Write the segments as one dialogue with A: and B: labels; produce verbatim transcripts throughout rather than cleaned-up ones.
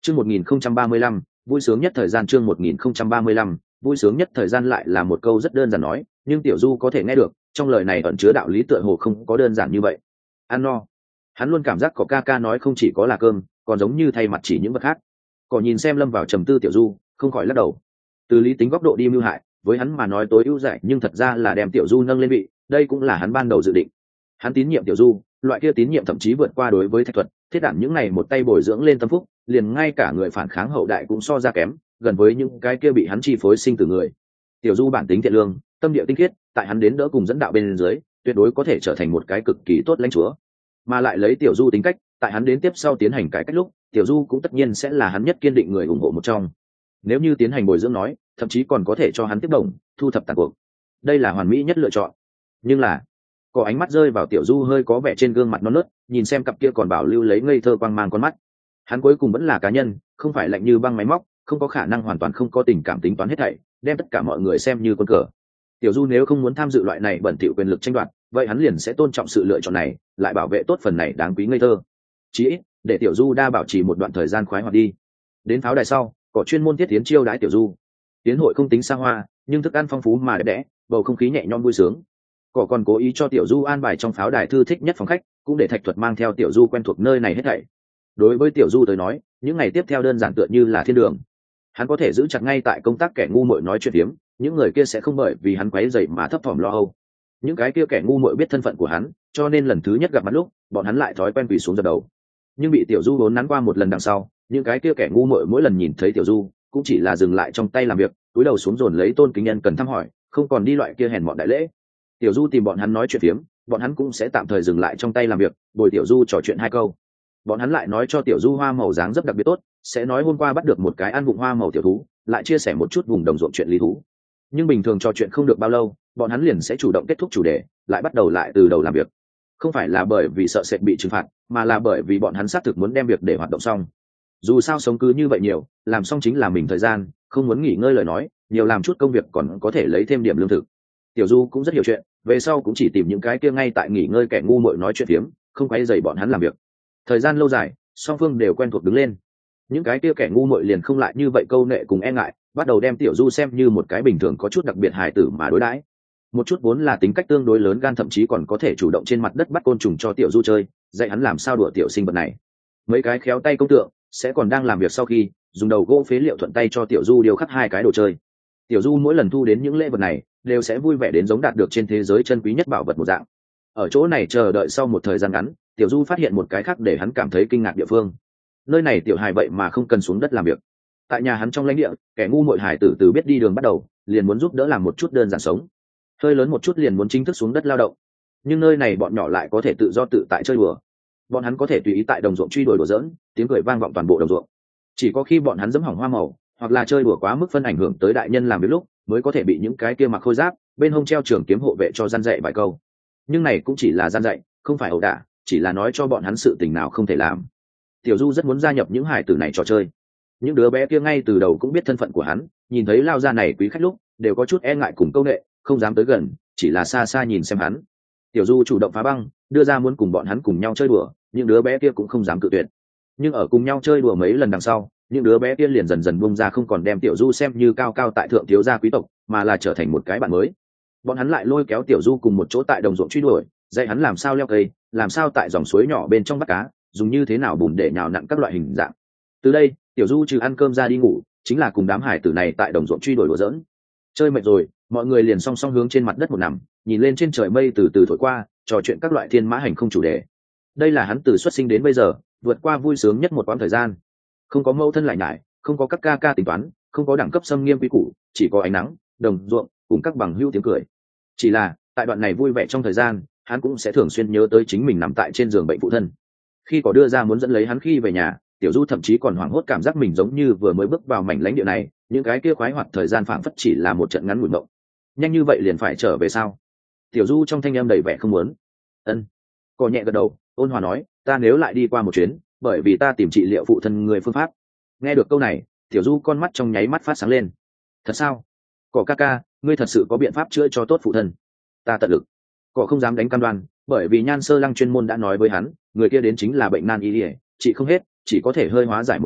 A: Chương một nghìn không trăm ba mươi lăm, vui sướng nhất thời gian. Chương một nghìn không trăm ba mươi lăm, vui sướng nhất thời gian lại là một câu rất đơn giản nói, nhưng Tiểu Du có thể nghe được, trong lời này ẩn chứa đạo lý tựa hồ không có đơn giản như vậy. Ăn no. Hắn luôn cảm giác có ca ca nói không chỉ có là cơm, còn giống như thay mặt chỉ những vật khác. Cỏ nhìn xem lâm vào trầm tư Tiểu Du, không khỏi lắc đầu. Từ lý tính góc độ đi mưu hại, với hắn mà nói tối ưu giải, nhưng thật ra là đem Tiểu Du nâng lên vị, đây cũng là hắn ban đầu dự định. Hắn tín nhiệm Tiểu Du, loại kia tín nhiệm thậm chí vượt qua đối với Thạch Thuật, Thiết Đản những ngày một tay bồi dưỡng lên tâm phúc, liền ngay cả người phản kháng hậu đại cũng so ra kém, gần với những cái kia bị hắn chi phối sinh tử người. Tiểu Du bản tính thiện lương, tâm địa tinh khiết, tại hắn đến đỡ cùng dẫn đạo bên dưới, tuyệt đối có thể trở thành một cái cực kỳ tốt lãnh chúa. Mà lại lấy Tiểu Du tính cách, tại hắn đến tiếp sau tiến hành cải cách lúc, Tiểu Du cũng tất nhiên sẽ là hắn nhất kiên định người ủng hộ một trong. Nếu như tiến hành bồi dưỡng nói, thậm chí còn có thể cho hắn tiếp đồng, thu thập tàn cuộc. Đây là hoàn mỹ nhất lựa chọn. Nhưng là, có ánh mắt rơi vào Tiểu Du hơi có vẻ trên gương mặt non nớt, nhìn xem cặp kia còn bảo lưu lấy ngây thơ quang mang con mắt. Hắn cuối cùng vẫn là cá nhân, không phải lạnh như băng máy móc, không có khả năng hoàn toàn không có tình cảm tính toán hết thảy, đem tất cả mọi người xem như con cờ. Tiểu Du nếu không muốn tham dự loại này bẩn thỉu quyền lực tranh đoạt, vậy hắn liền sẽ tôn trọng sự lựa chọn này, lại bảo vệ tốt phần này đáng quý ngây thơ. Chí ít, để Tiểu Du đa bảo trì một đoạn thời gian khoái hoạt đi. Đến pháo đài sau, có chuyên môn thiết tiến chiêu đãi Tiểu Du. Tiến hội không tính xa hoa, nhưng thức ăn phong phú mà đẹp đẽ, bầu không khí nhẹ nhõm vui sướng. Cỏ còn cố ý cho Tiểu Du an bài trong pháo đài thư thích nhất phòng khách, cũng để Thạch Thuật mang theo Tiểu Du quen thuộc nơi này hết thảy. Đối với Tiểu Du tới nói, những ngày tiếp theo đơn giản tựa như là thiên đường. Hắn có thể giữ chặt ngay tại công tác kẻ ngu muội nói chuyện phiếm, những người kia sẽ không bởi vì hắn quấy rầy mà thấp thỏm lo âu. Những cái kia kẻ ngu muội biết thân phận của hắn, cho nên lần thứ nhất gặp mặt lúc, bọn hắn lại thói quen quỳ xuống dập đầu. Nhưng bị Tiểu Du vốn nắn qua một lần đằng sau, những cái kia kẻ ngu muội mỗi lần nhìn thấy Tiểu Du, cũng chỉ là dừng lại trong tay làm việc, cúi đầu xuống dồn lấy tôn kính nhân cần thăm hỏi, không còn đi loại kia hèn mọn đại lễ. Tiểu Du tìm bọn hắn nói chuyện phiếm, bọn hắn cũng sẽ tạm thời dừng lại trong tay làm việc, bồi Tiểu Du trò chuyện hai câu. Bọn hắn lại nói cho Tiểu Du hoa màu dáng rất đặc biệt tốt, sẽ nói hôm qua bắt được một cái ăn vụng hoa màu tiểu thú, lại chia sẻ một chút vùng đồng ruộng chuyện lý thú. Nhưng bình thường trò chuyện không được bao lâu, bọn hắn liền sẽ chủ động kết thúc chủ đề, lại bắt đầu lại từ đầu làm việc. Không phải là bởi vì sợ sệt bị trừng phạt, mà là bởi vì bọn hắn xác thực muốn đem việc để hoạt động xong. Dù sao sống cứ như vậy nhiều, làm xong chính là mình thời gian, không muốn nghỉ ngơi lời nói, nhiều làm chút công việc còn có thể lấy thêm điểm lương thực. Tiểu Du cũng rất hiểu chuyện, về sau cũng chỉ tìm những cái kia ngay tại nghỉ ngơi kẻ ngu muội nói chuyện phiếm, không quấy rầy bọn hắn làm việc. Thời gian lâu dài, song phương đều quen thuộc đứng lên. Những cái kia kẻ ngu muội liền không lại như vậy câu nệ cùng e ngại, bắt đầu đem Tiểu Du xem như một cái bình thường có chút đặc biệt hài tử mà đối đãi. Một chút vốn là tính cách tương đối lớn gan, thậm chí còn có thể chủ động trên mặt đất bắt côn trùng cho Tiểu Du chơi, dạy hắn làm sao đùa tiểu sinh vật này. Mấy cái khéo tay công tượng sẽ còn đang làm việc sau khi dùng đầu gỗ phế liệu thuận tay cho Tiểu Du điêu khắc hai cái đồ chơi. Tiểu Du mỗi lần thu đến những lễ vật này đều sẽ vui vẻ đến giống đạt được trên thế giới chân quý nhất bảo vật một dạng. Ở chỗ này chờ đợi sau một thời gian ngắn, Tiểu Du phát hiện một cái khác để hắn cảm thấy kinh ngạc địa phương. Nơi này tiểu hài vậy mà không cần xuống đất làm việc. Tại nhà hắn trong lãnh địa, kẻ ngu muội hài tử từ biết đi đường bắt đầu, liền muốn giúp đỡ làm một chút đơn giản sống. Hơi lớn một chút liền muốn chính thức xuống đất lao động. Nhưng nơi này bọn nhỏ lại có thể tự do tự tại chơi đùa. Bọn hắn có thể tùy ý tại đồng ruộng truy đuổi đùa giỡn, tiếng cười vang vọng toàn bộ đồng ruộng. Chỉ có khi bọn hắn giẫm hỏng hoa màu, hoặc là chơi đùa quá mức phân ảnh hưởng tới đại nhân làm việc lúc, mới có thể bị những cái kia mặc khôi giáp, bên hông treo trường kiếm hộ vệ cho gian dạy vài câu. Nhưng này cũng chỉ là gian dạy, không phải ẩu đả, chỉ là nói cho bọn hắn sự tình nào không thể làm. Tiểu Du rất muốn gia nhập những hải tử này trò chơi. Những đứa bé kia ngay từ đầu cũng biết thân phận của hắn, nhìn thấy lao ra này quý khách lúc, đều có chút e ngại cùng câu nệ, không dám tới gần, chỉ là xa xa nhìn xem hắn. Tiểu Du chủ động phá băng, đưa ra muốn cùng bọn hắn cùng nhau chơi đùa, những đứa bé kia cũng không dám cự tuyệt. Nhưng ở cùng nhau chơi đùa mấy lần đằng sau, những đứa bé kia liền dần dần buông ra, không còn đem Tiểu Du xem như cao cao tại thượng thiếu gia quý tộc, mà là trở thành một cái bạn mới. Bọn hắn lại lôi kéo Tiểu Du cùng một chỗ tại đồng ruộng truy đuổi, dạy hắn làm sao leo cây, làm sao tại dòng suối nhỏ bên trong bắt cá, dùng như thế nào bùn để nhào nặn các loại hình dạng. Từ đây, Tiểu Du trừ ăn cơm ra đi ngủ, chính là cùng đám hải tử này tại đồng ruộng truy đuổi đùa giỡn. Chơi mệt rồi, mọi người liền song song hướng trên mặt đất một nằm, nhìn lên trên trời mây từ từ thổi qua, trò chuyện các loại thiên mã hành không chủ đề. Đây là hắn từ xuất sinh đến bây giờ vượt qua vui sướng nhất một quãng thời gian. Không có mâu thân lại nhải, không có các ca ca tính toán, không có đẳng cấp xâm nghiêm quy củ, chỉ có ánh nắng, đồng ruộng cùng các bằng hữu tiếng cười. Chỉ là tại đoạn này vui vẻ trong thời gian, hắn cũng sẽ thường xuyên nhớ tới chính mình nằm tại trên giường bệnh phụ thân. Khi có đưa ra muốn dẫn lấy hắn khi về nhà, Tiểu Du thậm chí còn hoảng hốt, cảm giác mình giống như vừa mới bước vào mảnh lãnh địa này, những cái kia khoái hoạt thời gian phảng phất chỉ là một trận ngắn ngủi mộng. Nhanh như vậy liền phải trở về sao? Tiểu Du trong thanh âm đầy vẻ không muốn. Ân. Cò nhẹ gật đầu, ôn hòa nói, ta nếu lại đi qua một chuyến, bởi vì ta tìm trị liệu phụ thân người phương pháp. Nghe được câu này, Tiểu Du con mắt trong nháy mắt phát sáng lên. Thật sao? Cỏ ca ca, ngươi thật sự có biện pháp chữa cho tốt phụ thân? Ta tận lực. Cỏ không dám đánh cam đoan, bởi vì Nhan Sơ Lăng chuyên môn đã nói với hắn, người kia đến chính là bệnh nan y, trị không hết, chỉ có thể hơi hóa giải một chút,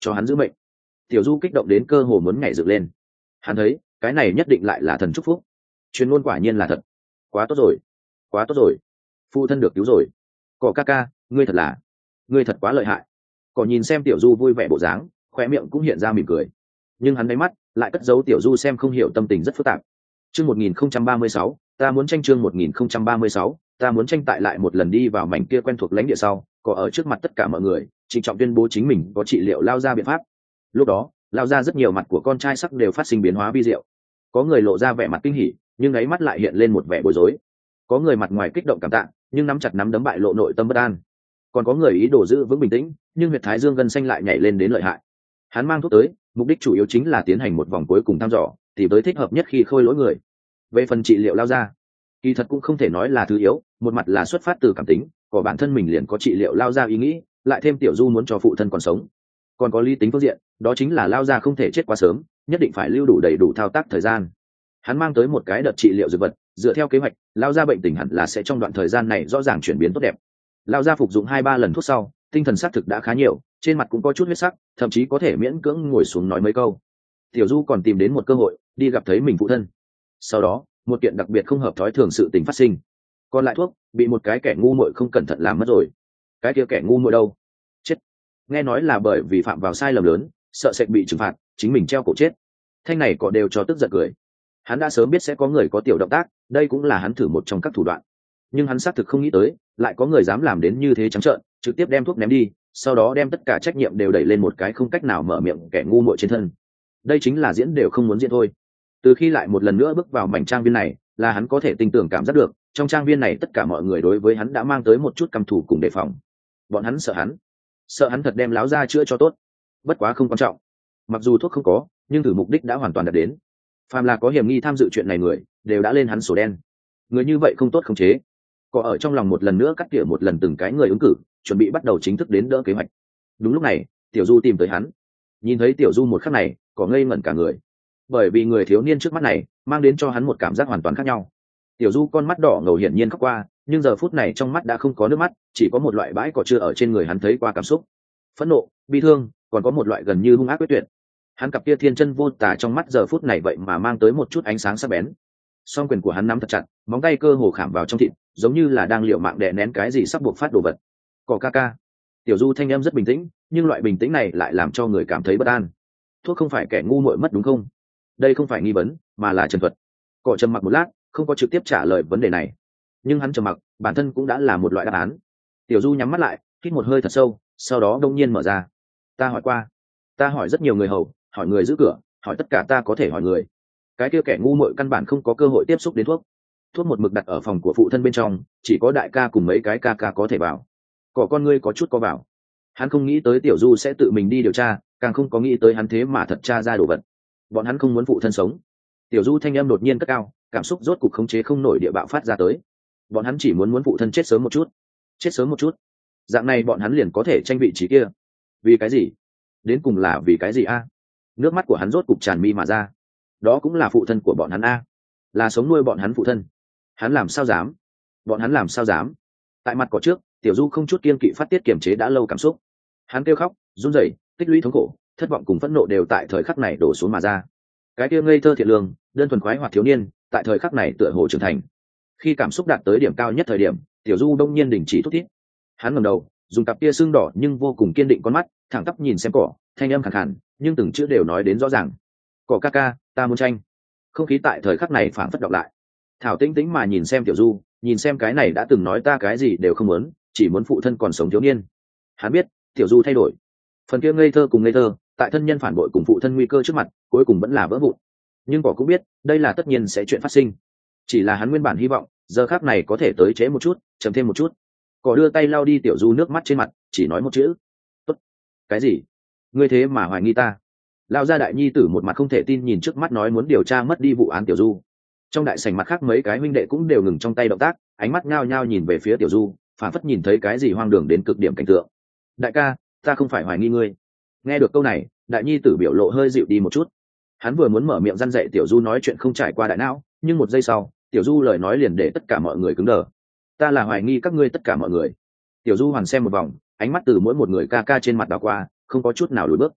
A: cho hắn giữ mệnh. Tiểu Du kích động đến cơ hồ muốn nhảy dựng lên. Hắn thấy cái này nhất định lại là thần chúc phúc, truyền ngôn quả nhiên là thật. Quá tốt rồi, quá tốt rồi, phụ thân được cứu rồi. Cỏ ca ca, ngươi thật là, ngươi thật quá lợi hại. Cỏ nhìn xem Tiểu Du vui vẻ bộ dáng, khóe miệng cũng hiện ra mỉm cười, nhưng hắn đáy mắt lại cất giấu Tiểu Du xem không hiểu tâm tình rất phức tạp. Chương một nghìn không trăm ba mươi sáu, ta muốn tranh chương một nghìn không trăm ba mươi sáu, ta muốn tranh tại lại một lần đi vào mảnh kia quen thuộc lãnh địa sau, có ở trước mặt tất cả mọi người, trịnh trọng tuyên bố chính mình có trị liệu lao ra biện pháp. Lúc đó, lao ra rất nhiều mặt của con trai sắc đều phát sinh biến hóa vi diệu. Có người lộ ra vẻ mặt kinh hỉ, nhưng đáy mắt lại hiện lên một vẻ bối rối. Có người mặt ngoài kích động cảm tạ, nhưng nắm chặt nắm đấm bại lộ nội tâm bất an. Còn có người ý đồ giữ vững bình tĩnh, nhưng huyệt thái dương gân xanh lại nhảy lên đến lợi hại. Hắn mang thuốc tới, mục đích chủ yếu chính là tiến hành một vòng cuối cùng thăm dò, tìm tới thích hợp nhất khi khôi lỗi người. Về phần trị liệu lao ra, kỳ thật cũng không thể nói là thứ yếu, một mặt là xuất phát từ cảm tính, của bản thân mình liền có trị liệu lao ra ý nghĩ, lại thêm Tiểu Du muốn cho phụ thân còn sống. Còn có lý tính phương diện, đó chính là lao ra không thể chết quá sớm, nhất định phải lưu đủ đầy đủ thao tác thời gian. Hắn mang tới một cái đợt trị liệu dược vật, dựa theo kế hoạch, lao ra bệnh tình hẳn là sẽ trong đoạn thời gian này rõ ràng chuyển biến tốt đẹp. Lao ra phục dụng hai ba lần thuốc sau, tinh thần xác thực đã khá nhiều, trên mặt cũng có chút huyết sắc, thậm chí có thể miễn cưỡng ngồi xuống nói mấy câu. Tiểu Du còn tìm đến một cơ hội đi gặp thấy mình phụ thân. Sau đó, một kiện đặc biệt không hợp thói thường sự tình phát sinh. Còn lại thuốc bị một cái kẻ ngu muội không cẩn thận làm mất rồi. Cái kia kẻ ngu muội đâu? Chết. Nghe nói là bởi vì phạm vào sai lầm lớn, sợ sệt bị trừng phạt, chính mình treo cổ chết. Thanh này cọ đều cho tức giận cười. Hắn đã sớm biết sẽ có người có tiểu động tác, đây cũng là hắn thử một trong các thủ đoạn. Nhưng hắn xác thực không nghĩ tới, lại có người dám làm đến như thế trắng trợn, trực tiếp đem thuốc ném đi, sau đó đem tất cả trách nhiệm đều đẩy lên một cái không cách nào mở miệng kẻ ngu muội trên thân. Đây chính là diễn đều không muốn diễn thôi. Từ khi lại một lần nữa bước vào mảnh trang viên này, là hắn có thể tin tưởng cảm giác được, trong trang viên này tất cả mọi người đối với hắn đã mang tới một chút căm thù cùng đề phòng. Bọn hắn sợ hắn, sợ hắn thật đem láo ra chữa cho tốt. Bất quá không quan trọng, mặc dù thuốc không có, nhưng thử mục đích đã hoàn toàn đạt đến. Phàm là có hiểm nghi tham dự chuyện này người, đều đã lên hắn sổ đen. Người như vậy không tốt khống chế. Có ở trong lòng một lần nữa cắt tỉa một lần từng cái người ứng cử, chuẩn bị bắt đầu chính thức đến đỡ kế hoạch. Đúng lúc này, Tiểu Du tìm tới hắn. Nhìn thấy Tiểu Du một khắc này, có ngây ngẩn cả người, bởi vì người thiếu niên trước mắt này mang đến cho hắn một cảm giác hoàn toàn khác nhau. Tiểu Du con mắt đỏ ngầu hiển nhiên khóc qua, nhưng giờ phút này trong mắt đã không có nước mắt, chỉ có một loại bãi cỏ chưa ở trên người hắn thấy qua cảm xúc: phẫn nộ, bi thương, còn có một loại gần như hung ác quyết tuyệt. Hắn cặp kia thiên chân vô tả trong mắt giờ phút này vậy mà mang tới một chút ánh sáng sắc bén. Song quyền của hắn nắm thật chặt, móng tay cơ hồ khảm vào trong thịt, giống như là đang liều mạng đè nén cái gì sắp buộc phát đồ vật. Cỏ ca ca. Tiểu Du thanh âm rất bình tĩnh, nhưng loại bình tĩnh này lại làm cho người cảm thấy bất an. Thuốc không phải kẻ ngu muội mất đúng không? Đây không phải nghi vấn, mà là trần thuật. Cỏ trầm mặc một lát, không có trực tiếp trả lời vấn đề này, nhưng hắn trầm mặc bản thân cũng đã là một loại đáp án. Tiểu Du nhắm mắt lại, hít một hơi thật sâu, sau đó đông nhiên mở ra. Ta hỏi qua, ta hỏi rất nhiều người hầu, hỏi người giữ cửa, hỏi tất cả ta có thể hỏi người. Cái kia kẻ ngu muội căn bản không có cơ hội tiếp xúc đến thuốc. Thuốc một mực đặt ở phòng của phụ thân bên trong, chỉ có đại ca cùng mấy cái ca ca có thể vào. Cỏ con ngươi có chút có vào. Hắn không nghĩ tới Tiểu Du sẽ tự mình đi điều tra, càng không có nghĩ tới hắn thế mà thật tra ra đồ vật. Bọn hắn không muốn phụ thân sống. Tiểu Du thanh âm đột nhiên cất cao, cảm xúc rốt cục khống chế không nổi địa bạo phát ra tới. Bọn hắn chỉ muốn muốn phụ thân chết sớm một chút, chết sớm một chút. Dạng này bọn hắn liền có thể tranh vị trí kia. Vì cái gì? Đến cùng là vì cái gì a? Nước mắt của hắn rốt cục tràn mi mà ra. Đó cũng là phụ thân của bọn hắn a, là sống nuôi bọn hắn phụ thân. Hắn làm sao dám? Bọn hắn làm sao dám? Tại mặt cỏ trước, Tiểu Du không chút kiêng kỵ phát tiết kiềm chế đã lâu cảm xúc. Hắn kêu khóc, run rẩy, tích lũy thống khổ, thất vọng cùng phẫn nộ đều tại thời khắc này đổ xuống mà ra. Cái kia ngây thơ thiện lương, đơn thuần khoái hoạt thiếu niên, tại thời khắc này tựa hồ trưởng thành. Khi cảm xúc đạt tới điểm cao nhất thời điểm, Tiểu Du đông nhiên đình chỉ thút thít. Hắn ngẩng đầu, dùng cặp kia sưng đỏ nhưng vô cùng kiên định con mắt, thẳng tắp nhìn xem cỏ, thanh âm khàn khàn, nhưng từng chữ đều nói đến rõ ràng. Cỏ ca ca, ta muốn tranh. Không khí tại thời khắc này phảng phất đọc lại. Thảo tĩnh tĩnh mà nhìn xem Tiểu Du, nhìn xem cái này đã từng nói ta cái gì đều không muốn, chỉ muốn phụ thân còn sống thiếu niên. Hắn biết, Tiểu Du thay đổi. Phần kia ngây thơ cùng ngây thơ, tại thân nhân phản bội cùng phụ thân nguy cơ trước mặt, cuối cùng vẫn là vỡ vụn. Nhưng cỏ cũng biết, đây là tất nhiên sẽ chuyện phát sinh. Chỉ là hắn nguyên bản hy vọng, giờ khắc này có thể tới trễ một chút, chậm thêm một chút. Cỏ đưa tay lau đi Tiểu Du nước mắt trên mặt, chỉ nói một chữ: tốt. Cái gì? Ngươi thế mà hoài nghi ta? Lao ra đại nhi tử một mặt không thể tin nhìn trước mắt nói muốn điều tra mất đi vụ án Tiểu Du. Trong đại sảnh mặt khác mấy cái huynh đệ cũng đều ngừng trong tay động tác, ánh mắt nhao nhao nhìn về phía Tiểu Du, phản phất nhìn thấy cái gì hoang đường đến cực điểm cảnh tượng. Đại ca, ta không phải hoài nghi ngươi. Nghe được câu này, đại nhi tử biểu lộ hơi dịu đi một chút. Hắn vừa muốn mở miệng răn dạy Tiểu Du nói chuyện không trải qua đại não, nhưng một giây sau, Tiểu Du lời nói liền để tất cả mọi người cứng đờ. Ta là hoài nghi các ngươi tất cả mọi người. Tiểu Du hoàn xem một vòng, ánh mắt từ mỗi một người ca ca trên mặt đảo qua, không có chút nào lùi bước.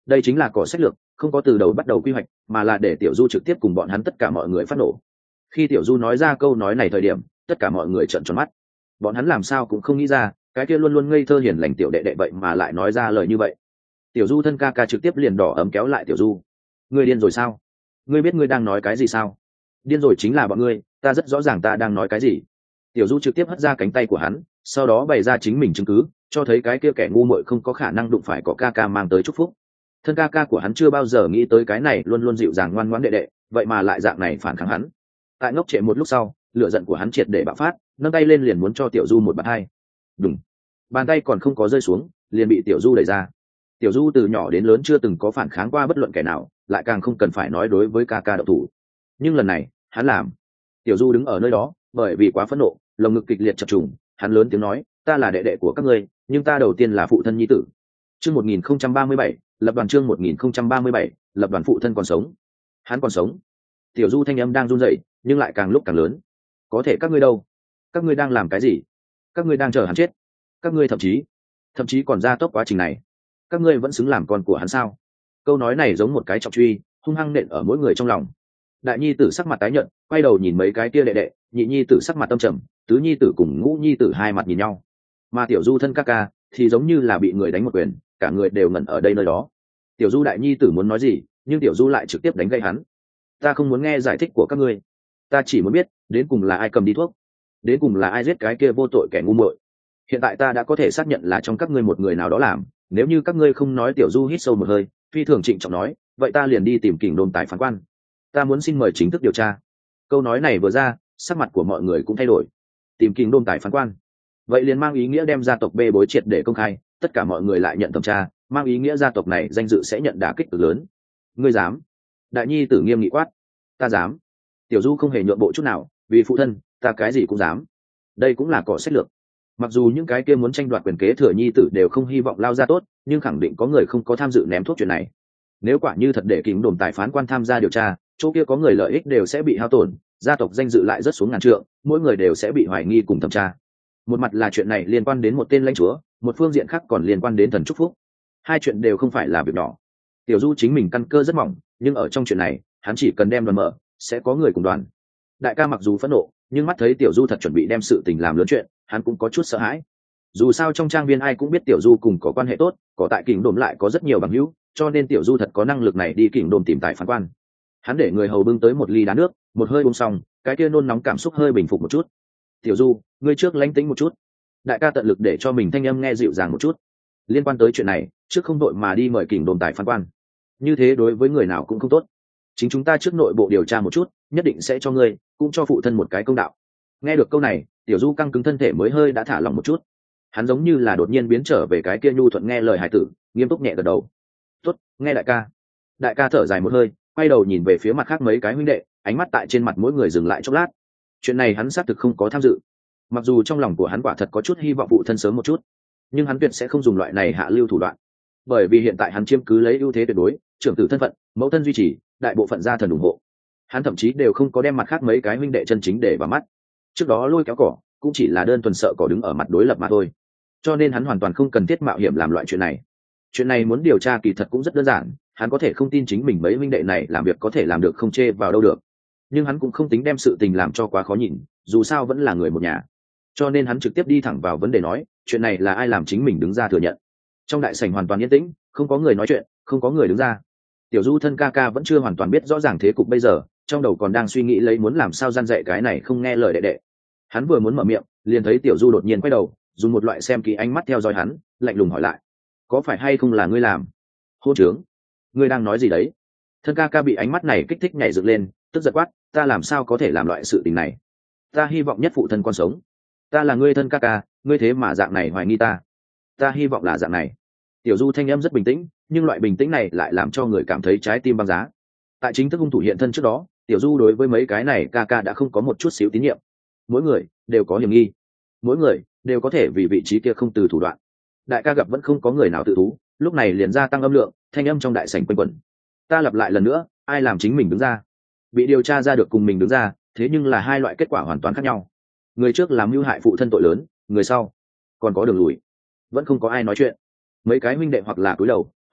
A: đây chính là cỏ sách lược, không có từ đầu bắt đầu quy hoạch, mà là để tiểu du trực tiếp cùng bọn hắn tất cả mọi người phát nổ. Khi tiểu du nói ra câu nói này thời điểm, tất cả mọi người trợn tròn mắt. Bọn hắn làm sao cũng không nghĩ ra, cái kia luôn luôn ngây thơ hiền lành tiểu đệ đệ vậy mà lại nói ra lời như vậy. Tiểu du thân ca ca trực tiếp liền đỏ ấm kéo lại tiểu du. Ngươi điên rồi sao? Ngươi biết ngươi đang nói cái gì sao? Điên rồi chính là bọn ngươi, ta rất rõ ràng ta đang nói cái gì. Tiểu du trực tiếp hất ra cánh tay của hắn, sau đó bày ra chính mình chứng cứ, cho thấy cái kia kẻ ngu muội không có khả năng đụng phải có ca ca mang tới chúc phúc. Thân ca ca của hắn chưa bao giờ nghĩ tới cái này luôn luôn dịu dàng ngoan ngoãn đệ đệ, vậy mà lại dạng này phản kháng hắn. Tại ngốc trệ một lúc sau, lửa giận của hắn triệt để bạo phát, nâng tay lên liền muốn cho tiểu du một bạt hai. Đùng. Bàn tay còn không có rơi xuống, liền bị tiểu du đẩy ra. Tiểu du từ nhỏ đến lớn chưa từng có phản kháng qua bất luận kẻ nào, lại càng không cần phải nói đối với ca ca độc thủ. Nhưng lần này hắn làm. Tiểu du đứng ở nơi đó, bởi vì quá phẫn nộ, lồng ngực kịch liệt chập trùng, hắn lớn tiếng nói, ta là đệ đệ của các ngươi, nhưng ta đầu tiên là phụ thân nhi tử. Chương một nghìn không trăm ba mươi bảy, lập đoàn chương một nghìn không trăm ba mươi bảy, lập đoàn phụ thân còn sống. Hắn còn sống. Tiểu du thanh âm đang run rẩy, nhưng lại càng lúc càng lớn. Có thể các ngươi đâu? Các ngươi đang làm cái gì? Các ngươi đang chờ hắn chết? Các ngươi thậm chí, thậm chí còn gia tốc quá trình này. Các ngươi vẫn xứng làm con của hắn sao? Câu nói này giống một cái trọng truy, hung hăng nện ở mỗi người trong lòng. Đại nhi tử sắc mặt tái nhợt, quay đầu nhìn mấy cái kia đệ đệ, nhị nhi tử sắc mặt tâm trầm, tứ nhi tử cùng ngũ nhi tử hai mặt nhìn nhau. Mà tiểu du thân ca ca thì giống như là bị người đánh một quyền, cả người đều ngẩn ở đây nơi đó. Tiểu du đại nhi tử muốn nói gì, nhưng tiểu du lại trực tiếp đánh gây hắn. Ta không muốn nghe giải thích của các ngươi, ta chỉ muốn biết đến cùng là ai cầm đi thuốc, đến cùng là ai giết cái kia vô tội kẻ ngu muội. Hiện tại ta đã có thể xác nhận là trong các ngươi một người nào đó làm, nếu như các ngươi không nói. Tiểu du hít sâu một hơi, phi thường trịnh trọng nói, vậy ta liền đi tìm kình đồn tài phán quan, ta muốn xin mời chính thức điều tra. Câu nói này vừa ra, sắc mặt của mọi người cũng thay đổi. Tìm kình đồn tài phán quan, vậy liền mang ý nghĩa đem gia tộc bê bối triệt để công khai, tất cả mọi người lại nhận thẩm tra, mang ý nghĩa gia tộc này danh dự sẽ nhận đả kích cực lớn. Ngươi dám? Đại nhi tử nghiêm nghị quát. Ta dám. Tiểu du không hề nhượng bộ chút nào, vì phụ thân ta cái gì cũng dám. Đây cũng là cỏ sách lược. Mặc dù những cái kia muốn tranh đoạt quyền kế thừa nhi tử đều không hy vọng lao ra tốt, nhưng khẳng định có người không có tham dự ném thuốc chuyện này. Nếu quả như thật để kình đồn tài phán quan tham gia điều tra, chỗ kia có người lợi ích đều sẽ bị hao tổn, gia tộc danh dự lại rất xuống ngàn trượng, mỗi người đều sẽ bị hoài nghi cùng thẩm tra. Một mặt là chuyện này liên quan đến một tên lãnh chúa, một phương diện khác còn liên quan đến thần chúc phúc. Hai chuyện đều không phải là việc nhỏ. Tiểu du chính mình căn cơ rất mỏng, nhưng ở trong chuyện này hắn chỉ cần đem đoàn mở, sẽ có người cùng đoàn. Đại ca mặc dù phẫn nộ, nhưng mắt thấy tiểu du thật chuẩn bị đem sự tình làm lớn chuyện, hắn cũng có chút sợ hãi. Dù sao trong trang viên ai cũng biết tiểu du cùng có quan hệ tốt, có tại kình đồn lại có rất nhiều bằng hữu, cho nên tiểu du thật có năng lực này đi kình đồn tìm tài phán quan. Hắn để người hầu bưng tới một ly đá nước, một hơi uống xong, cái kia nôn nóng cảm xúc hơi bình phục một chút. Tiểu du, ngươi trước lánh tính một chút. Đại ca tận lực để cho mình thanh âm nghe dịu dàng một chút. Liên quan tới chuyện này, trước không đội mà đi mời kình đồn tài phán quan, như thế đối với người nào cũng không tốt. Chính chúng ta trước nội bộ điều tra một chút, nhất định sẽ cho ngươi cũng cho phụ thân một cái công đạo. Nghe được câu này, tiểu du căng cứng thân thể mới hơi đã thả lỏng một chút. Hắn giống như là đột nhiên biến trở về cái kia nhu thuận nghe lời hải tử, nghiêm túc nhẹ gật đầu. Tốt, nghe đại ca. Đại ca thở dài một hơi, quay đầu nhìn về phía mặt khác mấy cái huynh đệ, ánh mắt tại trên mặt mỗi người dừng lại chốc lát. Chuyện này hắn xác thực không có tham dự, mặc dù trong lòng của hắn quả thật có chút hy vọng phụ thân sớm một chút, nhưng hắn tuyệt sẽ không dùng loại này hạ lưu thủ đoạn, bởi vì hiện tại hắn chiếm cứ lấy ưu thế tuyệt đối, trưởng tử thân phận, mẫu thân duy trì, đại bộ phận gia thần ủng hộ. Hắn thậm chí đều không có đem mặt khác mấy cái huynh đệ chân chính để vào mắt. Trước đó lôi kéo cỏ cũng chỉ là đơn thuần sợ cỏ đứng ở mặt đối lập mà thôi, cho nên hắn hoàn toàn không cần thiết mạo hiểm làm loại chuyện này. Chuyện này muốn điều tra kỳ thật cũng rất đơn giản, hắn có thể không tin chính mình mấy huynh đệ này làm việc có thể làm được không chê vào đâu được, nhưng hắn cũng không tính đem sự tình làm cho quá khó nhìn, dù sao vẫn là người một nhà, cho nên hắn trực tiếp đi thẳng vào vấn đề nói, chuyện này là ai làm, chính mình đứng ra thừa nhận. Trong đại sảnh hoàn toàn yên tĩnh, không có người nói chuyện, không có người đứng ra. Tiểu du thân ca ca vẫn chưa hoàn toàn biết rõ ràng thế cục bây giờ, trong đầu còn đang suy nghĩ lấy muốn làm sao gian dạy cái này không nghe lời đệ đệ. Hắn vừa muốn mở miệng, liền thấy tiểu du đột nhiên quay đầu, dùng một loại xem kỹ ánh mắt theo dõi hắn, lạnh lùng hỏi lại, có phải hay không là ngươi làm? Hôn trướng, ngươi đang nói gì đấy? Thân ca ca bị ánh mắt này kích thích nhảy dựng lên, tức giật quát, ta làm sao có thể làm loại sự tình này? Ta hy vọng nhất phụ thân con sống. Ta là ngươi thân ca ca, ngươi thế mà dạng này hoài nghi ta. Ta hy vọng là dạng này. Tiểu du thanh âm rất bình tĩnh, nhưng loại bình tĩnh này lại làm cho người cảm thấy trái tim băng giá. Tại chính thức hung thủ hiện thân trước đó, tiểu du đối với mấy cái này ca ca đã không có một chút xíu tín nhiệm. Mỗi người đều có hiểm nghi, mỗi người đều có thể vì vị trí kia không từ thủ đoạn. Đại ca gặp vẫn không có người nào tự thú, lúc này liền gia tăng âm lượng, thanh âm trong đại sảnh quanh quẩn. Ta lặp lại lần nữa, ai làm chính mình đứng ra? Bị điều tra ra được cùng mình đứng ra, thế nhưng là hai loại kết quả hoàn toàn khác nhau. Người trước làm mưu hại phụ thân tội lớn, người sau còn có đường lùi. Vẫn không có ai nói chuyện. Mấy cái huynh đệ hoặc là cúi đầu,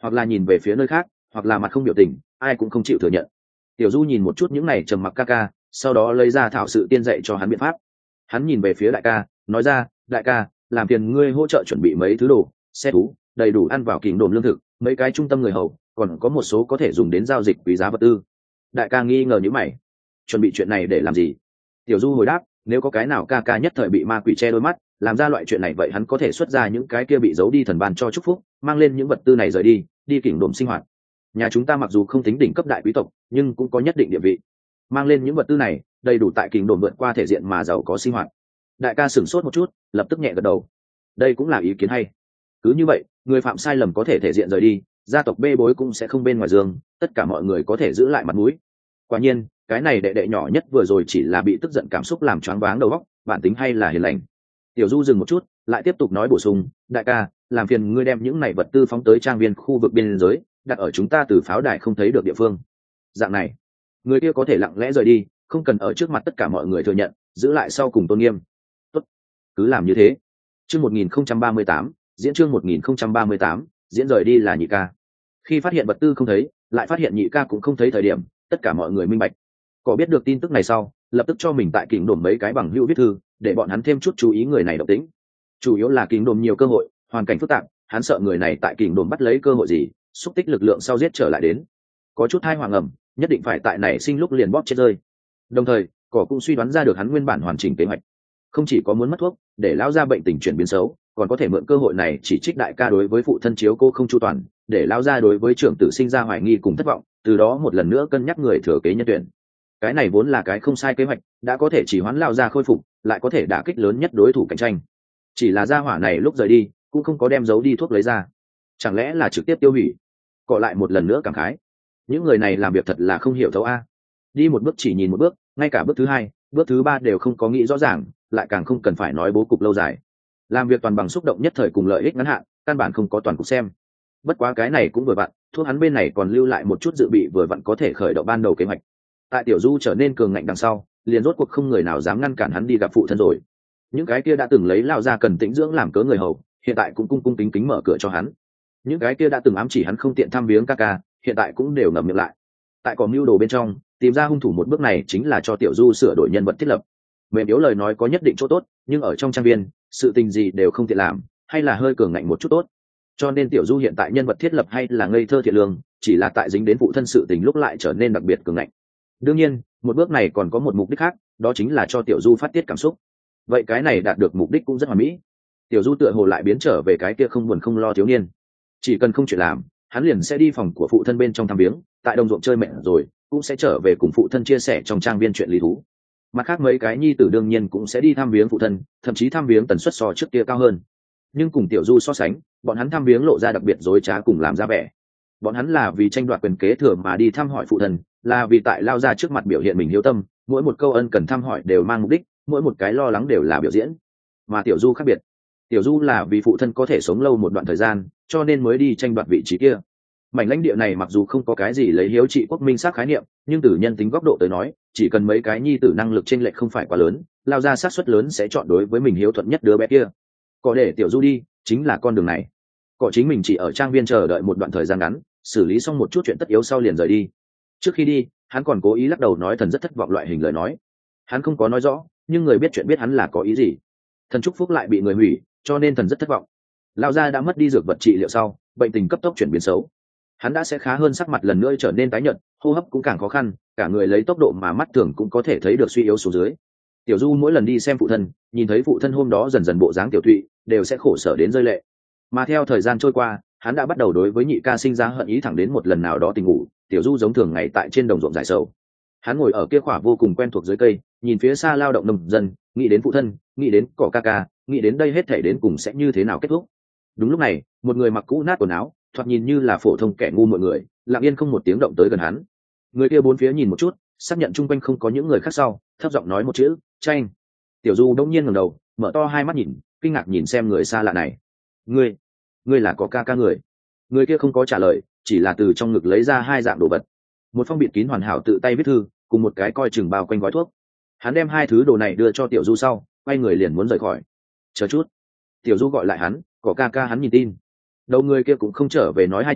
A: hoặc là nhìn về phía nơi khác, hoặc là mặt không biểu tình, ai cũng không chịu thừa nhận. Tiểu Du nhìn một chút những này trầm mặc ca ca, sau đó lấy ra thảo sự tiên dạy cho hắn biện pháp. Hắn nhìn về phía đại ca, nói ra, đại ca, làm phiền ngươi hỗ trợ chuẩn bị mấy thứ đồ, xe thú, đầy đủ ăn vào kình đồn lương thực, mấy cái trung tâm người hầu, còn có một số có thể dùng đến giao dịch quý giá vật tư. Đại ca nghi ngờ như mày, chuẩn bị chuyện này để làm gì? Tiểu Du hồi đáp, nếu có cái nào ca ca nhất thời bị ma quỷ che đôi mắt, làm ra loại chuyện này vậy hắn có thể xuất ra những cái kia bị giấu đi thần ban cho chúc phúc, mang lên những vật tư này rời đi, đi kình đồn sinh hoạt. Nhà chúng ta mặc dù không tính đỉnh cấp đại quý tộc, nhưng cũng có nhất định địa vị. Mang lên những vật tư này, đầy đủ tại kình đồn vượt qua thể diện mà giàu có sinh hoạt. Đại ca sửng sốt một chút, lập tức nhẹ gật đầu. Đây cũng là ý kiến hay. Cứ như vậy, người phạm sai lầm có thể thể diện rời đi, gia tộc bê bối cũng sẽ không bên ngoài giường, tất cả mọi người có thể giữ lại mặt mũi. Quả nhiên, cái này đệ đệ nhỏ nhất vừa rồi chỉ là bị tức giận cảm xúc làm choáng váng đầu óc, bản tính hay là hiền lành. Tiểu Du dừng một chút, lại tiếp tục nói bổ sung, đại ca, làm phiền ngươi đem những này vật tư phóng tới trang viên khu vực biên giới, đặt ở chúng ta từ pháo đài không thấy được địa phương. Dạng này, người kia có thể lặng lẽ rời đi, không cần ở trước mặt tất cả mọi người thừa nhận, giữ lại sau cùng tôn nghiêm. Tốt, cứ làm như thế. Chương một nghìn không trăm ba mươi tám, diễn chương một nghìn không trăm ba mươi tám, diễn rời đi là nhị ca. Khi phát hiện vật tư không thấy, lại phát hiện nhị ca cũng không thấy thời điểm, tất cả mọi người minh bạch. Có biết được tin tức này sau, lập tức cho mình tại kình đồn mấy cái bằng hữu viết thư, để bọn hắn thêm chút chú ý người này động tĩnh. Chủ yếu là kình đồn nhiều cơ hội, hoàn cảnh phức tạp, hắn sợ người này tại kình đồn bắt lấy cơ hội gì, xúc tích lực lượng sau giết trở lại đến. Có chút thai hoàng ẩm, nhất định phải tại này sinh lúc liền bóp chết rơi. Đồng thời, cỏ cũng suy đoán ra được hắn nguyên bản hoàn chỉnh kế hoạch. Không chỉ có muốn mất thuốc, để lão gia bệnh tình chuyển biến xấu, còn có thể mượn cơ hội này chỉ trích đại ca đối với phụ thân chiếu cô không chu toàn, để lão gia đối với trưởng tử sinh ra hoài nghi cùng thất vọng, từ đó một lần nữa cân nhắc người thừa kế nhân tuyển. Cái này vốn là cái không sai kế hoạch, đã có thể chỉ hoán lão gia khôi phục, lại có thể đả kích lớn nhất đối thủ cạnh tranh. Chỉ là gia hỏa này lúc rời đi, cũng không có đem giấu đi thuốc lấy ra. Chẳng lẽ là trực tiếp tiêu hủy? Cọ lại một lần nữa cảm khái. Những người này làm việc thật là không hiểu thấu a. Đi một bước chỉ nhìn một bước, ngay cả bước thứ hai, bước thứ ba đều không có nghĩ rõ ràng, lại càng không cần phải nói bố cục lâu dài. Làm việc toàn bằng xúc động nhất thời cùng lợi ích ngắn hạn, căn bản không có toàn cục xem. Bất quá cái này cũng vừa vặn, thuốc hắn bên này còn lưu lại một chút dự bị vừa vặn có thể khởi động ban đầu kế hoạch. Tại Tiểu Du trở nên cường ngạnh đằng sau, liền rốt cuộc không người nào dám ngăn cản hắn đi gặp phụ thân rồi. Những cái kia đã từng lấy lao ra cần tĩnh dưỡng làm cớ người hầu, hiện tại cũng cung cung kính kính mở cửa cho hắn. Những cái kia đã từng ám chỉ hắn không tiện thăm viếng ca ca, hiện tại cũng đều ngậm miệng lại. Tại cỏ mưu đồ bên trong, tìm ra hung thủ một bước này chính là cho Tiểu Du sửa đổi nhân vật thiết lập. Mềm yếu lời nói có nhất định chỗ tốt, nhưng ở trong trang viên, sự tình gì đều không tiện làm, hay là hơi cường ngạnh một chút tốt. Cho nên Tiểu Du hiện tại nhân vật thiết lập hay là ngây thơ thiện lương, chỉ là tại dính đến phụ thân sự tình lúc lại trở nên đặc biệt cường ngạnh. Đương nhiên, một bước này còn có một mục đích khác, đó chính là cho Tiểu Du phát tiết cảm xúc. Vậy cái này đạt được mục đích cũng rất hoàn mỹ. Tiểu Du tựa hồ lại biến trở về cái kia không buồn không lo thiếu niên. Chỉ cần không chuyện làm, hắn liền sẽ đi phòng của phụ thân bên trong thăm viếng, tại đồng ruộng chơi mẹ rồi, cũng sẽ trở về cùng phụ thân chia sẻ trong trang viên chuyện lý thú. Mặt khác mấy cái nhi tử đương nhiên cũng sẽ đi thăm viếng phụ thân, thậm chí thăm viếng tần suất so trước kia cao hơn. Nhưng cùng Tiểu Du so sánh, bọn hắn thăm viếng lộ ra đặc biệt dối trá cùng làm ra vẻ. Bọn hắn là vì tranh đoạt quyền kế thừa mà đi thăm hỏi phụ thân, là vì tại lao ra trước mặt biểu hiện mình hiếu tâm, mỗi một câu ân cần thăm hỏi đều mang mục đích, mỗi một cái lo lắng đều là biểu diễn. Mà Tiểu Du khác biệt. Tiểu Du là vì phụ thân có thể sống lâu một đoạn thời gian, cho nên mới đi tranh đoạt vị trí kia. Mảnh lãnh địa này mặc dù không có cái gì lấy hiếu trị quốc minh xác khái niệm, nhưng từ nhân tính góc độ tới nói, chỉ cần mấy cái nhi tử năng lực chênh lệch không phải quá lớn, lao ra xác suất lớn sẽ chọn đối với mình hiếu thuận nhất đứa bé kia. Có để Tiểu Du đi, chính là con đường này. Có chính mình chỉ ở trang viên chờ đợi một đoạn thời gian ngắn, xử lý xong một chút chuyện tất yếu sau liền rời đi. Trước khi đi, hắn còn cố ý lắc đầu nói thần rất thất vọng loại hình lời nói. Hắn không có nói rõ, nhưng người biết chuyện biết hắn là có ý gì. Thần chúc phúc lại bị người hủy, cho nên thần rất thất vọng. Lão gia đã mất đi dược vật trị liệu sau, bệnh tình cấp tốc chuyển biến xấu. Hắn đã sẽ khá hơn, sắc mặt lần nữa trở nên tái nhợt, hô hấp cũng càng khó khăn, cả người lấy tốc độ mà mắt thường cũng có thể thấy được suy yếu xuống dưới. Tiểu Du mỗi lần đi xem phụ thân, nhìn thấy phụ thân hôm đó dần dần bộ dáng tiểu thụy, đều sẽ khổ sở đến rơi lệ. Mà theo thời gian trôi qua, hắn đã bắt đầu đối với nhị ca sinh ra hận ý, thẳng đến một lần nào đó tình ngủ, Tiểu Du giống thường ngày tại trên đồng ruộng giải sầu. Hắn ngồi ở kia khỏa vô cùng quen thuộc dưới cây, nhìn phía xa lao động nông dân, nghĩ đến phụ thân, nghĩ đến cỏ ca ca, nghĩ đến đây hết thể đến cùng sẽ như thế nào kết thúc. Đúng lúc này, một người mặc cũ nát quần áo, thoạt nhìn như là phổ thông kẻ ngu mọi người, lặng yên không một tiếng động tới gần hắn. Người kia bốn phía nhìn một chút, xác nhận chung quanh không có những người khác sau, thấp giọng nói một chữ: tranh. Tiểu Du đông nhiên ngẩng đầu, mở to hai mắt nhìn, kinh ngạc nhìn xem người xa lạ này. Ngươi, ngươi là có ca ca người? Người kia không có trả lời, chỉ là từ trong ngực lấy ra hai dạng đồ vật, một phong bịt kín hoàn hảo tự tay viết thư, cùng một cái coi chừng bao quanh gói thuốc. Hắn đem hai thứ đồ này đưa cho Tiểu Du sau, quay người liền muốn rời khỏi. Chờ chút. Tiểu Du gọi lại hắn, có ca ca. Hắn nhìn tin, đầu người kia cũng không trở về nói hai chữ,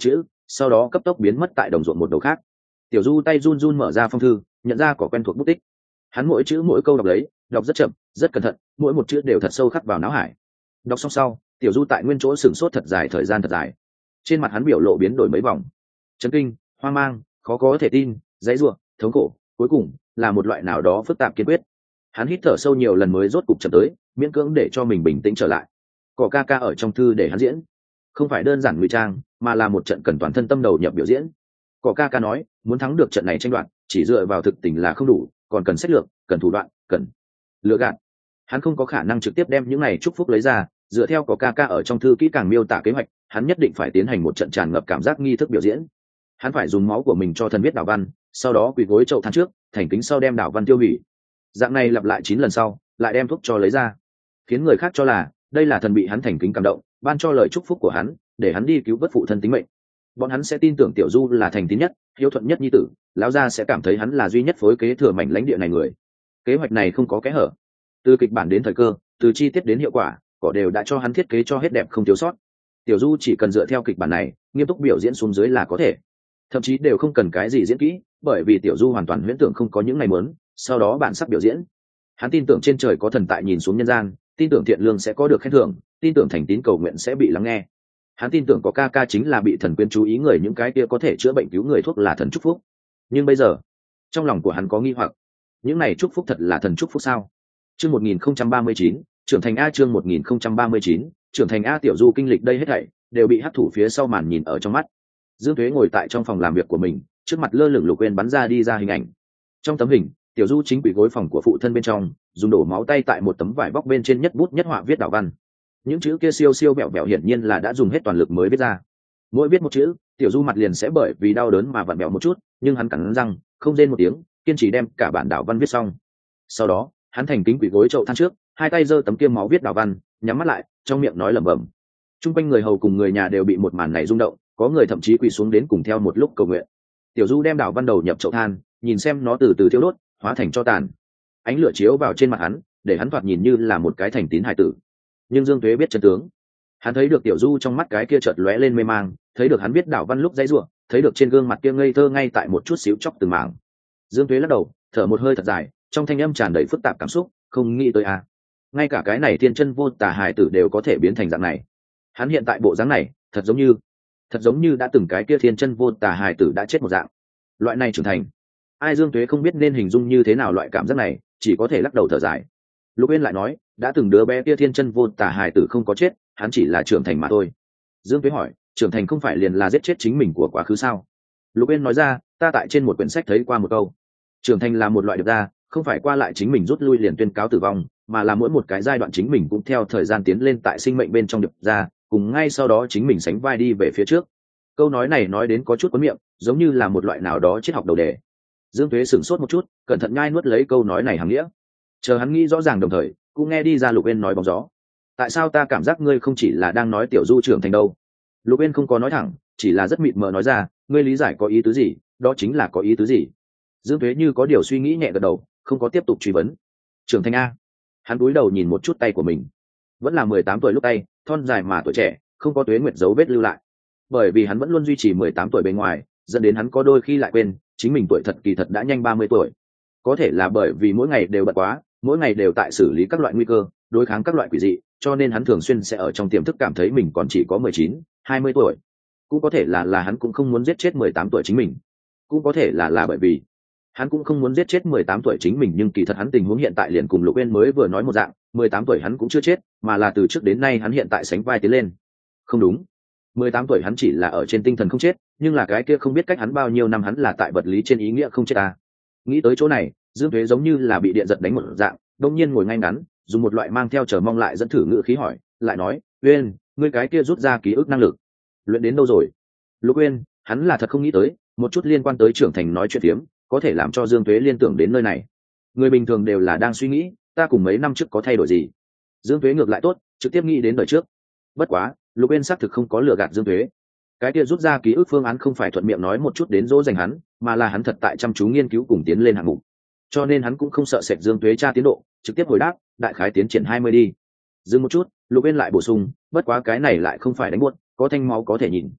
A: sau đó cấp tốc biến mất tại đồng ruộng một đầu khác. Tiểu Du tay run run mở ra phong thư, nhận ra có quen thuộc bút tích. Hắn mỗi chữ mỗi câu đọc lấy, đọc rất chậm, rất cẩn thận, mỗi một chữ đều thật sâu khắc vào não hải. Đọc xong sau, Tiểu Du tại nguyên chỗ sửng sốt thật dài thời gian thật dài. Trên mặt hắn biểu lộ biến đổi mấy vòng, chấn kinh, hoang mang, khó có thể tin, dãy rủa, thống khổ, cuối cùng là một loại nào đó phức tạp kiên quyết. Hắn hít thở sâu nhiều lần mới rốt cục chậm tới, miễn cưỡng để cho mình bình tĩnh trở lại. Cỏ ca ca ở trong thư để hắn diễn, không phải đơn giản ngụy trang, mà là một trận cần toàn thân tâm đầu nhập biểu diễn. Cỏ ca ca nói, muốn thắng được trận này tranh đoạt, chỉ dựa vào thực tình là không đủ, còn cần sách lược, cần thủ đoạn, cần lựa gạt. Hắn không có khả năng trực tiếp đem những này chúc phúc lấy ra, dựa theo có ca ca ở trong thư kỹ càng miêu tả kế hoạch, hắn nhất định phải tiến hành một trận tràn ngập cảm giác nghi thức biểu diễn. Hắn phải dùng máu của mình cho thần viết đạo văn, sau đó quỳ gối chậu than trước, thành kính sau đem đạo văn tiêu hủy. Dạng này lặp lại chín lần sau, lại đem thuốc cho lấy ra, khiến người khác cho là đây là thần bị hắn thành kính cảm động, ban cho lời chúc phúc của hắn, để hắn đi cứu vớt phụ thân tính mệnh. Bọn hắn sẽ tin tưởng Tiểu Du là thành tín nhất, hiếu thuận nhất nhi tử, lão gia sẽ cảm thấy hắn là duy nhất phối kế thừa mảnh lãnh địa này người. Kế hoạch này không có kẽ hở, từ kịch bản đến thời cơ, từ chi tiết đến hiệu quả, cỏ đều đã cho hắn thiết kế cho hết đẹp không thiếu sót. Tiểu Du chỉ cần dựa theo kịch bản này, nghiêm túc biểu diễn xuống dưới là có thể, thậm chí đều không cần cái gì diễn kỹ, bởi vì Tiểu Du hoàn toàn huyễn tưởng không có những ngày muốn, sau đó bản sắc biểu diễn. Hắn tin tưởng trên trời có thần tại nhìn xuống nhân gian, tin tưởng thiện lương sẽ có được khen thưởng, tin tưởng thành tín cầu nguyện sẽ bị lắng nghe. Hắn tin tưởng có ca ca chính là bị thần quyến chú ý người, những cái kia có thể chữa bệnh cứu người thuốc là thần chúc phúc. Nhưng bây giờ, trong lòng của hắn có nghi hoặc, những này chúc phúc thật là thần chúc phúc sao? Chương một nghìn không trăm ba mươi chín, trưởng thành A chương một nghìn không trăm ba mươi chín, trưởng thành A. Tiểu Du kinh lịch đây hết thảy đều bị hắc thủ phía sau màn nhìn ở trong mắt. Dương Tuế ngồi tại trong phòng làm việc của mình, trước mặt lơ lửng Lục Uyên bắn ra đi ra hình ảnh. Trong tấm hình, Tiểu Du chính quỳ gối phòng của phụ thân bên trong, dùng đổ máu tay tại một tấm vải bóc bên trên nhất bút nhất họa viết đạo văn. Những chữ kia siêu siêu bẹo bẹo hiển nhiên là đã dùng hết toàn lực mới viết ra. Mỗi viết một chữ, Tiểu Du mặt liền sẽ bởi vì đau đớn mà vặn bẹo một chút, nhưng hắn cắn răng, không rên một tiếng, kiên trì đem cả bản đạo văn viết xong. Sau đó, hắn thành kính quỳ gối chậu than trước, hai tay giơ tấm kiêm máu viết đạo văn, nhắm mắt lại, trong miệng nói lẩm bẩm. Trung quanh người hầu cùng người nhà đều bị một màn này rung động, có người thậm chí quỳ xuống đến cùng theo một lúc cầu nguyện. Tiểu Du đem đạo văn đầu nhập chậu than, nhìn xem nó từ từ thiêu đốt, hóa thành tro tàn. Ánh lửa chiếu vào trên mặt hắn, để hắn thoạt nhìn như là một cái thành tín hài tử. Nhưng Dương Tuế biết chân tướng, hắn thấy được Tiểu Du trong mắt cái kia chợt lóe lên mê mang, thấy được hắn viết đạo văn lúc dãy rủa, thấy được trên gương mặt kia ngây thơ ngay tại một chút xíu chóc từng mảng. Dương Tuế lắc đầu, thở một hơi thật dài, trong thanh âm tràn đầy phức tạp cảm xúc, không nghĩ tới à, ngay cả cái này thiên chân vô tà hài tử đều có thể biến thành dạng này. Hắn hiện tại bộ dáng này, thật giống như, thật giống như đã từng cái kia thiên chân vô tà hài tử đã chết một dạng. Loại này trưởng thành, ai Dương Tuế không biết nên hình dung như thế nào loại cảm giác này, chỉ có thể lắc đầu thở dài. Lục Uyên lại nói, đã từng đứa bé kia thiên chân vô tà hài tử không có chết, hắn chỉ là trưởng thành mà thôi. Dương Tuế hỏi, trưởng thành không phải liền là giết chết chính mình của quá khứ sao? Lục Uyên nói ra, ta tại trên một quyển sách thấy qua một câu, trưởng thành là một loại điệp ra, không phải qua lại chính mình rút lui liền tuyên cáo tử vong, mà là mỗi một cái giai đoạn chính mình cũng theo thời gian tiến lên tại sinh mệnh bên trong điệp ra, cùng ngay sau đó chính mình sánh vai đi về phía trước. Câu nói này nói đến có chút quấn miệng, giống như là một loại nào đó triết học đầu đề. Dương Tuế sửng sốt một chút, cẩn thận nhai nuốt lấy câu nói này hàm nghĩa. Chờ hắn nghĩ rõ ràng đồng thời, cũng nghe đi ra Lục Uyên nói bóng gió. Tại sao ta cảm giác ngươi không chỉ là đang nói Tiểu Du trưởng thành đâu? Lục Uyên không có nói thẳng, chỉ là rất mịt mờ nói ra, ngươi lý giải có ý tứ gì, đó chính là có ý tứ gì. Dương Tuế như có điều suy nghĩ nhẹ gật đầu, không có tiếp tục truy vấn. Trưởng thành A. Hắn cúi đầu nhìn một chút tay của mình, vẫn là mười tám tuổi lúc tay, thon dài mà tuổi trẻ, không có tuế nguyệt dấu vết lưu lại. Bởi vì hắn vẫn luôn duy trì mười tám tuổi bên ngoài, dẫn đến hắn có đôi khi lại quên, chính mình tuổi thật kỳ thật đã nhanh ba mươi tuổi. Có thể là bởi vì mỗi ngày đều bận quá, mỗi ngày đều tại xử lý các loại nguy cơ, đối kháng các loại quỷ dị, cho nên hắn thường xuyên sẽ ở trong tiềm thức cảm thấy mình còn chỉ có mười chín, hai mươi tuổi. Cũng có thể là là hắn cũng không muốn giết chết mười tám tuổi chính mình. Cũng có thể là là bởi vì hắn cũng không muốn giết chết mười tám tuổi chính mình, nhưng kỳ thật hắn tình huống hiện tại liền cùng Lục Uyên mới vừa nói một dạng, mười tám tuổi hắn cũng chưa chết, mà là từ trước đến nay hắn hiện tại sánh vai tiến lên. Không đúng, mười tám tuổi hắn chỉ là ở trên tinh thần không chết, nhưng là cái kia không biết cách hắn bao nhiêu năm hắn là tại vật lý trên ý nghĩa không chết à. Nghĩ tới chỗ này, Dương Tuế giống như là bị điện giật đánh một dạng, đông nhiên ngồi ngay ngắn, dùng một loại mang theo chờ mong lại dẫn thử ngữ khí hỏi, lại nói, Uyên, ngươi cái kia rút ra ký ức năng lực, luyện đến đâu rồi? Lục Uyên, hắn là thật không nghĩ tới, một chút liên quan tới trưởng thành nói chuyện phiếm, có thể làm cho Dương Tuế liên tưởng đến nơi này. Người bình thường đều là đang suy nghĩ, ta cùng mấy năm trước có thay đổi gì? Dương Tuế ngược lại tốt, trực tiếp nghĩ đến đời trước. Bất quá, Lục Uyên xác thực không có lừa gạt Dương Tuế. Cái kia rút ra ký ức phương án không phải thuận miệng nói một chút đến dỗ dành hắn, mà là hắn thật tại chăm chú nghiên cứu cùng tiến lên hạng mục. Cho nên hắn cũng không sợ sệt Dương Tuế tra tiến độ, trực tiếp hồi đáp, đại khái tiến triển hai mươi đi. Dừng một chút, Lục Uyên lại bổ sung, bất quá cái này lại không phải đánh buốt, có thanh máu có thể nhìn.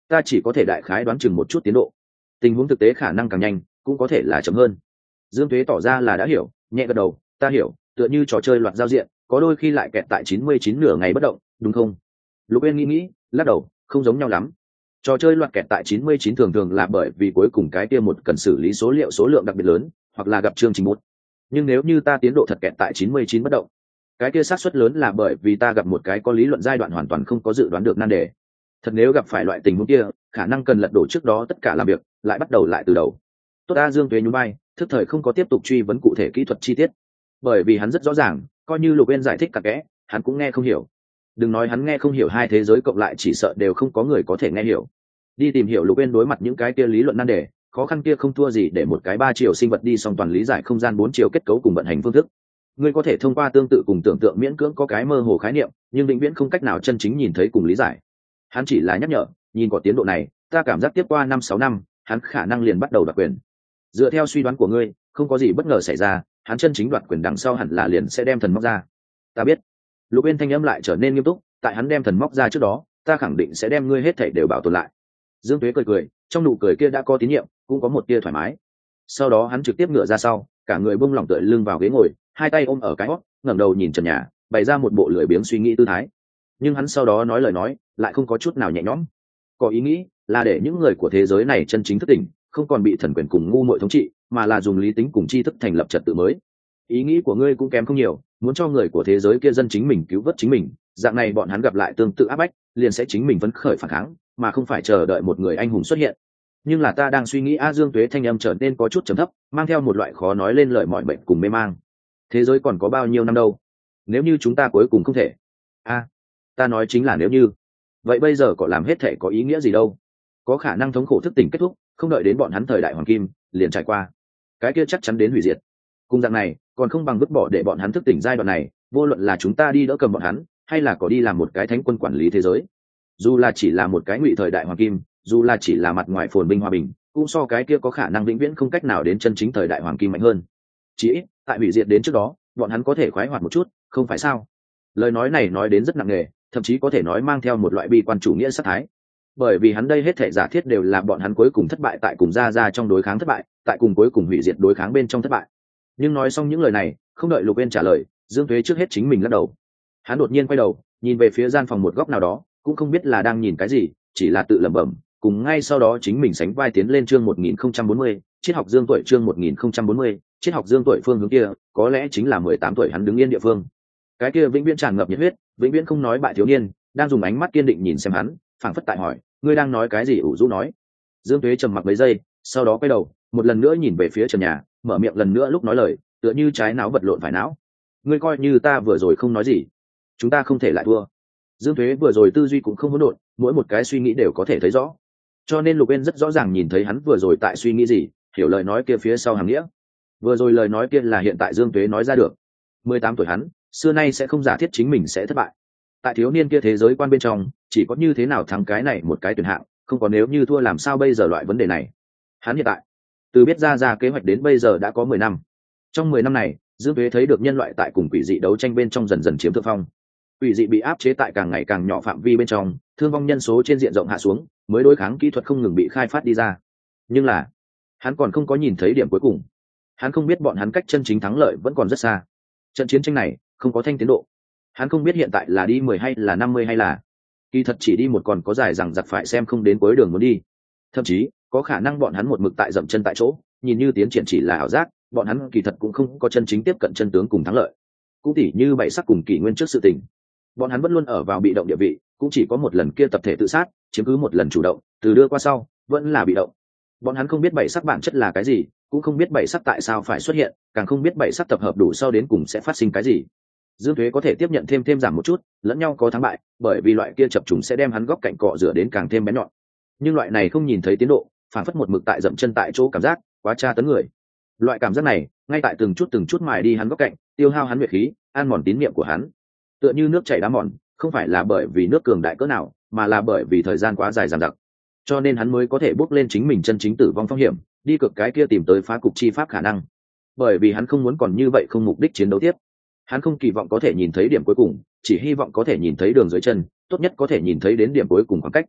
A: ta chỉ có thể đại khái đoán chừng một chút tiến độ. Tình huống thực tế khả năng càng nhanh cũng có thể là chậm hơn. Dương Tuế tỏ ra là đã hiểu, nhẹ gật đầu, ta hiểu, tựa như trò chơi loạt giao diện, có đôi khi lại kẹt tại chín mươi chín nửa ngày bất động, đúng không? Lục Uyên nghĩ nghĩ, lắc đầu, không giống nhau lắm. Trò chơi loạt kẹt tại chín mươi chín thường thường là bởi vì cuối cùng cái kia một cần xử lý số liệu số lượng đặc biệt lớn, hoặc là gặp chương trình bút. Nhưng nếu như ta tiến độ thật kẹt tại chín mươi chín bất động, cái kia xác suất lớn là bởi vì ta gặp một cái có lý luận giai đoạn hoàn toàn không có dự đoán được nan đề. Thật nếu gặp phải loại tình huống kia, khả năng cần lật đổ trước đó tất cả làm việc, lại bắt đầu lại từ đầu. Tốt ta. Dương Tuế nhún vai, thức thời không có tiếp tục truy vấn cụ thể kỹ thuật chi tiết, bởi vì hắn rất rõ ràng, coi như Lục Uyên giải thích cặn kẽ, hắn cũng nghe không hiểu. Đừng nói hắn nghe không hiểu, hai thế giới cộng lại chỉ sợ đều không có người có thể nghe hiểu. Đi tìm hiểu Lục Uyên đối mặt những cái kia lý luận nan đề, khó khăn kia không thua gì để một cái ba chiều sinh vật đi song toàn lý giải không gian bốn chiều kết cấu cùng vận hành phương thức. Ngươi có thể thông qua tương tự cùng tưởng tượng miễn cưỡng có cái mơ hồ khái niệm, nhưng vĩnh viễn không cách nào chân chính nhìn thấy cùng lý giải. Hắn chỉ là nhắc nhở, nhìn có tiến độ này, ta cảm giác tiếp qua năm sáu năm, hắn khả năng liền bắt đầu đoạt quyền. Dựa theo suy đoán của ngươi, không có gì bất ngờ xảy ra, hắn chân chính đoạt quyền đằng sau hẳn là liền sẽ đem thần móc ra. Ta biết. Lục Uyên thanh âm lại trở nên nghiêm túc, tại hắn đem thần móc ra trước đó, ta khẳng định sẽ đem ngươi hết thảy đều bảo tồn lại. Dương Tuế cười cười, trong nụ cười kia đã có tín nhiệm, cũng có một tia thoải mái. Sau đó hắn trực tiếp ngửa ra sau, cả người buông lỏng tựa lưng vào ghế ngồi, hai tay ôm ở cái hót, ngẩng đầu nhìn trần nhà, bày ra một bộ lười biếng suy nghĩ tư thái. Nhưng hắn sau đó nói lời nói, lại không có chút nào nhẹ nhõm. Có ý nghĩ là để những người của thế giới này chân chính thức tỉnh, không còn bị thần quyền cùng ngu muội thống trị, mà là dùng lý tính cùng tri thức thành lập trật tự mới. Ý nghĩ của ngươi cũng kém không nhiều, muốn cho người của thế giới kia dân chính mình cứu vớt chính mình, dạng này bọn hắn gặp lại tương tự áp bách, liền sẽ chính mình phấn khởi phản kháng, mà không phải chờ đợi một người anh hùng xuất hiện. Nhưng là ta đang suy nghĩ. A Dương Tuế thanh âm trở nên có chút trầm thấp, mang theo một loại khó nói lên lời mọi bệnh cùng mê mang. Thế giới còn có bao nhiêu năm đâu? Nếu như chúng ta cuối cùng không thể. A, ta nói chính là nếu như. Vậy bây giờ có làm hết thể có ý nghĩa gì đâu? Có khả năng thống khổ thức tỉnh kết thúc, không đợi đến bọn hắn thời đại hoàng kim liền trải qua, cái kia chắc chắn đến hủy diệt. Cùng dạng này còn không bằng vứt bỏ để bọn hắn thức tỉnh giai đoạn này, vô luận là chúng ta đi đỡ cầm bọn hắn, hay là có đi làm một cái thánh quân quản lý thế giới. Dù là chỉ là một cái ngụy thời đại hoàng kim, dù là chỉ là mặt ngoài phồn binh hòa bình, cũng so cái kia có khả năng vĩnh viễn không cách nào đến chân chính thời đại hoàng kim mạnh hơn. Chỉ ít tại hủy diệt đến trước đó, bọn hắn có thể khoái hoạt một chút, không phải sao? Lời nói này nói đến rất nặng nề, thậm chí có thể nói mang theo một loại bi quan chủ nghĩa sát thái. Bởi vì hắn đây hết thể giả thiết đều là bọn hắn cuối cùng thất bại tại cùng ra ra trong đối kháng thất bại, tại cùng cuối cùng hủy diệt đối kháng bên trong thất bại. Nhưng nói xong những lời này, không đợi Lục Uyên trả lời, Dương Tuế trước hết chính mình lắc đầu. Hắn đột nhiên quay đầu, nhìn về phía gian phòng một góc nào đó, cũng không biết là đang nhìn cái gì, chỉ là tự lẩm bẩm, cùng ngay sau đó chính mình sánh vai tiến lên chương một nghìn không trăm bốn mươi, triết học Dương tuổi chương một nghìn không trăm bốn mươi, triết học Dương tuổi phương hướng kia, có lẽ chính là mười tám tuổi hắn đứng yên địa phương. Cái kia vĩnh viễn tràn ngập nhiệt huyết, vĩnh viễn không nói bại thiếu niên, đang dùng ánh mắt kiên định nhìn xem hắn, phảng phất tại hỏi, ngươi đang nói cái gì? ủ rũ nói. Dương Tuế trầm mặc mấy giây, sau đó quay đầu, một lần nữa nhìn về phía trần nhà, mở miệng lần nữa lúc nói lời, tựa như trái não vật lộn phải não. Ngươi coi như ta vừa rồi không nói gì, chúng ta không thể lại thua. Dương Tuế vừa rồi tư duy cũng không hỗn độn, mỗi một cái suy nghĩ đều có thể thấy rõ, cho nên Lục Uyên rất rõ ràng nhìn thấy hắn vừa rồi tại suy nghĩ gì, hiểu lời nói kia phía sau hàng nghĩa. Vừa rồi lời nói kia là hiện tại Dương Tuế nói ra được. mười tám tuổi hắn, xưa nay sẽ không giả thiết chính mình sẽ thất bại. Tại thiếu niên kia thế giới quan bên trong, chỉ có như thế nào thắng cái này một cái tuyển hạng, không có nếu như thua làm sao bây giờ loại vấn đề này. Hắn hiện tại, từ biết ra ra kế hoạch đến bây giờ đã có mười năm. Trong mười năm này, Dương Tuế thấy được nhân loại tại cùng quỷ dị đấu tranh bên trong dần dần chiếm thượng phong. Quỷ dị bị áp chế tại càng ngày càng nhỏ phạm vi bên trong, thương vong nhân số trên diện rộng hạ xuống, mới đối kháng kỹ thuật không ngừng bị khai phát đi ra. Nhưng là, hắn còn không có nhìn thấy điểm cuối cùng. Hắn không biết bọn hắn cách chân chính thắng lợi vẫn còn rất xa. Trận chiến tranh này không có thanh tiến độ. Hắn không biết hiện tại là đi mười hay là năm mươi hay là kỳ thật chỉ đi một còn có dài rằng giặc phải xem không đến cuối đường muốn đi. Thậm chí có khả năng bọn hắn một mực tại dậm chân tại chỗ, nhìn như tiến triển chỉ là ảo giác, bọn hắn kỳ thật cũng không có chân chính tiếp cận chân tướng cùng thắng lợi. Cũng tỉ như bảy sắc cùng kỷ nguyên trước sự tình, bọn hắn vẫn luôn ở vào bị động địa vị, cũng chỉ có một lần kia tập thể tự sát chiếm cứ một lần chủ động, từ đưa qua sau vẫn là bị động. Bọn hắn không biết bảy sắc bản chất là cái gì, cũng không biết bảy sắc tại sao phải xuất hiện, càng không biết bảy sắc tập hợp đủ sau đến cùng sẽ phát sinh cái gì. Dương Tuế có thể tiếp nhận thêm thêm giảm một chút, lẫn nhau có thắng bại, bởi vì loại kia chập trùng sẽ đem hắn góc cạnh cọ rửa đến càng thêm bén nhọn. Nhưng loại này không nhìn thấy tiến độ, phản phất một mực tại dậm chân tại chỗ cảm giác, quá tra tấn người. Loại cảm giác này, ngay tại từng chút từng chút mài đi hắn góc cạnh, tiêu hao hắn nguyệt khí, ăn mòn tín niệm của hắn. Tựa như nước chảy đá mòn, không phải là bởi vì nước cường đại cỡ nào, mà là bởi vì thời gian quá dài dằng dặc. Cho nên hắn mới có thể bước lên chính mình chân chính tử vong phong hiểm, đi cực cái kia tìm tới phá cục chi pháp khả năng. Bởi vì hắn không muốn còn như vậy không mục đích chiến đấu tiếp. Hắn không kỳ vọng có thể nhìn thấy điểm cuối cùng, chỉ hy vọng có thể nhìn thấy đường dưới chân, tốt nhất có thể nhìn thấy đến điểm cuối cùng khoảng cách.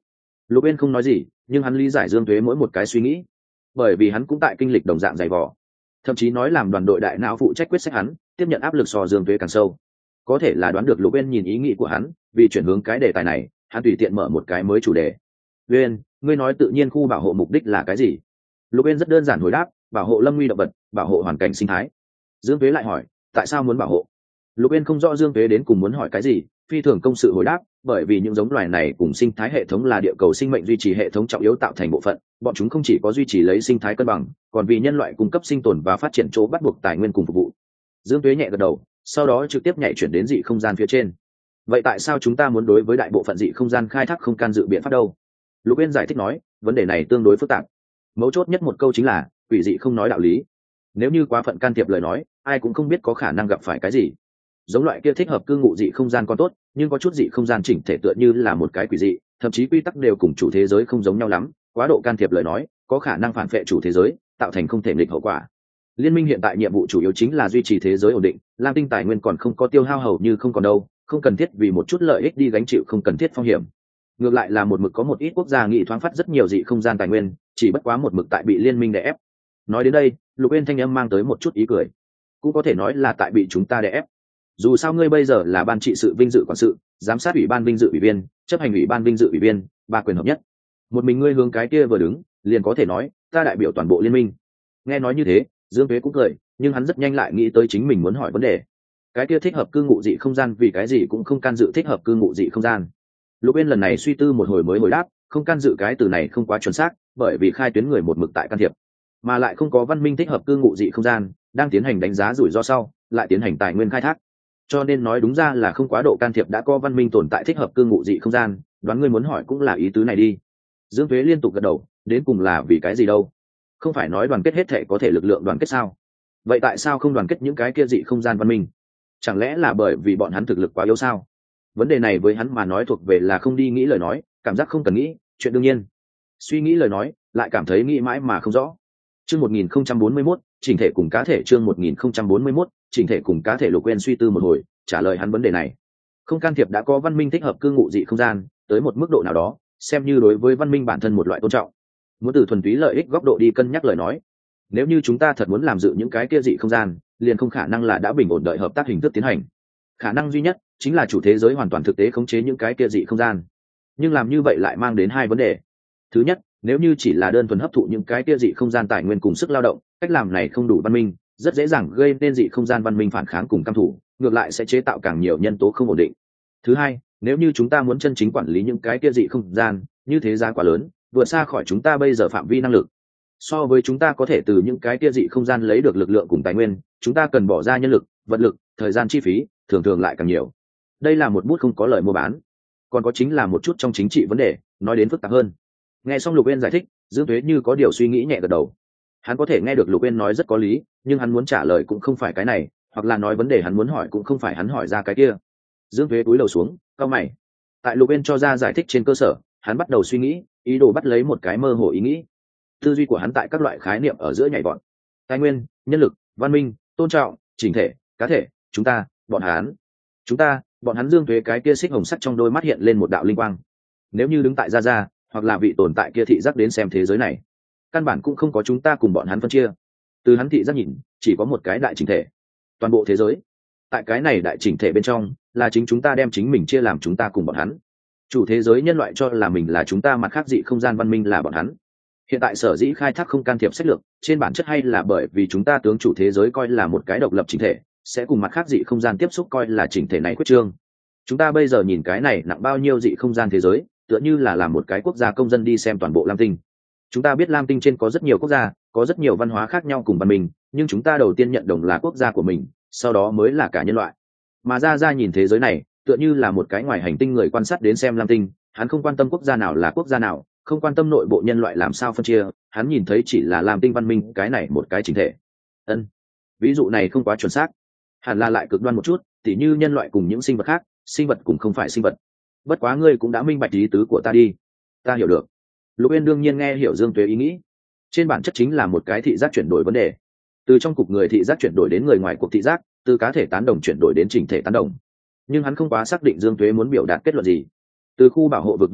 A: Lục Uyên không nói gì, nhưng hắn lý giải Dương Tuế mỗi một cái suy nghĩ, bởi vì hắn cũng tại kinh lịch đồng dạng dày vò, thậm chí nói làm đoàn đội đại não phụ trách quyết sách hắn tiếp nhận áp lực so Dương Tuế càng sâu. Có thể là đoán được Lục Uyên nhìn ý nghĩ của hắn, vì chuyển hướng cái đề tài này, hắn tùy tiện mở một cái mới chủ đề. Uyên, ngươi nói tự nhiên khu bảo hộ mục đích là cái gì? Lục Uyên rất đơn giản hồi đáp, bảo hộ lâm nguy động vật, bảo hộ hoàn cảnh sinh thái. Dương Tuế lại hỏi, tại sao muốn bảo hộ? Lục Uyên không rõ Dương Tuế đến cùng muốn hỏi cái gì, phi thường công sự hồi đáp, bởi vì những giống loài này cùng sinh thái hệ thống là địa cầu sinh mệnh duy trì hệ thống trọng yếu tạo thành bộ phận, bọn chúng không chỉ có duy trì lấy sinh thái cân bằng, còn vì nhân loại cung cấp sinh tồn và phát triển chỗ bắt buộc tài nguyên cùng phục vụ. Dương Tuế nhẹ gật đầu, sau đó trực tiếp nhảy chuyển đến dị không gian phía trên. Vậy tại sao chúng ta muốn đối với đại bộ phận dị không gian khai thác không can dự biện pháp đâu? Lục Uyên giải thích nói, vấn đề này tương đối phức tạp. Mấu chốt nhất một câu chính là, quỷ dị không nói đạo lý. Nếu như quá phận can thiệp lời nói, ai cũng không biết có khả năng gặp phải cái gì. Giống loại kia thích hợp cư ngụ dị không gian còn tốt, nhưng có chút dị không gian chỉnh thể tựa như là một cái quỷ dị, thậm chí quy tắc đều cùng chủ thế giới không giống nhau lắm, quá độ can thiệp lời nói, có khả năng phản phệ chủ thế giới, tạo thành không thể nghịch hậu quả. Liên minh hiện tại nhiệm vụ chủ yếu chính là duy trì thế giới ổn định, lam tinh tài nguyên còn không có tiêu hao hầu như không còn đâu, không cần thiết vì một chút lợi ích đi gánh chịu không cần thiết phong hiểm. Ngược lại là một mực có một ít quốc gia nghị thoáng phát rất nhiều dị không gian tài nguyên, chỉ bất quá một mực tại bị liên minh đè ép. Nói đến đây, Lục Uyên thanh âm mang tới một chút ý cười, cũng có thể nói là tại bị chúng ta đè ép. Dù sao ngươi bây giờ là ban trị sự vinh dự quản sự, giám sát ủy ban vinh dự ủy viên, chấp hành ủy ban vinh dự ủy viên, ba quyền hợp nhất. Một mình ngươi hướng cái kia vừa đứng, liền có thể nói ta đại biểu toàn bộ liên minh. Nghe nói như thế, Dương Tuế cũng cười, nhưng hắn rất nhanh lại nghĩ tới chính mình muốn hỏi vấn đề. Cái kia thích hợp cư ngụ dị không gian vì cái gì cũng không can dự thích hợp cư ngụ dị không gian. Lục Uyên lần này suy tư một hồi mới hồi đáp, không can dự cái từ này không quá chuẩn xác, bởi vì khai tuyến người một mực tại can thiệp, mà lại không có văn minh thích hợp cư ngụ dị không gian, đang tiến hành đánh giá rủi ro sau, lại tiến hành tài nguyên khai thác. Cho nên nói đúng ra là không quá độ can thiệp đã có văn minh tồn tại thích hợp cư ngụ dị không gian, đoán ngươi muốn hỏi cũng là ý tứ này đi. Dương Tuế liên tục gật đầu, đến cùng là vì cái gì đâu? Không phải nói đoàn kết hết thể có thể lực lượng đoàn kết sao? Vậy tại sao không đoàn kết những cái kia dị không gian văn minh? Chẳng lẽ là bởi vì bọn hắn thực lực quá yếu sao? Vấn đề này với hắn mà nói thuộc về là không đi nghĩ lời nói, cảm giác không cần nghĩ, chuyện đương nhiên. Suy nghĩ lời nói, lại cảm thấy nghĩ mãi mà không rõ. Chương một nghìn không trăm bốn mươi mốt, chỉnh thể cùng cá thể chương một nghìn không trăm bốn mươi mốt, chỉnh thể cùng cá thể. Lục Uyên suy tư một hồi, trả lời hắn vấn đề này. Không can thiệp đã có văn minh thích hợp cư ngụ dị không gian, tới một mức độ nào đó, xem như đối với văn minh bản thân một loại tôn trọng. Muốn từ thuần túy lợi ích góc độ đi cân nhắc lời nói, nếu như chúng ta thật muốn làm dự những cái kia dị không gian, liền không khả năng là đã bình ổn đợi hợp tác hình thức tiến hành. Khả năng duy nhất chính là chủ thế giới hoàn toàn thực tế khống chế những cái kia dị không gian. Nhưng làm như vậy lại mang đến hai vấn đề. Thứ nhất, nếu như chỉ là đơn thuần hấp thụ những cái kia dị không gian tài nguyên cùng sức lao động, cách làm này không đủ văn minh, rất dễ dàng gây nên dị không gian văn minh phản kháng cùng căm thủ, ngược lại sẽ chế tạo càng nhiều nhân tố không ổn định. Thứ hai, nếu như chúng ta muốn chân chính quản lý những cái kia dị không gian, như thế giá quá lớn, vượt xa khỏi chúng ta bây giờ phạm vi năng lực. So với chúng ta có thể từ những cái kia dị không gian lấy được lực lượng cùng tài nguyên, chúng ta cần bỏ ra nhân lực, vật lực, thời gian chi phí, thường thường lại càng nhiều. Đây là một bút không có lời mua bán. Còn có chính là một chút trong chính trị vấn đề, nói đến phức tạp hơn. Nghe xong Lục Uyên giải thích, Dương Tuế như có điều suy nghĩ nhẹ gật đầu. Hắn có thể nghe được Lục Uyên nói rất có lý, nhưng hắn muốn trả lời cũng không phải cái này, hoặc là nói vấn đề hắn muốn hỏi cũng không phải hắn hỏi ra cái kia. Dương Tuế cúi đầu xuống, cau mày. Tại Lục Uyên cho ra giải thích trên cơ sở, hắn bắt đầu suy nghĩ, ý đồ bắt lấy một cái mơ hồ ý nghĩ. Tư duy của hắn tại các loại khái niệm ở giữa nhảy vọt. Tài nguyên, nhân lực, văn minh, tôn trọng, chỉnh thể, cá thể, chúng ta, bọn hắn. Chúng ta, bọn hắn. Dương Tuế cái kia xích hồng sắc trong đôi mắt hiện lên một đạo linh quang. Nếu như đứng tại Gia Gia, hoặc là vị tồn tại kia thị giác đến xem thế giới này, căn bản cũng không có chúng ta cùng bọn hắn phân chia. Từ hắn thị giác nhìn, chỉ có một cái đại chỉnh thể, toàn bộ thế giới. Tại cái này đại chỉnh thể bên trong, là chính chúng ta đem chính mình chia làm chúng ta cùng bọn hắn. Chủ thế giới nhân loại cho là mình là chúng ta, mặt khác dị không gian văn minh là bọn hắn. Hiện tại sở dĩ khai thác không can thiệp sách lược, trên bản chất hay là bởi vì chúng ta tướng chủ thế giới coi là một cái độc lập chỉnh thể, sẽ cùng mặt khác dị không gian tiếp xúc coi là chỉnh thể này quyết trương. Chúng ta bây giờ nhìn cái này nặng bao nhiêu dị không gian thế giới, tựa như là làm một cái quốc gia công dân đi xem toàn bộ Lam Tinh. Chúng ta biết Lam Tinh trên có rất nhiều quốc gia, có rất nhiều văn hóa khác nhau cùng văn minh, nhưng chúng ta đầu tiên nhận đồng là quốc gia của mình, sau đó mới là cả nhân loại. Mà Gia Gia nhìn thế giới này, tựa như là một cái ngoài hành tinh người quan sát đến xem Lam Tinh, hắn không quan tâm quốc gia nào là quốc gia nào, không quan tâm nội bộ nhân loại làm sao phân chia, hắn nhìn thấy chỉ là Lam Tinh văn minh cái này một cái chỉnh thể. Ân, ví dụ này không quá chuẩn xác, hẳn là lại cực đoan một chút, tỉ như nhân loại cùng những sinh vật khác, sinh vật cũng không phải sinh vật. Bất quá ngươi cũng đã minh bạch ý tứ của ta đi. Ta hiểu được. Lục Uyên đương nhiên nghe hiểu Dương Tuế ý nghĩ. Trên bản chất chính là một cái thị giác chuyển đổi vấn đề, từ trong cục người thị giác chuyển đổi đến người ngoài cuộc thị giác, từ cá thể tán đồng chuyển đổi đến chỉnh thể tán đồng. Nhưng hắn không quá xác định Dương Tuế muốn biểu đạt kết luận gì. Từ khu bảo hộ vực vấn đề,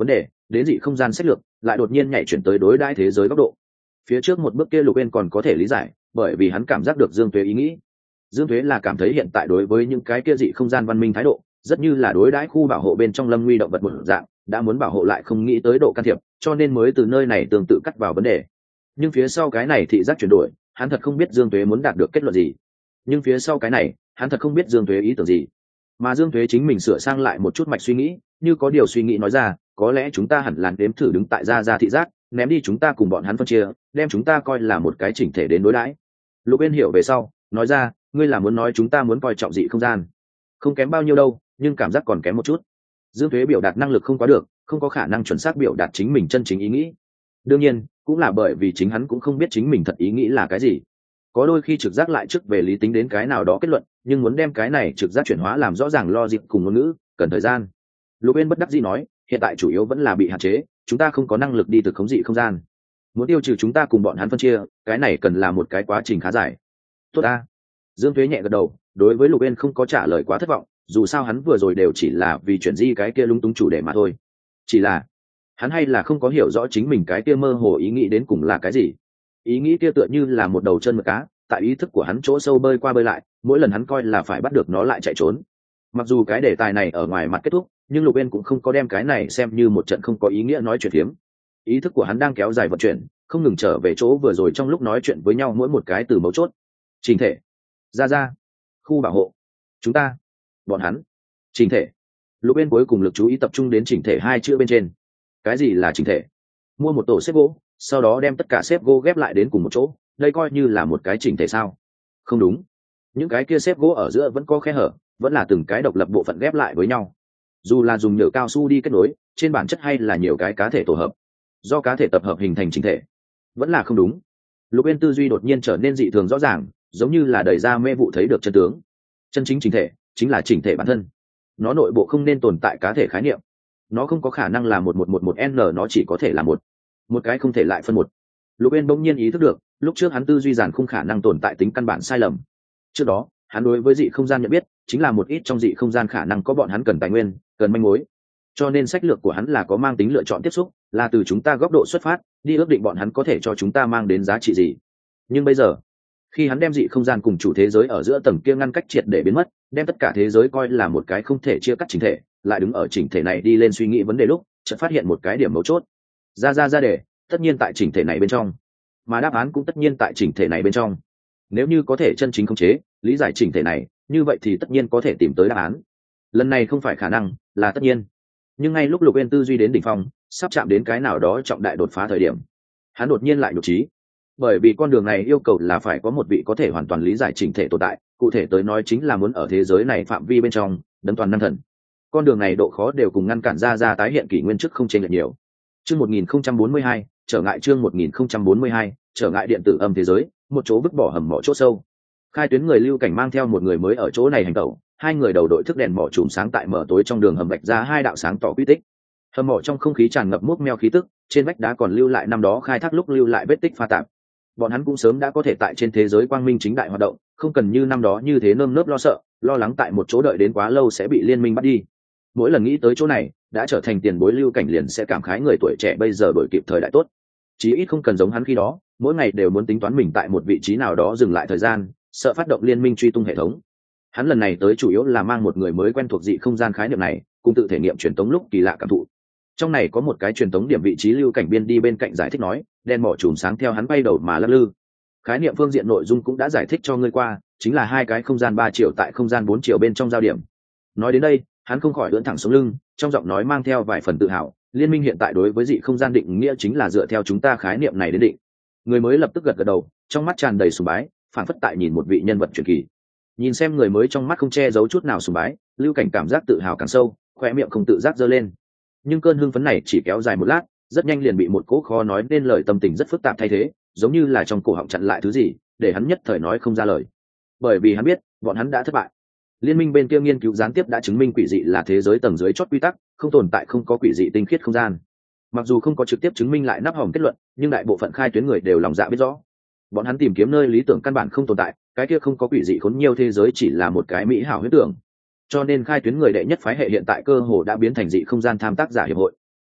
A: đến dị không gian sách lược lại đột nhiên nhảy chuyển tới đối đãi thế giới góc độ. Phía trước một bước kia Lục Uyên còn có thể lý giải, bởi vì hắn cảm giác được Dương Tuế ý nghĩ. Dương Tuế là cảm thấy hiện tại đối với những cái kia dị không gian văn minh thái độ rất như là đối đãi khu bảo hộ bên trong lâm nguy động vật một dạng, đã muốn bảo hộ lại không nghĩ tới độ can thiệp, cho nên mới từ nơi này tương tự cắt vào vấn đề. Nhưng phía sau cái này thị giác chuyển đổi, hắn thật không biết Dương Tuế muốn đạt được kết luận gì. Nhưng phía sau cái này, hắn thật không biết Dương Tuế ý tưởng gì. Mà Dương Tuế chính mình sửa sang lại một chút mạch suy nghĩ, như có điều suy nghĩ nói ra, có lẽ chúng ta hẳn là đếm thử đứng tại gia gia thị giác, ném đi chúng ta cùng bọn hắn phân chia, đem chúng ta coi là một cái chỉnh thể đến đối đãi. Lục Uyên hiểu về sau, nói ra, ngươi là muốn nói chúng ta muốn coi trọng dị không gian? Không kém bao nhiêu đâu, nhưng cảm giác còn kém một chút. Dương Tuế biểu đạt năng lực không quá được, không có khả năng chuẩn xác biểu đạt chính mình chân chính ý nghĩ. Đương nhiên, cũng là bởi vì chính hắn cũng không biết chính mình thật ý nghĩ là cái gì. Có đôi khi trực giác lại trước về lý tính đến cái nào đó kết luận, nhưng muốn đem cái này trực giác chuyển hóa làm rõ ràng logic cùng ngôn ngữ, cần thời gian. Lục Uyên bất đắc dĩ nói, hiện tại chủ yếu vẫn là bị hạn chế, chúng ta không có năng lực đi thực khống dị không gian. Muốn tiêu trừ chúng ta cùng bọn hắn phân chia, cái này cần là một cái quá trình khá dài. Tốt ta. Dương Tuế nhẹ gật đầu, đối với Lục Uyên không có trả lời quá thất vọng, dù sao hắn vừa rồi đều chỉ là vì chuyển di cái kia lung tung chủ đề mà thôi. Chỉ là hắn hay là không có hiểu rõ chính mình cái kia mơ hồ ý nghĩ đến cùng là cái gì. Ý nghĩ kia tựa như là một đầu chân mực cá, tại ý thức của hắn chỗ sâu bơi qua bơi lại, mỗi lần hắn coi là phải bắt được nó lại chạy trốn. Mặc dù cái đề tài này ở ngoài mặt kết thúc, nhưng Lục Uyên cũng không có đem cái này xem như một trận không có ý nghĩa nói chuyện phiếm. Ý thức của hắn đang kéo dài vận chuyển, không ngừng trở về chỗ vừa rồi trong lúc nói chuyện với nhau mỗi một cái từ mấu chốt. Trình thể, ra ra, khu bảo hộ, chúng ta, bọn hắn, trình thể. Lục Uyên cuối cùng lực chú ý tập trung đến chỉnh thể hai chữ bên trên. Cái gì là chỉnh thể? Mua một tổ xếp gỗ, sau đó đem tất cả xếp gỗ ghép lại đến cùng một chỗ, đây coi như là một cái chỉnh thể sao? Không đúng. Những cái kia xếp gỗ ở giữa vẫn có khe hở, vẫn là từng cái độc lập bộ phận ghép lại với nhau. Dù là dùng nhựa cao su đi kết nối, trên bản chất hay là nhiều cái cá thể tổ hợp, do cá thể tập hợp hình thành chỉnh thể. Vẫn là không đúng. Lục Uyên tư duy đột nhiên trở nên dị thường rõ ràng, giống như là đẩy ra mê vụ thấy được chân tướng. Chân chính chỉnh thể chính là chỉnh thể bản thân. Nó nội bộ không nên tồn tại cá thể khái niệm. Nó không có khả năng là một một một một n, nó chỉ có thể là một một cái không thể lại phân một. Lục Uyên bỗng nhiên ý thức được, lúc trước hắn tư duy giản không khả năng tồn tại tính căn bản sai lầm. Trước đó, hắn đối với dị không gian nhận biết chính là một ít trong dị không gian khả năng có bọn hắn cần tài nguyên, cần manh mối. Cho nên sách lược của hắn là có mang tính lựa chọn tiếp xúc, là từ chúng ta góc độ xuất phát, đi ước định bọn hắn có thể cho chúng ta mang đến giá trị gì. Nhưng bây giờ, khi hắn đem dị không gian cùng chủ thế giới ở giữa tầng kia ngăn cách triệt để biến mất, đem tất cả thế giới coi là một cái không thể chia cắt chỉnh thể, lại đứng ở chỉnh thể này đi lên suy nghĩ vấn đề lúc, chợt phát hiện một cái điểm mấu chốt. Ra ra ra đề, tất nhiên tại chỉnh thể này bên trong, mà đáp án cũng tất nhiên tại chỉnh thể này bên trong. Nếu như có thể chân chính khống chế, lý giải chỉnh thể này, như vậy thì tất nhiên có thể tìm tới đáp án. Lần này không phải khả năng, là tất nhiên. Nhưng ngay lúc Lục Uyên tư duy đến đỉnh phong, sắp chạm đến cái nào đó trọng đại đột phá thời điểm, hắn đột nhiên lại nhục trí. Bởi vì con đường này yêu cầu là phải có một vị có thể hoàn toàn lý giải chỉnh thể tồn tại, cụ thể tới nói chính là muốn ở thế giới này phạm vi bên trong đấng toàn năng thần. Con đường này độ khó đều cùng ngăn cản ra ra tái hiện kỷ nguyên trước không chênh lệch nhiều. Chương một nghìn không trăm bốn mươi hai, trở ngại chương một nghìn không trăm bốn mươi hai, trở ngại điện tử âm thế giới, một chỗ vứt bỏ hầm mỏ chỗ sâu. Khai tuyến người Lưu Cảnh mang theo một người mới ở chỗ này hành tẩu, hai người đầu đội thức đèn mỏ chùm sáng tại mở tối trong đường hầm vạch ra hai đạo sáng tỏ quy tích. Hầm mỏ trong không khí tràn ngập mút meo khí tức, trên vách đá còn lưu lại năm đó khai thác lúc lưu lại vết tích pha tạp. Bọn hắn cũng sớm đã có thể tại trên thế giới quang minh chính đại hoạt động, không cần như năm đó như thế nơm nớp lo sợ, lo lắng tại một chỗ đợi đến quá lâu sẽ bị liên minh bắt đi. Mỗi lần nghĩ tới chỗ này, đã trở thành tiền bối Lưu Cảnh liền sẽ cảm khái người tuổi trẻ bây giờ đổi kịp thời đại tốt. Chí ít không cần giống hắn khi đó, mỗi ngày đều muốn tính toán mình tại một vị trí nào đó dừng lại thời gian, sợ phát động liên minh truy tung hệ thống. Hắn lần này tới chủ yếu là mang một người mới quen thuộc dị không gian khái niệm này, cùng tự thể nghiệm truyền tống lúc kỳ lạ cảm thụ. Trong này có một cái truyền tống điểm vị trí Lưu Cảnh biên đi bên cạnh giải thích nói, đen mỏ chùm sáng theo hắn bay đầu mà lắc lư. Khái niệm phương diện nội dung cũng đã giải thích cho ngươi qua, chính là hai cái không gian ba chiều tại không gian bốn chiều bên trong giao điểm. Nói đến đây, hắn không khỏi ưỡn thẳng sống lưng, trong giọng nói mang theo vài phần tự hào, liên minh hiện tại đối với dị không gian định nghĩa chính là dựa theo chúng ta khái niệm này đến định. Người mới lập tức gật gật đầu, trong mắt tràn đầy sùng bái, phản phất tại nhìn một vị nhân vật truyền kỳ. Nhìn xem người mới trong mắt không che giấu chút nào sùng bái, Lưu Cảnh cảm giác tự hào càng sâu, khoe miệng không tự giác giơ lên. Nhưng cơn hưng phấn này chỉ kéo dài một lát, rất nhanh liền bị một cỗ khó nói nên lời tâm tình rất phức tạp thay thế, giống như là trong cổ họng chặn lại thứ gì, để hắn nhất thời nói không ra lời. Bởi vì hắn biết, bọn hắn đã thất bại. Liên minh bên kia nghiên cứu gián tiếp đã chứng minh quỷ dị là thế giới tầng dưới chót quy tắc, không tồn tại không có quỷ dị tinh khiết không gian. Mặc dù không có trực tiếp chứng minh lại nắp hòm kết luận, nhưng đại bộ phận khai tuyến người đều lòng dạ biết rõ. Bọn hắn tìm kiếm nơi lý tưởng căn bản không tồn tại, cái kia không có quỷ dị khốn nhiều thế giới chỉ là một cái mỹ hảo huyễn tưởng. Cho nên khai tuyến người đệ nhất phái hệ hiện tại cơ hồ đã biến thành dị không gian tham tác giả hiệp hội.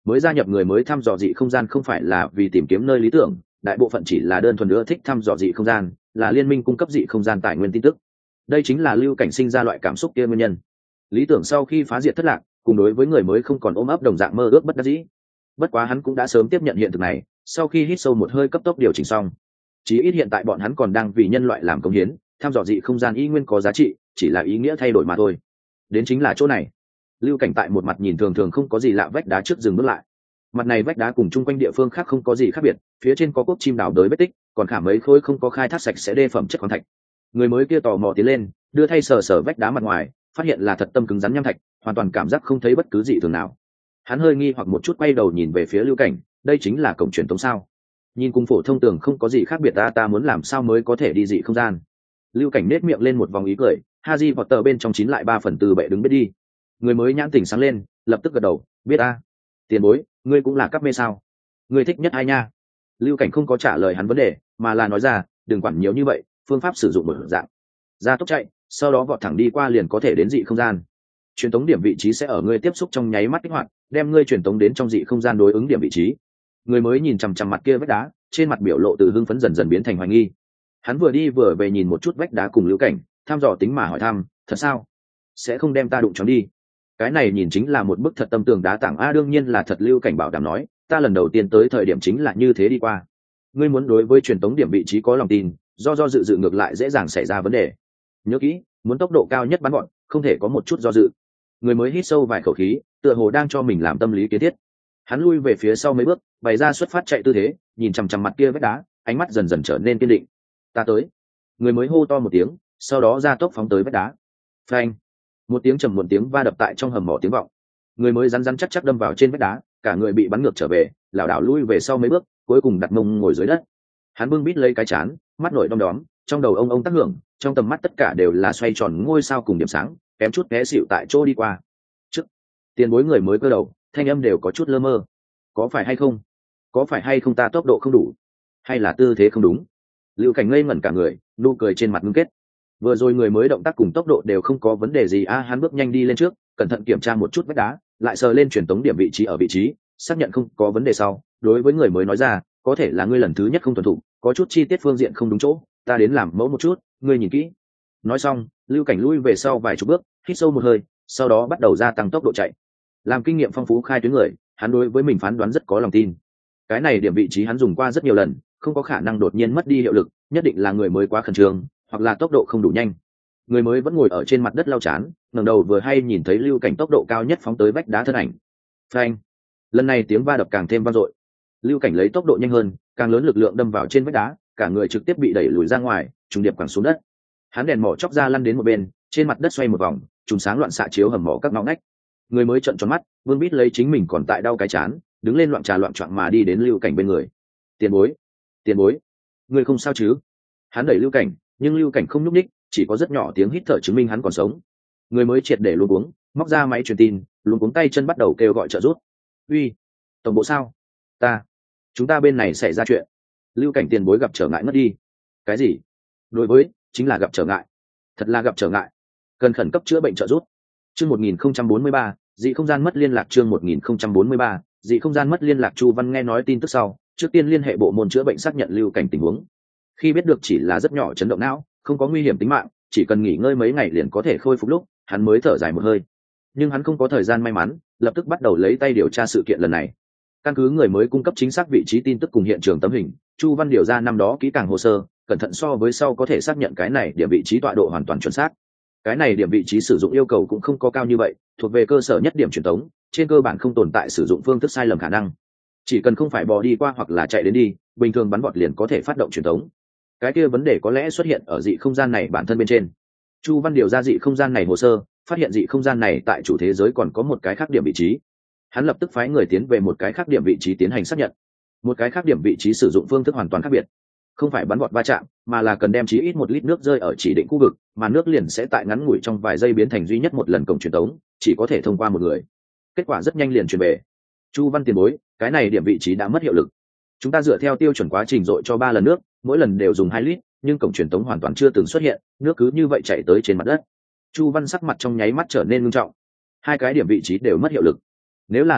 A: Mới gia nhập người mới thăm dò dị không gian không phải là vì tìm kiếm nơi lý tưởng, đại bộ phận chỉ là đơn thuần nữa thích thăm dò dị không gian, là liên minh cung cấp dị không gian tài nguyên tin tức. Đây chính là Lưu Cảnh sinh ra loại cảm xúc kia nguyên nhân. Lý tưởng sau khi phá diệt thất lạc, cùng đối với người mới không còn ôm ấp đồng dạng mơ ước bất đắc dĩ. Bất quá hắn cũng đã sớm tiếp nhận hiện thực này, sau khi hít sâu một hơi cấp tốc điều chỉnh xong. Chí ít hiện tại bọn hắn còn đang vì nhân loại làm công hiến, thăm dò dị không gian y nguyên có giá trị, chỉ là ý nghĩa thay đổi mà thôi. Đến chính là chỗ này. Lưu Cảnh tại một mặt nhìn thường thường không có gì lạ vách đá trước dừng bước lại. Mặt này vách đá cùng chung quanh địa phương khác không có gì khác biệt, phía trên có cốc chim đào đới vết tích, còn khả mấy khối không có khai thác sạch sẽ đê phẩm chất khoáng thạch. Người mới kia tò mò tiến lên, đưa thay sờ sờ vách đá mặt ngoài, phát hiện là thật tâm cứng rắn nham thạch, hoàn toàn cảm giác không thấy bất cứ gì thường nào. Hắn hơi nghi hoặc một chút quay đầu nhìn về phía Lưu Cảnh, đây chính là cổng truyền tống sao? Nhìn cùng phổ thông tường không có gì khác biệt, ta ta muốn làm sao mới có thể đi dị không gian? Lưu Cảnh nết miệng lên một vòng ý cười, Haji Potter bên trong chín lại ba phần tư bệ đứng biết đi. Người mới nhãn tỉnh sáng lên, lập tức gật đầu, biết a. Tiền bối, ngươi cũng là cấp mê sao? Ngươi thích nhất ai nha? Lưu Cảnh không có trả lời hắn vấn đề, mà là nói ra, đừng quản nhiều như vậy, phương pháp sử dụng một dạng. Ra tốc chạy, sau đó vọt thẳng đi qua liền có thể đến dị không gian. Truyền tống điểm vị trí sẽ ở ngươi tiếp xúc trong nháy mắt kích hoạt, đem ngươi truyền tống đến trong dị không gian đối ứng điểm vị trí. Người mới nhìn chằm chằm mặt kia vách đá, trên mặt biểu lộ từ hưng phấn dần dần biến thành hoài nghi. Hắn vừa đi vừa về nhìn một chút vách đá cùng Lưu Cảnh, thăm dò tính mà hỏi thăm, thật sao? Sẽ không đem ta đụng choáng đi? Cái này nhìn chính là một bức thật tâm tường đá tảng a. Đương nhiên là thật. Lưu Cảnh bảo đảm nói, ta lần đầu tiên tới thời điểm chính là như thế đi qua. Ngươi muốn đối với truyền tống điểm vị trí có lòng tin, do do dự dự ngược lại dễ dàng xảy ra vấn đề. Nhớ kỹ, muốn tốc độ cao nhất bắn gọn, không thể có một chút do dự. Người mới hít sâu vài khẩu khí, tựa hồ đang cho mình làm tâm lý kiến thiết. Hắn lui về phía sau mấy bước, bày ra xuất phát chạy tư thế, nhìn chằm chằm mặt kia vách đá, ánh mắt dần dần trở nên kiên định. Ta tới. Người mới hô to một tiếng, sau đó ra tốc phóng tới vách đá. Phanh. Một tiếng trầm một tiếng va đập tại trong hầm mỏ tiếng vọng. Người mới rắn rắn chắc chắc đâm vào trên vách đá, cả người bị bắn ngược trở về, lảo đảo lui về sau mấy bước, cuối cùng đặt mông ngồi dưới đất. Hắn bưng bít lấy cái chán, mắt nổi đom đóm, trong đầu ông ông tác hưởng, trong tầm mắt tất cả đều là xoay tròn ngôi sao cùng điểm sáng, kém chút té xỉu tại chỗ đi qua. Trước, tiền bối người mới cơ đầu, thanh âm đều có chút lơ mơ. Có phải hay không? Có phải hay không ta tốc độ không đủ, hay là tư thế không đúng? Lưu Cảnh ngây ngẩn cả người, nụ cười trên mặt ngưng kết. Vừa rồi người mới động tác cùng tốc độ đều không có vấn đề gì a. À, hắn bước nhanh đi lên trước, cẩn thận kiểm tra một chút vách đá, lại sờ lên truyền tống điểm vị trí ở vị trí, xác nhận không có vấn đề sau, đối với người mới nói ra, có thể là ngươi lần thứ nhất không thuần thục, có chút chi tiết phương diện không đúng chỗ, ta đến làm mẫu một chút, ngươi nhìn kỹ. Nói xong, Lưu Cảnh lui về sau vài chục bước, hít sâu một hơi, sau đó bắt đầu gia tăng tốc độ chạy. Làm kinh nghiệm phong phú khai tuyến người, hắn đối với mình phán đoán rất có lòng tin. Cái này điểm vị trí hắn dùng qua rất nhiều lần, không có khả năng đột nhiên mất đi hiệu lực, nhất định là người mới quá khẩn trương, hoặc là tốc độ không đủ nhanh. Người mới vẫn ngồi ở trên mặt đất lau chán, ngẩng đầu vừa hay nhìn thấy Lưu Cảnh tốc độ cao nhất phóng tới vách đá thân ảnh. Phanh! Lần này tiếng va đập càng thêm vang dội. Lưu Cảnh lấy tốc độ nhanh hơn, càng lớn lực lượng đâm vào trên vách đá, cả người trực tiếp bị đẩy lùi ra ngoài, trùng điệp quẳng xuống đất. Hắn đèn mỏ chóc ra lăn đến một bên, trên mặt đất xoay một vòng, trùng sáng loạn xạ chiếu hầm mỏ các ngõ ngách. Người mới trợn tròn mắt, vương bít lấy chính mình còn tại đau cái chán, đứng lên loạn trà loạn choạng mà đi đến Lưu Cảnh bên người. Tiền bối, tiền bối, ngươi không sao chứ? Hắn đẩy Lưu Cảnh, nhưng Lưu Cảnh không nhúc nhích, chỉ có rất nhỏ tiếng hít thở chứng minh hắn còn sống. Người mới triệt để luống cuống, móc ra máy truyền tin, luống cuống tay chân bắt đầu kêu gọi trợ giúp. Uy, tổng bộ sao? Ta, chúng ta bên này xảy ra chuyện. Lưu Cảnh tiền bối gặp trở ngại mất đi. Cái gì? Đối với, chính là gặp trở ngại. Thật là gặp trở ngại. Cần khẩn cấp chữa bệnh trợ giúp. Chương một nghìn không trăm bốn mươi ba, dị không gian mất liên lạc. Chương một nghìn không trăm bốn mươi ba, dị không gian mất liên lạc. Chu Văn nghe nói tin tức sau, trước tiên liên hệ bộ môn chữa bệnh xác nhận Lưu Cảnh tình huống. Khi biết được chỉ là rất nhỏ chấn động não, không có nguy hiểm tính mạng, chỉ cần nghỉ ngơi mấy ngày liền có thể khôi phục lúc, hắn mới thở dài một hơi. Nhưng hắn không có thời gian may mắn, lập tức bắt đầu lấy tay điều tra sự kiện lần này. Căn cứ người mới cung cấp chính xác vị trí tin tức cùng hiện trường tấm hình, Chu Văn điều ra năm đó kỹ càng hồ sơ, cẩn thận so với sau có thể xác nhận cái này điểm vị trí tọa độ hoàn toàn chuẩn xác. Cái này điểm vị trí sử dụng yêu cầu cũng không có cao như vậy, thuộc về cơ sở nhất điểm truyền tống, trên cơ bản không tồn tại sử dụng phương thức sai lầm khả năng. Chỉ cần không phải bò đi qua hoặc là chạy đến đi, bình thường bắn vọt liền có thể phát động truyền tống. Cái kia vấn đề có lẽ xuất hiện ở dị không gian này bản thân bên trên. Chu Văn điều ra dị không gian này hồ sơ, phát hiện dị không gian này tại chủ thế giới còn có một cái khác điểm vị trí. Hắn lập tức phái người tiến về một cái khác điểm vị trí tiến hành xác nhận. Một cái khác điểm vị trí sử dụng phương thức hoàn toàn khác biệt, không phải bắn vọt va chạm, mà là cần đem chí ít một lít nước rơi ở chỉ định khu vực, mà nước liền sẽ tại ngắn ngủi trong vài giây biến thành duy nhất một lần cổng truyền tống, chỉ có thể thông qua một người. Kết quả rất nhanh liền truyền về. Chu Văn tiền bối, cái này điểm vị trí đã mất hiệu lực. Chúng ta dựa theo tiêu chuẩn quá trình dội cho ba lần nước, mỗi lần đều dùng hai lít, nhưng cổng truyền tống hoàn toàn chưa từng xuất hiện, nước cứ như vậy chảy tới trên mặt đất. Chu Văn sắc mặt trong nháy mắt trở nên nghiêm trọng. Hai cái điểm vị trí đều mất hiệu lực. Nếu là lúc trước,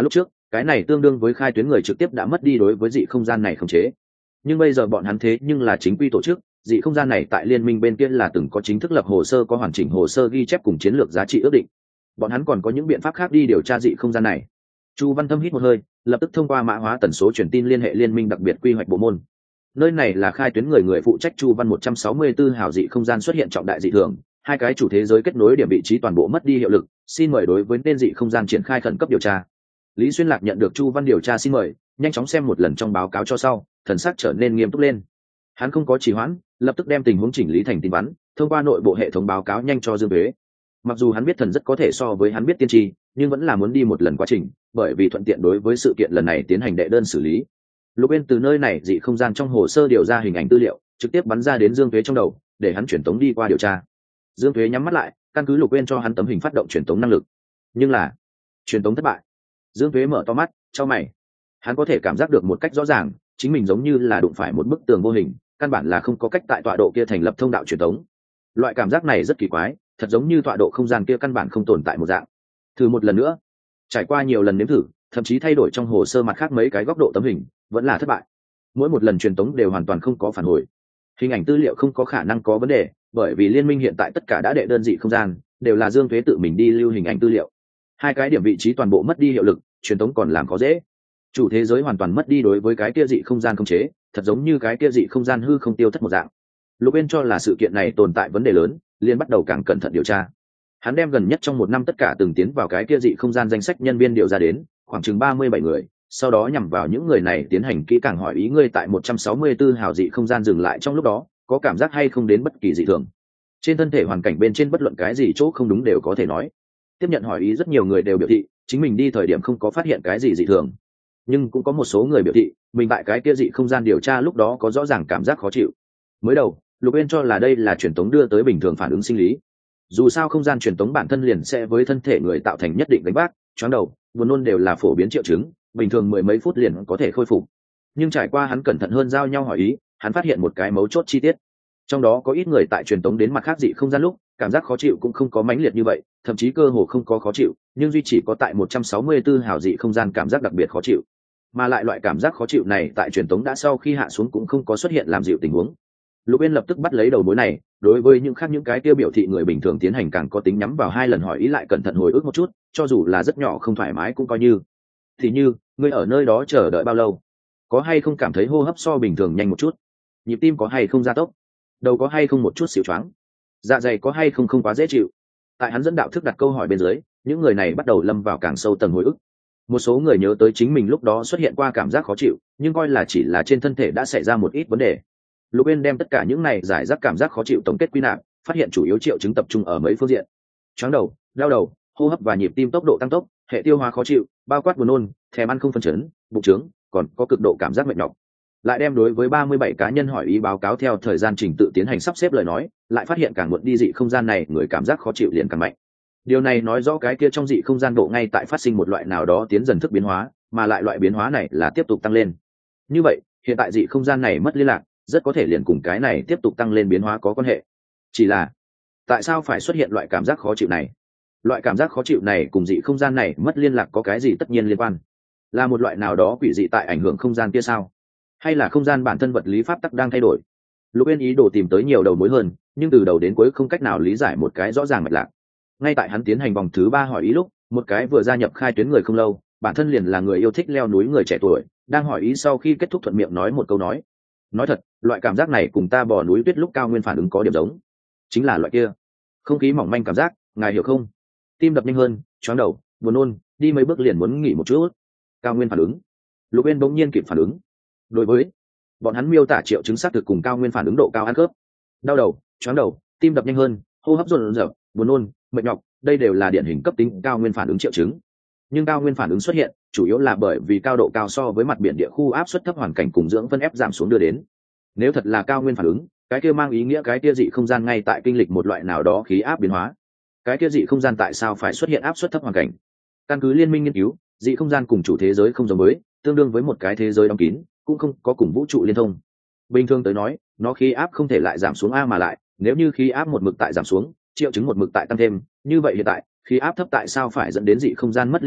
A: cái này tương đương với khai tuyến người trực tiếp đã mất đi đối với dị không gian này khống chế. Nhưng bây giờ bọn hắn thế nhưng là chính quy tổ chức, dị không gian này tại liên minh bên kia là từng có chính thức lập hồ sơ, có hoàn chỉnh hồ sơ ghi chép cùng chiến lược giá trị ước định. Bọn hắn còn có những biện pháp khác đi điều tra dị không gian này. Chu Văn Thâm hít một hơi, lập tức thông qua mã hóa tần số truyền tin liên hệ liên minh đặc biệt quy hoạch bộ môn. Nơi này là khai tuyến người người phụ trách Chu Văn một trăm sáu mươi tư hào dị không gian xuất hiện trọng đại dị thường, hai cái chủ thế giới kết nối điểm vị trí toàn bộ mất đi hiệu lực, xin mời đối với tên dị không gian triển khai khẩn cấp điều tra. Lý Xuyên Lạc nhận được Chu Văn điều tra xin mời, nhanh chóng xem một lần trong báo cáo cho sau, thần sắc trở nên nghiêm túc lên. Hắn không có trì hoãn, lập tức đem tình huống chỉnh lý thành tin vắn, thông qua nội bộ hệ thống báo cáo nhanh cho Dương Tuế. Mặc dù hắn biết thần rất có thể so với hắn biết tiên tri, nhưng vẫn là muốn đi một lần quá trình, bởi vì thuận tiện đối với sự kiện lần này tiến hành đệ đơn xử lý. Lục Bên từ nơi này dị không gian trong hồ sơ điều ra hình ảnh tư liệu, trực tiếp bắn ra đến Dương Tuế trong đầu, để hắn chuyển tống đi qua điều tra. Dương Tuế nhắm mắt lại, căn cứ Lục Bên cho hắn tấm hình phát động chuyển tống năng lực, nhưng là truyền tống thất bại. Dương Tuế mở to mắt, chau mày. Hắn có thể cảm giác được một cách rõ ràng, chính mình giống như là đụng phải một bức tường vô hình, căn bản là không có cách tại tọa độ kia thành lập thông đạo truyền tống. Loại cảm giác này rất kỳ quái, thật giống như tọa độ không gian kia căn bản không tồn tại một dạng. Thử một lần nữa. Trải qua nhiều lần nếm thử, thậm chí thay đổi trong hồ sơ mặt khác mấy cái góc độ tấm hình, vẫn là thất bại. Mỗi một lần truyền tống đều hoàn toàn không có phản hồi. Hình ảnh tư liệu không có khả năng có vấn đề, bởi vì liên minh hiện tại tất cả đã đệ đơn dị không gian, đều là Dương Tuế tự mình đi lưu hình ảnh tư liệu. Hai cái điểm vị trí toàn bộ mất đi hiệu lực, truyền tống còn làm khó dễ. Chủ thế giới hoàn toàn mất đi đối với cái kia dị không gian khống chế, thật giống như cái kia dị không gian hư không tiêu thất một dạng. Lục Bên cho là sự kiện này tồn tại vấn đề lớn, liền bắt đầu càng cẩn thận điều tra. Hắn đem gần nhất trong một năm tất cả từng tiến vào cái kia dị không gian danh sách nhân viên điều ra đến, khoảng chừng ba mươi bảy người, sau đó nhằm vào những người này tiến hành kỹ càng hỏi ý ngươi tại một trăm sáu mươi tư hào dị không gian dừng lại trong lúc đó, có cảm giác hay không đến bất kỳ dị thường. Trên thân thể hoàn cảnh bên trên bất luận cái gì chỗ không đúng đều có thể nói. Tiếp nhận hỏi ý rất nhiều người đều biểu thị, chính mình đi thời điểm không có phát hiện cái gì dị thường. Nhưng cũng có một số người biểu thị, mình tại cái kia dị không gian điều tra lúc đó có rõ ràng cảm giác khó chịu. Mới đầu, Lục Bên cho là đây là truyền tống đưa tới bình thường phản ứng sinh lý. Dù sao không gian truyền tống bản thân liền sẽ với thân thể người tạo thành nhất định gánh vác, choáng đầu, buồn nôn đều là phổ biến triệu chứng, bình thường mười mấy phút liền có thể khôi phục. Nhưng trải qua hắn cẩn thận hơn giao nhau hỏi ý, hắn phát hiện một cái mấu chốt chi tiết. Trong đó có ít người tại truyền tống đến mặt khác dị không gian lúc, cảm giác khó chịu cũng không có mãnh liệt như vậy, thậm chí cơ hồ không có khó chịu, nhưng duy chỉ có tại một trăm sáu mươi tư hào dị không gian cảm giác đặc biệt khó chịu. Mà lại loại cảm giác khó chịu này tại truyền tống đã sau khi hạ xuống cũng không có xuất hiện làm dịu tình huống. Lục Bên lập tức bắt lấy đầu mối này, đối với những khác những cái tiêu biểu thị người bình thường tiến hành càng có tính nhắm vào hai lần hỏi ý lại cẩn thận hồi ức một chút, cho dù là rất nhỏ không thoải mái cũng coi như. Thì như, ngươi ở nơi đó chờ đợi bao lâu? Có hay không cảm thấy hô hấp so bình thường nhanh một chút? Nhịp tim có hay không gia tốc? Đầu có hay không một chút xíu choáng? Dạ dày có hay không không quá dễ chịu? Tại hắn dẫn đạo thức đặt câu hỏi bên dưới, những người này bắt đầu lâm vào càng sâu tầng hồi ức. Một số người nhớ tới chính mình lúc đó xuất hiện qua cảm giác khó chịu, nhưng coi là chỉ là trên thân thể đã xảy ra một ít vấn đề. Lục Bên đem tất cả những này giải rác cảm giác khó chịu tổng kết quy nạp, phát hiện chủ yếu triệu chứng tập trung ở mấy phương diện: choáng đầu, đau đầu, hô hấp và nhịp tim tốc độ tăng tốc, hệ tiêu hóa khó chịu, bao quát buồn nôn, thèm ăn không phân chấn, bụng trướng, còn có cực độ cảm giác mệt nhọc. Lại đem đối với ba mươi bảy cá nhân hỏi ý báo cáo theo thời gian trình tự tiến hành sắp xếp lời nói, lại phát hiện càng muộn đi dị không gian này người cảm giác khó chịu liền càng mạnh. Điều này nói rõ cái kia trong dị không gian độ ngay tại phát sinh một loại nào đó tiến dần thức biến hóa, mà lại loại biến hóa này là tiếp tục tăng lên. Như vậy, hiện tại dị không gian này mất liên lạc, rất có thể liền cùng cái này tiếp tục tăng lên biến hóa có quan hệ. Chỉ là, tại sao phải xuất hiện loại cảm giác khó chịu này? Loại cảm giác khó chịu này cùng dị không gian này mất liên lạc có cái gì tất nhiên liên quan? Là một loại nào đó quỷ dị tại ảnh hưởng không gian kia sao? Hay là không gian bản thân vật lý pháp tắc đang thay đổi? Lục Yên ý đồ tìm tới nhiều đầu mối hơn, nhưng từ đầu đến cuối không cách nào lý giải một cái rõ ràng mạch lạc. Ngay tại hắn tiến hành vòng thứ ba hỏi ý lúc, một cái vừa gia nhập khai tuyến người không lâu, bản thân liền là người yêu thích leo núi người trẻ tuổi, đang hỏi ý sau khi kết thúc thuận miệng nói một câu nói. Nói thật, loại cảm giác này cùng ta bò núi tuyết lúc cao nguyên phản ứng có điểm giống. Chính là loại kia không khí mỏng manh cảm giác, ngài hiểu không? Tim đập nhanh hơn, choáng đầu, buồn nôn, đi mấy bước liền muốn nghỉ một chút. Cao nguyên phản ứng. Lục Yên bỗng nhiên kịp phản ứng. Đối với bọn hắn miêu tả triệu chứng xác thực cùng cao nguyên phản ứng độ cao ăn khớp. Đau đầu, choáng đầu, tim đập nhanh hơn, hô hấp dồn dập, buồn nôn, mệt nhọc, đây đều là điển hình cấp tính cao nguyên phản ứng triệu chứng. Nhưng cao nguyên phản ứng xuất hiện chủ yếu là bởi vì cao độ cao so với mặt biển địa khu áp suất thấp hoàn cảnh cùng dưỡng phân ép giảm xuống đưa đến. Nếu thật là cao nguyên phản ứng, cái kia mang ý nghĩa cái kia dị không gian ngay tại kinh lịch một loại nào đó khí áp biến hóa. Cái kia dị không gian tại sao phải xuất hiện áp suất thấp hoàn cảnh? Căn cứ liên minh nghiên cứu, dị không gian cùng chủ thế giới không giống với, tương đương với một cái thế giới đóng kín, cũng không có cùng vũ trụ liên thông. Bình thường tới nói, nó khí áp không thể lại giảm xuống a mà lại, nếu như khí áp một mực tại giảm xuống, triệu chứng một mực tại tăng thêm, như vậy hiện tại khí áp thấp tại sao phải dẫn đến dị không gian mất liên lạc,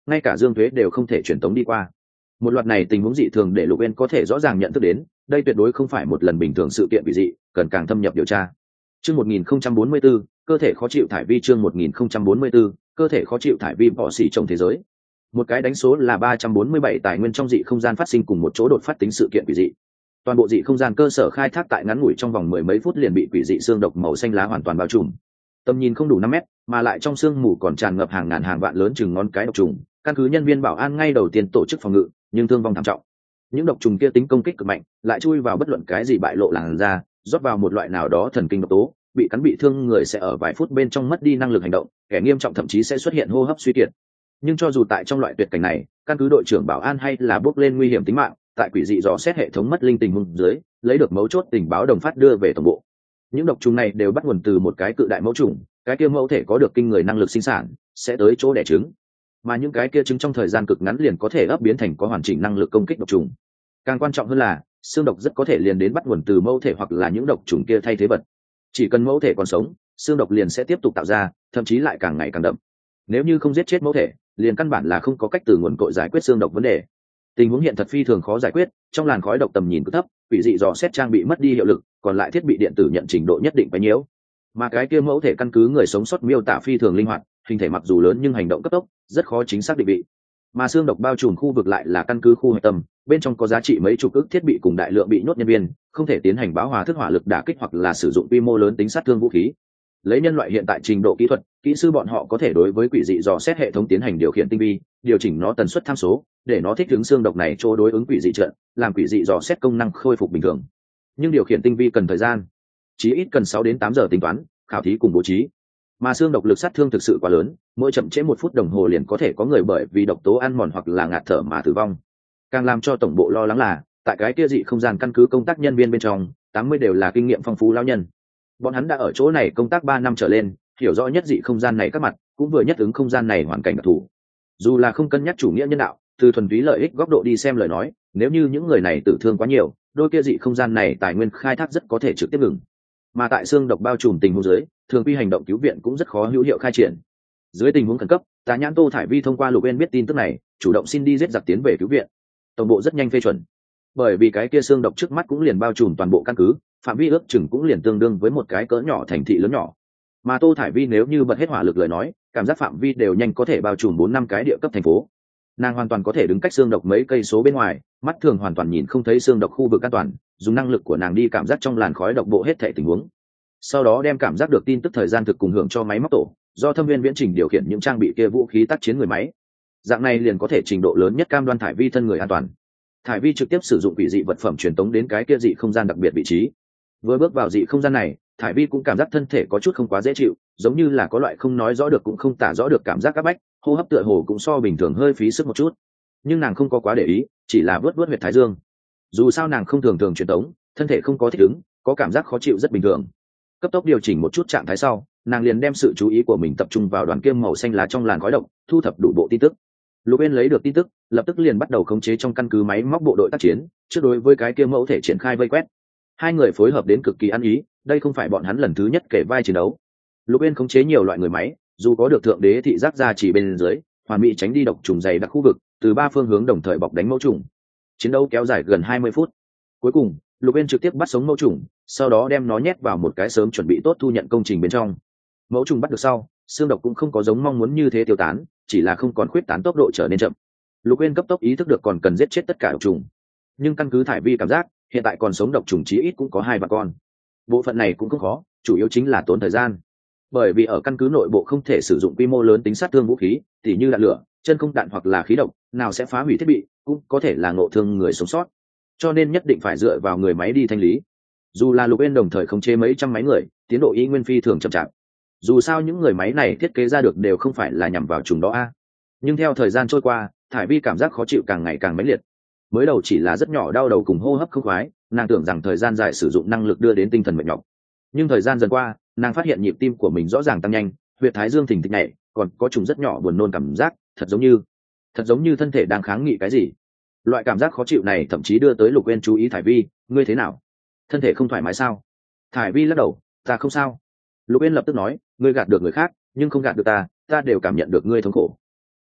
A: ngay cả dương thuế đều không thể truyền tống đi qua. Một loạt này tình huống dị thường để Lục Uyên có thể rõ ràng nhận thức đến, đây tuyệt đối không phải một lần bình thường sự kiện quỷ dị, cần càng thâm nhập điều tra. Chương một nghìn không trăm bốn mươi tư, cơ thể khó chịu thải vi. Chương một nghìn không trăm bốn mươi tư, cơ thể khó chịu thải vi. Bỏ xỉ trong thế giới, một cái đánh số là ba trăm bốn mươi bảy tài nguyên trong dị không gian phát sinh cùng một chỗ đột phát tính sự kiện quỷ dị. Toàn bộ dị không gian cơ sở khai thác tại ngắn ngủi trong vòng mười mấy phút liền bị quỷ dị xương độc màu xanh lá hoàn toàn bao trùm. Tầm nhìn không đủ năm mét, mà lại trong sương mù còn tràn ngập hàng ngàn hàng vạn lớn chừng ngón cái độc trùng. Căn cứ nhân viên bảo an ngay đầu tiên tổ chức phòng ngự, nhưng thương vong thảm trọng. Những độc trùng kia tính công kích cực mạnh, lại chui vào bất luận cái gì bại lộ làn da, rót vào một loại nào đó thần kinh độc tố, bị cắn bị thương người sẽ ở vài phút bên trong mất đi năng lực hành động, kẻ nghiêm trọng thậm chí sẽ xuất hiện hô hấp suy kiệt. Nhưng cho dù tại trong loại tuyệt cảnh này, căn cứ đội trưởng bảo an hay là bước lên nguy hiểm tính mạng, tại quỷ dị dò xét hệ thống mất linh tình huống dưới, lấy được mấu chốt tình báo đồng phát đưa về tổng bộ. Những độc trùng này đều bắt nguồn từ một cái cự đại mẫu trùng, cái kia mẫu thể có được kinh người năng lực sinh sản, sẽ tới chỗ đẻ trứng, mà những cái kia trứng trong thời gian cực ngắn liền có thể ấp biến thành có hoàn chỉnh năng lực công kích độc trùng. Càng quan trọng hơn là xương độc rất có thể liền đến bắt nguồn từ mẫu thể hoặc là những độc trùng kia thay thế vật. Chỉ cần mẫu thể còn sống, xương độc liền sẽ tiếp tục tạo ra, thậm chí lại càng ngày càng đậm. Nếu như không giết chết mẫu thể, liền căn bản là không có cách từ nguồn cội giải quyết xương độc vấn đề. Tình huống hiện thật phi thường khó giải quyết, trong làn khói độc tầm nhìn cực thấp, quỷ dị dò xét trang bị mất đi hiệu lực, còn lại thiết bị điện tử nhận trình độ nhất định phải nhiễu. Mà cái kia mẫu thể căn cứ người sống sót miêu tả phi thường linh hoạt, hình thể mặc dù lớn nhưng hành động cấp tốc, rất khó chính xác định vị. Mà xương độc bao trùm khu vực lại là căn cứ khu hạch tâm, bên trong có giá trị mấy chục ức thiết bị cùng đại lượng bị nhốt nhân viên, không thể tiến hành báo hòa thức hỏa lực đả kích hoặc là sử dụng quy mô lớn tính sát thương vũ khí. Lấy nhân loại hiện tại trình độ kỹ thuật, kỹ sư bọn họ có thể đối với quỷ dị dò xét hệ thống tiến hành điều khiển tinh vi, điều chỉnh nó tần suất tham số, để nó thích ứng xương độc này chỗ đối ứng quỷ dị trận, làm quỷ dị dò xét công năng khôi phục bình thường. Nhưng điều khiển tinh vi cần thời gian, chí ít cần sáu đến tám giờ tính toán, khảo thí cùng bố trí. Mà xương độc lực sát thương thực sự quá lớn, mỗi chậm trễ một phút đồng hồ liền có thể có người bởi vì độc tố ăn mòn hoặc là ngạt thở mà tử vong. Càng làm cho tổng bộ lo lắng là, tại cái kia dị không gian căn cứ công tác nhân viên bên trong, tám mươi đều là kinh nghiệm phong phú lão nhân. Bọn hắn đã ở chỗ này công tác ba năm trở lên, hiểu rõ nhất dị không gian này các mặt, cũng vừa nhất ứng không gian này hoàn cảnh đặc thù. Dù là không cân nhắc chủ nghĩa nhân đạo, từ thuần túy lợi ích góc độ đi xem lời nói, nếu như những người này tử thương quá nhiều, đôi kia dị không gian này tài nguyên khai thác rất có thể trực tiếp ngừng. Mà tại xương độc bao trùm tình huống dưới, thường quy hành động cứu viện cũng rất khó hữu hiệu khai triển. Dưới tình huống khẩn cấp, Tà Nhãn Tô Thải Vi thông qua Lục Uyên biết tin tức này, chủ động xin đi giết giặc tiến về cứu viện. Tổng bộ rất nhanh phê chuẩn, bởi vì cái kia xương độc trước mắt cũng liền bao trùm toàn bộ căn cứ, phạm vi ước chừng cũng liền tương đương với một cái cỡ nhỏ thành thị lớn nhỏ. Mà Tô Thải Vi nếu như bật hết hỏa lực lời nói, cảm giác phạm vi đều nhanh có thể bao trùm bốn năm cái địa cấp thành phố. Nàng hoàn toàn có thể đứng cách xương độc mấy cây số bên ngoài, mắt thường hoàn toàn nhìn không thấy xương độc khu vực an toàn, dùng năng lực của nàng đi cảm giác trong làn khói độc bộ hết thảy tình huống. Sau đó đem cảm giác được tin tức thời gian thực cùng hưởng cho máy móc tổ, do thâm viên viễn trình điều khiển những trang bị kia vũ khí tác chiến người máy. Dạng này liền có thể trình độ lớn nhất cam đoan Thải Vi thân người an toàn. Thải Vi trực tiếp sử dụng quỷ dị vật phẩm truyền tống đến cái kia dị không gian đặc biệt vị trí. Vừa bước vào dị không gian này, Thải Vi cũng cảm giác thân thể có chút không quá dễ chịu, giống như là có loại không nói rõ được cũng không tả rõ được cảm giác áp bách, hô hấp tựa hồ cũng so bình thường hơi phí sức một chút. Nhưng nàng không có quá để ý, chỉ là vớt vớt huyệt thái dương. Dù sao nàng không thường thường truyền tống, thân thể không có thích ứng, có cảm giác khó chịu rất bình thường. Cấp tốc điều chỉnh một chút trạng thái sau, nàng liền đem sự chú ý của mình tập trung vào đoàn kiêm màu xanh lá trong làn khói độc, thu thập đủ bộ tin tức. Lục Uyên lấy được tin tức, lập tức liền bắt đầu khống chế trong căn cứ máy móc bộ đội tác chiến, trước đối với cái kia mẫu thể triển khai vây quét. Hai người phối hợp đến cực kỳ ăn ý, đây không phải bọn hắn lần thứ nhất kể vai chiến đấu. Lục Uyên khống chế nhiều loại người máy, dù có được thượng đế thị giác ra chỉ bên dưới, hoàn mỹ tránh đi độc trùng dày đặc khu vực, từ ba phương hướng đồng thời bọc đánh mẫu trùng. Chiến đấu kéo dài gần hai mươi phút. Cuối cùng, Lục Uyên trực tiếp bắt sống mẫu trùng, sau đó đem nó nhét vào một cái sớm chuẩn bị tốt thu nhận công trình bên trong. Mẫu trùng bắt được sau, xương độc cũng không có giống mong muốn như thế tiêu tán, chỉ là không còn khuyết tán tốc độ trở nên chậm. Lục Uyên cấp tốc ý thức được còn cần giết chết tất cả độc trùng, nhưng căn cứ Thải Vi cảm giác, hiện tại còn sống độc trùng chí ít cũng có hai vạn con. Bộ phận này cũng không khó, chủ yếu chính là tốn thời gian. Bởi vì ở căn cứ nội bộ không thể sử dụng quy mô lớn tính sát thương vũ khí, tỉ như đạn lửa, chân không đạn hoặc là khí độc, nào sẽ phá hủy thiết bị, cũng có thể là ngộ thương người sống sót. Cho nên nhất định phải dựa vào người máy đi thanh lý. Dù là Lục Uyên đồng thời khống chế mấy trăm máy người, tiến độ y nguyên phi thường chậm chạp. Dù sao những người máy này thiết kế ra được đều không phải là nhằm vào trùng đó a. Nhưng theo thời gian trôi qua, Thải Vi cảm giác khó chịu càng ngày càng mãnh liệt. Mới đầu chỉ là rất nhỏ đau đầu cùng hô hấp không khoái, nàng tưởng rằng thời gian dài sử dụng năng lực đưa đến tinh thần mệt nhọc. Nhưng thời gian dần qua, nàng phát hiện nhịp tim của mình rõ ràng tăng nhanh, huyệt thái dương thình thịch nhảy, còn có trùng rất nhỏ buồn nôn cảm giác, thật giống như, thật giống như thân thể đang kháng nghị cái gì. Loại cảm giác khó chịu này thậm chí đưa tới Lục Uyên chú ý Thải Vi, ngươi thế nào? Thân thể không thoải mái sao? Thải Vi lắc đầu, ta không sao. Lục Uyên lập tức nói, ngươi gạt được người khác, nhưng không gạt được ta, ta đều cảm nhận được ngươi thống khổ.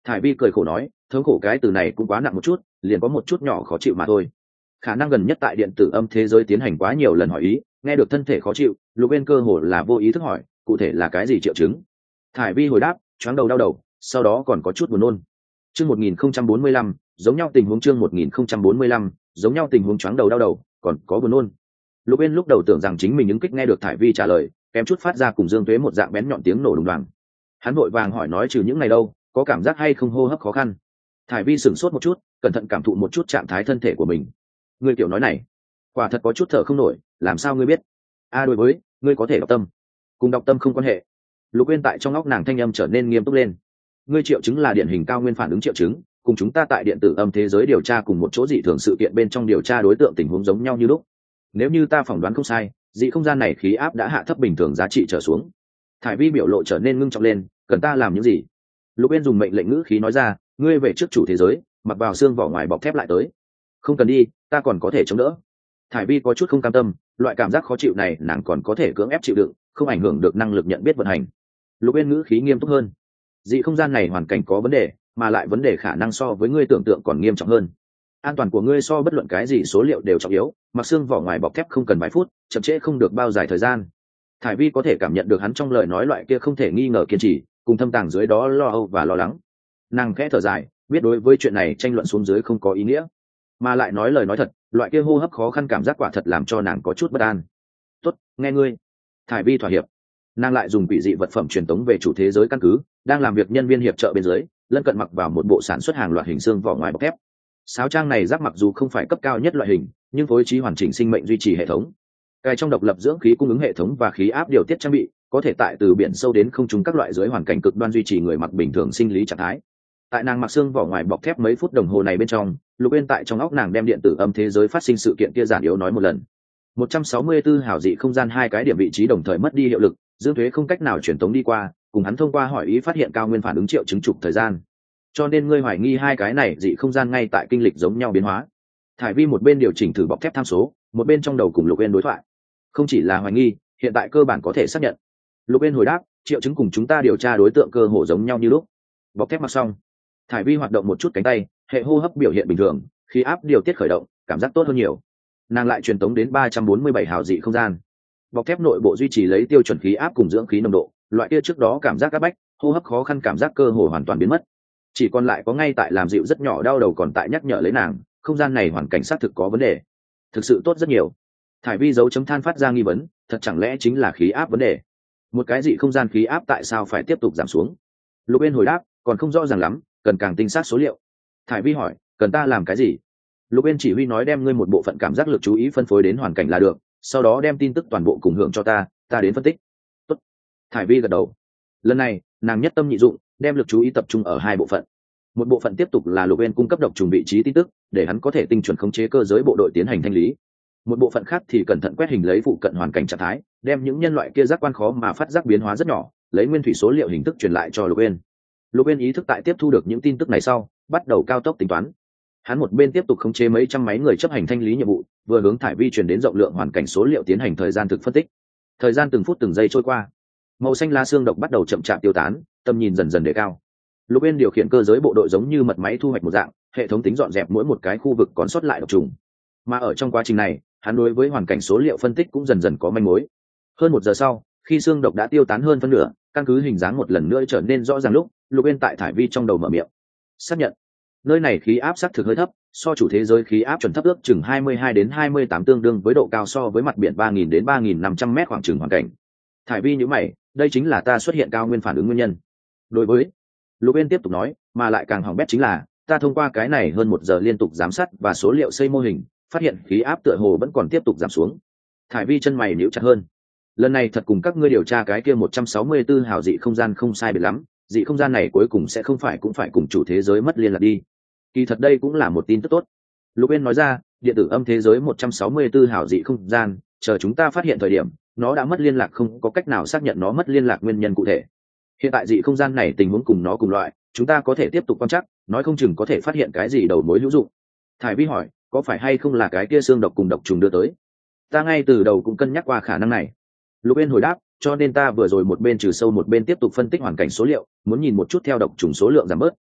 A: Thải Vi cười khổ nói, thống khổ cái từ này cũng quá nặng một chút, liền có một chút nhỏ khó chịu mà thôi. Khả năng gần nhất tại điện tử âm thế giới tiến hành quá nhiều lần hỏi ý, nghe được thân thể khó chịu, Lục Uyên cơ hồ là vô ý thức hỏi, cụ thể là cái gì triệu chứng? Thải Vi hồi đáp, choáng đầu đau đầu, sau đó còn có chút buồn nôn. Chương một nghìn không trăm bốn mươi lăm, giống nhau tình huống chương một nghìn không trăm bốn mươi lăm, giống nhau tình huống choáng đầu đau đầu, còn có buồn nôn. Lục Uyên lúc đầu tưởng rằng chính mình ứng kích nghe được Thải Vi trả lời, kém chút phát ra cùng Dương Tuế một dạng bén nhọn tiếng nổ đùng đoàng. Hắn vội vàng hỏi nói trừ những ngày đâu, có cảm giác hay không hô hấp khó khăn? Thải Vi sửng sốt một chút, cẩn thận cảm thụ một chút trạng thái thân thể của mình. Ngươi kiểu nói này, quả thật có chút thở không nổi, làm sao ngươi biết? A đối với, ngươi có thể đọc tâm. Cùng đọc tâm không quan hệ. Lục Uyên tại trong óc nàng thanh âm trở nên nghiêm túc lên. Ngươi triệu chứng là điển hình cao nguyên phản ứng triệu chứng, cùng chúng ta tại điện tử âm thế giới điều tra cùng một chỗ dị thường sự kiện bên trong điều tra đối tượng tình huống giống nhau như lúc. Nếu như ta phỏng đoán không sai, dị không gian này khí áp đã hạ thấp bình thường giá trị trở xuống. Thải Vi biểu lộ trở nên ngưng trọng lên, cần ta làm những gì? Lục Uyên dùng mệnh lệnh ngữ khí nói ra, ngươi về trước chủ thế giới, mặc vào xương vỏ ngoài bọc thép lại tới. Không cần đi, ta còn có thể chống đỡ. Thải Vi có chút không cam tâm, loại cảm giác khó chịu này nàng còn có thể cưỡng ép chịu đựng, không ảnh hưởng được năng lực nhận biết vận hành. Lục Uyên ngữ khí nghiêm túc hơn, dị không gian này hoàn cảnh có vấn đề, mà lại vấn đề khả năng so với ngươi tưởng tượng còn nghiêm trọng hơn. An toàn của ngươi so bất luận cái gì số liệu đều trọng yếu, mặc xương vỏ ngoài bọc thép không cần vài phút, chậm trễ không được bao dài thời gian. Thải Vi có thể cảm nhận được hắn trong lời nói loại kia không thể nghi ngờ kiên trì, cùng thâm tàng dưới đó lo âu và lo lắng. Nàng khẽ thở dài, biết đối với chuyện này tranh luận xuống dưới không có ý nghĩa, mà lại nói lời nói thật, loại kia hô hấp khó khăn cảm giác quả thật làm cho nàng có chút bất an. Tốt, nghe ngươi. Thải Vi thỏa hiệp. Nàng lại dùng quỷ dị vật phẩm truyền tống về chủ thế giới căn cứ, đang làm việc nhân viên hiệp trợ bên dưới, lân cận mặc vào một bộ sản xuất hàng loạt hình xương vỏ ngoài bọc thép. Sáo trang này giáp mặc dù không phải cấp cao nhất loại hình, nhưng phối trí hoàn chỉnh sinh mệnh duy trì hệ thống. Cài trong độc lập dưỡng khí cung ứng hệ thống và khí áp điều tiết trang bị, có thể tại từ biển sâu đến không trung các loại dưới hoàn cảnh cực đoan duy trì người mặc bình thường sinh lý trạng thái. Tại nàng mặc xương vỏ ngoài bọc thép mấy phút đồng hồ này bên trong, Lục Uyên tại trong óc nàng đem điện tử âm thế giới phát sinh sự kiện kia giản yếu nói một lần. một trăm sáu mươi tư hảo dị không gian hai cái điểm vị trí đồng thời mất đi hiệu lực, Dương Thuế không cách nào truyền tống đi qua, cùng hắn thông qua hỏi ý phát hiện cao nguyên phản ứng triệu chứng trục thời gian. Cho nên ngươi hoài nghi hai cái này dị không gian ngay tại kinh lịch giống nhau biến hóa. Thải Vi một bên điều chỉnh thử bọc thép tham số, một bên trong đầu cùng Lục Uyên đối thoại. Không chỉ là hoài nghi, hiện tại cơ bản có thể xác nhận. Lục Uyên hồi đáp, triệu chứng cùng chúng ta điều tra đối tượng cơ hồ giống nhau như lúc. Bọc thép mặc xong, Thải Vi hoạt động một chút cánh tay, hệ hô hấp biểu hiện bình thường, khí áp điều tiết khởi động, cảm giác tốt hơn nhiều. Nàng lại truyền tống đến ba trăm bốn mươi bảy hào dị không gian. Bọc thép nội bộ duy trì lấy tiêu chuẩn khí áp cùng dưỡng khí nồng độ, loại kia trước đó cảm giác áp bách, hô hấp khó khăn cảm giác cơ hồ hoàn toàn biến mất. Chỉ còn lại có ngay tại làm dịu rất nhỏ đau đầu còn tại nhắc nhở lấy nàng, không gian này hoàn cảnh xác thực có vấn đề. Thực sự tốt rất nhiều. Thải Vi dấu chấm than phát ra nghi vấn, thật chẳng lẽ chính là khí áp vấn đề? Một cái dị không gian khí áp tại sao phải tiếp tục giảm xuống? Lục Uyên hồi đáp, còn không rõ ràng lắm, cần càng tinh xác số liệu. Thải Vi hỏi, cần ta làm cái gì? Lục Uyên chỉ huy nói đem ngươi một bộ phận cảm giác lực chú ý phân phối đến hoàn cảnh là được, sau đó đem tin tức toàn bộ cùng hưởng cho ta, ta đến phân tích. Tốt. Thải Vi gật đầu. Lần này, nàng nhất tâm nhị dụng, đem lực chú ý tập trung ở hai bộ phận. Một bộ phận tiếp tục là Lục Uyên cung cấp độc trùng vị trí tin tức, để hắn có thể tinh chuẩn khống chế cơ giới bộ đội tiến hành thanh lý. Một bộ phận khác thì cẩn thận quét hình lấy phụ cận hoàn cảnh trạng thái, đem những nhân loại kia giác quan khó mà phát giác biến hóa rất nhỏ, lấy nguyên thủy số liệu hình thức truyền lại cho Lục Uyên. Lục Uyên ý thức tại tiếp thu được những tin tức này sau, bắt đầu cao tốc tính toán. Hắn một bên tiếp tục khống chế mấy trăm máy người chấp hành thanh lý nhiệm vụ, vừa hướng Thải Vi truyền đến rộng lượng hoàn cảnh số liệu tiến hành thời gian thực phân tích. Thời gian từng phút từng giây trôi qua, màu xanh lá xương độc bắt đầu chậm chạp tiêu tán, tầm nhìn dần dần đề cao. Lục Uyên điều khiển cơ giới bộ đội giống như mật máy thu hoạch một dạng, hệ thống tính dọn dẹp mỗi một cái khu vực còn sót lại độc trùng. Mà ở trong quá trình này, hắn đối với hoàn cảnh số liệu phân tích cũng dần dần có manh mối. Hơn một giờ sau, khi xương độc đã tiêu tán hơn phân nửa, căn cứ hình dáng một lần nữa trở nên rõ ràng lúc, Lục Uyên tại Thải Vi trong đầu mở miệng, xác nhận nơi này khí áp xác thực hơi thấp, so chủ thế giới khí áp chuẩn thấp ước chừng hai mươi hai đến hai mươi tám tương đương với độ cao so với mặt biển ba nghìn đến ba nghìn năm trăm mét khoảng chừng hoàn cảnh. Thải Vi nhíu mày, đây chính là ta xuất hiện cao nguyên phản ứng nguyên nhân. Đối với Lục Uyên tiếp tục nói, mà lại càng hỏng bét chính là, ta thông qua cái này hơn một giờ liên tục giám sát và số liệu xây mô hình, phát hiện khí áp tựa hồ vẫn còn tiếp tục giảm xuống. Thải Vi chân mày nhíu chặt hơn. Lần này thật cùng các ngươi điều tra cái kia một trăm sáu mươi tư hào dị không gian không sai biệt lắm, dị không gian này cuối cùng sẽ không phải cũng phải cùng chủ thế giới mất liên lạc đi. Kỳ thật đây cũng là một tin tức tốt. Lục Uyên nói ra, điện tử âm thế giới một trăm sáu mươi tư hào dị không gian, chờ chúng ta phát hiện thời điểm, nó đã mất liên lạc, không có cách nào xác nhận nó mất liên lạc nguyên nhân cụ thể. Hiện tại dị không gian này tình huống cùng nó cùng loại, chúng ta có thể tiếp tục quan trắc, nói không chừng có thể phát hiện cái gì đầu mối hữu dụng. Thải Vi hỏi, có phải hay không là cái kia xương độc cùng độc trùng đưa tới? Ta ngay từ đầu cũng cân nhắc qua khả năng này. Lục Uyên hồi đáp, cho nên ta vừa rồi một bên trừ sâu một bên tiếp tục phân tích hoàn cảnh số liệu, muốn nhìn một chút theo độc trùng số lượng giảm bớt,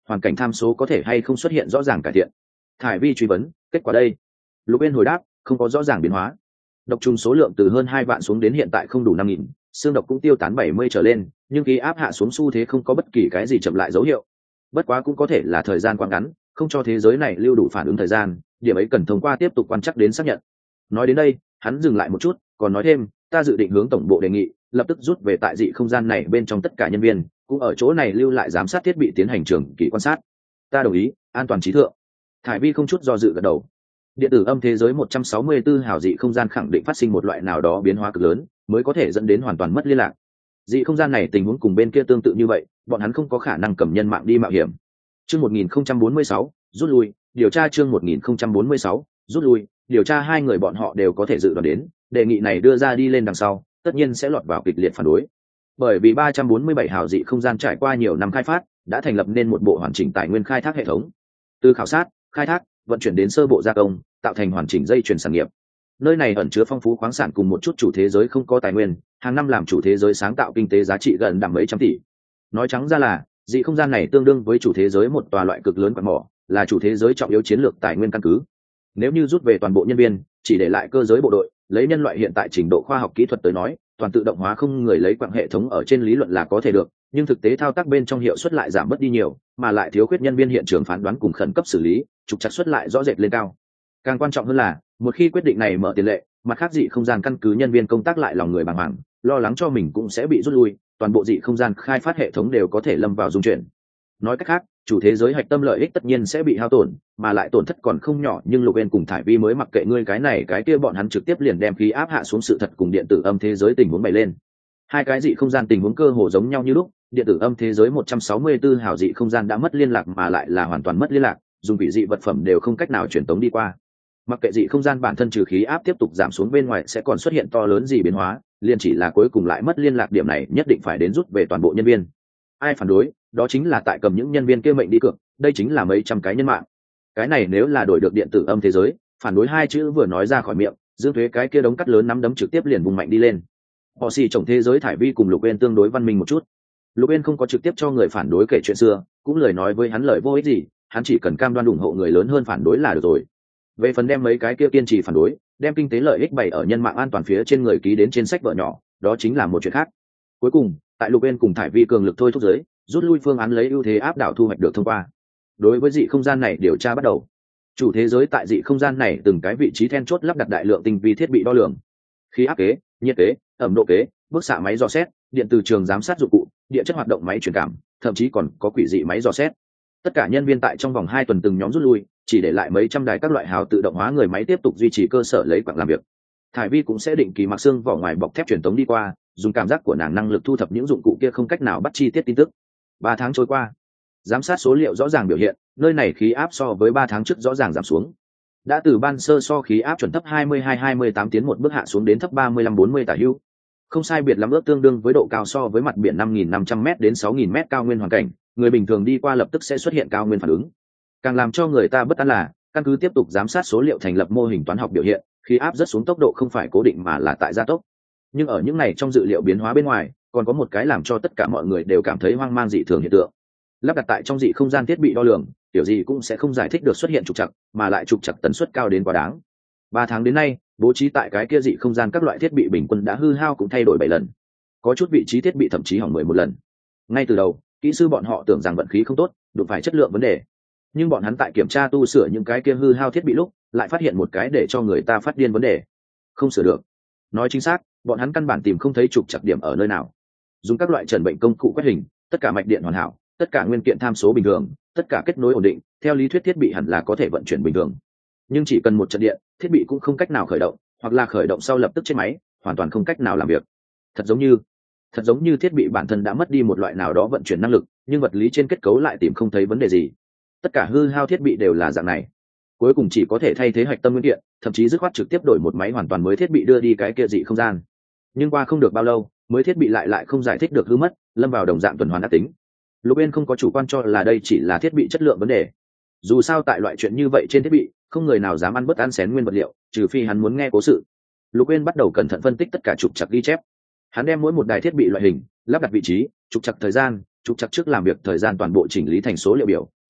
A: hoàn cảnh tham số có thể hay không xuất hiện rõ ràng cải thiện. Thải Vi truy vấn, kết quả đây? Lục Uyên hồi đáp, không có rõ ràng biến hóa. Độc trùng số lượng từ hơn hai vạn xuống đến hiện tại không đủ năm nghìn, xương độc cũng tiêu tán bảy mươi trở lên, nhưng khí áp hạ xuống xu thế không có bất kỳ cái gì chậm lại dấu hiệu. Bất quá cũng có thể là thời gian quá ngắn, không cho thế giới này lưu đủ phản ứng thời gian, điểm ấy cần thông qua tiếp tục quan trắc đến xác nhận. Nói đến đây, hắn dừng lại một chút, còn nói thêm, ta dự định hướng tổng bộ đề nghị, lập tức rút về tại dị không gian này bên trong tất cả nhân viên, cũng ở chỗ này lưu lại giám sát thiết bị tiến hành trường kỳ quan sát. Ta đồng ý, an toàn trí thượng. Thải Vi không chút do dự gật đầu. Điện tử âm thế giới một trăm sáu mươi tư hào dị không gian khẳng định phát sinh một loại nào đó biến hóa cực lớn, mới có thể dẫn đến hoàn toàn mất liên lạc. Dị không gian này tình huống cùng bên kia tương tự như vậy, bọn hắn không có khả năng cầm nhân mạng đi mạo hiểm. Chương một nghìn không trăm bốn mươi sáu, rút lui, điều tra chương một nghìn không trăm bốn mươi sáu, rút lui, điều tra hai người bọn họ đều có thể dự đoán đến, đề nghị này đưa ra đi lên đằng sau, tất nhiên sẽ lọt vào kịch liệt phản đối. Bởi vì ba trăm bốn mươi bảy hào dị không gian trải qua nhiều năm khai phát, đã thành lập nên một bộ hoàn chỉnh tài nguyên khai thác hệ thống. Từ khảo sát, khai thác, vận chuyển đến sơ bộ gia công, tạo thành hoàn chỉnh dây chuyền sản nghiệp. Nơi này ẩn chứa phong phú khoáng sản cùng một chút chủ thế giới không có tài nguyên, hàng năm làm chủ thế giới sáng tạo kinh tế giá trị gần đẳng mấy trăm tỷ. Nói trắng ra là, dị không gian này tương đương với chủ thế giới một tòa loại cực lớn quặng mỏ, là chủ thế giới trọng yếu chiến lược tài nguyên căn cứ. Nếu như rút về toàn bộ nhân viên, chỉ để lại cơ giới bộ đội, lấy nhân loại hiện tại trình độ khoa học kỹ thuật tới nói, toàn tự động hóa không người lấy quặng hệ thống ở trên lý luận là có thể được, nhưng thực tế thao tác bên trong hiệu suất lại giảm mất đi nhiều, mà lại thiếu khuyết nhân viên hiện trường phán đoán cùng khẩn cấp xử lý, trục trặc suất lại rõ rệt lên cao. Càng quan trọng hơn là, một khi quyết định này mở tiền lệ, mặt khác dị không gian căn cứ nhân viên công tác lại lòng người bàng hoàng, lo lắng cho mình cũng sẽ bị rút lui, toàn bộ dị không gian khai phát hệ thống đều có thể lâm vào dung chuyển. Nói cách khác, chủ thế giới hạch tâm lợi ích tất nhiên sẽ bị hao tổn, mà lại tổn thất còn không nhỏ, nhưng Lục Uyên cùng Thải Vi mới mặc kệ ngươi cái này cái kia, bọn hắn trực tiếp liền đem khí áp hạ xuống sự thật cùng điện tử âm thế giới tình huống bày lên. Hai cái dị không gian tình huống cơ hồ giống nhau như lúc, điện tử âm thế giới một trăm sáu mươi tư hào dị không gian đã mất liên lạc mà lại là hoàn toàn mất liên lạc, dùng vị dị vật phẩm đều không cách nào truyền tống đi qua. Mặc kệ dị không gian bản thân trừ khí áp tiếp tục giảm xuống bên ngoài sẽ còn xuất hiện to lớn gì biến hóa, liền chỉ là cuối cùng lại mất liên lạc, điểm này nhất định phải đến rút về toàn bộ nhân viên. Ai phản đối, đó chính là tại cầm những nhân viên kia mệnh đi cược, đây chính là mấy trăm cái nhân mạng. Cái này nếu là đổi được điện tử âm thế giới, phản đối hai chữ vừa nói ra khỏi miệng, Dương Thuế cái kia đống cắt lớn nắm đấm trực tiếp liền vùng mạnh đi lên. Họ xì chồng thế giới Thải Vi cùng Lục Uyên tương đối văn minh một chút. Lục Uyên không có trực tiếp cho người phản đối kể chuyện xưa, cũng lời nói với hắn lời vô ích gì, hắn chỉ cần cam đoan ủng hộ người lớn hơn phản đối là được rồi. Về phần đem mấy cái kia kiên trì phản đối, đem kinh tế lợi ích bày ở nhân mạng an toàn phía trên người ký đến trên sách vở nhỏ, đó chính là một chuyện khác. Cuối cùng, tại Lục Uyên cùng Thải Vi cường lực thôi thúc giới, rút lui phương án lấy ưu thế áp đảo thu hoạch được thông qua. Đối với dị không gian này điều tra bắt đầu. Chủ thế giới tại dị không gian này từng cái vị trí then chốt lắp đặt đại lượng tinh vi thiết bị đo lường, khí áp kế, nhiệt kế, ẩm độ kế, bức xạ máy dò xét, điện từ trường giám sát dụng cụ, địa chất hoạt động máy truyền cảm, thậm chí còn có quỷ dị máy dò xét. Tất cả nhân viên tại trong vòng hai tuần từng nhóm rút lui, chỉ để lại mấy trăm đài các loại hào tự động hóa người máy tiếp tục duy trì cơ sở lấy quặng làm việc. Thải Vi cũng sẽ định kỳ mặc xương vỏ ngoài bọc thép truyền tống đi qua, dùng cảm giác của nàng năng lực thu thập những dụng cụ kia không cách nào bắt chi tiết tin tức. Ba tháng trôi qua, giám sát số liệu rõ ràng biểu hiện, nơi này khí áp so với ba tháng trước rõ ràng giảm xuống. Đã từ ban sơ so khí áp chuẩn thấp hai mươi hai hai mươi tám tiến một bước hạ xuống đến thấp ba mươi lăm bốn mươi tả hữu. Không sai biệt lắm, ước tương đương với độ cao so với mặt biển năm nghìn năm trăm m đến sáu nghìn m cao nguyên hoàn cảnh, người bình thường đi qua lập tức sẽ xuất hiện cao nguyên phản ứng. Càng làm cho người ta bất an là, căn cứ tiếp tục giám sát số liệu thành lập mô hình toán học biểu hiện, khí áp rất xuống tốc độ không phải cố định mà là tại gia tốc. Nhưng ở những này trong dự liệu biến hóa bên ngoài, còn có một cái làm cho tất cả mọi người đều cảm thấy hoang mang dị thường hiện tượng. Lắp đặt tại trong dị không gian thiết bị đo lường, kiểu gì cũng sẽ không giải thích được xuất hiện trục trặc, mà lại trục trặc tần suất cao đến quá đáng. Ba tháng đến nay, bố trí tại cái kia dị không gian các loại thiết bị bình quân đã hư hao cũng thay đổi bảy lần, có chút vị trí thiết bị thậm chí hỏng mười một lần. Ngay từ đầu, kỹ sư bọn họ tưởng rằng vận khí không tốt, đụng phải chất lượng vấn đề, nhưng bọn hắn tại kiểm tra tu sửa những cái kia hư hao thiết bị lúc, lại phát hiện một cái để cho người ta phát điên vấn đề: không sửa được. Nói chính xác, bọn hắn căn bản tìm không thấy trục trặc điểm ở nơi nào. Dùng các loại trần bệnh công cụ quét hình, tất cả mạch điện hoàn hảo, tất cả nguyên kiện tham số bình thường, tất cả kết nối ổn định, theo lý thuyết thiết bị hẳn là có thể vận chuyển bình thường. Nhưng chỉ cần một trận điện, thiết bị cũng không cách nào khởi động, hoặc là khởi động sau lập tức chết máy, hoàn toàn không cách nào làm việc. Thật giống như, thật giống như thiết bị bản thân đã mất đi một loại nào đó vận chuyển năng lực, nhưng vật lý trên kết cấu lại tìm không thấy vấn đề gì. Tất cả hư hao thiết bị đều là dạng này. Cuối cùng chỉ có thể thay thế hạch tâm nguyên kiện, thậm chí dứt khoát trực tiếp đổi một máy hoàn toàn mới thiết bị đưa đi cái kia dị không gian. Nhưng qua không được bao lâu, mới thiết bị lại lại không giải thích được hư mất, lâm vào đồng dạng tuần hoàn ác tính. Lục Uyên không có chủ quan cho là đây chỉ là thiết bị chất lượng vấn đề. Dù sao tại loại chuyện như vậy trên thiết bị, không người nào dám ăn bớt ăn xén nguyên vật liệu, trừ phi hắn muốn nghe cố sự. Lục Uyên bắt đầu cẩn thận phân tích tất cả trục trặc ghi chép. Hắn đem mỗi một đài thiết bị loại hình, lắp đặt vị trí, trục trặc thời gian, trục trặc trước làm việc thời gian toàn bộ chỉnh lý thành số liệu biểu,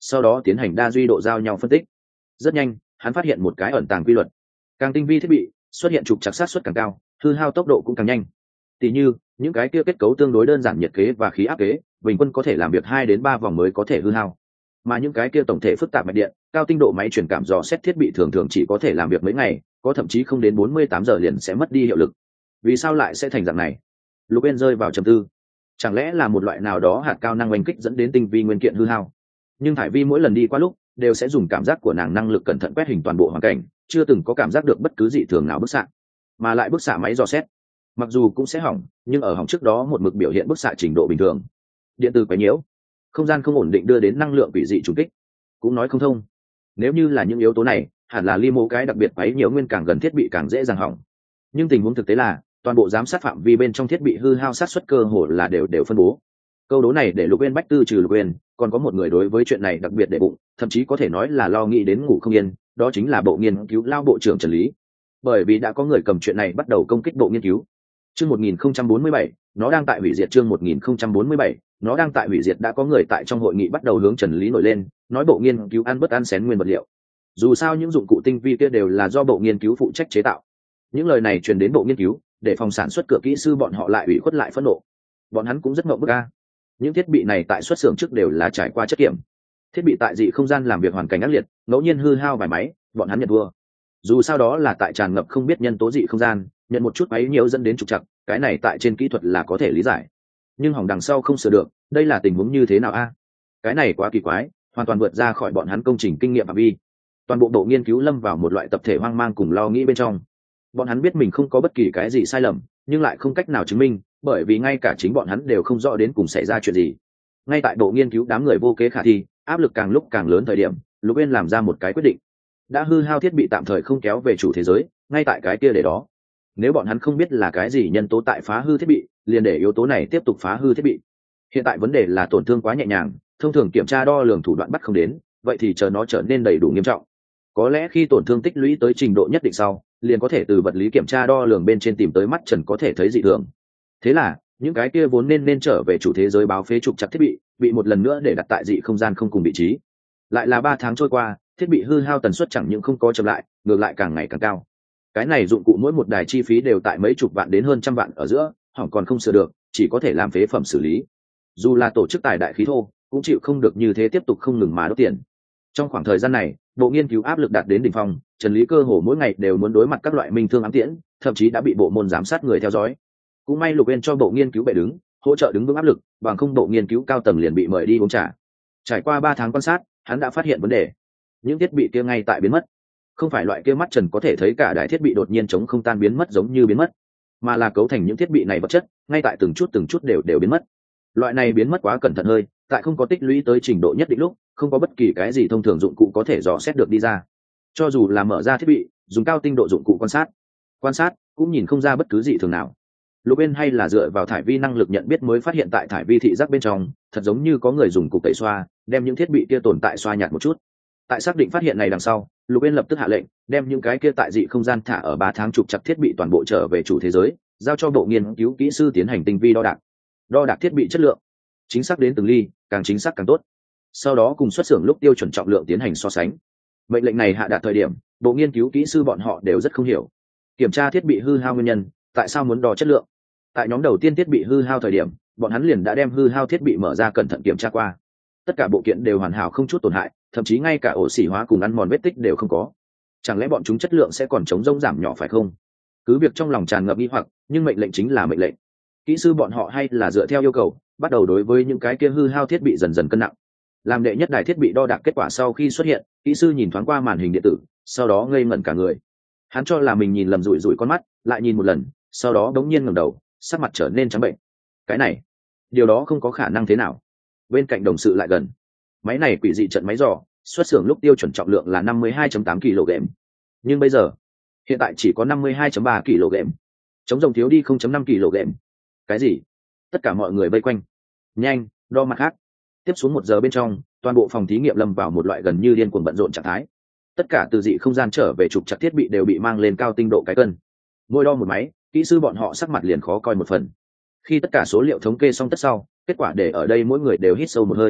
A: sau đó tiến hành đa duy độ giao nhau phân tích. Rất nhanh hắn phát hiện một cái ẩn tàng quy luật: càng tinh vi thiết bị xuất hiện trục trặc sát suất càng cao, hư hao tốc độ cũng càng nhanh. Tỷ như những cái kia kết cấu tương đối đơn giản nhiệt kế và khí áp kế, bình quân có thể làm việc hai đến ba vòng mới có thể hư hao, mà những cái kia tổng thể phức tạp mạch điện, cao tinh độ máy truyền cảm dò xét thiết bị thường thường chỉ có thể làm việc mấy ngày, có thậm chí không đến bốn mươi tám giờ liền sẽ mất đi hiệu lực. Vì sao lại sẽ thành dạng này? Lục Uyên rơi vào trầm tư. Chẳng lẽ là một loại nào đó hạt cao năng oanh kích dẫn đến tinh vi nguyên kiện hư hao? Nhưng Thải Vi mỗi lần đi qua lúc đều sẽ dùng cảm giác của nàng năng lực cẩn thận quét hình toàn bộ hoàn cảnh, chưa từng có cảm giác được bất cứ dị thường nào bức xạ. Mà lại bức xạ máy dò xét, mặc dù cũng sẽ hỏng, nhưng ở hỏng trước đó một mực biểu hiện bức xạ trình độ bình thường. Điện từ quấy nhiễu, không gian không ổn định đưa đến năng lượng quỷ dị trùng kích, cũng nói không thông. Nếu như là những yếu tố này, hẳn là ly mô cái đặc biệt quấy nhiễu nguyên càng gần thiết bị càng dễ dàng hỏng. Nhưng tình huống thực tế là toàn bộ giám sát phạm vi bên trong thiết bị hư hao sát suất cơ hồ là đều đều phân bố. Câu đố này để Lục Uyên bách tư trừ Lục Uyên, còn có một người đối với chuyện này đặc biệt để bụng, thậm chí có thể nói là lo nghĩ đến ngủ không yên, đó chính là bộ nghiên cứu lao bộ trưởng Trần Lý. Bởi vì đã có người cầm chuyện này bắt đầu công kích bộ nghiên cứu. Chương một nghìn không trăm bốn mươi bảy, nó đang tại hủy diệt. Chương một nghìn không trăm bốn mươi bảy, nó đang tại hủy diệt. Đã có người tại trong hội nghị bắt đầu hướng Trần Lý nổi lên, nói bộ nghiên cứu ăn bất ăn xén nguyên vật liệu. Dù sao những dụng cụ tinh vi kia đều là do bộ nghiên cứu phụ trách chế tạo. Những lời này truyền đến bộ nghiên cứu, để phòng sản xuất cửa kỹ sư bọn họ lại ủy khuất lại phẫn nộ. Bọn hắn cũng rất ngộng bức a. Những thiết bị này tại xuất xưởng trước đều là trải qua chất kiểm. Thiết bị tại dị không gian làm việc hoàn cảnh ác liệt, ngẫu nhiên hư hao vài máy, bọn hắn nhận thua. Dù sao đó là tại tràn ngập không biết nhân tố dị không gian, nhận một chút máy nhiều dẫn đến trục trặc, cái này tại trên kỹ thuật là có thể lý giải. Nhưng hỏng đằng sau không sửa được, đây là tình huống như thế nào a? Cái này quá kỳ quái, hoàn toàn vượt ra khỏi bọn hắn công trình kinh nghiệm phạm vi. Toàn bộ bộ nghiên cứu lâm vào một loại tập thể hoang mang cùng lo nghĩ bên trong. Bọn hắn biết mình không có bất kỳ cái gì sai lầm, nhưng lại không cách nào chứng minh, bởi vì ngay cả chính bọn hắn đều không rõ đến cùng xảy ra chuyện gì. Ngay tại bộ nghiên cứu đám người vô kế khả thi, áp lực càng lúc càng lớn thời điểm, Lục Uyên làm ra một cái quyết định. Đã hư hao thiết bị tạm thời không kéo về chủ thế giới, ngay tại cái kia để đó. Nếu bọn hắn không biết là cái gì nhân tố tại phá hư thiết bị, liền để yếu tố này tiếp tục phá hư thiết bị. Hiện tại vấn đề là tổn thương quá nhẹ nhàng, thông thường kiểm tra đo lường thủ đoạn bắt không đến, vậy thì chờ nó trở nên đầy đủ nghiêm trọng. Có lẽ khi tổn thương tích lũy tới trình độ nhất định sau, liền có thể từ vật lý kiểm tra đo lường bên trên tìm tới mắt trần có thể thấy dị thường. Thế là những cái kia vốn nên nên trở về chủ thế giới báo phế trục chặt thiết bị, bị một lần nữa để đặt tại dị không gian không cùng vị trí. Lại là ba tháng trôi qua, thiết bị hư hao tần suất chẳng những không có chậm lại, ngược lại càng ngày càng cao. Cái này dụng cụ mỗi một đài chi phí đều tại mấy chục vạn đến hơn trăm vạn ở giữa, hỏng còn không sửa được, chỉ có thể làm phế phẩm xử lý. Dù là tổ chức tài đại khí thô, cũng chịu không được như thế tiếp tục không ngừng mà đốt tiền. Trong khoảng thời gian này, bộ nghiên cứu áp lực đạt đến đỉnh phong, Trần Lý cơ hồ mỗi ngày đều muốn đối mặt các loại minh thương ám tiễn, thậm chí đã bị bộ môn giám sát người theo dõi. Cũng may Lục Uyên cho bộ nghiên cứu bệ đứng, hỗ trợ đứng vững áp lực, bằng không bộ nghiên cứu cao tầng liền bị mời đi uống trà. Trải qua ba tháng quan sát, hắn đã phát hiện vấn đề. Những thiết bị kia ngay tại biến mất, không phải loại kia mắt trần có thể thấy cả đài thiết bị đột nhiên chống không tan biến mất giống như biến mất, mà là cấu thành những thiết bị này vật chất, ngay tại từng chút từng chút đều đều biến mất. Loại này biến mất quá cẩn thận hơi, tại không có tích lũy tới trình độ nhất định lúc, không có bất kỳ cái gì thông thường dụng cụ có thể dò xét được đi ra. Cho dù là mở ra thiết bị, dùng cao tinh độ dụng cụ quan sát, quan sát cũng nhìn không ra bất cứ gì thường nào. Lục Uyên hay là dựa vào thải vi năng lực nhận biết mới phát hiện tại thải vi thị giác bên trong, thật giống như có người dùng cục tẩy xoa, đem những thiết bị kia tồn tại xoa nhạt một chút. Tại xác định phát hiện này đằng sau, Lục Uyên lập tức hạ lệnh, đem những cái kia tại dị không gian thả ở ba tháng trục chặt thiết bị toàn bộ trở về chủ thế giới, giao cho bộ nghiên cứu kỹ sư tiến hành tinh vi đo đạc. Đo đạc thiết bị chất lượng, chính xác đến từng ly, càng chính xác càng tốt. Sau đó cùng xuất xưởng lúc tiêu chuẩn trọng lượng tiến hành so sánh. Mệnh lệnh này hạ đạt thời điểm, bộ nghiên cứu kỹ sư bọn họ đều rất không hiểu. Kiểm tra thiết bị hư hao nguyên nhân, tại sao muốn đo chất lượng? Tại nhóm đầu tiên thiết bị hư hao thời điểm, bọn hắn liền đã đem hư hao thiết bị mở ra cẩn thận kiểm tra qua. Tất cả bộ kiện đều hoàn hảo không chút tổn hại, thậm chí ngay cả ổ xỉ hóa cùng ăn mòn vết tích đều không có. Chẳng lẽ bọn chúng chất lượng sẽ còn chống rông giảm nhỏ phải không? Cứ việc trong lòng tràn ngập nghi hoặc, nhưng mệnh lệnh chính là mệnh lệnh. Kỹ sư bọn họ hay là dựa theo yêu cầu, bắt đầu đối với những cái kia hư hao thiết bị dần dần cân nặng. Làm đệ nhất đài thiết bị đo đạc kết quả sau khi xuất hiện, kỹ sư nhìn thoáng qua màn hình điện tử, sau đó ngây ngẩn cả người. Hắn cho là mình nhìn lầm rủi rủi con mắt, lại nhìn một lần, sau đó đống nhiên ngẩng đầu, sắc mặt trở nên trắng bệnh. Cái này, điều đó không có khả năng thế nào? Bên cạnh đồng sự lại gần. Máy này quỷ dị trận máy dò, xuất xưởng lúc tiêu chuẩn trọng lượng là năm mươi hai phẩy tám ki lô gam, nhưng bây giờ, hiện tại chỉ có năm mươi hai phẩy ba ki lô gam. Chống rồng thiếu đi không phẩy năm ki lô gam. Cái gì? Tất cả mọi người vây quanh. Nhanh, đo mặt khác. Tiếp xuống một giờ bên trong, toàn bộ phòng thí nghiệm lâm vào một loại gần như điên cuồng bận rộn trạng thái. Tất cả từ dị không gian trở về trục chặt thiết bị đều bị mang lên cao tinh độ cái cân. Mỗi đo một máy, kỹ sư bọn họ sắc mặt liền khó coi một phần. Khi tất cả số liệu thống kê xong tất sau, kết quả để ở đây mỗi người đều hít sâu một hơi.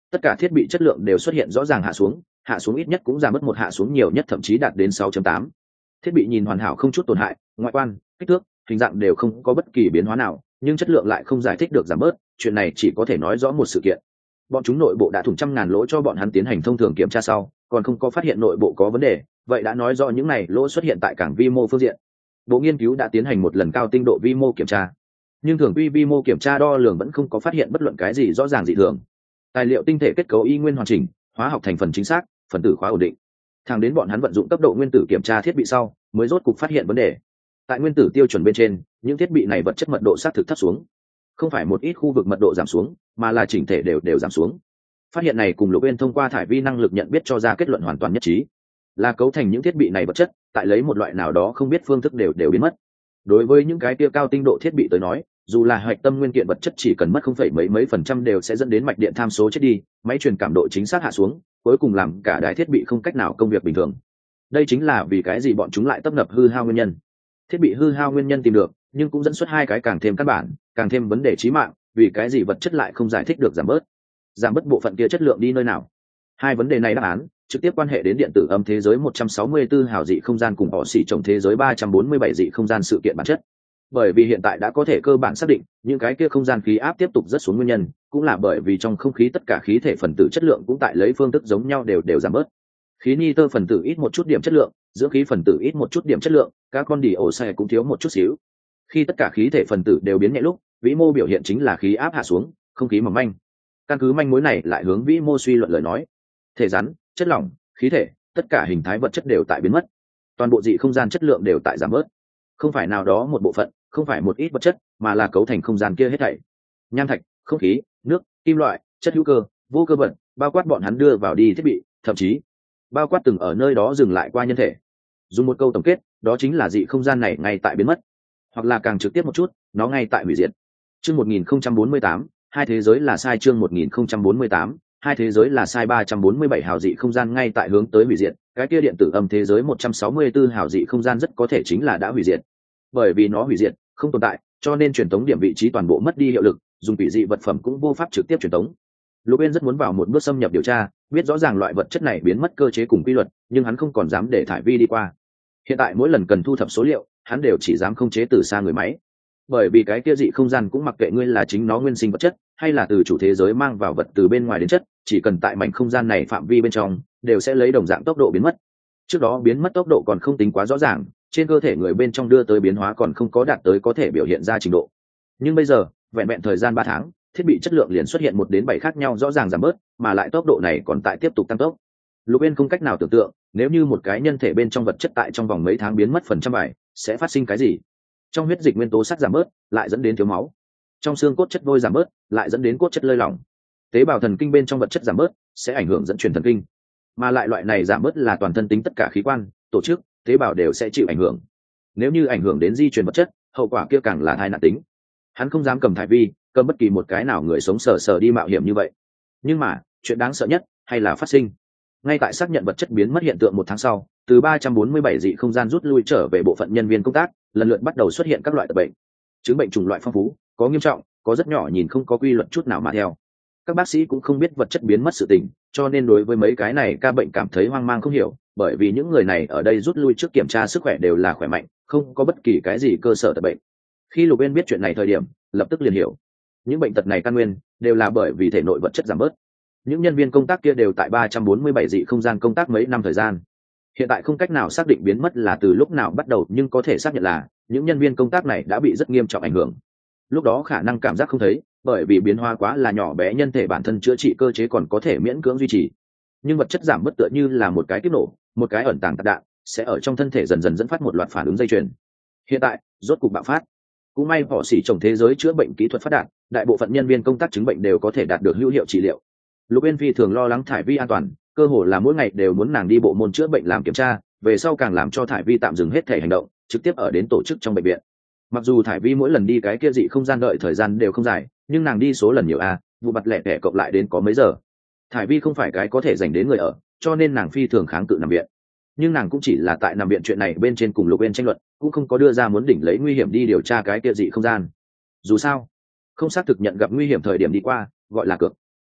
A: tất cả thiết bị chất lượng đều xuất hiện rõ ràng hạ xuống, hạ xuống ít nhất cũng giảm mất một, hạ xuống nhiều nhất thậm chí đạt đến sáu chấm tám. Thiết bị nhìn hoàn hảo không chút tổn hại, ngoại quan, kích thước, hình dạng đều không có bất kỳ biến hóa nào, nhưng chất lượng lại không giải thích được giảm bớt. Chuyện này chỉ có thể nói rõ một sự kiện: bọn chúng nội bộ đã thủng trăm ngàn lỗ cho bọn hắn tiến hành thông thường kiểm tra sau, còn không có phát hiện nội bộ có vấn đề. Vậy đã nói rõ những này lỗ xuất hiện tại cảng vi mô phương diện. Bộ nghiên cứu đã tiến hành một lần cao tinh độ vi mô kiểm tra, nhưng thường quy vi mô kiểm tra đo lường vẫn không có phát hiện bất luận cái gì rõ ràng dị thường. Tài liệu tinh thể kết cấu y nguyên hoàn chỉnh, hóa học thành phần chính xác, phần tử khóa ổn định. Thẳng đến bọn hắn vận dụng tốc độ nguyên tử kiểm tra thiết bị sau, mới rốt cục phát hiện vấn đề. Tại nguyên tử tiêu chuẩn bên trên, những thiết bị này vật chất mật độ xác thực thấp xuống, không phải một ít khu vực mật độ giảm xuống, mà là chỉnh thể đều đều giảm xuống. Phát hiện này cùng Lục Uyên thông qua thải vi năng lực nhận biết cho ra kết luận hoàn toàn nhất trí, là cấu thành những thiết bị này vật chất tại lấy một loại nào đó không biết phương thức đều đều biến mất. Đối với những cái kia cao tinh độ thiết bị tới nói, dù là hạch tâm nguyên kiện vật chất chỉ cần mất không phẩy mấy mấy phần trăm đều sẽ dẫn đến mạch điện tham số chết đi, máy truyền cảm độ chính xác hạ xuống, cuối cùng làm cả đài thiết bị không cách nào công việc bình thường. Đây chính là vì cái gì bọn chúng lại tấp nập hư hao nguyên nhân. Thiết bị hư hao nguyên nhân tìm được, nhưng cũng dẫn xuất hai cái càng thêm căn bản, càng thêm vấn đề chí mạng: vì cái gì vật chất lại không giải thích được giảm bớt, giảm bớt bộ phận kia chất lượng đi nơi nào? Hai vấn đề này đáp án trực tiếp quan hệ đến điện tử âm thế giới một trăm sáu mươi tư hào dị không gian cùng họ xỉ trồng thế giới ba trăm bốn mươi bảy dị không gian sự kiện bản chất. Bởi vì hiện tại đã có thể cơ bản xác định những cái kia không gian khí áp tiếp tục rất xuống nguyên nhân, cũng là bởi vì trong không khí tất cả khí thể phần tử chất lượng cũng tại lấy phương thức giống nhau đều đều giảm bớt. Khí nitơ phần tử ít một chút điểm chất lượng, dưỡng khí phần tử ít một chút điểm chất lượng, các con đi ổ xe cũng thiếu một chút xíu. Khi tất cả khí thể phần tử đều biến nhẹ lúc, vĩ mô biểu hiện chính là khí áp hạ xuống, không khí mỏng manh. Căn cứ manh mối này lại hướng vĩ mô suy luận lời nói, thể rắn, chất lỏng, khí thể, tất cả hình thái vật chất đều tại biến mất, toàn bộ dị không gian chất lượng đều tại giảm bớt. Không phải nào đó một bộ phận, không phải một ít vật chất, mà là cấu thành không gian kia hết thảy. Nham thạch, không khí, nước, kim loại, chất hữu cơ, vô cơ vật, bao quát bọn hắn đưa vào đi thiết bị, thậm chí bao quát từng ở nơi đó dừng lại qua nhân thể. Dùng một câu tổng kết, đó chính là dị không gian này ngay tại biến mất, hoặc là càng trực tiếp một chút, nó ngay tại hủy diệt. Chương một nghìn không trăm bốn mươi tám, hai thế giới là sai. Chương một nghìn không trăm bốn mươi tám, hai thế giới là sai. Ba trăm bốn mươi bảy hào dị không gian ngay tại hướng tới hủy diệt, cái kia điện tử âm thế giới một trăm sáu mươi tư hào dị không gian rất có thể chính là đã hủy diệt. Bởi vì nó hủy diệt, không tồn tại, cho nên truyền tống điểm vị trí toàn bộ mất đi hiệu lực, dùng quỷ dị vật phẩm cũng vô pháp trực tiếp truyền tống. Lục Uyên rất muốn vào một bước xâm nhập điều tra, biết rõ ràng loại vật chất này biến mất cơ chế cùng quy luật, nhưng hắn không còn dám để thải vi đi qua. Hiện tại mỗi lần cần thu thập số liệu, hắn đều chỉ dám không chế từ xa người máy. Bởi vì cái kia dị không gian cũng mặc kệ ngươi là chính nó nguyên sinh vật chất, hay là từ chủ thế giới mang vào vật từ bên ngoài đến chất, chỉ cần tại mảnh không gian này phạm vi bên trong, đều sẽ lấy đồng dạng tốc độ biến mất. Trước đó biến mất tốc độ còn không tính quá rõ ràng, trên cơ thể người bên trong đưa tới biến hóa còn không có đạt tới có thể biểu hiện ra trình độ. Nhưng bây giờ, vẹn vẹn thời gian ba tháng, thiết bị chất lượng liền xuất hiện một đến bảy khác nhau rõ ràng giảm bớt, mà lại tốc độ này còn tại tiếp tục tăng tốc. Lục Uyên không cách nào tưởng tượng, nếu như một cái nhân thể bên trong vật chất tại trong vòng mấy tháng biến mất phần trăm bài, sẽ phát sinh cái gì? Trong huyết dịch nguyên tố sắt giảm bớt, lại dẫn đến thiếu máu. Trong xương cốt chất vôi giảm bớt, lại dẫn đến cốt chất lơi lỏng. Tế bào thần kinh bên trong vật chất giảm bớt, sẽ ảnh hưởng dẫn truyền thần kinh. Mà lại loại này giảm bớt là toàn thân tính tất cả khí quan, tổ chức, tế bào đều sẽ chịu ảnh hưởng. Nếu như ảnh hưởng đến di truyền vật chất, hậu quả kia càng là tai nạn tính. Hắn không dám cầm thải vi, cầm bất kỳ một cái nào người sống sờ sờ đi mạo hiểm như vậy. Nhưng mà, chuyện đáng sợ nhất hay là phát sinh ngay tại xác nhận vật chất biến mất hiện tượng một tháng sau, từ ba trăm bốn mươi bảy dị không gian rút lui trở về bộ phận nhân viên công tác, lần lượt bắt đầu xuất hiện các loại bệnh. Chứng bệnh chủng loại phong phú, có nghiêm trọng, có rất nhỏ nhìn không có quy luật chút nào mà theo. Các bác sĩ cũng không biết vật chất biến mất sự tình, cho nên đối với mấy cái này ca bệnh cảm thấy hoang mang không hiểu, bởi vì những người này ở đây rút lui trước kiểm tra sức khỏe đều là khỏe mạnh, không có bất kỳ cái gì cơ sở tật bệnh. Khi Lục Uyên biết chuyện này thời điểm, lập tức liền hiểu, những bệnh tật này căn nguyên đều là bởi vì thể nội vật chất giảm bớt. Những nhân viên công tác kia đều tại ba trăm bốn mươi bảy dị không gian công tác mấy năm thời gian, hiện tại không cách nào xác định biến mất là từ lúc nào bắt đầu, nhưng có thể xác nhận là những nhân viên công tác này đã bị rất nghiêm trọng ảnh hưởng. Lúc đó khả năng cảm giác không thấy, bởi vì biến hóa quá là nhỏ bé, nhân thể bản thân chữa trị cơ chế còn có thể miễn cưỡng duy trì, nhưng vật chất giảm bớt tựa như là một cái kiếp nổ, một cái ẩn tàng tạc đạn, sẽ ở trong thân thể dần dần dẫn phát một loạt phản ứng dây chuyền. Hiện tại rốt cục bạo phát. Cũng may họ xỉ trồng thế giới chữa bệnh kỹ thuật phát đạt, đại bộ phận nhân viên công tác chứng bệnh đều có thể đạt được hữu hiệu trị liệu. Lục Uyên phi thường lo lắng thải vi an toàn, cơ hồ là mỗi ngày đều muốn nàng đi bộ môn chữa bệnh làm kiểm tra, về sau càng làm cho thải vi tạm dừng hết thể hành động, trực tiếp ở đến tổ chức trong bệnh viện. Mặc dù thải vi mỗi lần đi cái kia dị không gian đợi thời gian đều không dài, nhưng nàng đi số lần nhiều a, vụ mặt lẻ tẻ cộng lại đến có mấy giờ. Thải vi không phải cái có thể dành đến người ở, cho nên nàng phi thường kháng cự nằm viện. Nhưng nàng cũng chỉ là tại nằm viện chuyện này bên trên cùng Lục Uyên tranh luận, cũng không có đưa ra muốn đỉnh lấy nguy hiểm đi điều tra cái kia dị không gian. Dù sao, không xác thực nhận gặp nguy hiểm thời điểm đi qua, gọi là cược.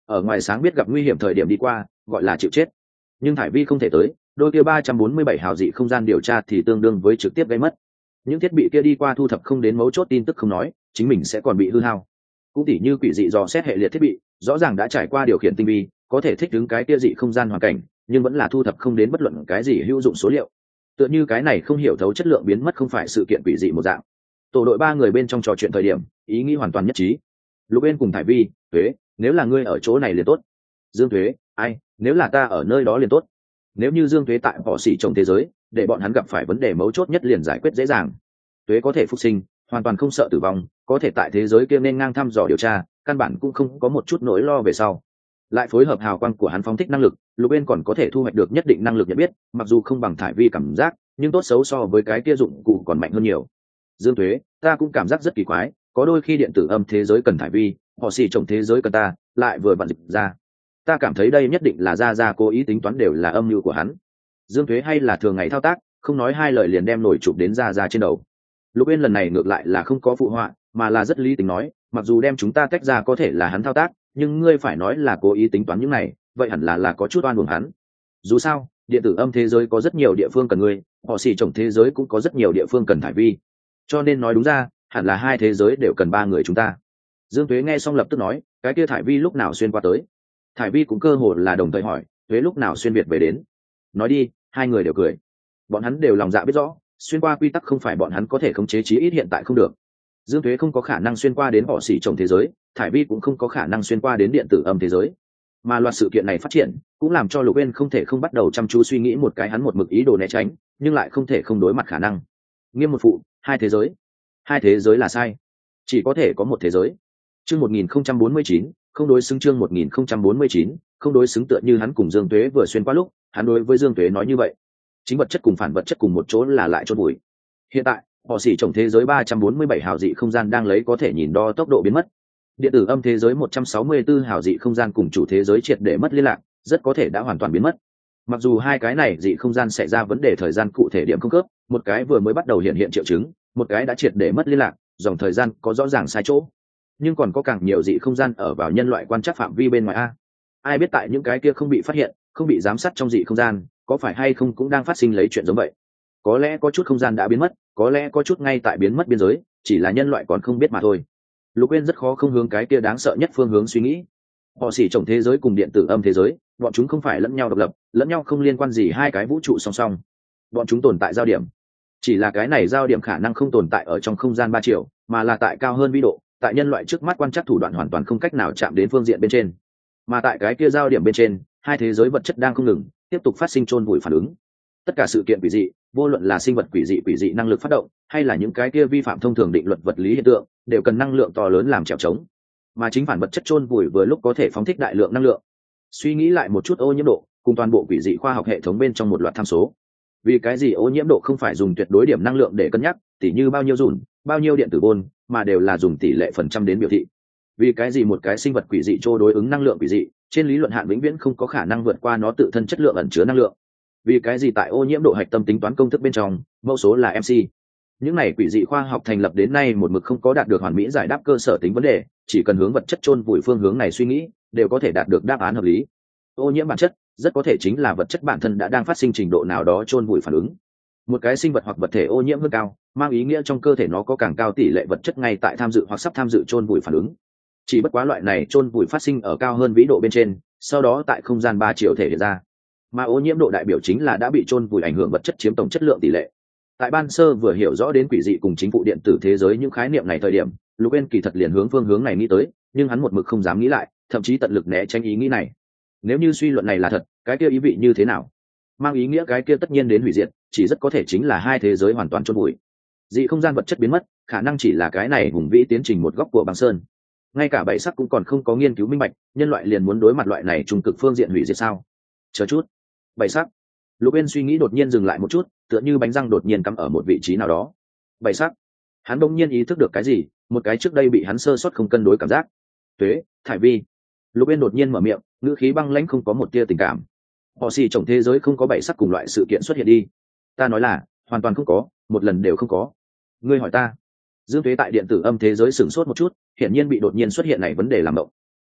A: ở ngoài sáng biết gặp nguy hiểm thời điểm đi qua gọi là chịu chết. Nhưng thải vi không thể tới, đôi kia ba trăm bốn mươi bảy hào dị không gian điều tra thì tương đương với trực tiếp gây mất. Những thiết bị kia đi qua thu thập không đến mấu chốt tin tức không nói, chính mình sẽ còn bị hư hao. Cũng tỉ như quỷ dị dò xét hệ liệt thiết bị, rõ ràng đã trải qua điều khiển tinh vi, có thể thích ứng cái kia dị không gian hoàn cảnh, nhưng vẫn là thu thập không đến bất luận cái gì hữu dụng số liệu. Tựa như cái này không hiểu thấu chất lượng biến mất không phải sự kiện quỷ dị một dạng. Tổ đội ba người bên trong trò chuyện thời điểm, ý nghĩ hoàn toàn nhất trí. Lục Bên cùng Thải Vi, Tuế, nếu là ngươi ở chỗ này liền tốt. Dương Tuế, ai, nếu là ta ở nơi đó liền tốt. Nếu như Dương Tuế tại bỏ xỉ trong thế giới, để bọn hắn gặp phải vấn đề mấu chốt nhất liền giải quyết dễ dàng. Tuế có thể phục sinh, hoàn toàn không sợ tử vong, có thể tại thế giới kia nên ngang thăm dò điều tra, căn bản cũng không có một chút nỗi lo về sau. Lại phối hợp hào quang của hắn phóng thích năng lực, Lục Bên còn có thể thu hoạch được nhất định năng lực nhận biết, mặc dù không bằng Thải Vi cảm giác, nhưng tốt xấu so với cái kia dụng cụ còn mạnh hơn nhiều. Dương Tuế, ta cũng cảm giác rất kỳ quái, có đôi khi điện tử âm thế giới cần Thải Vi, họ xỉ trồng thế giới cần ta, lại vừa vặn dịch ra. Ta cảm thấy đây nhất định là ra ra cố ý tính toán đều là âm mưu của hắn. Dương Tuế hay là thường ngày thao tác, không nói hai lời liền đem nổi chụp đến ra ra trên đầu. Lục Bên lần này ngược lại là không có phụ họa, mà là rất lý tính nói, mặc dù đem chúng ta tách ra có thể là hắn thao tác, nhưng ngươi phải nói là cố ý tính toán những này, vậy hẳn là là có chút oan uổng hắn. Dù sao, điện tử âm thế giới có rất nhiều địa phương cần ngươi, họ xỉ trồng thế giới cũng có rất nhiều địa phương cần Thải Vi. Cho nên nói đúng ra, hẳn là hai thế giới đều cần ba người chúng ta. Dương Tuế nghe xong lập tức nói, cái kia Thải Vi lúc nào xuyên qua tới? Thải Vi cũng cơ hồ là đồng thời hỏi, Tuế lúc nào xuyên việt về đến? Nói đi, hai người đều cười. Bọn hắn đều lòng dạ biết rõ, xuyên qua quy tắc không phải bọn hắn có thể khống chế, chí ít hiện tại không được. Dương Tuế không có khả năng xuyên qua đến họ xỉ trồng thế giới, Thải Vi cũng không có khả năng xuyên qua đến điện tử âm thế giới. Mà loạt sự kiện này phát triển, cũng làm cho Lục Bên không thể không bắt đầu chăm chú suy nghĩ một cái hắn một mực ý đồ né tránh, nhưng lại không thể không đối mặt khả năng. Nghiêm một phụ, hai thế giới. Hai thế giới là sai, chỉ có thể có một thế giới. Chương một nghìn không trăm bốn mươi chín, không đối xứng. Chương một nghìn không trăm bốn mươi chín, không đối xứng. Tựa như hắn cùng Dương Tuế vừa xuyên qua lúc, hắn đối với Dương Tuế nói như vậy. Chính vật chất cùng phản vật chất cùng một chỗ là lại chôn bụi. Hiện tại, họ xỉ trồng thế giới ba trăm bốn mươi bảy hào dị không gian đang lấy có thể nhìn đo tốc độ biến mất. Điện tử âm thế giới một trăm sáu mươi tư hào dị không gian cùng chủ thế giới triệt để mất liên lạc, rất có thể đã hoàn toàn biến mất. Mặc dù hai cái này dị không gian xảy ra vấn đề thời gian cụ thể điểm không khớp, một cái vừa mới bắt đầu hiện hiện triệu chứng, một cái đã triệt để mất liên lạc, dòng thời gian có rõ ràng sai chỗ. Nhưng còn có càng nhiều dị không gian ở vào nhân loại quan trắc phạm vi bên ngoài a. Ai biết tại những cái kia không bị phát hiện, không bị giám sát trong dị không gian, có phải hay không cũng đang phát sinh lấy chuyện giống vậy. Có lẽ có chút không gian đã biến mất, có lẽ có chút ngay tại biến mất biên giới, chỉ là nhân loại còn không biết mà thôi. Lục Uyên rất khó không hướng cái kia đáng sợ nhất phương hướng suy nghĩ. Họ xỉ trồng thế giới cùng điện tử âm thế giới, bọn chúng không phải lẫn nhau độc lập, lẫn nhau không liên quan gì, hai cái vũ trụ song song. Bọn chúng tồn tại giao điểm, chỉ là cái này giao điểm khả năng không tồn tại ở trong không gian ba triệu, mà là tại cao hơn vĩ độ, tại nhân loại trước mắt quan trắc thủ đoạn hoàn toàn không cách nào chạm đến phương diện bên trên. Mà tại cái kia giao điểm bên trên, hai thế giới vật chất đang không ngừng tiếp tục phát sinh chôn vùi phản ứng. Tất cả sự kiện quỷ dị, vô luận là sinh vật quỷ dị quỷ dị năng lực phát động, hay là những cái kia vi phạm thông thường định luật vật lý hiện tượng, đều cần năng lượng to lớn làm trèo trống. Mà chính phản vật chất chôn vùi vừa lúc có thể phóng thích đại lượng năng lượng. Suy nghĩ lại một chút ô nhiễm độ, cùng toàn bộ quỷ dị khoa học hệ thống bên trong một loạt tham số. Vì cái gì ô nhiễm độ không phải dùng tuyệt đối điểm năng lượng để cân nhắc, tỉ như bao nhiêu dùn, bao nhiêu điện tử bôn, mà đều là dùng tỷ lệ phần trăm đến biểu thị. Vì cái gì một cái sinh vật quỷ dị trô đối ứng năng lượng quỷ dị, trên lý luận hạn vĩnh viễn không có khả năng vượt qua nó tự thân chất lượng ẩn chứa năng lượng. Vì cái gì tại ô nhiễm độ hạch tâm tính toán công thức bên trong, mẫu số là em xê. Những này quỷ dị khoa học thành lập đến nay một mực không có đạt được hoàn mỹ giải đáp cơ sở tính vấn đề, chỉ cần hướng vật chất chôn vùi phương hướng này suy nghĩ, đều có thể đạt được đáp án hợp lý. Ô nhiễm bản chất rất có thể chính là vật chất bản thân đã đang phát sinh trình độ nào đó chôn vùi phản ứng. Một cái sinh vật hoặc vật thể ô nhiễm hơn cao, mang ý nghĩa trong cơ thể nó có càng cao tỷ lệ vật chất ngay tại tham dự hoặc sắp tham dự chôn vùi phản ứng. Chỉ bất quá loại này chôn vùi phát sinh ở cao hơn vĩ độ bên trên, sau đó tại không gian ba chiều thể hiện ra. Mà ô nhiễm độ đại biểu chính là đã bị chôn vùi ảnh hưởng vật chất chiếm tổng chất lượng tỷ lệ. Tại ban sơ vừa hiểu rõ đến quỷ dị cùng chính phủ điện tử thế giới những khái niệm này thời điểm, Lục Uyên kỳ thật liền hướng phương hướng này nghĩ tới, nhưng hắn một mực không dám nghĩ lại, thậm chí tận lực né tránh ý nghĩ này. Nếu như suy luận này là thật, cái kia ý vị như thế nào? Mang ý nghĩa cái kia tất nhiên đến hủy diệt, chỉ rất có thể chính là hai thế giới hoàn toàn chôn vùi. Dị không gian vật chất biến mất, khả năng chỉ là cái này hùng vĩ tiến trình một góc của băng sơn. Ngay cả bảy sắc cũng còn không có nghiên cứu minh bạch, nhân loại liền muốn đối mặt loại này trung cực phương diện hủy diệt sao? Chờ chút, bảy sắc. Lục Uyên suy nghĩ đột nhiên dừng lại một chút, tựa như bánh răng đột nhiên cắm ở một vị trí nào đó. Bảy sắc. Hắn bỗng nhiên ý thức được cái gì, một cái trước đây bị hắn sơ sót không cân đối cảm giác. Tuế, Thải Vi. Lục Uyên đột nhiên mở miệng, ngữ khí băng lãnh không có một tia tình cảm. Họ xì trồng thế giới không có bảy sắc cùng loại sự kiện xuất hiện đi. Ta nói là, hoàn toàn không có, một lần đều không có. Ngươi hỏi ta. Dương Tuế tại điện tử âm thế giới sửng sốt một chút, hiển nhiên bị đột nhiên xuất hiện này vấn đề làm động.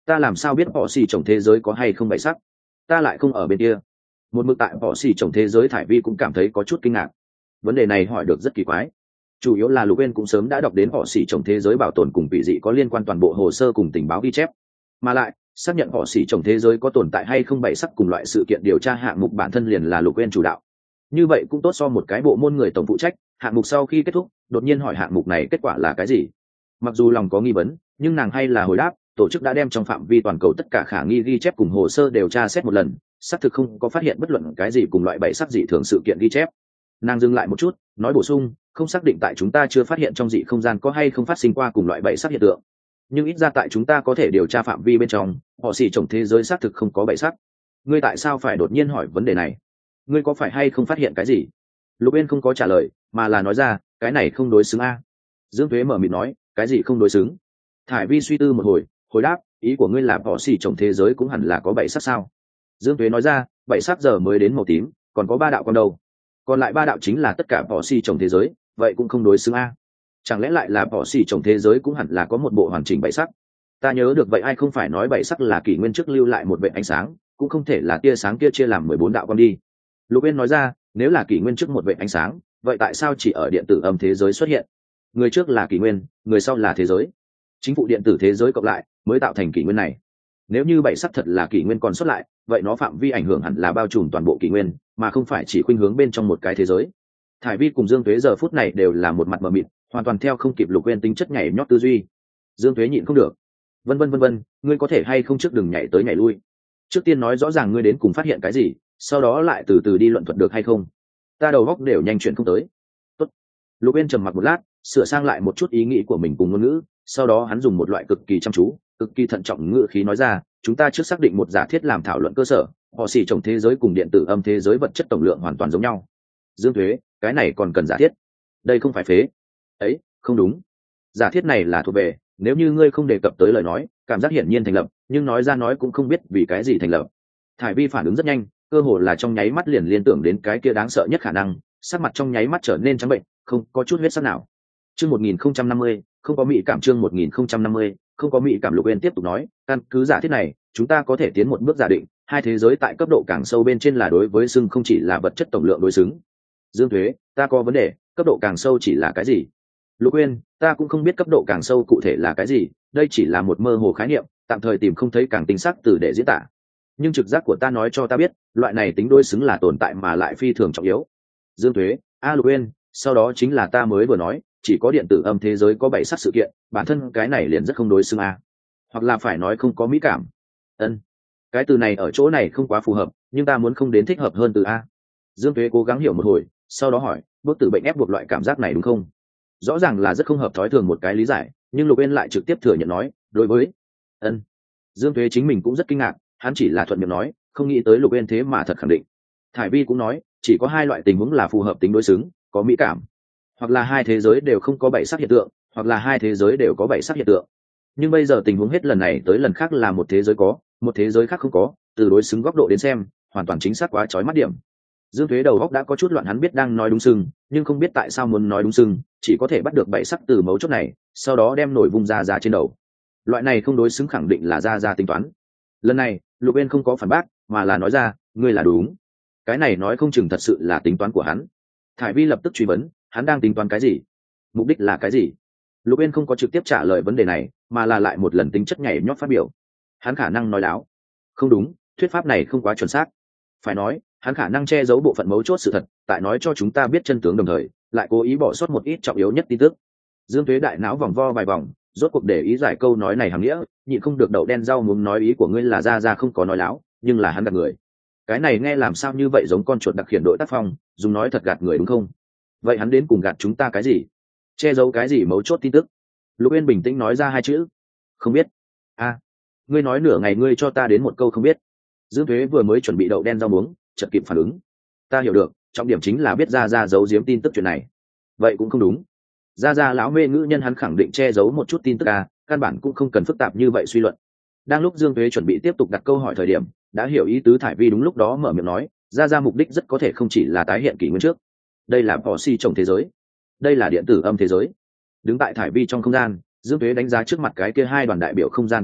A: ta làm sao biết họ xì trồng thế giới có hay không bảy sắc, ta lại không ở bên kia. Một mực tại họ xì trồng thế giới thải vi cũng cảm thấy có chút kinh ngạc. Vấn đề này hỏi được rất kỳ quái, chủ yếu là Lục Uyên cũng sớm đã đọc đến họ xì trồng thế giới bảo tồn cùng vị dị có liên quan toàn bộ hồ sơ cùng tình báo ghi chép, mà lại xác nhận họ xì trồng thế giới có tồn tại hay không bảy sắc cùng loại sự kiện điều tra hạng mục bản thân liền là Lục Uyên chủ đạo. Như vậy cũng tốt so một cái bộ môn người tổng phụ trách hạng mục sau khi kết thúc đột nhiên hỏi hạng mục này kết quả là cái gì. Mặc dù lòng có nghi vấn nhưng nàng hay là hồi đáp, tổ chức đã đem trong phạm vi toàn cầu tất cả khả nghi ghi chép cùng hồ sơ điều tra xét một lần, xác thực không có phát hiện bất luận cái gì cùng loại bảy sắc dị thường sự kiện ghi chép. Nàng dừng lại một chút nói bổ sung, không xác định tại chúng ta chưa phát hiện trong dị không gian có hay không phát sinh qua cùng loại bảy sắc hiện tượng, nhưng ít ra tại chúng ta có thể điều tra phạm vi bên trong họ xì trồng thế giới xác thực không có bảy sắc. Ngươi tại sao phải đột nhiên hỏi vấn đề này? Ngươi có phải hay không phát hiện cái gì? Lục Uyên không có trả lời mà là nói ra, cái này không đối xứng a. Dương Tuế mở miệng nói, cái gì không đối xứng? Thải vi suy tư một hồi hồi đáp, ý của ngươi là họ xì trồng thế giới cũng hẳn là có bảy sắc sao? Dương Tuế nói ra, bảy sắc giờ mới đến màu tím, còn có ba đạo con đầu, còn lại ba đạo chính là tất cả họ xì trồng thế giới, vậy cũng không đối xứng a. Chẳng lẽ lại là họ xì trồng thế giới cũng hẳn là có một bộ hoàn chỉnh bảy sắc? Ta nhớ được vậy ai không phải nói bảy sắc là kỷ nguyên trước lưu lại một vệt ánh sáng, cũng không thể là tia sáng kia chia làm mười bốn đạo con đi. Lục Uyên nói ra, nếu là kỷ nguyên trước một vệt ánh sáng, vậy tại sao chỉ ở điện tử âm thế giới xuất hiện? Người trước là kỷ nguyên, người sau là thế giới, chính phủ điện tử thế giới cộng lại mới tạo thành kỷ nguyên này. Nếu như bảy sắc thật là kỷ nguyên còn xuất lại, vậy nó phạm vi ảnh hưởng hẳn là bao trùm toàn bộ kỷ nguyên, mà không phải chỉ khuynh hướng bên trong một cái thế giới. Thải vi cùng Dương Tuế giờ phút này đều là một mặt mờ mịt, hoàn toàn theo không kịp Lục Uyên tính chất nhảy nhót tư duy. Dương Tuế nhịn không được, vân vân vân vân, ngươi có thể hay không trước đừng nhảy tới nhảy lui, trước tiên nói rõ ràng ngươi đến cùng phát hiện cái gì, sau đó lại từ từ đi luận thuật được hay không? Ta đầu góc đều nhanh chuyển không tới. Tốt. Lục Uyên trầm mặc một lát, sửa sang lại một chút ý nghĩ của mình cùng ngôn ngữ, sau đó hắn dùng một loại cực kỳ chăm chú, cực kỳ thận trọng ngữ khí nói ra, chúng ta trước xác định một giả thiết làm thảo luận cơ sở, họ xì trồng thế giới cùng điện tử âm thế giới vật chất tổng lượng hoàn toàn giống nhau. Dương Thuế, cái này còn cần giả thiết? Đây không phải phế. Ấy, không đúng. Giả thiết này là thuộc về, nếu như ngươi không đề cập tới lời nói, cảm giác hiển nhiên thành lập, nhưng nói ra nói cũng không biết vì cái gì thành lập. Thải vi phản ứng rất nhanh, cơ hồ là trong nháy mắt liền liên tưởng đến cái kia đáng sợ nhất khả năng, sắc mặt trong nháy mắt trở nên trắng bệnh, không có chút huyết sắc nào. Chương một nghìn không trăm năm mươi, không có mỹ cảm. Chương một nghìn không trăm năm mươi, không có mỹ cảm. Lục Uyên tiếp tục nói, căn cứ giả thiết này, chúng ta có thể tiến một bước giả định, hai thế giới tại cấp độ càng sâu bên trên là đối với xưng không chỉ là vật chất tổng lượng đối xứng. Dương Thuế, ta có vấn đề, cấp độ càng sâu chỉ là cái gì? Lục Uyên, ta cũng không biết cấp độ càng sâu cụ thể là cái gì, đây chỉ là một mơ hồ khái niệm, tạm thời tìm không thấy càng tinh xác từ để diễn tả. Nhưng trực giác của ta nói cho ta biết, loại này tính đối xứng là tồn tại mà lại phi thường trọng yếu. Dương Thuế, a Lục Uyên, sau đó chính là ta mới vừa nói, chỉ có điện tử âm thế giới có bảy sắc sự kiện, bản thân cái này liền rất không đối xứng a. Hoặc là phải nói không có mỹ cảm. Ân, cái từ này ở chỗ này không quá phù hợp, nhưng ta muốn không đến thích hợp hơn từ a. Dương Thuế cố gắng hiểu một hồi, sau đó hỏi, bước từ bệnh ép buộc loại cảm giác này đúng không? Rõ ràng là rất không hợp thói thường một cái lý giải, nhưng Lục Uyên lại trực tiếp thừa nhận nói, đối với ân. Dương Thuế chính mình cũng rất kinh ngạc, hắn chỉ là thuận miệng nói, không nghĩ tới Lục Uyên thế mà thật khẳng định. Thải Vi cũng nói, chỉ có hai loại tình huống là phù hợp tính đối xứng, có mỹ cảm, hoặc là hai thế giới đều không có bảy sắc hiện tượng, hoặc là hai thế giới đều có bảy sắc hiện tượng. Nhưng bây giờ tình huống hết lần này tới lần khác là một thế giới có, một thế giới khác không có, từ đối xứng góc độ đến xem, hoàn toàn chính xác quá chói mắt điểm. Dương Thuế đầu góc đã có chút loạn, hắn biết đang nói đúng sưng, nhưng không biết tại sao muốn nói đúng sưng, chỉ có thể bắt được bảy sắc từ mấu chốt này, sau đó đem nổi vung ra ra trên đầu. Loại này không đối xứng khẳng định là ra ra tính toán. Lần này, Lục Uyên không có phản bác, mà là nói ra, ngươi là đúng. Cái này nói không chừng thật sự là tính toán của hắn. Thải Vi lập tức truy vấn, hắn đang tính toán cái gì? Mục đích là cái gì? Lục Uyên không có trực tiếp trả lời vấn đề này, mà là lại một lần tính chất nhảy nhót phát biểu. Hắn khả năng nói láo. Không đúng, thuyết pháp này không quá chuẩn xác. Phải nói, hắn khả năng che giấu bộ phận mấu chốt sự thật, tại nói cho chúng ta biết chân tướng đồng thời, lại cố ý bỏ sót một ít trọng yếu nhất tin tức. Dương Tuế đại não vòng vo vài vòng, rốt cuộc để ý giải câu nói này hàng nghĩa, nhịn không được đậu đen rau muốn nói ý của ngươi là ra ra không có nói láo, nhưng là hắn gạt người. Cái này nghe làm sao như vậy giống con chuột đặc khiển đội tác phong, dùng nói thật gạt người đúng không? Vậy hắn đến cùng gạt chúng ta cái gì? Che giấu cái gì mấu chốt tin tức? Lục Uyên bình tĩnh nói ra hai chữ, không biết. A, à, ngươi nói nửa ngày ngươi cho ta đến một câu không biết. Dương Tuế vừa mới chuẩn bị đậu đen rau muống, chợt kịp phản ứng. Ta hiểu được, trọng điểm chính là biết ra ra giấu giếm tin tức chuyện này. Vậy cũng không đúng. Ra ra lão mê ngữ nhân hắn khẳng định che giấu một chút tin tức à, căn bản cũng không cần phức tạp như vậy suy luận. Đang lúc Dương Tuế chuẩn bị tiếp tục đặt câu hỏi thời điểm, đã hiểu ý tứ Thải Vi đúng lúc đó mở miệng nói, ra ra mục đích rất có thể không chỉ là tái hiện kỷ nguyên trước. Đây là bỏ si trồng thế giới, đây là điện tử âm thế giới. Đứng tại Thải Vi trong không gian, Dương Tuế đánh giá trước mặt cái kia hai đoàn đại biểu không gian quang cầu,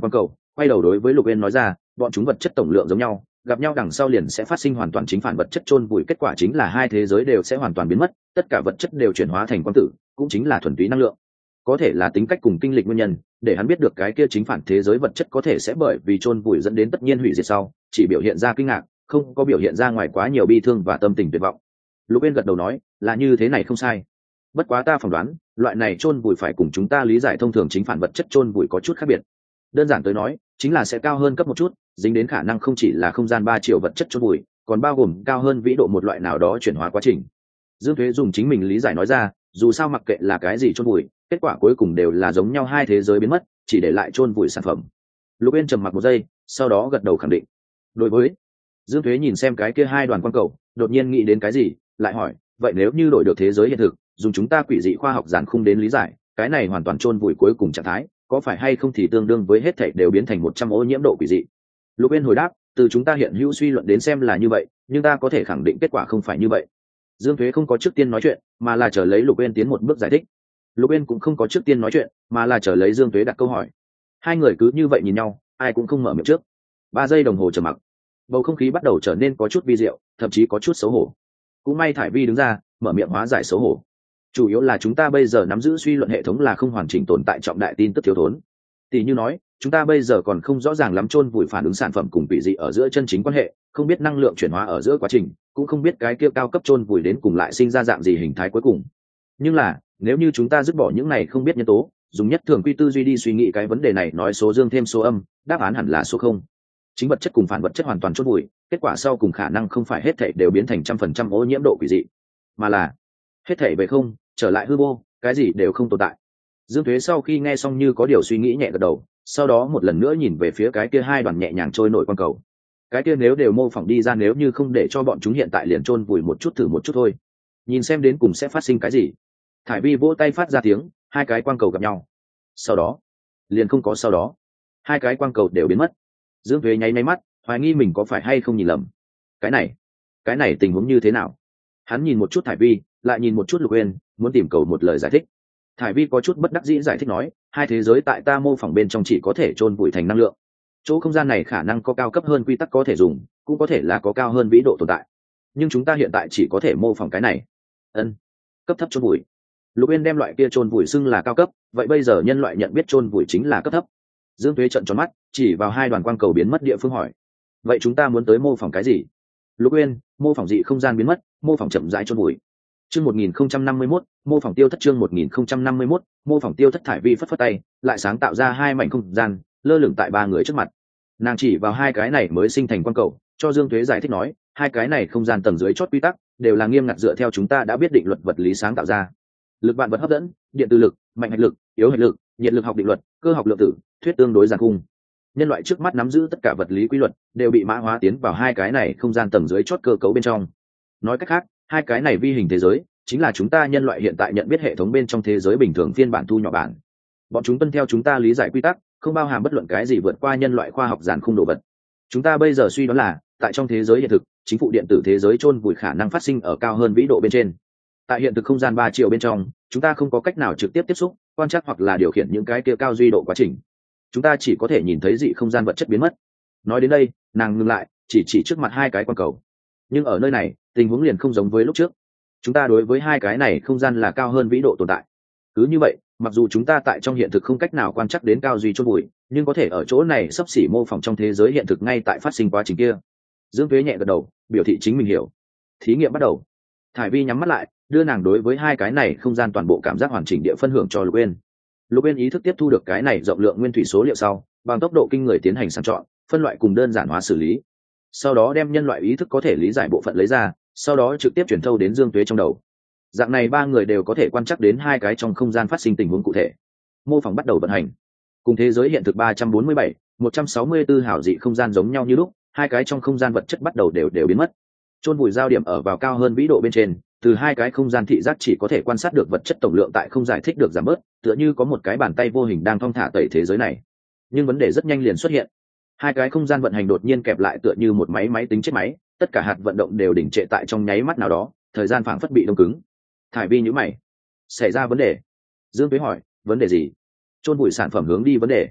A: quay đầu đối với Lục Uyên nói ra, bọn chúng vật chất tổng lượng giống nhau, gặp nhau đằng sau liền sẽ phát sinh hoàn toàn chính phản vật chất chôn vùi, kết quả chính là hai thế giới đều sẽ hoàn toàn biến mất, tất cả vật chất đều chuyển hóa thành quang tử, cũng chính là thuần túy năng lượng. Có thể là tính cách cùng kinh lịch nguyên nhân, để hắn biết được cái kia chính phản thế giới vật chất có thể sẽ bởi vì chôn vùi dẫn đến tất nhiên hủy diệt sau, chỉ biểu hiện ra kinh ngạc, không có biểu hiện ra ngoài quá nhiều bi thương và tâm tình tuyệt vọng. Lục Uyên gật đầu nói, là như thế này không sai. Bất quá ta phỏng đoán, loại này chôn vùi phải cùng chúng ta lý giải thông thường chính phản vật chất chôn vùi có chút khác biệt. Đơn giản tới nói, chính là sẽ cao hơn cấp một chút, dính đến khả năng không chỉ là không gian ba triệu vật chất chôn vùi, còn bao gồm cao hơn vĩ độ một loại nào đó chuyển hóa quá trình. Dương Thuế dùng chính mình lý giải nói ra, dù sao mặc kệ là cái gì chôn vùi, kết quả cuối cùng đều là giống nhau, hai thế giới biến mất, chỉ để lại chôn vùi sản phẩm. Lục Uyên trầm mặc một giây, sau đó gật đầu khẳng định. Đối với Dương Thuế nhìn xem cái kia hai đoàn quang cầu, đột nhiên nghĩ đến cái gì, lại hỏi, vậy nếu như đổi được thế giới hiện thực, dùng chúng ta quỷ dị khoa học giản khung đến lý giải, cái này hoàn toàn chôn vùi cuối cùng trạng thái, có phải hay không thì tương đương với hết thảy đều biến thành một trăm ô nhiễm độ quỷ dị? Lục Uyên hồi đáp, từ chúng ta hiện hữu suy luận đến xem là như vậy, nhưng ta có thể khẳng định kết quả không phải như vậy. Dương Thuế không có trước tiên nói chuyện, mà là chờ lấy Lục Uyên tiến một bước giải thích. Lục Uyên cũng không có trước tiên nói chuyện, mà là chờ lấy Dương Thuế đặt câu hỏi. Hai người cứ như vậy nhìn nhau, ai cũng không mở miệng trước. Ba giây đồng hồ trầm mặc, bầu không khí bắt đầu trở nên có chút vi diệu, thậm chí có chút xấu hổ. Cũng may Thải Vi đứng ra, mở miệng hóa giải xấu hổ. Chủ yếu là chúng ta bây giờ nắm giữ suy luận hệ thống là không hoàn chỉnh, tồn tại trọng đại tin tức thiếu thốn. Tỷ như nói, chúng ta bây giờ còn không rõ ràng lắm chôn vùi phản ứng sản phẩm cùng quỷ dị ở giữa chân chính quan hệ, không biết năng lượng chuyển hóa ở giữa quá trình, cũng không biết cái kia cao cấp chôn vùi đến cùng lại sinh ra dạng gì hình thái cuối cùng. Nhưng là, nếu như chúng ta dứt bỏ những này không biết nhân tố, dùng nhất thường quy tư duy đi suy nghĩ cái vấn đề này, nói số dương thêm số âm, đáp án hẳn là số không. Chính vật chất cùng phản vật chất hoàn toàn chôn vùi, kết quả sau cùng khả năng không phải hết thảy đều biến thành trăm phần trăm ô nhiễm độ quỷ dị, mà là hết thảy về không, trở lại hư vô, cái gì đều không tồn tại. Dương Thuế sau khi nghe xong như có điều suy nghĩ nhẹ gật đầu, sau đó một lần nữa nhìn về phía cái kia hai đoàn nhẹ nhàng trôi nổi quang cầu. Cái kia nếu đều mô phỏng đi ra, nếu như không để cho bọn chúng hiện tại liền chôn vùi một chút thử một chút thôi, nhìn xem đến cùng sẽ phát sinh cái gì. Thải Vi vỗ tay phát ra tiếng, hai cái quang cầu gặp nhau. Sau đó, liền không có sau đó, hai cái quang cầu đều biến mất. Dương Thuế nháy nháy mắt, hoài nghi mình có phải hay không nhìn lầm. Cái này, cái này tình huống như thế nào? Hắn nhìn một chút Thải Vi, lại nhìn một chút Lục Uyên, muốn tìm cầu một lời giải thích. Thải Vi có chút bất đắc dĩ giải thích nói, hai thế giới tại ta mô phỏng bên trong chỉ có thể chôn vùi thành năng lượng. Chỗ không gian này khả năng có cao cấp hơn quy tắc có thể dùng, cũng có thể là có cao hơn vĩ độ tồn tại. Nhưng chúng ta hiện tại chỉ có thể mô phỏng cái này. Ân, cấp thấp chôn vùi. Lục Uyên đem loại kia chôn vùi xưng là cao cấp, vậy bây giờ nhân loại nhận biết chôn vùi chính là cấp thấp. Dương Tuế trợn tròn mắt, chỉ vào hai đoàn quang cầu biến mất địa phương hỏi, vậy chúng ta muốn tới mô phỏng cái gì? Lục Uyên, mô phỏng dị không gian biến mất, mô phỏng chậm rãi chôn vùi. Chương một nghìn không trăm năm mươi mốt, mô phỏng tiêu thất. Chương một nghìn không trăm năm mươi mốt, mô phỏng tiêu thất. Thải Vi phất phất tay, lại sáng tạo ra hai mảnh không gian, lơ lửng tại ba người trước mặt. Nàng chỉ vào hai cái này mới sinh thành quang cầu, cho Dương Tuế giải thích nói, hai cái này không gian tầng dưới chót quy tắc đều là nghiêm ngặt dựa theo chúng ta đã biết định luật vật lý sáng tạo ra. Lực vạn vật hấp dẫn, điện từ lực, mạnh hạch lực, yếu hạch lực, nhiệt lực học định luật, cơ học lượng tử, thuyết tương đối giản khung. Nhân loại trước mắt nắm giữ tất cả vật lý quy luật đều bị mã hóa tiến vào hai cái này không gian tầng dưới chót cơ cấu bên trong. Nói cách khác, hai cái này vi hình thế giới chính là chúng ta nhân loại hiện tại nhận biết hệ thống bên trong thế giới bình thường phiên bản thu nhỏ bản. Bọn chúng tuân theo chúng ta lý giải quy tắc, không bao hàm bất luận cái gì vượt qua nhân loại khoa học giản khung đồ vật. Chúng ta bây giờ suy đoán là, tại trong thế giới hiện thực, chính phủ điện tử thế giới chôn vùi khả năng phát sinh ở cao hơn vĩ độ bên trên. Tại hiện thực không gian ba triệu bên trong, chúng ta không có cách nào trực tiếp tiếp xúc, quan trắc hoặc là điều khiển những cái kia cao duy độ quá trình. Chúng ta chỉ có thể nhìn thấy dị không gian vật chất biến mất. Nói đến đây, nàng ngừng lại, chỉ chỉ trước mặt hai cái quang cầu. Nhưng ở nơi này, tình huống liền không giống với lúc trước. Chúng ta đối với hai cái này không gian là cao hơn vĩ độ tồn tại. Cứ như vậy, mặc dù chúng ta tại trong hiện thực không cách nào quan trắc đến cao duy chôn vùi, nhưng có thể ở chỗ này sắp xỉ mô phỏng trong thế giới hiện thực ngay tại phát sinh quá trình kia. Dương Tuế nhẹ gật đầu, biểu thị chính mình hiểu. Thí nghiệm bắt đầu. Thải Vi nhắm mắt lại, đưa nàng đối với hai cái này không gian toàn bộ cảm giác hoàn chỉnh địa phân hưởng cho Lục Uyên. Lục Uyên ý thức tiếp thu được cái này rộng lượng nguyên thủy số liệu sau, bằng tốc độ kinh người tiến hành sàng chọn, phân loại cùng đơn giản hóa xử lý. Sau đó đem nhân loại ý thức có thể lý giải bộ phận lấy ra, sau đó trực tiếp truyền thâu đến Dương Tuế trong đầu. Dạng này ba người đều có thể quan trắc đến hai cái trong không gian phát sinh tình huống cụ thể. Mô phỏng bắt đầu vận hành. Cùng thế giới hiện thực ba trăm bốn mươi bảy, một trăm sáu mươi tư hảo dị không gian giống nhau như lúc, hai cái trong không gian vật chất bắt đầu đều đều biến mất. Chôn vùi giao điểm ở vào cao hơn vĩ độ bên trên, từ hai cái không gian thị giác chỉ có thể quan sát được vật chất tổng lượng tại không giải thích được giảm bớt, tựa như có một cái bàn tay vô hình đang thong thả tẩy thế giới này. Nhưng vấn đề rất nhanh liền xuất hiện. Hai cái không gian vận hành đột nhiên kẹp lại tựa như một máy máy tính chết máy, tất cả hạt vận động đều đình trệ tại trong nháy mắt nào đó, thời gian phảng phất bị đông cứng. Thải Vi nhíu mày, xảy ra vấn đề. Dương Tuế hỏi, vấn đề gì? Chôn vùi sản phẩm hướng đi vấn đề.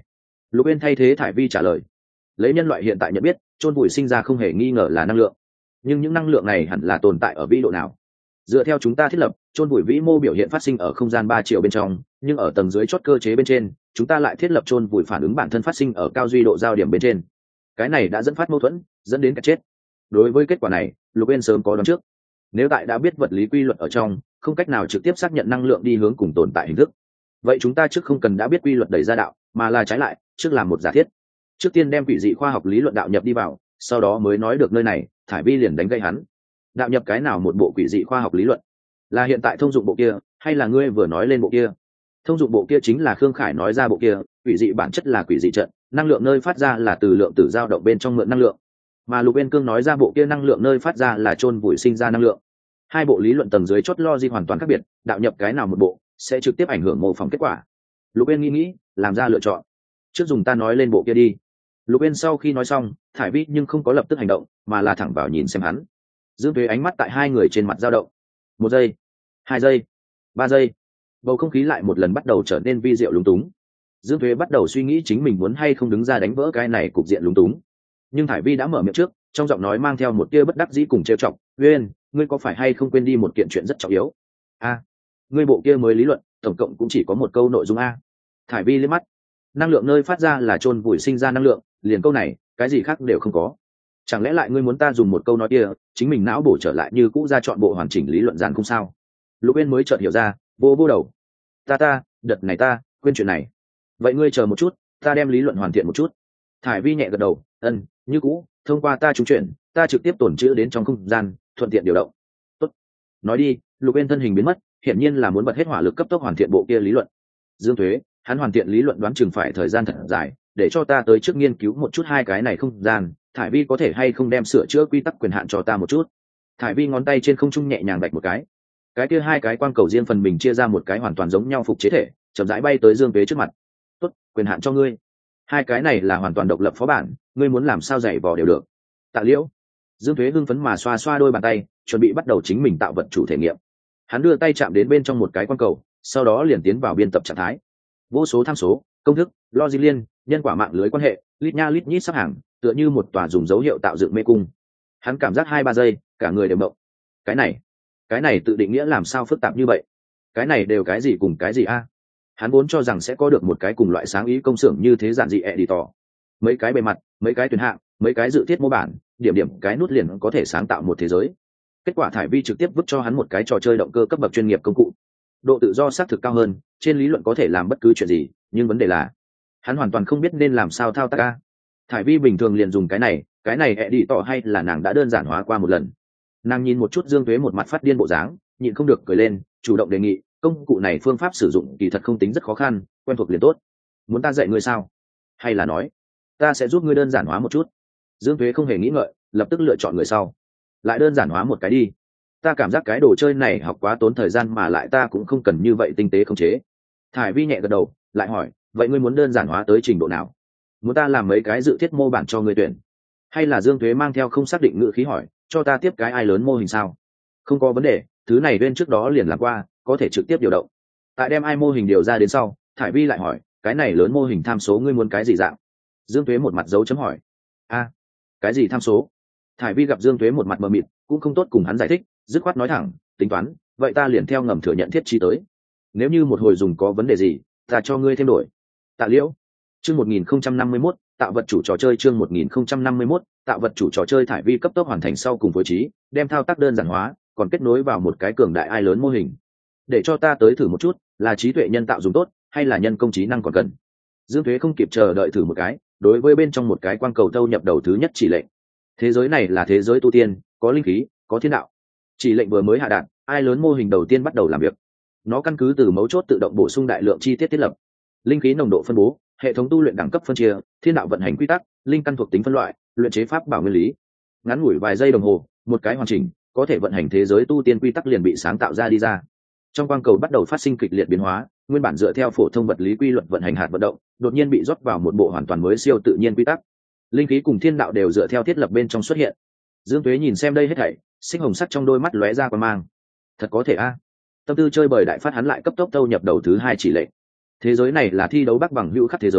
A: Lục Uyên thay thế Thải Vi trả lời. Lấy nhân loại hiện tại nhận biết, chôn vùi sinh ra không hề nghi ngờ là năng lượng, nhưng những năng lượng này hẳn là tồn tại ở vĩ độ nào? Dựa theo chúng ta thiết lập, chôn vùi vĩ mô biểu hiện phát sinh ở không gian ba chiều bên trong, nhưng ở tầng dưới chót cơ chế bên trên, chúng ta lại thiết lập chôn vùi phản ứng bản thân phát sinh ở cao duy độ giao điểm bên trên. Cái này đã dẫn phát mâu thuẫn, dẫn đến cái chết. Đối với kết quả này, Lục Uyên sớm có đoán trước. Nếu tại đã biết vật lý quy luật ở trong, không cách nào trực tiếp xác nhận năng lượng đi hướng cùng tồn tại hình thức, vậy chúng ta trước không cần đã biết quy luật đẩy ra đạo, mà là trái lại, trước làm một giả thiết. Trước tiên đem quỷ dị khoa học lý luận đạo nhập đi vào, sau đó mới nói được nơi này. Thải Vi liền đánh gây hắn. Đạo nhập cái nào một bộ quỷ dị khoa học lý luận? Là hiện tại thông dụng bộ kia, hay là ngươi vừa nói lên bộ kia? Thông dụng bộ kia chính là Khương Khải nói ra bộ kia, quỷ dị bản chất là quỷ dị trận, năng lượng nơi phát ra là từ lượng tử dao động bên trong mượn năng lượng. Mà Lục Uyên Cương nói ra bộ kia năng lượng nơi phát ra là chôn vùi sinh ra năng lượng. Hai bộ lý luận tầng dưới chót logic hoàn toàn khác biệt, đạo nhập cái nào một bộ sẽ trực tiếp ảnh hưởng mô phỏng kết quả. Lục Uyên nghĩ nghĩ, làm ra lựa chọn. Trước dùng ta nói lên bộ kia đi. Lục Uyên sau khi nói xong, Thải Vi nhưng không có lập tức hành động, mà là thẳng vào nhìn xem hắn. Dương Tuế ánh mắt tại hai người trên mặt dao động. Một giây, hai giây, ba giây, bầu không khí lại một lần bắt đầu trở nên vi diệu lúng túng. Dương Tuế bắt đầu suy nghĩ chính mình muốn hay không đứng ra đánh vỡ cái này cục diện lúng túng. Nhưng Thải Vi đã mở miệng trước, trong giọng nói mang theo một tia bất đắc dĩ cùng trêu chọc. Uyên, ngươi có phải hay không quên đi một kiện chuyện rất trọng yếu? A, ngươi bộ kia mới lý luận, tổng cộng cũng chỉ có một câu nội dung a. Thải Vi liếc mắt. Năng lượng nơi phát ra là chôn vùi sinh ra năng lượng, liền câu này, cái gì khác đều không có. Chẳng lẽ lại ngươi muốn ta dùng một câu nói kia, chính mình não bổ trở lại như cũ ra chọn bộ hoàn chỉnh lý luận giản không sao? Lục Uyên mới chợt hiểu ra, vô vô đầu. Ta ta, đợt này ta quên chuyện này. Vậy ngươi chờ một chút, ta đem lý luận hoàn thiện một chút. Thải Vi nhẹ gật đầu, ân, như cũ, thông qua ta trúng chuyển, ta trực tiếp tổn chữ đến trong không gian, thuận tiện điều động. Tốt. Nói đi. Lục Uyên thân hình biến mất, hiển nhiên là muốn bật hết hỏa lực cấp tốc hoàn thiện bộ kia lý luận. Dương Thuế, hắn hoàn thiện lý luận đoán chừng phải thời gian thật dài, để cho ta tới trước nghiên cứu một chút hai cái này không gian. Thải Vi có thể hay không đem sửa chữa quy tắc quyền hạn cho ta một chút? Thải Vi ngón tay trên không trung nhẹ nhàng đạch một cái, cái kia hai cái quang cầu riêng phần mình chia ra một cái hoàn toàn giống nhau phục chế thể, chậm rãi bay tới Dương Tuế trước mặt. Tốt, quyền hạn cho ngươi. Hai cái này là hoàn toàn độc lập phó bản, ngươi muốn làm sao dạy vò đều được. Tạ Liễu. Dương Tuế hưng phấn mà xoa xoa đôi bàn tay, chuẩn bị bắt đầu chính mình tạo vật chủ thể nghiệm. Hắn đưa tay chạm đến bên trong một cái quang cầu, sau đó liền tiến vào biên tập trạng thái. Vô số tham số, công thức, logic liên, nhân quả mạng lưới quan hệ, lít nha lít nhít sắp hàng, tựa như một tòa dùng dấu hiệu tạo dựng mê cung. Hắn cảm giác hai ba giây, cả người đều động. Cái này, cái này tự định nghĩa làm sao phức tạp như vậy? Cái này đều cái gì cùng cái gì a? Hắn vốn cho rằng sẽ có được một cái cùng loại sáng ý công xưởng như thế giản dị editor. Mấy cái bề mặt, mấy cái tuyển hạng, mấy cái dự thiết mô bản, điểm điểm cái nút liền có thể sáng tạo một thế giới. Kết quả Thải Vi trực tiếp vứt cho hắn một cái trò chơi động cơ cấp bậc chuyên nghiệp công cụ. Độ tự do xác thực cao hơn, trên lý luận có thể làm bất cứ chuyện gì, nhưng vấn đề là hắn hoàn toàn không biết nên làm sao thao tác a. Thải Vi bình thường liền dùng cái này, cái này editor hay là nàng đã đơn giản hóa qua một lần. Nàng nhìn một chút Dương Tuế một mặt phát điên bộ dáng, nhịn không được cười lên, chủ động đề nghị, công cụ này phương pháp sử dụng kỳ thật không tính rất khó khăn, quen thuộc liền tốt. Muốn ta dạy ngươi sao? Hay là nói, ta sẽ giúp ngươi đơn giản hóa một chút. Dương Tuế không hề nghĩ ngợi, lập tức lựa chọn người sau. Lại đơn giản hóa một cái đi. Ta cảm giác cái đồ chơi này học quá tốn thời gian mà lại ta cũng không cần như vậy tinh tế khống chế. Thải Vi nhẹ gật đầu, lại hỏi, vậy ngươi muốn đơn giản hóa tới trình độ nào? Muốn ta làm mấy cái dự thiết mô bản cho ngươi tuyển? Hay là Dương Tuế mang theo không xác định ngữ khí hỏi, cho ta tiếp cái ai lớn mô hình sao? Không có vấn đề, thứ này bên trước đó liền làm qua, có thể trực tiếp điều động. Tại đem ai mô hình điều ra đến sau, Thải Vi lại hỏi, cái này lớn mô hình tham số ngươi muốn cái gì dạng? Dương Tuế một mặt dấu chấm hỏi. A, cái gì tham số? Thải Vi gặp Dương Tuế một mặt mờ mịt, cũng không tốt cùng hắn giải thích, dứt khoát nói thẳng, tính toán, vậy ta liền theo ngầm thừa nhận thiết trí tới. Nếu như một hồi dùng có vấn đề gì, ta cho ngươi thêm đổi. Tạ Liễu. Chương một nghìn không trăm năm mươi mốt, tạo vật chủ trò chơi chương một nghìn không trăm năm mươi mốt, tạo vật chủ trò chơi Thải Vi cấp tốc hoàn thành sau cùng phối trí, đem thao tác đơn giản hóa, còn kết nối vào một cái cường đại ai lớn mô hình. Để cho ta tới thử một chút, là trí tuệ nhân tạo dùng tốt, hay là nhân công trí năng còn cần. Dương Thuế không kịp chờ đợi thử một cái, đối với bên trong một cái quang cầu thâu nhập đầu thứ nhất chỉ lệnh. Thế giới này là thế giới tu tiên, có linh khí, có thiên đạo. Chỉ lệnh vừa mới hạ đạt, ai lớn mô hình đầu tiên bắt đầu làm việc. Nó căn cứ từ mấu chốt tự động bổ sung đại lượng chi tiết thiết lập, linh khí nồng độ phân bố, hệ thống tu luyện đẳng cấp phân chia, thiên đạo vận hành quy tắc, linh căn thuộc tính phân loại, luyện chế pháp bảo nguyên lý. Ngắn ngủi vài giây đồng hồ, một cái hoàn chỉnh có thể vận hành thế giới tu tiên quy tắc liền bị sáng tạo ra đi ra. Trong quang cầu bắt đầu phát sinh kịch liệt biến hóa, nguyên bản dựa theo phổ thông vật lý quy luật vận hành hạt vận động, đột nhiên bị rót vào một bộ hoàn toàn mới siêu tự nhiên quy tắc. Linh khí cùng thiên đạo đều dựa theo thiết lập bên trong xuất hiện. Dương Tuế nhìn xem đây hết thảy, sinh hồng sắc trong đôi mắt lóe ra quan mang. Thật có thể a. Tâm tư chơi bời đại phát hắn lại cấp tốc thâu nhập đầu thứ hai chỉ lệnh. Thế giới này là thi đấu bắc bằng hữu khắc thế giới,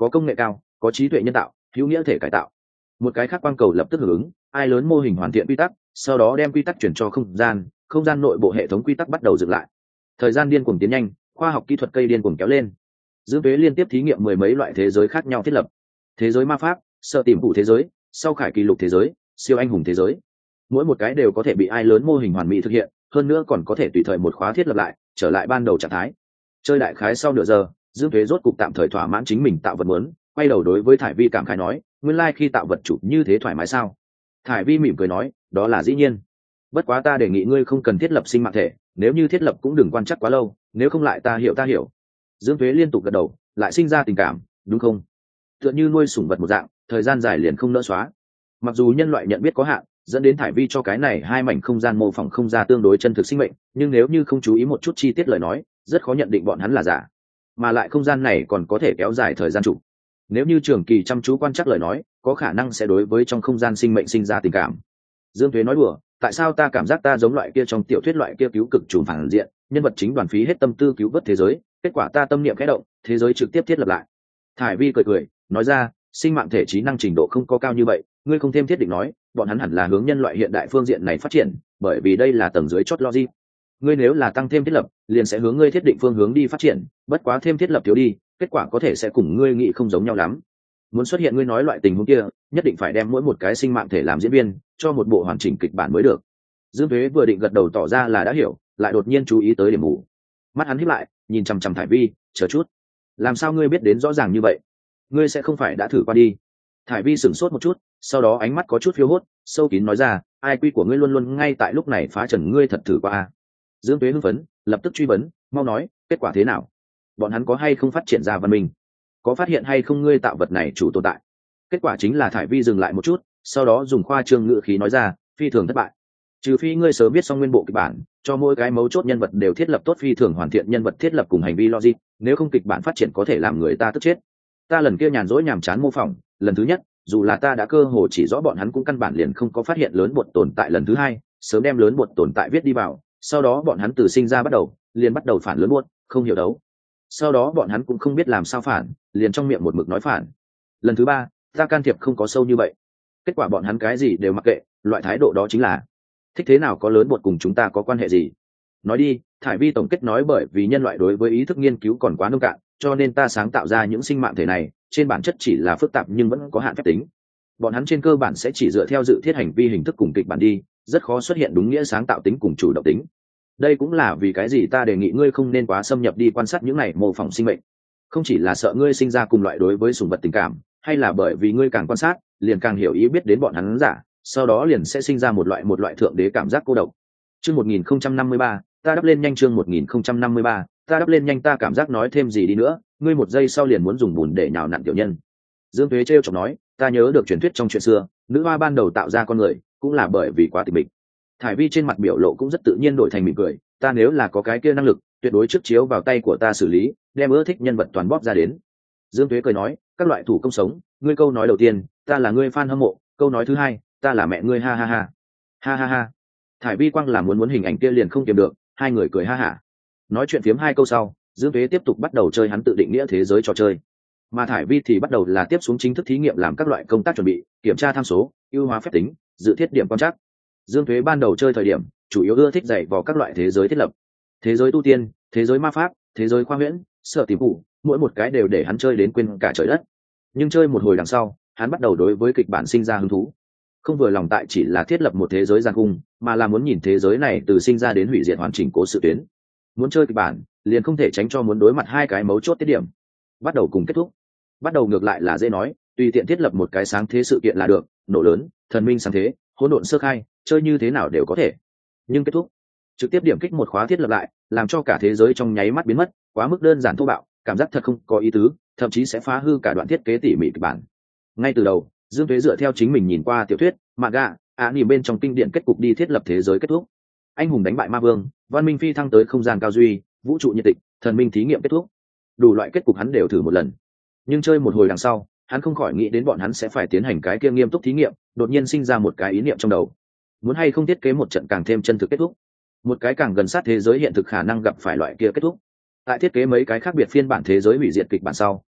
A: có công nghệ cao, có trí tuệ nhân tạo, hữu nghĩa thể cải tạo. Một cái khác quang cầu lập tức hưởng ứng, ai lớn mô hình hoàn thiện quy tắc, sau đó đem quy tắc chuyển cho không gian, không gian nội bộ hệ thống quy tắc bắt đầu dựng lại. Thời gian điên cuồng tiến nhanh, khoa học kỹ thuật cây điên cuồng kéo lên. Dương Tuế liên tiếp thí nghiệm mười mấy loại thế giới khác nhau thiết lập. Thế giới ma pháp, sợ tìm phụ thế giới, sau khải kỷ lục thế giới, siêu anh hùng thế giới. Mỗi một cái đều có thể bị ai lớn mô hình hoàn mỹ thực hiện, hơn nữa còn có thể tùy thời một khóa thiết lập lại, trở lại ban đầu trạng thái. Chơi đại khái sau nửa giờ, Dương Tuế rốt cục tạm thời thỏa mãn chính mình tạo vật muốn, quay đầu đối với Thải Vi cảm khái nói, nguyên lai like khi tạo vật chủ như thế thoải mái sao? Thải Vi mỉm cười nói, đó là dĩ nhiên. Bất quá ta đề nghị ngươi không cần thiết lập sinh mạng thể, nếu như thiết lập cũng đừng quan chắc quá lâu, nếu không lại ta hiểu ta hiểu. Dương Tuế liên tục gật đầu, lại sinh ra tình cảm, đúng không? Tựa như nuôi sủng vật một dạng, thời gian dài liền không nỡ xóa. Mặc dù nhân loại nhận biết có hạn, dẫn đến Thải Vi cho cái này hai mảnh không gian mô phỏng không ra tương đối chân thực sinh mệnh, nhưng nếu như không chú ý một chút chi tiết lời nói, rất khó nhận định bọn hắn là giả. Mà lại không gian này còn có thể kéo dài thời gian trụ. Nếu như trường kỳ chăm chú quan trắc lời nói, có khả năng sẽ đối với trong không gian sinh mệnh sinh ra tình cảm. Dương Tuế nói đùa, tại sao ta cảm giác ta giống loại kia trong tiểu thuyết loại kia cứu cực trùm phản diện, nhân vật chính đoàn phí hết tâm tư cứu vớt thế giới, kết quả ta tâm niệm khẽ động, thế giới trực tiếp thiết lập lại. Thải Vi cười cười, nói ra, sinh mạng thể trí năng trình độ không có cao như vậy, ngươi không thêm thiết định nói, bọn hắn hẳn là hướng nhân loại hiện đại phương diện này phát triển, bởi vì đây là tầng dưới chót logic. Ngươi nếu là tăng thêm thiết lập, liền sẽ hướng ngươi thiết định phương hướng đi phát triển, bất quá thêm thiết lập thiếu đi, kết quả có thể sẽ cùng ngươi nghĩ không giống nhau lắm. Muốn xuất hiện ngươi nói loại tình huống kia, nhất định phải đem mỗi một cái sinh mạng thể làm diễn viên, cho một bộ hoàn chỉnh kịch bản mới được. Dương Tuế vừa định gật đầu tỏ ra là đã hiểu, lại đột nhiên chú ý tới điểm mù. Mắt hắn híp lại, nhìn chằm chằm Thải Vi, chờ chút, làm sao ngươi biết đến rõ ràng như vậy? Ngươi sẽ không phải đã thử qua đi? Thải Vi sửng sốt một chút, sau đó ánh mắt có chút phiêu hốt, sâu kín nói ra, ai quy của ngươi luôn luôn ngay tại lúc này phá trần ngươi thật thử qua à? Dương Tuế hưng phấn, lập tức truy vấn, mau nói, kết quả thế nào? Bọn hắn có hay không phát triển ra văn minh? Có phát hiện hay không ngươi tạo vật này chủ tồn tại? Kết quả chính là Thải Vi dừng lại một chút, sau đó dùng khoa trương ngữ khí nói ra, phi thường thất bại. Trừ phi ngươi sớm biết xong nguyên bộ kịch bản, cho mỗi cái mấu chốt nhân vật đều thiết lập tốt phi thường hoàn thiện nhân vật thiết lập cùng hành vi logic, nếu không kịch bản phát triển có thể làm người ta tức chết. Ta lần kia nhàn rỗi nhàm chán mô phỏng, lần thứ nhất, dù là ta đã cơ hồ chỉ rõ bọn hắn cũng căn bản liền không có phát hiện lớn bột tồn tại lần thứ hai, sớm đem lớn bột tồn tại viết đi vào, sau đó bọn hắn từ sinh ra bắt đầu, liền bắt đầu phản lớn bột, không hiểu đấu. Sau đó bọn hắn cũng không biết làm sao phản, liền trong miệng một mực nói phản. Lần thứ ba, ta can thiệp không có sâu như vậy. Kết quả bọn hắn cái gì đều mặc kệ, loại thái độ đó chính là thích thế nào có lớn bột cùng chúng ta có quan hệ gì. Nói đi, Thải Vi tổng kết nói, bởi vì nhân loại đối với ý thức nghiên cứu còn quá nông cạn, cho nên ta sáng tạo ra những sinh mạng thể này, trên bản chất chỉ là phức tạp nhưng vẫn có hạn phép tính. Bọn hắn trên cơ bản sẽ chỉ dựa theo dự thiết hành vi hình thức cùng kịch bản đi, rất khó xuất hiện đúng nghĩa sáng tạo tính cùng chủ động tính. Đây cũng là vì cái gì ta đề nghị ngươi không nên quá xâm nhập đi quan sát những này mô phỏng sinh mệnh. Không chỉ là sợ ngươi sinh ra cùng loại đối với sủng vật tình cảm, hay là bởi vì ngươi càng quan sát, liền càng hiểu ý biết đến bọn hắn giả, sau đó liền sẽ sinh ra một loại một loại thượng đế cảm giác cô độc. Chương một nghìn không trăm năm mươi ba, ta đắp lên nhanh chương một nghìn không trăm năm mươi ba, ta đắp lên nhanh ta cảm giác nói thêm gì đi nữa, ngươi một giây sau liền muốn dùng bùn để nhào nặn tiểu nhân. Dương Tuế trêu chọc nói, ta nhớ được truyền thuyết trong chuyện xưa, nữ hoa ban đầu tạo ra con người, cũng là bởi vì quá tịch mịch. Thải Vi trên mặt biểu lộ cũng rất tự nhiên đổi thành mỉm cười, ta nếu là có cái kia năng lực, tuyệt đối trước chiếu vào tay của ta xử lý, đem ưa thích nhân vật toàn bóp ra đến. Dương Tuế cười nói, các loại thủ công sống, ngươi câu nói đầu tiên, ta là ngươi fan hâm mộ, câu nói thứ hai, ta là mẹ ngươi ha ha ha. Ha ha ha. Thải Vi quang là muốn muốn hình ảnh kia liền không kiềm được, hai người cười ha hả. Nói chuyện phiếm hai câu sau, Dương Tuế tiếp tục bắt đầu chơi hắn tự định nghĩa thế giới trò chơi. Mà Thải Vi thì bắt đầu là tiếp xuống chính thức thí nghiệm làm các loại công tác chuẩn bị, kiểm tra tham số, ưu hóa phép tính, dự thiết điểm quan trắc. Dương Tuế ban đầu chơi thời điểm, chủ yếu ưa thích dạy vào các loại thế giới thiết lập. Thế giới tu tiên, thế giới ma pháp, thế giới khoa huyễn, sở tìm phụ, mỗi một cái đều để hắn chơi đến quên cả trời đất. Nhưng chơi một hồi đằng sau, hắn bắt đầu đối với kịch bản sinh ra hứng thú. Không vừa lòng tại chỉ là thiết lập một thế giới gian cung, mà là muốn nhìn thế giới này từ sinh ra đến hủy diệt hoàn chỉnh cố sự tuyến. Muốn chơi kịch bản, liền không thể tránh cho muốn đối mặt hai cái mấu chốt tiết điểm. Bắt đầu cùng kết thúc. Bắt đầu ngược lại là dễ nói, tùy tiện thiết lập một cái sáng thế sự kiện là được, nổ lớn, thần minh sáng thế, hỗn độn sơ khai, chơi như thế nào đều có thể. Nhưng kết thúc, trực tiếp điểm kích một khóa thiết lập lại, làm cho cả thế giới trong nháy mắt biến mất, quá mức đơn giản thô bạo, cảm giác thật không có ý tứ, thậm chí sẽ phá hư cả đoạn thiết kế tỉ mỉ kịch bản. Ngay từ đầu, Dương Tuế dựa theo chính mình nhìn qua tiểu thuyết, manga, anime bên trong kinh điển kết cục đi thiết lập thế giới kết thúc. Anh hùng đánh bại ma vương, văn minh phi thăng tới không gian cao duy, vũ trụ nhiệt tịch, thần minh thí nghiệm kết thúc. Đủ loại kết cục hắn đều thử một lần. Nhưng chơi một hồi đằng sau, hắn không khỏi nghĩ đến bọn hắn sẽ phải tiến hành cái kia nghiêm túc thí nghiệm, đột nhiên sinh ra một cái ý niệm trong đầu. Muốn hay không thiết kế một trận càng thêm chân thực kết thúc, một cái càng gần sát thế giới hiện thực khả năng gặp phải loại kia kết thúc. Tại thiết kế mấy cái khác biệt phiên bản thế giới hủy diệt kịch bản sau,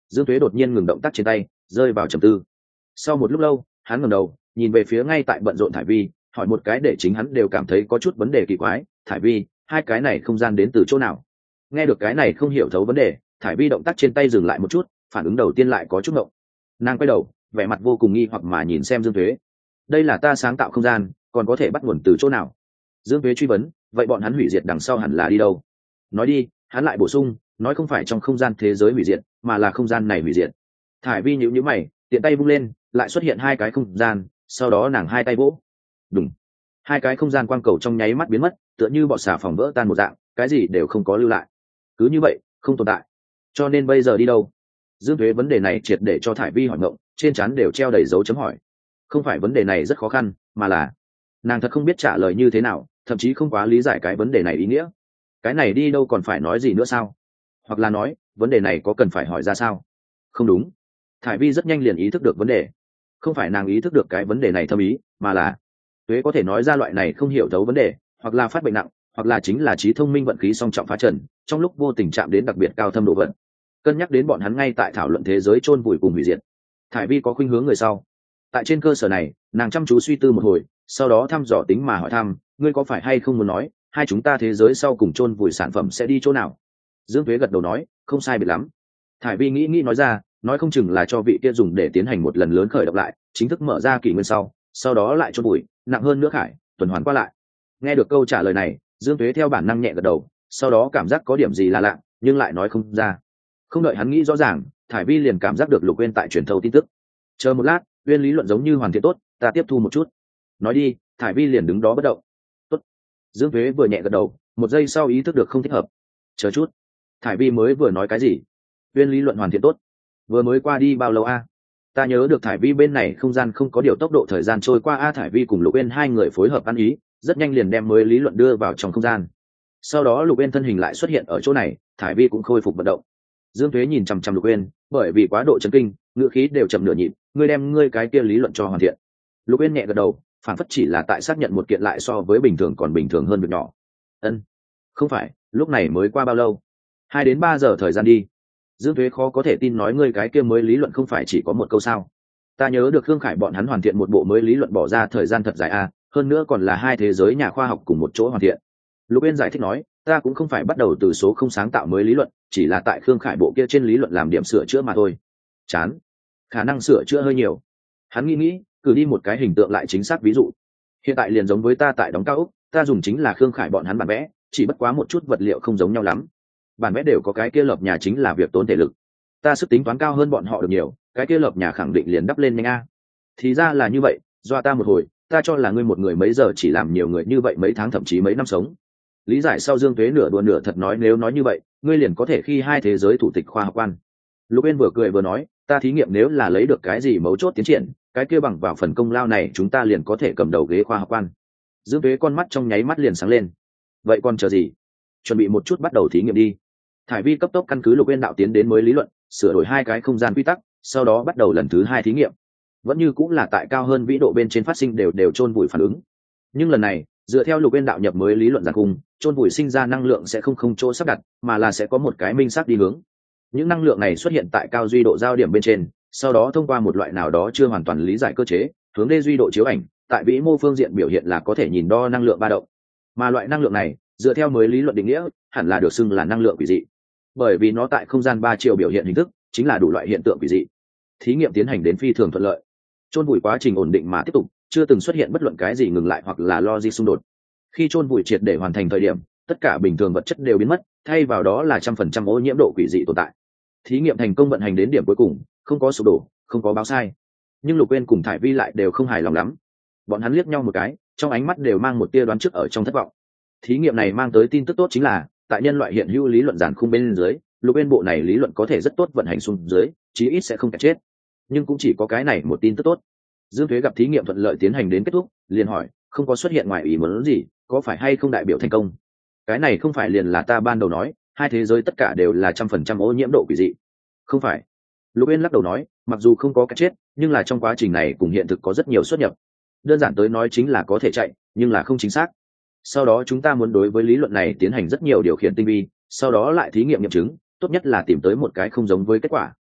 A: Dương Tuế đột nhiên ngừng động tác trên tay, rơi vào trầm tư. Sau một lúc lâu, hắn ngẩng đầu, nhìn về phía ngay tại bận rộn Thải Vi, hỏi một cái để chính hắn đều cảm thấy có chút vấn đề kỳ quái. Thải Vi, hai cái này không gian đến từ chỗ nào? Nghe được cái này không hiểu thấu vấn đề, Thải Vi động tác trên tay dừng lại một chút, phản ứng đầu tiên lại có chút ngộng. Nàng quay đầu, vẻ mặt vô cùng nghi hoặc mà nhìn xem Dương Tuế. Đây là ta sáng tạo không gian, còn có thể bắt nguồn từ chỗ nào? Dương Tuế truy vấn, vậy bọn hắn hủy diệt đằng sau hẳn là đi đâu? Nói đi, hắn lại bổ sung, nói không phải trong không gian thế giới hủy diệt, mà là không gian này hủy diệt. Thải Vi nhíu nhíu mày, tiện tay vung lên, lại xuất hiện hai cái không gian, sau đó nàng hai tay vỗ. Đùng. Hai cái không gian quang cầu trong nháy mắt biến mất, tựa như bọt xà phòng vỡ tan một dạng, cái gì đều không có lưu lại. Cứ như vậy, không tồn tại. Cho nên bây giờ đi đâu? Dương Thuế vấn đề này triệt để cho Thải Vi hỏi ngộng, trên trán đều treo đầy dấu chấm hỏi. Không phải vấn đề này rất khó khăn, mà là nàng thật không biết trả lời như thế nào, thậm chí không quá lý giải cái vấn đề này ý nghĩa. Cái này đi đâu còn phải nói gì nữa sao? Hoặc là nói, vấn đề này có cần phải hỏi ra sao? Không đúng. Thải Vi rất nhanh liền ý thức được vấn đề. Không phải nàng ý thức được cái vấn đề này thâm ý, mà là Tuế có thể nói ra loại này không hiểu thấu vấn đề, hoặc là phát bệnh nặng, hoặc là chính là trí thông minh vận khí song trọng phá trần, trong lúc vô tình chạm đến đặc biệt cao thâm độ vận. Cân nhắc đến bọn hắn ngay tại thảo luận thế giới chôn vùi cùng hủy diệt, Thải Vi có khuynh hướng người sau. Tại trên cơ sở này, nàng chăm chú suy tư một hồi, sau đó thăm dò tính mà hỏi thăm, ngươi có phải hay không muốn nói, hai chúng ta thế giới sau cùng chôn vùi sản phẩm sẽ đi chỗ nào? Dương Tuế gật đầu nói, không sai biệt lắm. Thải Vi nghĩ nghĩ nói ra, nói không chừng là cho vị kia dùng để tiến hành một lần lớn khởi động lại, chính thức mở ra kỷ nguyên sau, sau đó lại chôn vùi, nặng hơn nữa khải, tuần hoàn qua lại. Nghe được câu trả lời này, Dương Tuế theo bản năng nhẹ gật đầu, sau đó cảm giác có điểm gì là lạ, nhưng lại nói không ra. Không đợi hắn nghĩ rõ ràng, Thải Vi liền cảm giác được Lục Uyên tại truyền thâu tin tức. Chờ một lát, Uyên lý luận giống như hoàn thiện tốt, ta tiếp thu một chút. Nói đi. Thải Vi liền đứng đó bất động. Tốt. Dương Tuế vừa nhẹ gật đầu, một giây sau ý thức được không thích hợp. Chờ chút. Thải Vi mới vừa nói cái gì? Uyên lý luận hoàn thiện tốt. Vừa mới qua đi bao lâu a? Ta nhớ được Thải Vi bên này không gian không có điều tốc độ thời gian trôi qua a. Thải Vi cùng Lục Uyên hai người phối hợp ăn ý, rất nhanh liền đem mới lý luận đưa vào trong không gian. Sau đó Lục Uyên thân hình lại xuất hiện ở chỗ này, Thải Vi cũng khôi phục vận động. Dương Tuế nhìn chằm chằm Lục Uyên, bởi vì quá độ chấn kinh, ngữ khí đều chậm nửa nhịp, ngươi đem ngươi cái kia lý luận cho hoàn thiện. Lục Uyên nhẹ gật đầu, phản phất chỉ là tại xác nhận một kiện lại so với bình thường còn bình thường hơn việc nhỏ. Ân, không phải, lúc này mới qua bao lâu? Hai đến ba giờ thời gian đi. Dương Tuế khó có thể tin nói ngươi cái kia mới lý luận không phải chỉ có một câu sao? Ta nhớ được Khương Khải bọn hắn hoàn thiện một bộ mới lý luận bỏ ra thời gian thật dài a, hơn nữa còn là hai thế giới nhà khoa học cùng một chỗ hoàn thiện. Lục Uyên giải thích nói, ta cũng không phải bắt đầu từ số không sáng tạo mới lý luận, chỉ là tại Khương Khải bộ kia trên lý luận làm điểm sửa chữa mà thôi. Chán, khả năng sửa chữa hơi nhiều. Hắn nghĩ nghĩ, cử đi một cái hình tượng lại chính xác ví dụ. Hiện tại liền giống với ta tại đóng cao ốc, ta dùng chính là Khương Khải bọn hắn bản vẽ, chỉ bất quá một chút vật liệu không giống nhau lắm. Bản vẽ đều có cái kia lợp nhà chính là việc tốn thể lực. Ta sức tính toán cao hơn bọn họ được nhiều, cái kia lợp nhà khẳng định liền đắp lên nhanh a. Thì ra là như vậy, do ta một hồi, ta cho là ngươi một người mấy giờ chỉ làm nhiều người như vậy mấy tháng thậm chí mấy năm sống. Lý giải sau Dương Tuế nửa đùa nửa thật nói nếu nói như vậy, ngươi liền có thể khi hai thế giới thủ tịch khoa học quan. Lục Uyên vừa cười vừa nói, ta thí nghiệm nếu là lấy được cái gì mấu chốt tiến triển, cái kia bằng vào phần công lao này chúng ta liền có thể cầm đầu ghế khoa học quan. Dương Tuế con mắt trong nháy mắt liền sáng lên. Vậy còn chờ gì? Chuẩn bị một chút bắt đầu thí nghiệm đi. Thải Vi cấp tốc căn cứ Lục Uyên đạo tiến đến mới lý luận, sửa đổi hai cái không gian quy tắc, sau đó bắt đầu lần thứ hai thí nghiệm. Vẫn như cũng là tại cao hơn vĩ độ bên trên phát sinh đều đều chôn vùi phản ứng. Nhưng lần này, dựa theo Lục Uyên đạo nhập mới lý luận giàn khung, chôn vùi sinh ra năng lượng sẽ không không chỗ sắp đặt, mà là sẽ có một cái minh xác đi hướng. Những năng lượng này xuất hiện tại cao duy độ giao điểm bên trên, sau đó thông qua một loại nào đó chưa hoàn toàn lý giải cơ chế, hướng đê duy độ chiếu ảnh, tại vĩ mô phương diện biểu hiện là có thể nhìn đo năng lượng ba động. Mà loại năng lượng này, dựa theo mới lý luận định nghĩa, hẳn là được xưng là năng lượng quỷ dị. Bởi vì nó tại không gian ba chiều biểu hiện hình thức, chính là đủ loại hiện tượng quỷ dị. Thí nghiệm tiến hành đến phi thường thuận lợi. Chôn vùi quá trình ổn định mà tiếp tục, chưa từng xuất hiện bất luận cái gì ngừng lại hoặc là logic xung đột. Khi chôn vùi triệt để hoàn thành thời điểm, tất cả bình thường vật chất đều biến mất, thay vào đó là trăm phần trăm ô nhiễm độ quỷ dị tồn tại. Thí nghiệm thành công vận hành đến điểm cuối cùng, không có sụp đổ, không có báo sai. Nhưng Lục Uyên cùng Thải Vi lại đều không hài lòng lắm. Bọn hắn liếc nhau một cái, trong ánh mắt đều mang một tia đoán trước ở trong thất vọng. Thí nghiệm này mang tới tin tức tốt chính là, tại nhân loại hiện hữu lý luận giản khung bên dưới, Lục Uyên bộ này lý luận có thể rất tốt vận hành xuống dưới, chí ít sẽ không kẹt chết. Nhưng cũng chỉ có cái này một tin tức tốt. Dương Thuế gặp thí nghiệm thuận lợi tiến hành đến kết thúc, liền hỏi, không có xuất hiện ngoài ý muốn gì, có phải hay không đại biểu thành công? Cái này không phải liền là ta ban đầu nói, hai thế giới tất cả đều là trăm phần trăm ô nhiễm độ quỷ dị. Không phải. Lục Uyên lắc đầu nói, mặc dù không có cái chết, nhưng là trong quá trình này cùng hiện thực có rất nhiều xuất nhập. Đơn giản tới nói chính là có thể chạy, nhưng là không chính xác. Sau đó chúng ta muốn đối với lý luận này tiến hành rất nhiều điều khiển tinh vi, sau đó lại thí nghiệm nghiệm chứng, tốt nhất là tìm tới một cái không giống với kết quả.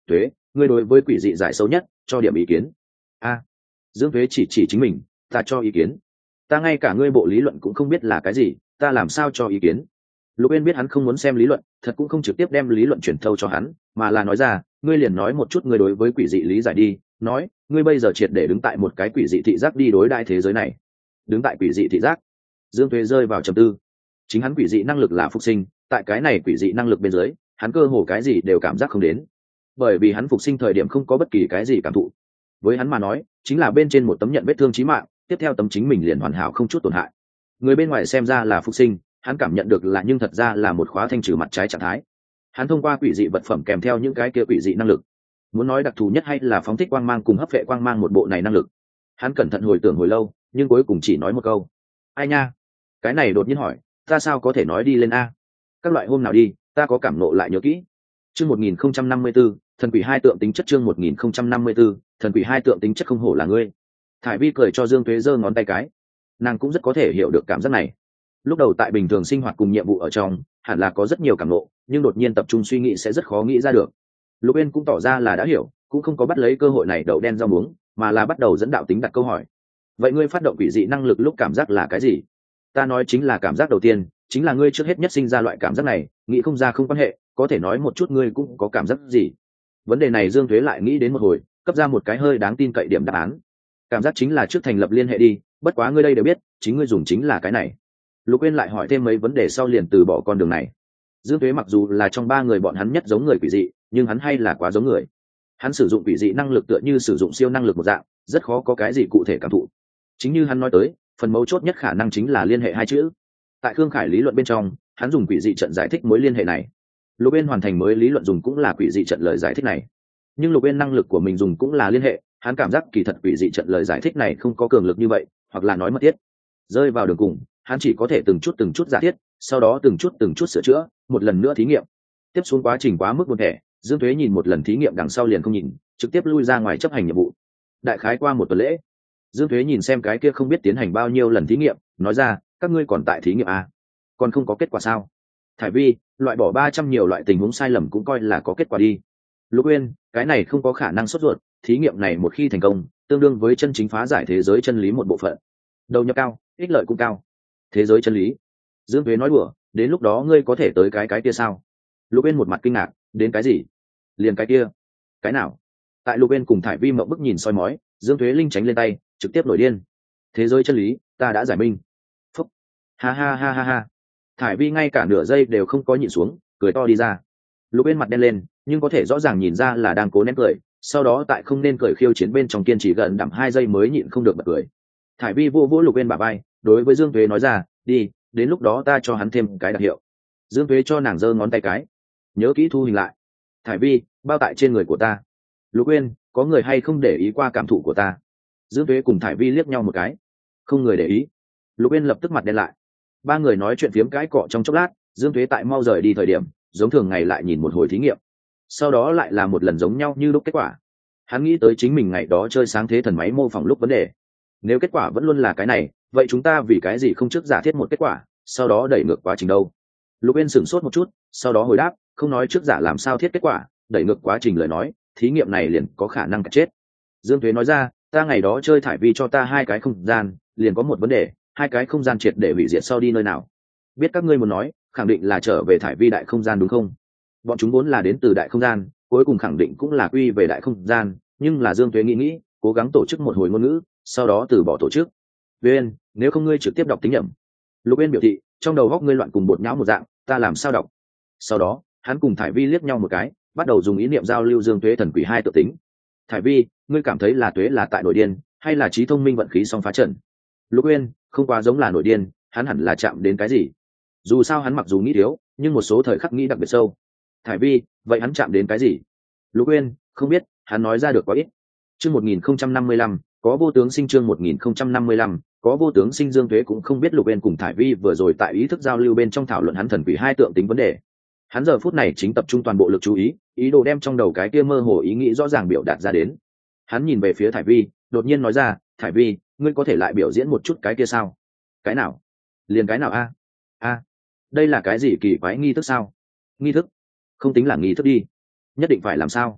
A: Tuế, ngươi đối với quỷ dị giải sâu nhất cho điểm ý kiến. A. Dương Tuế chỉ chỉ chính mình, ta cho ý kiến. Ta ngay cả ngươi bộ lý luận cũng không biết là cái gì, ta làm sao cho ý kiến. Lục Uyên biết hắn không muốn xem lý luận, thật cũng không trực tiếp đem lý luận truyền thâu cho hắn, mà là nói ra, ngươi liền nói một chút ngươi đối với quỷ dị lý giải đi, nói, ngươi bây giờ triệt để đứng tại một cái quỷ dị thị giác đi đối đại thế giới này. Đứng tại quỷ dị thị giác. Dương Tuế rơi vào trầm tư. Chính hắn quỷ dị năng lực là phục sinh, tại cái này quỷ dị năng lực bên dưới, hắn cơ hồ cái gì đều cảm giác không đến, bởi vì hắn phục sinh thời điểm không có bất kỳ cái gì cảm thụ. Với hắn mà nói, chính là bên trên một tấm nhận vết thương chí mạng, tiếp theo tấm chính mình liền hoàn hảo không chút tổn hại. Người bên ngoài xem ra là phục sinh, hắn cảm nhận được là nhưng thật ra là một khóa thanh trừ mặt trái trạng thái. Hắn thông qua quỷ dị vật phẩm kèm theo những cái kia quỷ dị năng lực, muốn nói đặc thù nhất hay là phóng thích quang mang cùng hấp vệ quang mang một bộ này năng lực. Hắn cẩn thận hồi tưởng hồi lâu, nhưng cuối cùng chỉ nói một câu: ai nha. Cái này đột nhiên hỏi, ta sao có thể nói đi lên a? Các loại hôm nào đi, ta có cảm nộ lại nhớ kỹ. Chương một nghìn không trăm năm mươi tư, thần quỷ hai tượng tính chất. Chương một nghìn không trăm năm mươi tư, thần quỷ hai tượng tính chất. Không hổ là ngươi. Thải Vi cười cho Dương Tuế giơ ngón tay cái. Nàng cũng rất có thể hiểu được cảm giác này. Lúc đầu tại bình thường sinh hoạt cùng nhiệm vụ ở trong, hẳn là có rất nhiều cảm nộ, nhưng đột nhiên tập trung suy nghĩ sẽ rất khó nghĩ ra được. Lục Uyên cũng tỏ ra là đã hiểu, cũng không có bắt lấy cơ hội này đậu đen rau muống, mà là bắt đầu dẫn đạo tính đặt câu hỏi. Vậy ngươi phát động quỷ dị năng lực lúc cảm giác là cái gì? Ta nói chính là cảm giác đầu tiên, chính là ngươi trước hết nhất sinh ra loại cảm giác này, nghĩ không ra không quan hệ, có thể nói một chút ngươi cũng có cảm giác gì. Vấn đề này Dương Thuế lại nghĩ đến một hồi, cấp ra một cái hơi đáng tin cậy điểm đáp án. Cảm giác chính là trước thành lập liên hệ đi, bất quá ngươi đây đều biết, chính ngươi dùng chính là cái này. Lục Uyên lại hỏi thêm mấy vấn đề sau liền từ bỏ con đường này. Dương Thuế mặc dù là trong ba người bọn hắn nhất giống người quỷ dị, nhưng hắn hay là quá giống người. Hắn sử dụng quỷ dị năng lực tựa như sử dụng siêu năng lực một dạng, rất khó có cái gì cụ thể cảm thụ. Chính như hắn nói tới, phần mấu chốt nhất khả năng chính là liên hệ hai chữ. Tại Khương Khải lý luận bên trong, hắn dùng quỷ dị trận giải thích mối liên hệ này. Lục Uyên hoàn thành mới lý luận dùng cũng là quỷ dị trận lời giải thích này. Nhưng Lục Uyên năng lực của mình dùng cũng là liên hệ, hắn cảm giác kỳ thật quỷ dị trận lời giải thích này không có cường lực như vậy, hoặc là nói mất tiết. Rơi vào đường cùng, hắn chỉ có thể từng chút từng chút giả thiết, sau đó từng chút từng chút sửa chữa, một lần nữa thí nghiệm. Tiếp xuống quá trình quá mức buồn tẻ, Dương Thuế nhìn một lần thí nghiệm đằng sau liền không nhìn, trực tiếp lui ra ngoài chấp hành nhiệm vụ. Đại khái qua một tuần lễ, Dương Thuế nhìn xem cái kia không biết tiến hành bao nhiêu lần thí nghiệm, nói ra, các ngươi còn tại thí nghiệm à? Còn không có kết quả sao? Thải Vi, loại bỏ ba trăm nhiều loại tình huống sai lầm cũng coi là có kết quả đi. Lục Uyên, cái này không có khả năng sốt ruột, thí nghiệm này một khi thành công, tương đương với chân chính phá giải thế giới chân lý một bộ phận. Đầu nhập cao, ích lợi cũng cao. Thế giới chân lý. Dương Thuế nói đùa, đến lúc đó ngươi có thể tới cái cái kia sao? Lục Uyên một mặt kinh ngạc, đến cái gì? Liền cái kia. Cái nào? Tại Lục Uyên cùng Thải Vi mộng bức nhìn soi mói, Dương Thuế linh tránh lên tay, trực tiếp nổi điên. Thế giới chân lý, ta đã giải minh. Phúc. Ha ha ha ha ha. Thải Vi ngay cả nửa giây đều không có nhịn xuống, cười to đi ra. Lục Uyên mặt đen lên, nhưng có thể rõ ràng nhìn ra là đang cố nén cười, sau đó tại không nên cười khiêu chiến bên trong kiên trì gần đậm hai giây mới nhịn không được bật cười. Thải Vi vô vỗ Lục Uyên bả vai, đối với Dương Tuế nói ra, đi, đến lúc đó ta cho hắn thêm cái đặc hiệu. Dương Tuế cho nàng giơ ngón tay cái, nhớ kỹ thu hình lại. Thải Vi, bao tại trên người của ta. Lục Uyên, có người hay không để ý qua cảm thụ của ta? Dương Tuế cùng Thải Vi liếc nhau một cái, không người để ý. Lục Uyên lập tức mặt đen lại. Ba người nói chuyện phiếm cãi cọ trong chốc lát, Dương Tuế tại mau rời đi thời điểm, giống thường ngày lại nhìn một hồi thí nghiệm, sau đó lại là một lần giống nhau như lúc kết quả. Hắn nghĩ tới chính mình ngày đó chơi sáng thế thần máy mô phỏng lúc vấn đề, nếu kết quả vẫn luôn là cái này, vậy chúng ta vì cái gì không trước giả thiết một kết quả, sau đó đẩy ngược quá trình đâu? Lục Uyên sửng sốt một chút, sau đó hồi đáp, không nói trước giả làm sao thiết kết quả, đẩy ngược quá trình lời nói, thí nghiệm này liền có khả năng cả chết. Dương Tuế nói ra, ta ngày đó chơi Thải Vi cho ta hai cái không gian, liền có một vấn đề, hai cái không gian triệt để hủy diệt sau đi nơi nào? Biết các ngươi muốn nói, khẳng định là trở về Thải Vi đại không gian đúng không? Bọn chúng vốn là đến từ đại không gian, cuối cùng khẳng định cũng là quy về đại không gian, nhưng là Dương Tuế nghĩ nghĩ, cố gắng tổ chức một hồi ngôn ngữ, sau đó từ bỏ tổ chức. Uyên, nếu không ngươi trực tiếp đọc tính nhẩm. Lục Uyên biểu thị, trong đầu góc ngươi loạn cùng bột nhão một dạng, ta làm sao đọc? Sau đó, hắn cùng Thải Vi liếc nhau một cái, bắt đầu dùng ý niệm giao lưu Dương Tuế thần quỷ hai tự tính. Thải Vi, ngươi cảm thấy là Tuế là tại nội điên, hay là trí thông minh vận khí song phá trận? Lục Uyên, không quá giống là nội điên, hắn hẳn là chạm đến cái gì? Dù sao hắn mặc dù nghĩ thiếu, nhưng một số thời khắc nghĩ đặc biệt sâu. Thải Vi, vậy hắn chạm đến cái gì? Lục Uyên, không biết, hắn nói ra được quá ít. Chương một nghìn không trăm năm mươi lăm, có vô tướng sinh. Chương một nghìn không trăm năm mươi lăm, có vô tướng sinh. Dương Tuế cũng không biết Lục Uyên cùng Thải Vi vừa rồi tại ý thức giao lưu bên trong thảo luận hắn thần quỷ hai tượng tính vấn đề. Hắn giờ phút này chính tập trung toàn bộ lực chú ý, ý đồ đem trong đầu cái kia mơ hồ ý nghĩ rõ ràng biểu đạt ra đến. Hắn nhìn về phía Thải Vi, đột nhiên nói ra, Thải Vi, ngươi có thể lại biểu diễn một chút cái kia sao? Cái nào? Liền cái nào a? A, đây là cái gì kỳ quái nghi thức sao? Nghi thức? Không tính là nghi thức đi. Nhất định phải làm sao?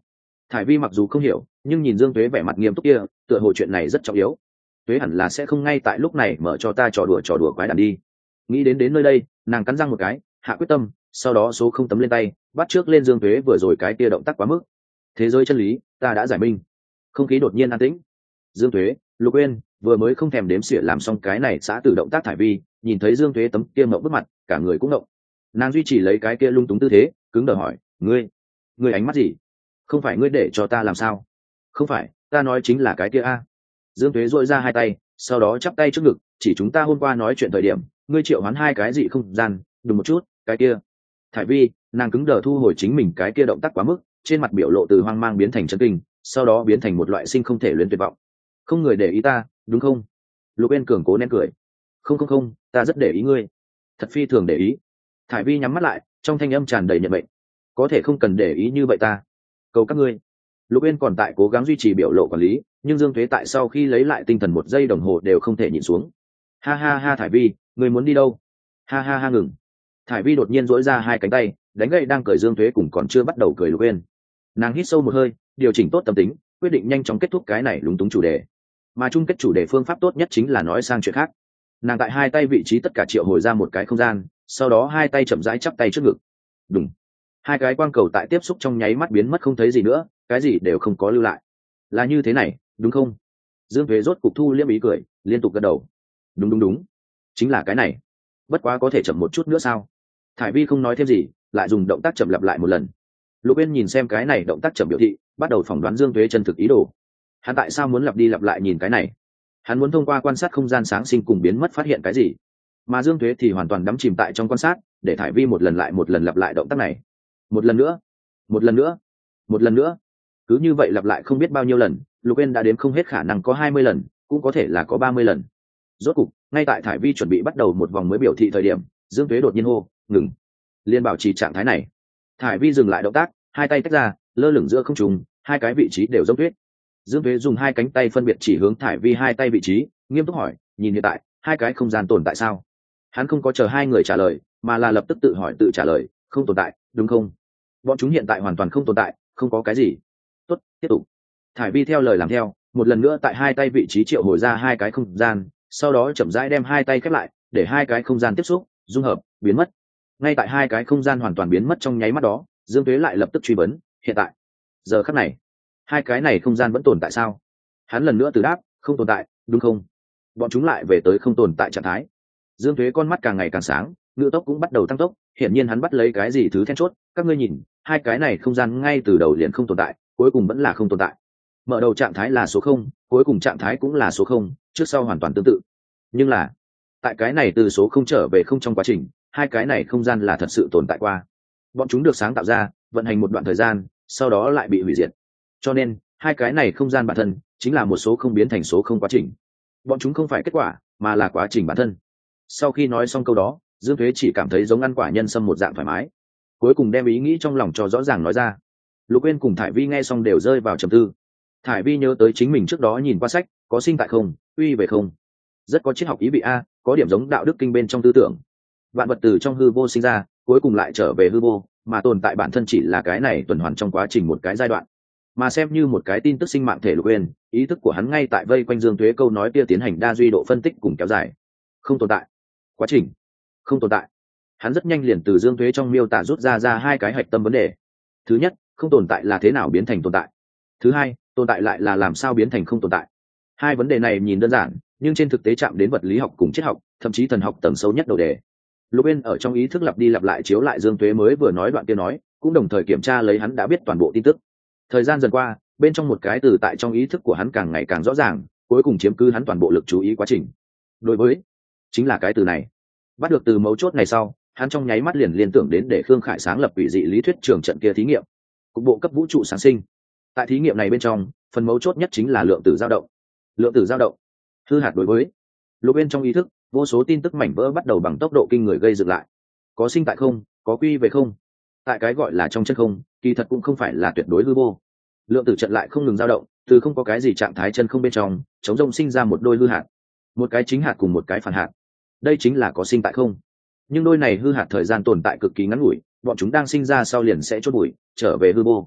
A: Thải Vi mặc dù không hiểu, nhưng nhìn Dương Tuế vẻ mặt nghiêm túc kia, tựa hồ chuyện này rất trọng yếu. Tuế hẳn là sẽ không ngay tại lúc này mở cho ta trò đùa trò đùa quái đản đi. Nghĩ đến đến nơi đây, nàng cắn răng một cái, hạ quyết tâm, sau đó số không tấm lên tay, bắt trước lên Dương Tuế vừa rồi cái kia động tác quá mức. Thế giới chân lý, ta đã giải minh. Không khí đột nhiên an tĩnh. Dương Tuế, Lục Uyên vừa mới không thèm đếm xỉa làm xong cái này xã từ động tác Thải Vi, nhìn thấy Dương Tuế tấm kia ngậm bức mặt, cả người cũng ngậm. Nàng duy trì lấy cái kia lung túng tư thế, cứng đờ hỏi, ngươi, ngươi ánh mắt gì? Không phải ngươi để cho ta làm sao? Không phải, ta nói chính là cái kia a. Dương Tuế duỗi ra hai tay, sau đó chắp tay trước ngực, chỉ chúng ta hôm qua nói chuyện thời điểm, ngươi triệu hoán hai cái dị không gian, đừng một chút, cái kia. Thải Vi, nàng cứng đờ thu hồi chính mình cái kia động tác quá mức, trên mặt biểu lộ từ hoang mang biến thành chấn kinh, sau đó biến thành một loại sinh không thể luyến tuyệt vọng. Không người để ý ta, đúng không? Lục Uyên cường cố nén cười. Không không không, ta rất để ý ngươi. Thật phi thường để ý. Thải Vi nhắm mắt lại, trong thanh âm tràn đầy nhận bệnh. Có thể không cần để ý như vậy ta. Cầu các ngươi. Lục Uyên còn tại cố gắng duy trì biểu lộ quản lý, nhưng Dương Tuế tại sau khi lấy lại tinh thần một giây đồng hồ đều không thể nhịn xuống. Ha ha ha Thải Vi, ngươi muốn đi đâu? Ha ha ha ngừng. Thải Vi đột nhiên duỗi ra hai cánh tay, đánh gậy đang cười Dương Tuế cùng còn chưa bắt đầu cười Lục Uyên. Nàng hít sâu một hơi, điều chỉnh tốt tâm tính, quyết định nhanh chóng kết thúc cái này lúng túng chủ đề. Mà chung kết chủ đề phương pháp tốt nhất chính là nói sang chuyện khác. Nàng tại hai tay vị trí tất cả triệu hồi ra một cái không gian, sau đó hai tay chậm rãi chắp tay trước ngực. Đùng. Hai cái quang cầu tại tiếp xúc trong nháy mắt biến mất không thấy gì nữa, cái gì đều không có lưu lại. Là như thế này, đúng không? Dương Tuế rốt cục thu liêm ý cười, liên tục gật đầu. Đúng đúng đúng, chính là cái này. Bất quá có thể chậm một chút nữa sao? Thải Vi không nói thêm gì, lại dùng động tác chậm lặp lại một lần. Lục Uyên nhìn xem cái này động tác chậm biểu thị, bắt đầu phỏng đoán Dương Tuế chân thực ý đồ. Hắn tại sao muốn lặp đi lặp lại nhìn cái này? Hắn muốn thông qua quan sát không gian sáng sinh cùng biến mất phát hiện cái gì? Mà Dương Tuế thì hoàn toàn đắm chìm tại trong quan sát, để Thải Vi một lần lại một lần lặp lại động tác này. Một lần nữa, một lần nữa, một lần nữa. Cứ như vậy lặp lại không biết bao nhiêu lần, Lục Uyên đã đếm không hết, khả năng có hai mươi lần, cũng có thể là có ba mươi lần. Rốt cục, ngay tại Thải Vi chuẩn bị bắt đầu một vòng mới biểu thị thời điểm, Dương Tuế đột nhiên hô, ngừng. Liên bảo trì trạng thái này. Thải Vi dừng lại động tác, hai tay tách ra, lơ lửng giữa không trung, hai cái vị trí đều giống tuyết. Dương Tuế dùng hai cánh tay phân biệt chỉ hướng Thải Vi hai tay vị trí, nghiêm túc hỏi, nhìn hiện tại, hai cái không gian tồn tại sao? Hắn không có chờ hai người trả lời, mà là lập tức tự hỏi tự trả lời, không tồn tại, đúng không? Bọn chúng hiện tại hoàn toàn không tồn tại, không có cái gì. Tốt, tiếp tục. Thải Vi theo lời làm theo, một lần nữa tại hai tay vị trí triệu hồi ra hai cái không gian, sau đó chậm rãi đem hai tay khép lại, để hai cái không gian tiếp xúc, dung hợp, biến mất. Ngay tại hai cái không gian hoàn toàn biến mất trong nháy mắt đó, Dương Tuế lại lập tức truy vấn, hiện tại, giờ khắc này, hai cái này không gian vẫn tồn tại sao? Hắn lần nữa từ đáp, không tồn tại, đúng không? Bọn chúng lại về tới không tồn tại trạng thái. Dương Tuế con mắt càng ngày càng sáng, ngữ tốc cũng bắt đầu tăng tốc, hiển nhiên hắn bắt lấy cái gì thứ then chốt. Các ngươi nhìn, hai cái này không gian ngay từ đầu liền không tồn tại, cuối cùng vẫn là không tồn tại. Mở đầu trạng thái là số không, cuối cùng trạng thái cũng là số không, trước sau hoàn toàn tương tự. Nhưng là, tại cái này từ số không trở về không trong quá trình, hai cái này không gian là thật sự tồn tại qua. Bọn chúng được sáng tạo ra, vận hành một đoạn thời gian, sau đó lại bị hủy diệt. Cho nên, hai cái này không gian bản thân chính là một số không biến thành số không quá trình. Bọn chúng không phải kết quả, mà là quá trình bản thân. Sau khi nói xong câu đó, Dương Tuế chỉ cảm thấy giống ăn quả nhân sâm một dạng thoải mái, cuối cùng đem ý nghĩ trong lòng cho rõ ràng nói ra. Lục Uyên cùng Thải Vi nghe xong đều rơi vào trầm tư. Thải Vi nhớ tới chính mình trước đó nhìn qua sách, có sinh tại không, uy về không, rất có triết học ý vị a, có điểm giống đạo đức kinh bên trong tư tưởng. Vạn vật từ trong hư vô sinh ra, cuối cùng lại trở về hư vô, mà tồn tại bản thân chỉ là cái này tuần hoàn trong quá trình một cái giai đoạn. Mà xem như một cái tin tức sinh mạng thể Lục Uyên, ý thức của hắn ngay tại vây quanh Dương Tuế câu nói kia tiến hành đa duy độ phân tích cùng kéo dài. Không tồn tại, quá trình, không tồn tại. Hắn rất nhanh liền từ Dương Tuế trong miêu tả rút ra ra hai cái hạch tâm vấn đề. Thứ nhất, không tồn tại là thế nào biến thành tồn tại. Thứ hai, tồn tại lại là làm sao biến thành không tồn tại. Hai vấn đề này nhìn đơn giản, nhưng trên thực tế chạm đến vật lý học cùng triết học, thậm chí thần học tầng sâu nhất đầu đề. Lục Uyên ở trong ý thức lặp đi lặp lại chiếu lại Dương Tuế mới vừa nói đoạn kia nói, cũng đồng thời kiểm tra lấy hắn đã biết toàn bộ tin tức. Thời gian dần qua, bên trong một cái từ tại trong ý thức của hắn càng ngày càng rõ ràng, cuối cùng chiếm cứ hắn toàn bộ lực chú ý quá trình. Đối với, chính là cái từ này. Bắt được từ mấu chốt này sau, hắn trong nháy mắt liền liên tưởng đến để Khương Khải sáng lập quỷ dị lý thuyết trường trận kia thí nghiệm, cục bộ cấp vũ trụ sáng sinh. Tại thí nghiệm này bên trong, phần mấu chốt nhất chính là lượng tử dao động. Lượng tử dao động, hư hạt đối với. Lục Uyên trong ý thức, vô số tin tức mảnh vỡ bắt đầu bằng tốc độ kinh người gây dựng lại. Có sinh tại không, có quy về không. Tại cái gọi là trong chân không, kỳ thật cũng không phải là tuyệt đối hư vô. Lượng tử trận lại không ngừng dao động, từ không có cái gì trạng thái chân không bên trong, chống rông sinh ra một đôi hư hạt, một cái chính hạt cùng một cái phản hạt. Đây chính là có sinh tại không. Nhưng đôi này hư hạt thời gian tồn tại cực kỳ ngắn ngủi, bọn chúng đang sinh ra sau liền sẽ chốt bụi, trở về hư vô.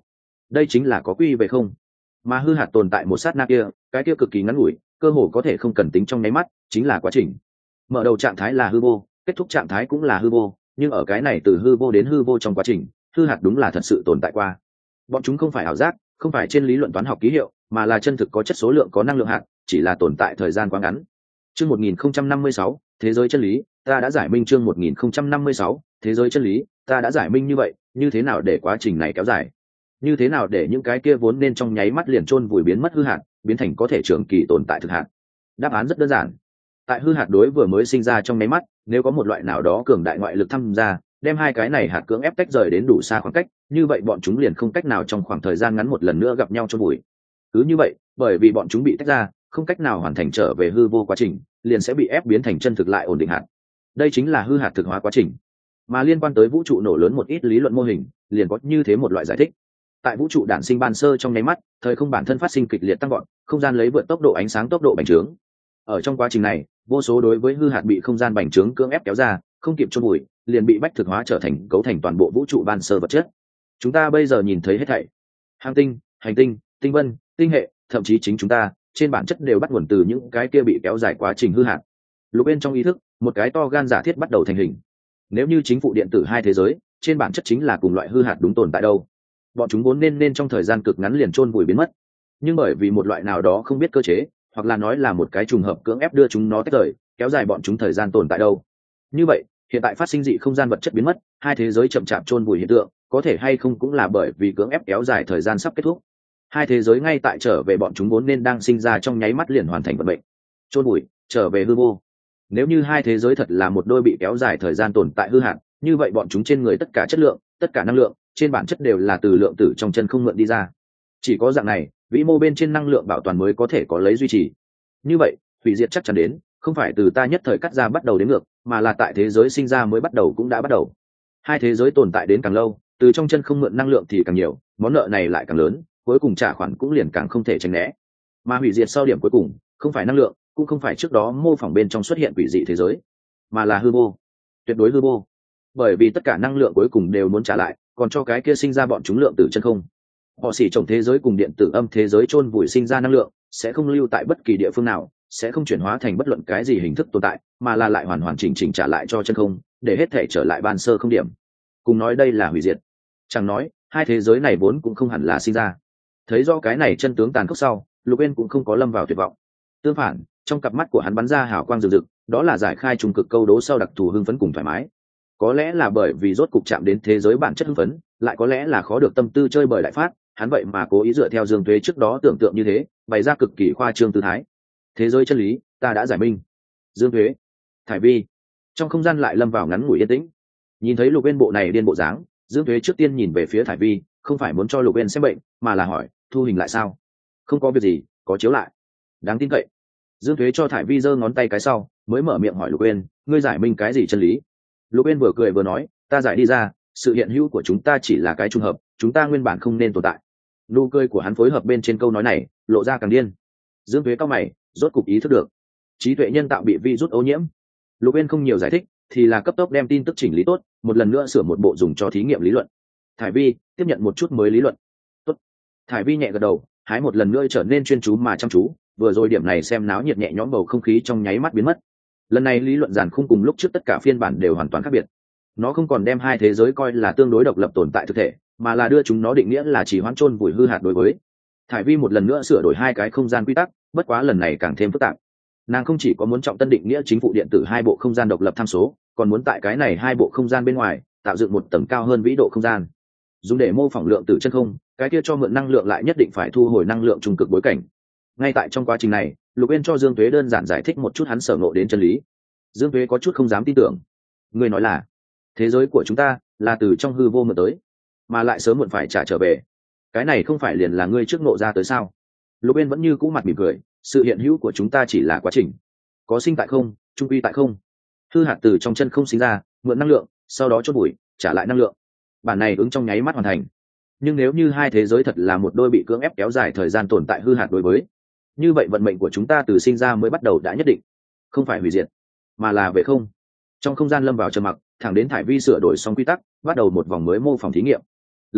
A: đây chính là có quy về không. Mà hư hạt tồn tại một sát na kia, cái kia cực kỳ ngắn ngủi, cơ hồ có thể không cần tính trong nháy mắt, chính là quá trình. Mở đầu trạng thái là hư vô, kết thúc trạng thái cũng là hư vô, nhưng ở cái này từ hư vô đến hư vô trong quá trình, hư hạt đúng là thật sự tồn tại qua. Bọn chúng không phải ảo giác, không phải trên lý luận toán học ký hiệu, mà là chân thực có chất số lượng có năng lượng hạt, chỉ là tồn tại thời gian quá ngắn. Chương một nghìn không trăm năm mươi sáu, thế giới chân lý, ta đã giải minh. Chương một nghìn không trăm năm mươi sáu, thế giới chân lý, ta đã giải minh. Như vậy, như thế nào để quá trình này kéo dài? Như thế nào để những cái kia vốn nên trong nháy mắt liền chôn vùi biến mất hư hạt, biến thành có thể trường kỳ tồn tại thực hạt? Đáp án rất đơn giản. Tại hư hạt đối vừa mới sinh ra trong nháy mắt, nếu có một loại nào đó cường đại ngoại lực tham gia, đem hai cái này hạt cưỡng ép tách rời đến đủ xa khoảng cách, như vậy bọn chúng liền không cách nào trong khoảng thời gian ngắn một lần nữa gặp nhau chôn vùi. Cứ như vậy, bởi vì bọn chúng bị tách ra, không cách nào hoàn thành trở về hư vô quá trình, liền sẽ bị ép biến thành chân thực lại ổn định hạt. Đây chính là hư hạt thực hóa quá trình. Mà liên quan tới vũ trụ nổ lớn một ít lý luận mô hình, liền có như thế một loại giải thích. Tại vũ trụ đản sinh ban sơ trong nháy mắt, thời không bản thân phát sinh kịch liệt tăng vọt, không gian lấy vượt tốc độ ánh sáng tốc độ bành trướng. Ở trong quá trình này, vô số đối với hư hạt bị không gian bành trướng cưỡng ép kéo ra, không kịp chôn vùi, liền bị bách thực hóa trở thành cấu thành toàn bộ vũ trụ ban sơ vật chất. Chúng ta bây giờ nhìn thấy hết thảy, hành tinh, hành tinh, tinh vân, tinh hệ, thậm chí chính chúng ta, trên bản chất đều bắt nguồn từ những cái kia bị kéo dài quá trình hư hạt. Lúc bên trong ý thức, một cái to gan giả thiết bắt đầu thành hình. Nếu như chính phủ điện tử hai thế giới, trên bản chất chính là cùng loại hư hạt đúng tồn tại đâu. Bọn chúng vốn nên nên trong thời gian cực ngắn liền chôn vùi biến mất. Nhưng bởi vì một loại nào đó không biết cơ chế, hoặc là nói là một cái trùng hợp cưỡng ép đưa chúng nó tách rời, kéo dài bọn chúng thời gian tồn tại đâu. Như vậy, hiện tại phát sinh dị không gian vật chất biến mất, hai thế giới chậm chạp chôn vùi hiện tượng, có thể hay không cũng là bởi vì cưỡng ép kéo dài thời gian sắp kết thúc. Hai thế giới ngay tại trở về bọn chúng vốn nên đang sinh ra trong nháy mắt liền hoàn thành vận mệnh, chôn vùi, trở về hư vô. Nếu như hai thế giới thật là một đôi bị kéo dài thời gian tồn tại hư hạn, như vậy bọn chúng trên người tất cả chất lượng, tất cả năng lượng, trên bản chất đều là từ lượng tử trong chân không mượn đi ra. Chỉ có dạng này, vĩ mô bên trên năng lượng bảo toàn mới có thể có lấy duy trì. Như vậy, hủy diệt chắc chắn đến, không phải từ ta nhất thời cắt ra bắt đầu đến ngược, mà là tại thế giới sinh ra mới bắt đầu cũng đã bắt đầu. Hai thế giới tồn tại đến càng lâu, từ trong chân không mượn năng lượng thì càng nhiều, món nợ này lại càng lớn, cuối cùng trả khoản cũng liền càng không thể tránh né. Mà hủy diệt sau điểm cuối cùng, không phải năng lượng, cũng không phải trước đó mô phỏng bên trong xuất hiện quỷ dị thế giới, mà là hư vô, tuyệt đối hư vô. Bởi vì tất cả năng lượng cuối cùng đều muốn trả lại, còn cho cái kia sinh ra bọn chúng lượng tử chân không. Họ xỉ trồng thế giới cùng điện tử âm thế giới chôn vùi sinh ra năng lượng, sẽ không lưu tại bất kỳ địa phương nào, sẽ không chuyển hóa thành bất luận cái gì hình thức tồn tại, mà là lại hoàn hoàn chỉnh chỉnh trả lại cho chân không, để hết thể trở lại ban sơ không điểm. Cùng nói đây là hủy diệt, chẳng nói hai thế giới này vốn cũng không hẳn là sinh ra. Thấy do cái này chân tướng tàn khốc sau, Lục Uyên cũng không có lâm vào tuyệt vọng. Tương phản, trong cặp mắt của hắn bắn ra hào quang rực rực, đó là giải khai trùng cực câu đố sau đặc thù hưng phấn cùng thoải mái. Có lẽ là bởi vì rốt cục chạm đến thế giới bản chất hưng phấn, lại có lẽ là khó được tâm tư chơi bời đại phát, hắn vậy mà cố ý dựa theo Dương Tuế trước đó tưởng tượng như thế, bày ra cực kỳ khoa trương tư thái. Thế giới chân lý, ta đã giải minh. Dương Tuế, Thải Vi, trong không gian lại lâm vào ngắn ngủi yên tĩnh. Nhìn thấy Lục Uyên bộ này điên bộ dáng, Dương Tuế trước tiên nhìn về phía Thải Vi, không phải muốn cho Lục Uyên xem bệnh, mà là hỏi, thu hình lại sao? Không có việc gì, có chiếu lại. Đáng tin cậy. Dương Tuế cho Thải Vi giơ ngón tay cái sau, mới mở miệng hỏi Lục Uyên, ngươi giải minh cái gì chân lý? Lục Uyên vừa cười vừa nói, ta giải đi ra, sự hiện hữu của chúng ta chỉ là cái trùng hợp, chúng ta nguyên bản không nên tồn tại. Nụ cười của hắn phối hợp bên trên câu nói này, lộ ra càng điên. Dương Tuế cao mày, rốt cục ý thức được, trí tuệ nhân tạo bị virus ô nhiễm. Lục Uyên không nhiều giải thích, thì là cấp tốc đem tin tức chỉnh lý tốt, một lần nữa sửa một bộ dùng cho thí nghiệm lý luận. Thải Vi tiếp nhận một chút mới lý luận. Tốt. Thải Vi nhẹ gật đầu, hái một lần nữa trở nên chuyên chú mà chăm chú, vừa rồi điểm này xem náo nhiệt nhẹ nhõm bầu không khí trong nháy mắt biến mất. Lần này lý luận giản khung cùng lúc trước tất cả phiên bản đều hoàn toàn khác biệt. Nó không còn đem hai thế giới coi là tương đối độc lập tồn tại thực thể, mà là đưa chúng nó định nghĩa là chỉ hoãn chôn vùi hư hạt đối với. Thải Vi một lần nữa sửa đổi hai cái không gian quy tắc, bất quá lần này càng thêm phức tạp. Nàng không chỉ có muốn trọng tân định nghĩa chính phủ điện tử hai bộ không gian độc lập tham số, còn muốn tại cái này hai bộ không gian bên ngoài tạo dựng một tầng cao hơn vĩ độ không gian, dùng để mô phỏng lượng tử chân không, cái kia cho mượn năng lượng lại nhất định phải thu hồi năng lượng trung cực bối cảnh. Ngay tại trong quá trình này, Lục Uyên cho Dương Tuế đơn giản giải thích một chút hắn sở ngộ đến chân lý. Dương Tuế có chút không dám tin tưởng. Ngươi nói là thế giới của chúng ta là từ trong hư vô mượn tới, mà lại sớm muộn phải trả trở về. Cái này không phải liền là ngươi trước ngộ ra tới sao? Lục Uyên vẫn như cũ mặt mỉm cười, sự hiện hữu của chúng ta chỉ là quá trình, có sinh tại không, trung quy tại không. Hư hạt từ trong chân không sinh ra, mượn năng lượng, sau đó chốt bụi, trả lại năng lượng. Bản này ứng trong nháy mắt hoàn thành. Nhưng nếu như hai thế giới thật là một đôi bị cưỡng ép kéo dài thời gian tồn tại hư hạt đối với, như vậy vận mệnh của chúng ta từ sinh ra mới bắt đầu đã nhất định, không phải hủy diệt, mà là về không. Trong không gian lâm vào trầm mặc, thẳng đến Thải Vi sửa đổi xong quy tắc, bắt đầu một vòng mới mô phỏng thí nghiệm. Lần này,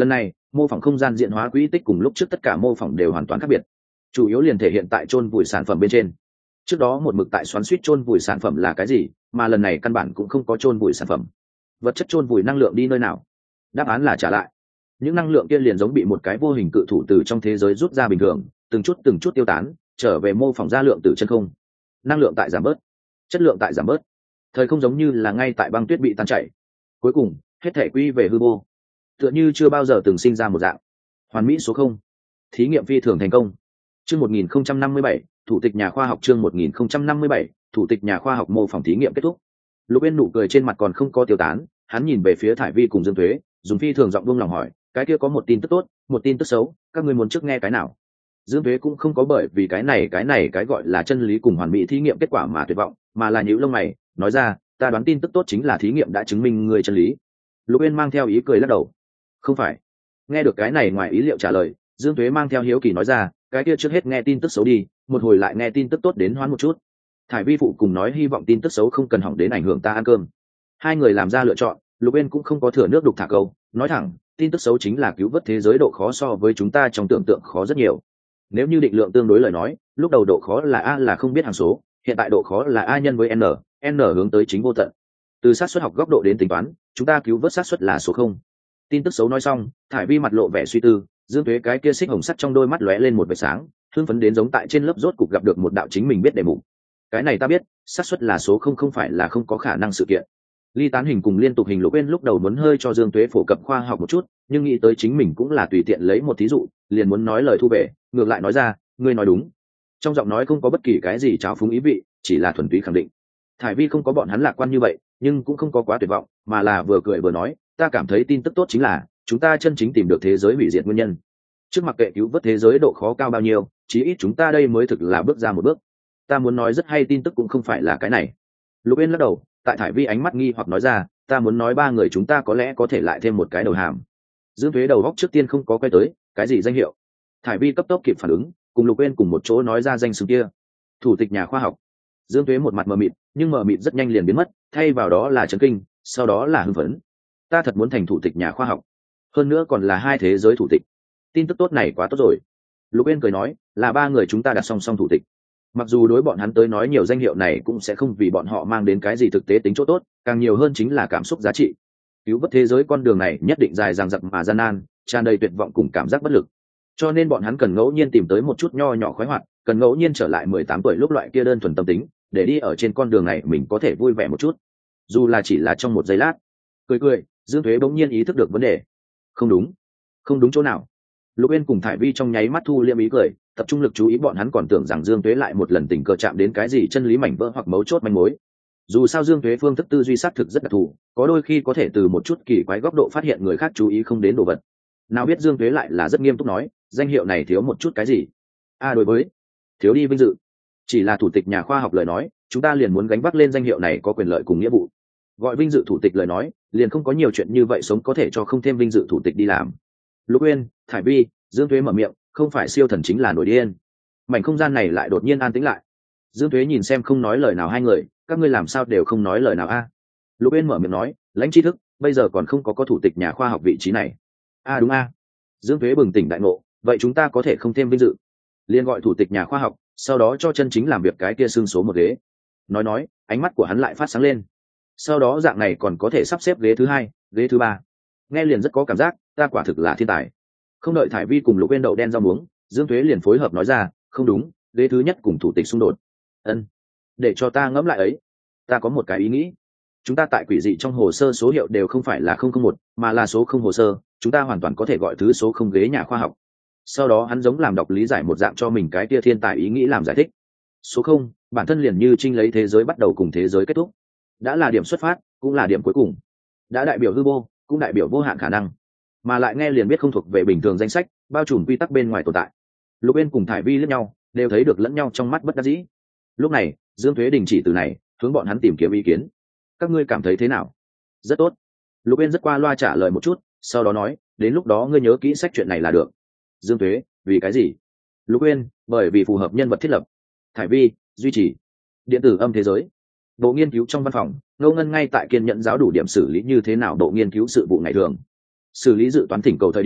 A: mô phỏng không gian diện hóa quỹ tích cùng lúc trước tất cả mô phỏng đều hoàn toàn khác biệt, chủ yếu liền thể hiện tại chôn vùi sản phẩm bên trên. Trước đó một mực tại xoắn suýt chôn vùi sản phẩm là cái gì, mà lần này căn bản cũng không có chôn vùi sản phẩm. Vật chất chôn vùi năng lượng đi nơi nào? Đáp án là trả lại. Những năng lượng kia liền giống bị một cái vô hình cự thủ từ trong thế giới rút ra bình thường, từng chút từng chút tiêu tán, trở về mô phỏng ra lượng từ chân không. Năng lượng tại giảm bớt, chất lượng tại giảm bớt, thời không giống như là ngay tại băng tuyết bị tan chảy, cuối cùng hết thể quy về hư vô, tựa như chưa bao giờ từng sinh ra một dạng hoàn mỹ số không. Thí nghiệm phi thường thành công. Chương một nghìn không trăm năm mươi bảy, thủ tịch nhà khoa học. Chương một nghìn không trăm năm mươi bảy, thủ tịch nhà khoa học. Mô phỏng thí nghiệm kết thúc. Lục Uyên nụ cười trên mặt còn không có tiêu tán, hắn nhìn về phía Thải Vi cùng Dương Tuế, dùng phi thường giọng buông lòng hỏi, cái kia có một tin tức tốt, một tin tức xấu, các ngươi muốn trước nghe cái nào? Dương Tuế cũng không có bởi vì cái này cái này cái gọi là chân lý cùng hoàn mỹ thí nghiệm kết quả mà tuyệt vọng, mà là nhíu lông mày, nói ra, ta đoán tin tức tốt chính là thí nghiệm đã chứng minh người chân lý. Lục Uyên mang theo ý cười lắc đầu, không phải. Nghe được cái này ngoài ý liệu trả lời, Dương Tuế mang theo hiếu kỳ nói ra, cái kia trước hết nghe tin tức xấu đi, một hồi lại nghe tin tức tốt đến hoán một chút. Thải Vi phụ cùng nói hy vọng tin tức xấu không cần hỏng đến ảnh hưởng ta ăn cơm. Hai người làm ra lựa chọn, Lục Uyên cũng không có thừa nước đục thả câu, nói thẳng, tin tức xấu chính là cứu vớt thế giới độ khó so với chúng ta trong tưởng tượng khó rất nhiều. Nếu như định lượng tương đối lời nói, lúc đầu độ khó là a là không biết hằng số, hiện tại độ khó là a nhân với n, n hướng tới chính vô tận. Từ xác suất học góc độ đến tính toán, chúng ta cứu vớt xác suất là số không. Tin tức xấu nói xong, Thải Vi mặt lộ vẻ suy tư, Dương Tuế cái kia xích hồng sắt trong đôi mắt lóe lên một vệt sáng, hưng phấn đến giống tại trên lớp rốt cục gặp được một đạo chính mình biết đề mục. Cái này ta biết, xác suất là số không không phải là không có khả năng sự kiện. Ly tán hình cùng liên tục hình Lục Uyên lúc đầu muốn hơi cho Dương Tuế phổ cập khoa học một chút, nhưng nghĩ tới chính mình cũng là tùy tiện lấy một thí dụ, liền muốn nói lời thu về, ngược lại nói ra, ngươi nói đúng. Trong giọng nói không có bất kỳ cái gì trào phúng ý vị, chỉ là thuần túy khẳng định. Thải Vi không có bọn hắn lạc quan như vậy, nhưng cũng không có quá tuyệt vọng, mà là vừa cười vừa nói, ta cảm thấy tin tức tốt chính là chúng ta chân chính tìm được thế giới hủy diệt nguyên nhân. Trước mặc kệ cứu vớt thế giới độ khó cao bao nhiêu, chí ít chúng ta đây mới thực là bước ra một bước. Ta muốn nói rất hay tin tức cũng không phải là cái này. Lục Uyên lắc đầu, tại Thải Vi ánh mắt nghi hoặc nói ra, ta muốn nói ba người chúng ta có lẽ có thể lại thêm một cái đầu hàm. Dương Tuế đầu góc trước tiên không có quay tới, cái gì danh hiệu? Thải Vi cấp tốc kịp phản ứng, cùng Lục Uyên cùng một chỗ nói ra danh xưng kia. Thủ tịch nhà khoa học. Dương Tuế một mặt mờ mịt, nhưng mờ mịt rất nhanh liền biến mất, thay vào đó là chấn kinh, sau đó là hưng phấn. Ta thật muốn thành thủ tịch nhà khoa học, hơn nữa còn là hai thế giới thủ tịch. Tin tức tốt này quá tốt rồi. Lục Uyên cười nói, là ba người chúng ta đặt song song thủ tịch. Mặc dù đối bọn hắn tới nói nhiều danh hiệu này cũng sẽ không vì bọn họ mang đến cái gì thực tế tính chỗ tốt, càng nhiều hơn chính là cảm xúc giá trị. Cứu vớt thế giới con đường này nhất định dài dằng dặc mà gian nan, tràn đầy tuyệt vọng cùng cảm giác bất lực. Cho nên bọn hắn cần ngẫu nhiên tìm tới một chút nho nhỏ khoái hoạt, cần ngẫu nhiên trở lại mười tám tuổi lúc loại kia đơn thuần tâm tính, để đi ở trên con đường này mình có thể vui vẻ một chút, dù là chỉ là trong một giây lát. Cười cười, Dương Thuế bỗng nhiên ý thức được vấn đề. Không đúng, không đúng chỗ nào. Lục Uyên cùng Thải Vi trong nháy mắt thu liêm ý cười, tập trung lực chú ý, bọn hắn còn tưởng rằng Dương Tuế lại một lần tình cờ chạm đến cái gì chân lý mảnh vỡ hoặc mấu chốt manh mối. Dù sao Dương Tuế phương thức tư duy xác thực rất đặc thù, có đôi khi có thể từ một chút kỳ quái góc độ phát hiện người khác chú ý không đến đồ vật. Nào biết Dương Tuế lại là rất nghiêm túc nói, danh hiệu này thiếu một chút cái gì? A à, đối với thiếu đi vinh dự. Chỉ là thủ tịch nhà khoa học lời nói, chúng ta liền muốn gánh vác lên danh hiệu này có quyền lợi cùng nghĩa vụ. Gọi vinh dự thủ tịch lời nói, liền không có nhiều chuyện như vậy sống có thể cho không thêm vinh dự thủ tịch đi làm. Lục Uyên, Thải Vi, Dương Tuế mở miệng, không phải siêu thần chính là nổi điên. Mảnh không gian này lại đột nhiên an tĩnh lại. Dương Tuế nhìn xem không nói lời nào hai người, các ngươi làm sao đều không nói lời nào a? À? Lục Uyên mở miệng nói, lãnh tri thức, bây giờ còn không có có thủ tịch nhà khoa học vị trí này. A à, đúng a. À. Dương Tuế bừng tỉnh đại ngộ, vậy chúng ta có thể không thêm vinh dự, liền gọi thủ tịch nhà khoa học, sau đó cho chân chính làm việc cái kia xương số một ghế. Nói nói, ánh mắt của hắn lại phát sáng lên. Sau đó dạng này còn có thể sắp xếp ghế thứ hai, ghế thứ ba. Nghe liền rất có cảm giác, ta quả thực là thiên tài. Không đợi Thải Vi cùng Lục Uyên đậu đen rau muống, Dương Tuế liền phối hợp nói ra, không đúng, ghế thứ nhất cùng thủ tịch xung đột. Ân, để cho ta ngẫm lại ấy. Ta có một cái ý nghĩ. Chúng ta tại quỷ dị trong hồ sơ số hiệu đều không phải là không không một, mà là số không hồ sơ, chúng ta hoàn toàn có thể gọi thứ số không ghế nhà khoa học. Sau đó hắn giống làm đọc lý giải một dạng cho mình cái tia thiên tài ý nghĩ làm giải thích. Số không, bản thân liền như trinh lấy thế giới bắt đầu cùng thế giới kết thúc. Đã là điểm xuất phát, cũng là điểm cuối cùng. Đã đại biểu hư vô, cũng đại biểu vô hạn khả năng. Mà lại nghe liền biết không thuộc về bình thường danh sách, bao trùm quy tắc bên ngoài tồn tại. Lục Uyên cùng Thải Vi liếc nhau, đều thấy được lẫn nhau trong mắt bất đắc dĩ. Lúc này, Dương Tuế đình chỉ từ này, hướng bọn hắn tìm kiếm ý kiến. Các ngươi cảm thấy thế nào? Rất tốt. Lục Uyên rất qua loa trả lời một chút, sau đó nói, đến lúc đó ngươi nhớ kỹ sách chuyện này là được. Dương Tuế, vì cái gì? Lục Uyên, bởi vì phù hợp nhân vật thiết lập. Thải Vi, duy trì điện tử âm thế giới. Bộ nghiên cứu trong văn phòng, Ngô Ngân ngay tại kiên nhẫn giáo đủ điểm xử lý như thế nào bộ nghiên cứu sự vụ ngày thường. Xử lý dự toán thỉnh cầu thời điểm,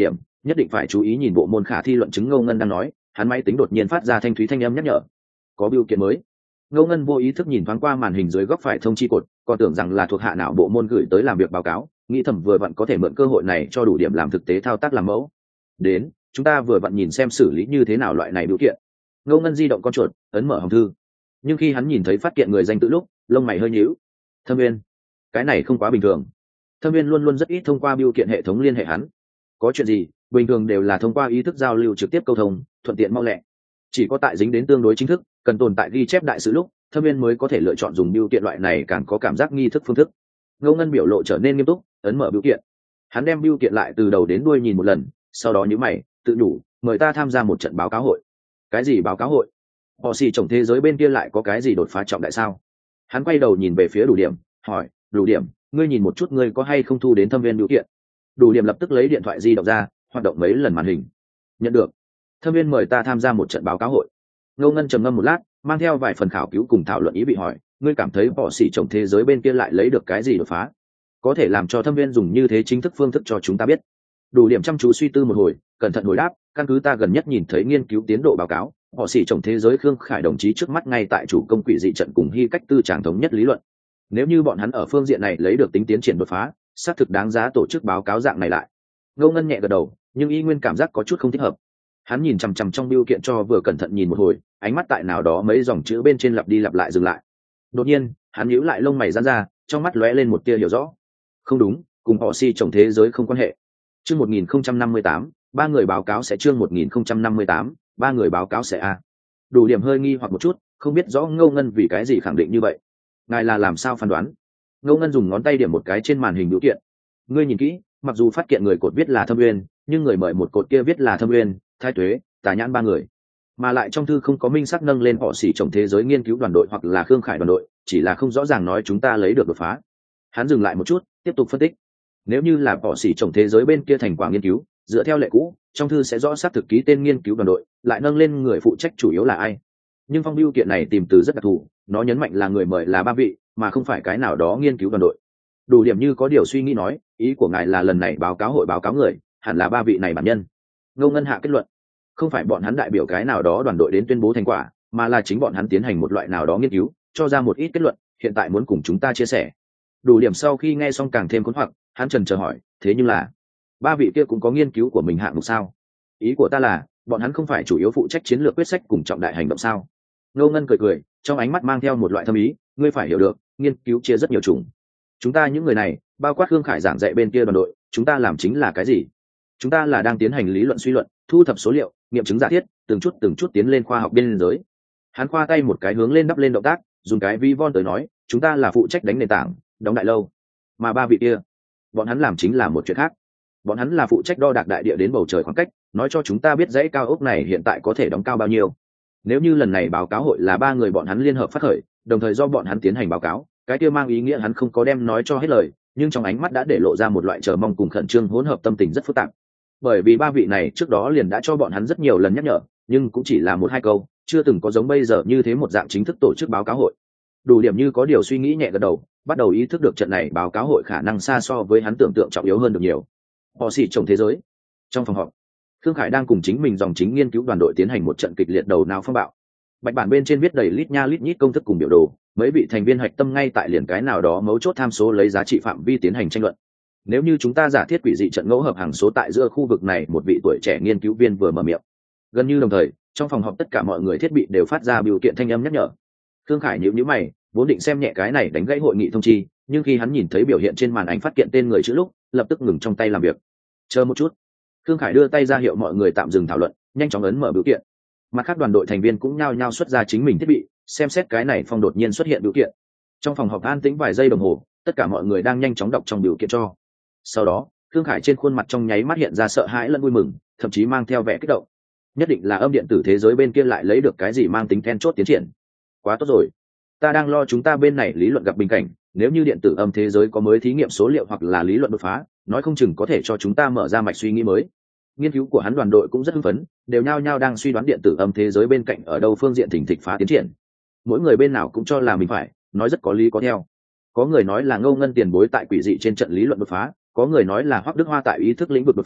A: nhất định phải chú ý nhìn bộ môn khả thi luận chứng. Ngô Ngân đang nói, hắn máy tính đột nhiên phát ra thanh thúy thanh âm nhắc nhở, có biểu kiện mới. Ngô Ngân vô ý thức nhìn thoáng qua màn hình dưới góc phải thông chi cột, còn tưởng rằng là thuộc hạ nào bộ môn gửi tới làm việc báo cáo, nghĩ thầm vừa vặn có thể mượn cơ hội này cho đủ điểm làm thực tế thao tác làm mẫu. Đến, chúng ta vừa vặn nhìn xem xử lý như thế nào loại này biểu kiện. Ngô Ngân di động con chuột, ấn mở hòm thư. Nhưng khi hắn nhìn thấy phát kiện người danh tự lúc, lông mày hơi nhíu. Thâm Viên, cái này không quá bình thường. Thâm Viên luôn luôn rất ít thông qua biểu kiện hệ thống liên hệ hắn. Có chuyện gì, bình thường đều là thông qua ý thức giao lưu trực tiếp câu thông, thuận tiện mau lẹ. Chỉ có tại dính đến tương đối chính thức, cần tồn tại ghi chép đại sự lúc, Thâm Viên mới có thể lựa chọn dùng biểu kiện loại này càng có cảm giác nghi thức phương thức. Ngô Ngân biểu lộ trở nên nghiêm túc, ấn mở biểu kiện. Hắn đem biểu kiện lại từ đầu đến đuôi nhìn một lần, sau đó nhíu mày, tự nhủ, mời ta tham gia một trận báo cáo hội. Cái gì báo cáo hội? Họ xì chồng thế giới bên kia lại có cái gì đột phá trọng đại sao? Hắn quay đầu nhìn về phía Đủ Điểm, hỏi, Đủ Điểm, ngươi nhìn một chút ngươi có hay không thu đến Thâm Viên biểu kiện? Đủ Điểm lập tức lấy điện thoại di động ra, hoạt động mấy lần màn hình. Nhận được. Thâm Viên mời ta tham gia một trận báo cáo hội. Ngô Ngân trầm ngâm một lát, mang theo vài phần khảo cứu cùng thảo luận ý bị hỏi, ngươi cảm thấy họ xì chồng thế giới bên kia lại lấy được cái gì đột phá? Có thể làm cho Thâm Viên dùng như thế chính thức phương thức cho chúng ta biết. Đủ Điểm chăm chú suy tư một hồi, cẩn thận hồi đáp, căn cứ ta gần nhất nhìn thấy nghiên cứu tiến độ báo cáo, họ xỉ chồng thế giới Khương Khải đồng chí trước mắt ngay tại chủ công quỷ dị trận cùng hy cách tư tràng thống nhất lý luận. Nếu như bọn hắn ở phương diện này lấy được tính tiến triển đột phá, xác thực đáng giá tổ chức báo cáo dạng này lại. Ngô Ngân nhẹ gật đầu, nhưng y nguyên cảm giác có chút không thích hợp. Hắn nhìn chằm chằm trong biêu kiện cho vừa cẩn thận nhìn một hồi, ánh mắt tại nào đó mấy dòng chữ bên trên lặp đi lặp lại dừng lại. Đột nhiên, hắn nhíu lại lông mày giãn ra, trong mắt lóe lên một tia hiểu rõ. Không đúng, cùng họ xỉ chồng thế giới không quan hệ. Chương một nghìn không trăm năm mươi tám, ba người báo cáo sẽ chương một nghìn không trăm năm mươi tám, ba người báo cáo sẽ a. Đủ Điểm hơi nghi hoặc một chút, không biết rõ Ngô Ngân vì cái gì khẳng định như vậy. Ngài là làm sao phán đoán? Ngô Ngân dùng ngón tay điểm một cái trên màn hình biểu kiện. Ngươi nhìn kỹ, mặc dù phát kiện người cột viết là Thâm Uyên, nhưng người mời một cột kia viết là Thâm Uyên, Thái Tuế, Tà Nhãn ba người. Mà lại trong thư không có minh xác nâng lên họ xỉ chồng thế giới nghiên cứu đoàn đội hoặc là Khương Khải đoàn đội, chỉ là không rõ ràng nói chúng ta lấy được đột phá. Hắn dừng lại một chút, tiếp tục phân tích. Nếu như là họ xỉ chồng thế giới bên kia thành quả nghiên cứu, dựa theo lệ cũ, trong thư sẽ rõ xác thực ký tên nghiên cứu đoàn đội, lại nâng lên người phụ trách chủ yếu là ai. Nhưng phong biêu kiện này tìm từ rất đặc thù, nó nhấn mạnh là người mời là ba vị, mà không phải cái nào đó nghiên cứu đoàn đội. Đủ Điểm như có điều suy nghĩ nói, ý của ngài là lần này báo cáo hội báo cáo người, hẳn là ba vị này bản nhân. Ngô Ngân hạ kết luận, không phải bọn hắn đại biểu cái nào đó đoàn đội đến tuyên bố thành quả, mà là chính bọn hắn tiến hành một loại nào đó nghiên cứu, cho ra một ít kết luận, hiện tại muốn cùng chúng ta chia sẻ. Đủ Điểm sau khi nghe xong càng thêm cuốn hoặc, hắn trần chờ hỏi, thế nhưng là ba vị kia cũng có nghiên cứu của mình hạng mục sao? Ý của ta là, bọn hắn không phải chủ yếu phụ trách chiến lược quyết sách cùng trọng đại hành động sao? Ngô Ngân cười cười, trong ánh mắt mang theo một loại thâm ý, ngươi phải hiểu được, nghiên cứu chia rất nhiều chủng. Chúng ta những người này, bao quát Khương Khải giảng dạy bên kia đoàn đội, chúng ta làm chính là cái gì? Chúng ta là đang tiến hành lý luận suy luận, thu thập số liệu, nghiệm chứng giả thiết, từng chút từng chút tiến lên khoa học biên giới. Hắn khoa tay một cái hướng lên đắp lên động tác, dùng cái vi von tới nói, chúng ta là phụ trách đánh nền tảng, đóng đại lâu. Mà ba vị kia, bọn hắn làm chính là một chuyện khác. Bọn hắn là phụ trách đo đạc đại địa đến bầu trời khoảng cách, nói cho chúng ta biết dãy cao ốc này hiện tại có thể đóng cao bao nhiêu. Nếu như lần này báo cáo hội là ba người bọn hắn liên hợp phát khởi, đồng thời do bọn hắn tiến hành báo cáo, cái kia mang ý nghĩa hắn không có đem nói cho hết lời, nhưng trong ánh mắt đã để lộ ra một loại chờ mong cùng khẩn trương hỗn hợp tâm tình rất phức tạp. Bởi vì ba vị này trước đó liền đã cho bọn hắn rất nhiều lần nhắc nhở, nhưng cũng chỉ là một hai câu, chưa từng có giống bây giờ như thế một dạng chính thức tổ chức báo cáo hội. Đủ Điểm như có điều suy nghĩ nhẹ gật đầu, bắt đầu ý thức được trận này báo cáo hội khả năng xa so với hắn tưởng tượng trọng yếu hơn được nhiều. Họ xỉ chồng thế giới. Trong phòng họp, Khương Khải đang cùng chính mình dòng chính nghiên cứu đoàn đội tiến hành một trận kịch liệt đầu não phong bạo. Bạch bản bên trên viết đầy lít nha lít nhít công thức cùng biểu đồ, mấy vị thành viên hạch tâm ngay tại liền cái nào đó mấu chốt tham số lấy giá trị phạm vi tiến hành tranh luận. Nếu như chúng ta giả thiết quỷ dị trận ngẫu hợp hàng số tại giữa khu vực này, một vị tuổi trẻ nghiên cứu viên vừa mở miệng. Gần như đồng thời, trong phòng họp tất cả mọi người thiết bị đều phát ra biểu kiện thanh âm nhắc nhở. Khương Khải nhíu nhíu mày, vốn định xem nhẹ cái này đánh gãy hội nghị thông chi, nhưng khi hắn nhìn thấy biểu hiện trên màn ảnh phát kiện tên người chữ lúc, lập tức ngừng trong tay làm việc. Chờ một chút. Khương Khải đưa tay ra hiệu mọi người tạm dừng thảo luận, nhanh chóng ấn mở biểu kiện. Mặt khác đoàn đội thành viên cũng nhao nhao xuất ra chính mình thiết bị, xem xét cái này phong đột nhiên xuất hiện biểu kiện. Trong phòng họp an tĩnh vài giây đồng hồ, tất cả mọi người đang nhanh chóng đọc trong biểu kiện cho. Sau đó, Khương Khải trên khuôn mặt trong nháy mắt hiện ra sợ hãi lẫn vui mừng, thậm chí mang theo vẻ kích động. Nhất định là âm điện tử thế giới bên kia lại lấy được cái gì mang tính then chốt tiến triển. Quá tốt rồi. Ta đang lo chúng ta bên này lý luận gặp bình cảnh, nếu như điện tử âm thế giới có mới thí nghiệm số liệu hoặc là lý luận đột phá, nói không chừng có thể cho chúng ta mở ra mạch suy nghĩ mới. Nghiên cứu của hắn đoàn đội cũng rất hưng phấn, đều nhao nhao đang suy đoán điện tử âm thế giới bên cạnh ở đâu phương diện thỉnh thịch phá tiến triển. Mỗi người bên nào cũng cho là mình phải nói rất có lý có theo. Có người nói là Ngô Ngân tiền bối tại quỷ dị trên trận lý luận đột phá, có người nói là Hoắc Đức Hoa tại ý thức lĩnh vực đột phá,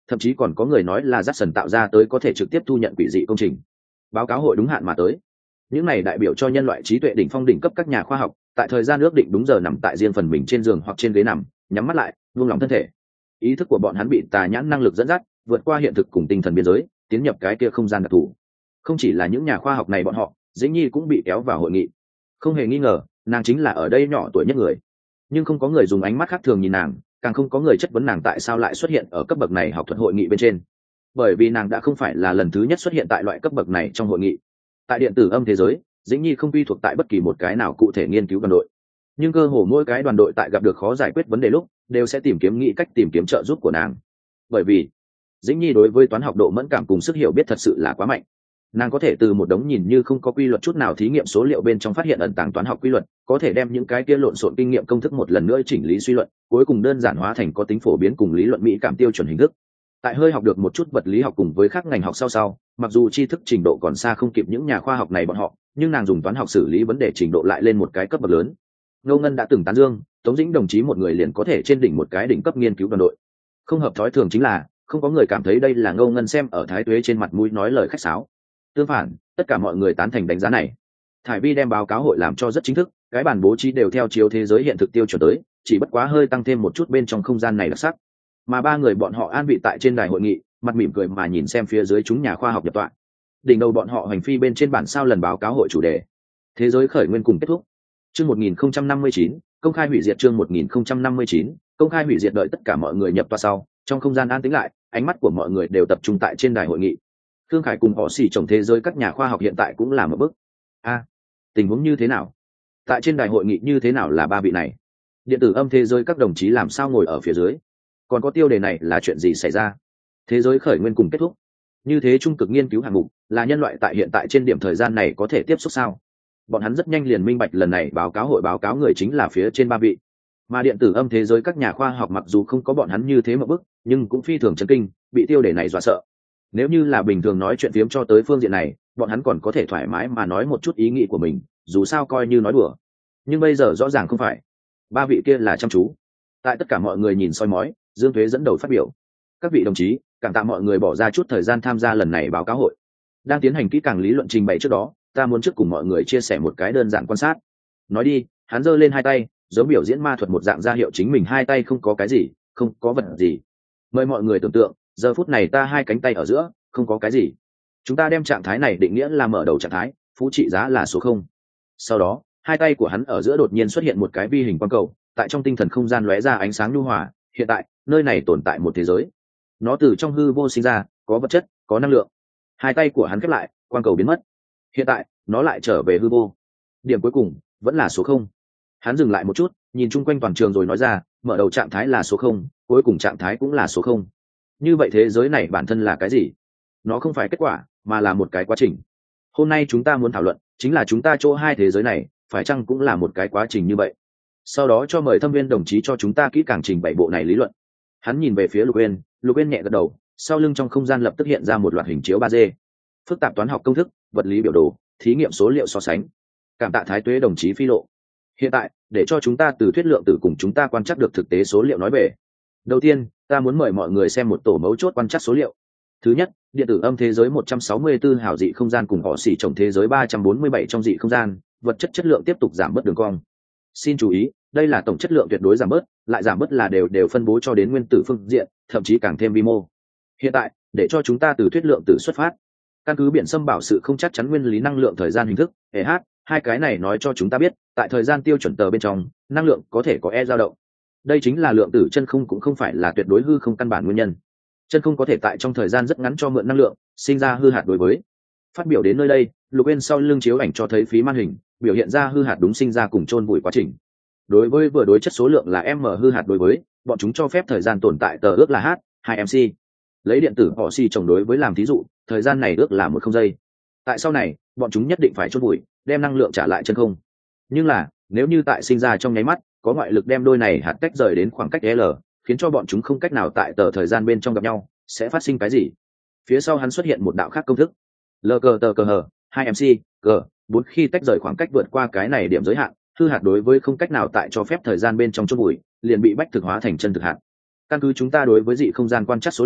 A: thậm chí còn có người nói là Jackson tạo ra tới có thể trực tiếp thu nhận quỷ dị công trình. Báo cáo hội đúng hạn mà tới. Những này đại biểu cho nhân loại trí tuệ đỉnh phong đỉnh cấp các nhà khoa học, tại thời gian ước định đúng giờ nằm tại riêng phần mình trên giường hoặc trên ghế nằm, nhắm mắt lại, buông lỏng thân thể. Ý thức của bọn hắn bị tà nhãn năng lực dẫn dắt, vượt qua hiện thực cùng tinh thần biên giới, tiến nhập cái kia không gian đặc thù. Không chỉ là những nhà khoa học này bọn họ, Dĩnh Nhi cũng bị kéo vào hội nghị. Không hề nghi ngờ, nàng chính là ở đây nhỏ tuổi nhất người. Nhưng không có người dùng ánh mắt khác thường nhìn nàng, càng không có người chất vấn nàng tại sao lại xuất hiện ở cấp bậc này học thuật hội nghị bên trên. Bởi vì nàng đã không phải là lần thứ nhất xuất hiện tại loại cấp bậc này trong hội nghị. Tại điện tử âm thế giới, Dĩnh Nhi không quy thuộc tại bất kỳ một cái nào cụ thể nghiên cứu đoàn đội. Nhưng cơ hồ mỗi cái đoàn đội tại gặp được khó giải quyết vấn đề lúc, đều sẽ tìm kiếm nghĩ cách tìm kiếm trợ giúp của nàng. Bởi vì Dĩnh Nhi đối với toán học độ mẫn cảm cùng sức hiểu biết thật sự là quá mạnh. Nàng có thể từ một đống nhìn như không có quy luật chút nào thí nghiệm số liệu bên trong phát hiện ẩn tàng toán học quy luật, có thể đem những cái kia lộn xộn kinh nghiệm công thức một lần nữa chỉnh lý suy luận, cuối cùng đơn giản hóa thành có tính phổ biến cùng lý luận mỹ cảm tiêu chuẩn hình thức. Tại hơi học được một chút vật lý học cùng với các ngành học sau sau, mặc dù tri thức trình độ còn xa không kịp những nhà khoa học này bọn họ, nhưng nàng dùng toán học xử lý vấn đề trình độ lại lên một cái cấp bậc lớn. Ngô Ngân đã từng tán dương, Tống Dĩnh đồng chí một người liền có thể trên đỉnh một cái đỉnh cấp nghiên cứu đoàn đội. Không hợp thói thường chính là, không có người cảm thấy đây là Ngô Ngân xem ở Thái Tuế trên mặt mũi nói lời khách sáo. Tương phản, tất cả mọi người tán thành đánh giá này. Thải Vi đem báo cáo hội làm cho rất chính thức, cái bản bố trí đều theo chiếu thế giới hiện thực tiêu chuẩn tới, chỉ bất quá hơi tăng thêm một chút bên trong không gian này đặc sắc. Mà ba người bọn họ an vị tại trên đài hội nghị, mặt mỉm cười mà nhìn xem phía dưới chúng nhà khoa học nhập tọa. Đỉnh đầu bọn họ hành phi bên trên bản sao lần báo cáo hội chủ đề. Thế giới khởi nguyên cùng kết thúc. Chương một nghìn không trăm năm mươi chín, công khai hủy diệt chương một nghìn không trăm năm mươi chín, công khai hủy diệt đợi tất cả mọi người nhập tọa sau, trong không gian an tĩnh lại, ánh mắt của mọi người đều tập trung tại trên đài hội nghị. Thương Khải cùng họ xỉ chồng thế giới các nhà khoa học hiện tại cũng là một bước. A, tình huống như thế nào? Tại trên đài hội nghị như thế nào là ba vị này? Điện tử âm thế giới các đồng chí làm sao ngồi ở phía dưới? Còn có tiêu đề này là chuyện gì xảy ra? Thế giới khởi nguyên cùng kết thúc. Như thế trung cực nghiên cứu hạng mục, là nhân loại tại hiện tại trên điểm thời gian này có thể tiếp xúc sao? Bọn hắn rất nhanh liền minh bạch lần này báo cáo hội báo cáo người chính là phía trên ba vị. Mà điện tử âm thế giới các nhà khoa học mặc dù không có bọn hắn như thế một bước, nhưng cũng phi thường chấn kinh, bị tiêu đề này dọa sợ. Nếu như là bình thường nói chuyện phiếm cho tới phương diện này, bọn hắn còn có thể thoải mái mà nói một chút ý nghĩ của mình, dù sao coi như nói đùa. Nhưng bây giờ rõ ràng không phải. Ba vị kia là chăm chú. Tại tất cả mọi người nhìn soi mói, Dương Thuế dẫn đầu phát biểu. Các vị đồng chí, cảm tạ mọi người bỏ ra chút thời gian tham gia lần này báo cáo hội. Đang tiến hành kỹ càng lý luận trình bày trước đó, ta muốn trước cùng mọi người chia sẻ một cái đơn giản quan sát. Nói đi, hắn giơ lên hai tay, giống biểu diễn ma thuật một dạng ra hiệu chính mình hai tay không có cái gì, không có vật gì. Mời mọi người tưởng tượng, giờ phút này ta hai cánh tay ở giữa, không có cái gì. Chúng ta đem trạng thái này định nghĩa là mở đầu trạng thái, phú trị giá là số không. Sau đó, hai tay của hắn ở giữa đột nhiên xuất hiện một cái vi hình quang cầu, tại trong tinh thần không gian lóe ra ánh sáng nhu hòa. Hiện tại, nơi này tồn tại một thế giới. Nó từ trong hư vô sinh ra, có vật chất, có năng lượng. Hai tay của hắn khép lại, quang cầu biến mất. Hiện tại, nó lại trở về hư vô. Điểm cuối cùng vẫn là số không. Hắn dừng lại một chút, nhìn chung quanh toàn trường rồi nói ra, mở đầu trạng thái là số không, cuối cùng trạng thái cũng là số không. Như vậy thế giới này bản thân là cái gì? Nó không phải kết quả, mà là một cái quá trình. Hôm nay chúng ta muốn thảo luận, chính là chúng ta chỗ hai thế giới này, phải chăng cũng là một cái quá trình như vậy? Sau đó cho mời thâm viên đồng chí cho chúng ta kỹ càng trình bày bộ này lý luận. Hắn nhìn về phía Lục Uyên, Lục Uyên nhẹ gật đầu, sau lưng trong không gian lập tức hiện ra một loạt hình chiếu ba D. Phức tạp toán học công thức, vật lý biểu đồ, thí nghiệm số liệu so sánh. Cảm tạ Thái Tuế đồng chí Phi Lộ. Hiện tại, để cho chúng ta từ thuyết lượng tử cùng chúng ta quan trắc được thực tế số liệu nói về. Đầu tiên, ta muốn mời mọi người xem một tổ mấu chốt quan trắc số liệu. Thứ nhất, điện tử âm thế giới một trăm sáu mươi tư hào dị không gian cùng họ xỉ chồng thế giới ba trăm bốn mươi bảy trong dị không gian, vật chất chất lượng tiếp tục giảm bớt đường cong. Xin chú ý, đây là tổng chất lượng tuyệt đối giảm bớt, lại giảm bớt là đều đều phân bố cho đến nguyên tử phương diện, thậm chí càng thêm vi mô. Hiện tại, để cho chúng ta từ thuyết lượng tử xuất phát. Căn cứ biển xâm bảo sự không chắc chắn nguyên lý năng lượng thời gian hình thức, E H, hai cái này nói cho chúng ta biết, tại thời gian tiêu chuẩn tờ bên trong, năng lượng có thể có E dao động. Đây chính là lượng tử chân không cũng không phải là tuyệt đối hư không căn bản nguyên nhân. Chân không có thể tại trong thời gian rất ngắn cho mượn năng lượng, sinh ra hư hạt đối với. Phát biểu đến nơi đây, Lục Uyên sau lưng chiếu ảnh cho thấy phí màn hình, biểu hiện ra hư hạt đúng sinh ra cùng chôn vùi quá trình. Đối với vừa đối chất số lượng là m hư hạt đối với, bọn chúng cho phép thời gian tồn tại tờ ước là h hai mc. Lấy điện tử họ xì trồng đối với làm thí dụ, thời gian này ước là một không giây. Tại sau này, bọn chúng nhất định phải chôn vùi, đem năng lượng trả lại chân không. Nhưng là, nếu như tại sinh ra trong nháy mắt, có ngoại lực đem đôi này hạt tách rời đến khoảng cách L, khiến cho bọn chúng không cách nào tại tờ thời gian bên trong gặp nhau, sẽ phát sinh cái gì? Phía sau hắn xuất hiện một đạo khác công thức. L cờ tờ cờ hờ, hai mc, cờ, bốn khi tách rời khoảng cách vượt qua cái này điểm giới hạn, hư hạt đối với không cách nào tại cho phép thời gian bên trong chôn vùi, liền bị bách thực hóa thành chân thực hạt. Căn cứ chúng ta đối với dị không gian quan trắc số liệu,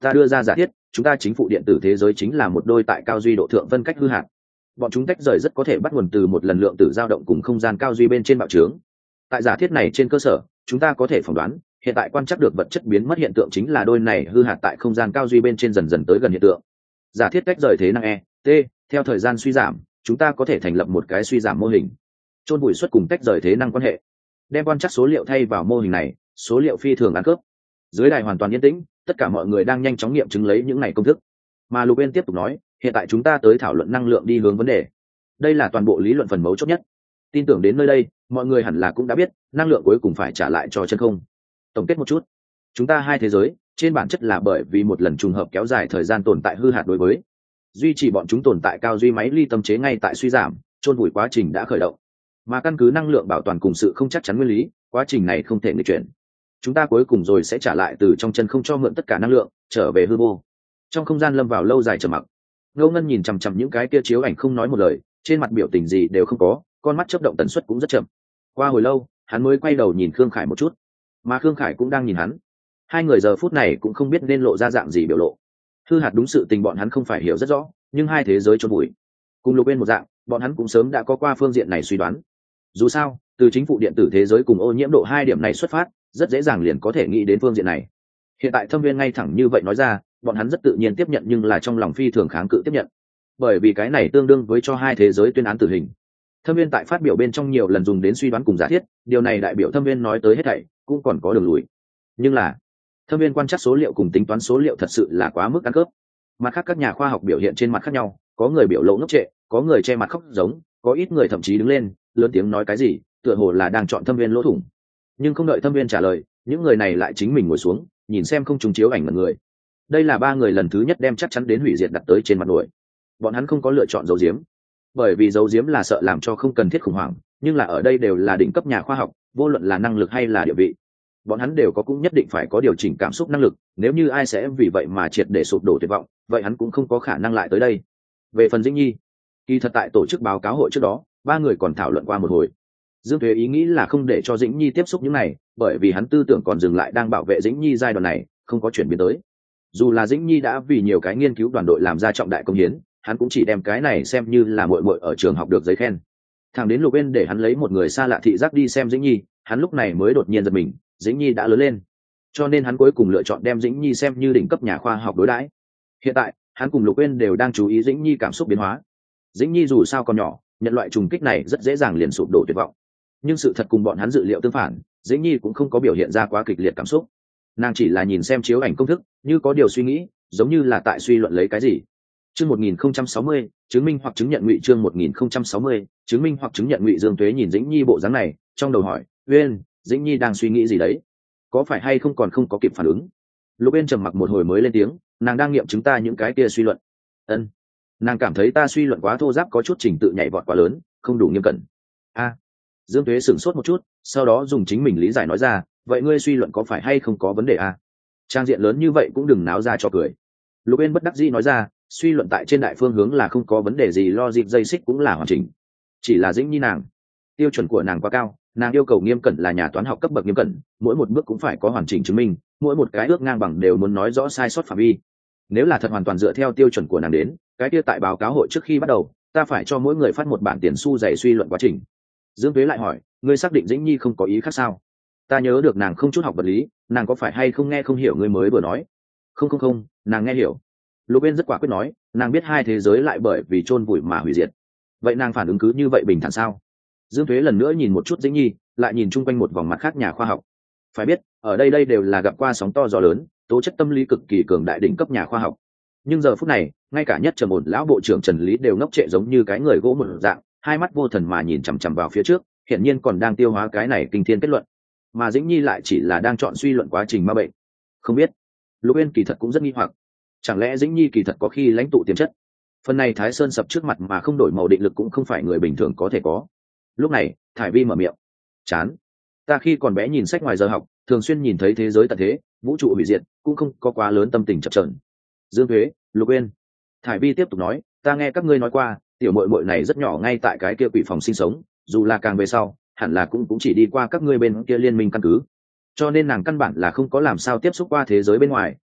A: ta đưa ra giả thiết chúng ta chính phủ điện tử thế giới chính là một đôi tại cao duy độ thượng phân cách hư hạt. Bọn chúng tách rời rất có thể bắt nguồn từ một lần lượng tử dao động cùng không gian cao duy bên trên bạo trướng. Tại giả thiết này trên cơ sở chúng ta có thể phỏng đoán hiện tại quan trắc được vật chất biến mất hiện tượng chính là đôi này hư hạt tại không gian cao duy bên trên dần dần tới gần hiện tượng. Giả thiết tách rời thế năng e t theo thời gian suy giảm chúng ta có thể thành lập một cái suy giảm mô hình chôn vùi suất cùng tách rời thế năng quan hệ, đem quan trắc số liệu thay vào mô hình này, số liệu phi thường ăn cướp. Dưới đài hoàn toàn yên tĩnh, tất cả mọi người đang nhanh chóng nghiệm chứng lấy những này công thức. Mà Lục Uyên tiếp tục nói, hiện tại chúng ta tới thảo luận năng lượng đi hướng vấn đề. Đây là toàn bộ lý luận phần mấu chốt nhất. Tin tưởng đến nơi đây, mọi người hẳn là cũng đã biết, năng lượng cuối cùng phải trả lại cho chân không. Tổng kết một chút, chúng ta hai thế giới, trên bản chất là bởi vì một lần trùng hợp kéo dài thời gian tồn tại hư hạt đối với duy trì bọn chúng tồn tại cao duy máy ly tâm chế ngay tại suy giảm, chôn vùi quá trình đã khởi động. Mà căn cứ năng lượng bảo toàn cùng sự không chắc chắn nguyên lý, quá trình này không thể nghịch chuyển. Chúng ta cuối cùng rồi sẽ trả lại từ trong chân không cho mượn tất cả năng lượng, trở về hư vô. Trong không gian lâm vào lâu dài trầm mặc. Ngô Ngân nhìn chằm chằm những cái kia chiếu ảnh không nói một lời, trên mặt biểu tình gì đều không có, con mắt chớp động tần suất cũng rất chậm. Qua hồi lâu, hắn mới quay đầu nhìn Khương Khải một chút, mà Khương Khải cũng đang nhìn hắn. Hai người giờ phút này cũng không biết nên lộ ra dạng gì biểu lộ. Hư hạt đúng sự tình bọn hắn không phải hiểu rất rõ, nhưng hai thế giới chôn vùi, cùng Lục Uyên một dạng, bọn hắn cũng sớm đã có qua phương diện này suy đoán. Dù sao, từ chính phủ điện tử thế giới cùng ô nhiễm độ hai điểm này xuất phát, rất dễ dàng liền có thể nghĩ đến phương diện này. Hiện tại Thâm Viên ngay thẳng như vậy nói ra, bọn hắn rất tự nhiên tiếp nhận, nhưng là trong lòng phi thường kháng cự tiếp nhận, bởi vì cái này tương đương với cho hai thế giới tuyên án tử hình. Thâm Viên tại phát biểu bên trong nhiều lần dùng đến suy đoán cùng giả thiết, điều này đại biểu Thâm Viên nói tới hết thảy cũng còn có đường lùi. Nhưng là Thâm Viên quan trắc số liệu cùng tính toán số liệu thật sự là quá mức ăn cướp. Mặt khác các nhà khoa học biểu hiện trên mặt khác nhau, có người biểu lộ ngốc trệ, có người che mặt khóc giống, có ít người thậm chí đứng lên lớn tiếng nói cái gì, tựa hồ là đang chọn Thâm Viên lỗ thủng. Nhưng không đợi Thâm Viên trả lời, những người này lại chính mình ngồi xuống, nhìn xem không trùng chiếu ảnh mọi người. Đây là ba người lần thứ nhất đem chắc chắn đến hủy diệt đặt tới trên mặt nổi. Bọn hắn không có lựa chọn giấu giếm, bởi vì giấu giếm là sợ làm cho không cần thiết khủng hoảng, nhưng là ở đây đều là đỉnh cấp nhà khoa học, vô luận là năng lực hay là địa vị, bọn hắn đều có cũng nhất định phải có điều chỉnh cảm xúc năng lực. Nếu như ai sẽ vì vậy mà triệt để sụp đổ tuyệt vọng, vậy hắn cũng không có khả năng lại tới đây. Về phần Dĩnh Nhi, kỳ thật tại tổ chức báo cáo hội trước đó, ba người còn thảo luận qua một hồi. Dương Thuế ý nghĩ là không để cho Dĩnh Nhi tiếp xúc những này, bởi vì hắn tư tưởng còn dừng lại đang bảo vệ Dĩnh Nhi giai đoạn này, không có chuyển biến tới. Dù là Dĩnh Nhi đã vì nhiều cái nghiên cứu đoàn đội làm ra trọng đại công hiến, hắn cũng chỉ đem cái này xem như là muội muội ở trường học được giấy khen. Thằng đến Lục Uyên để hắn lấy một người xa lạ thị giác đi xem Dĩnh Nhi, hắn lúc này mới đột nhiên giật mình, Dĩnh Nhi đã lớn lên, cho nên hắn cuối cùng lựa chọn đem Dĩnh Nhi xem như đỉnh cấp nhà khoa học đối đãi. Hiện tại, hắn cùng Lục Uyên đều đang chú ý Dĩnh Nhi cảm xúc biến hóa. Dĩnh Nhi dù sao còn nhỏ, nhận loại trùng kích này rất dễ dàng liền sụp đổ tuyệt vọng. Nhưng sự thật cùng bọn hắn dự liệu tương phản, Dĩnh Nhi cũng không có biểu hiện ra quá kịch liệt cảm xúc. Nàng chỉ là nhìn xem chiếu ảnh công thức, như có điều suy nghĩ, giống như là tại suy luận lấy cái gì. Chương một nghìn không trăm sáu mươi, chứng minh hoặc chứng nhận ngụy. Chương một nghìn không trăm sáu mươi, chứng minh hoặc chứng nhận ngụy. Dương Tuế nhìn Dĩnh Nhi bộ dáng này, trong đầu hỏi, "Uyên, Dĩnh Nhi đang suy nghĩ gì đấy? Có phải hay không còn không có kịp phản ứng?" Lục Uyên trầm mặc một hồi mới lên tiếng, "Nàng đang nghiệm chứng ta những cái kia suy luận." "Ân." Nàng cảm thấy ta suy luận quá thô ráp, có chút trình tự nhảy vọt quá lớn, không đủ nghiêm cẩn. A. À. Dương Tuế sửng sốt một chút, sau đó dùng chính mình lý giải nói ra, "Vậy ngươi suy luận có phải hay không có vấn đề a?" Trang diện lớn như vậy cũng đừng náo ra cho cười. Lục Uyên bất đắc dĩ nói ra, suy luận tại trên đại phương hướng là không có vấn đề gì, logic dây xích cũng là hoàn chỉnh. Chỉ là Dĩnh Nhi nàng, tiêu chuẩn của nàng quá cao, nàng yêu cầu nghiêm cẩn là nhà toán học cấp bậc nghiêm cẩn, mỗi một bước cũng phải có hoàn chỉnh chứng minh, mỗi một cái ước ngang bằng đều muốn nói rõ sai sót phạm vi. Nếu là thật hoàn toàn dựa theo tiêu chuẩn của nàng đến, cái kia tại báo cáo hội trước khi bắt đầu, ta phải cho mỗi người phát một bản tiền xu dày suy luận quá trình. Dương Tuế lại hỏi, ngươi xác định Dĩnh Nhi không có ý khác sao? Ta nhớ được nàng không chút học vật lý, nàng có phải hay không nghe không hiểu ngươi mới vừa nói? Không không không, nàng nghe hiểu. Lục Uyên rất quả quyết nói, nàng biết hai thế giới lại bởi vì chôn vùi mà hủy diệt. Vậy nàng phản ứng cứ như vậy bình thản sao? Dương Tuế lần nữa nhìn một chút Dĩnh Nhi, lại nhìn chung quanh một vòng mặt khác nhà khoa học. Phải biết, ở đây đây đều là gặp qua sóng to gió lớn, tố chất tâm lý cực kỳ cường đại đỉnh cấp nhà khoa học. Nhưng giờ phút này, ngay cả nhất trầm ổn lão bộ trưởng Trần Lý đều ngốc trệ giống như cái người gỗ một dạng, hai mắt vô thần mà nhìn chằm chằm vào phía trước, hiển nhiên còn đang tiêu hóa cái này kinh thiên kết luận. Mà Dĩnh Nhi lại chỉ là đang chọn suy luận quá trình ma bệnh. Không biết, Lục Uyên kỳ thật cũng rất nghi hoặc, chẳng lẽ Dĩnh Nhi kỳ thật có khi lãnh tụ tiềm chất? Phần này Thái Sơn sập trước mặt mà không đổi màu định lực cũng không phải người bình thường có thể có. Lúc này, Thải Vi mở miệng, "Chán, ta khi còn bé nhìn sách ngoài giờ học, thường xuyên nhìn thấy thế giới tận thế, vũ trụ hủy diệt, cũng không có quá lớn tâm tình chập chờn." Dương Thuế, Lục Uyên. Thải Vi tiếp tục nói, "Ta nghe các ngươi nói qua, tiểu muội muội này rất nhỏ ngay tại cái kia quỷ phòng sinh sống, dù là càng về sau, hẳn là cũng cũng chỉ đi qua các ngươi bên kia liên minh căn cứ. Cho nên nàng căn bản là không có làm sao tiếp xúc qua thế giới bên ngoài,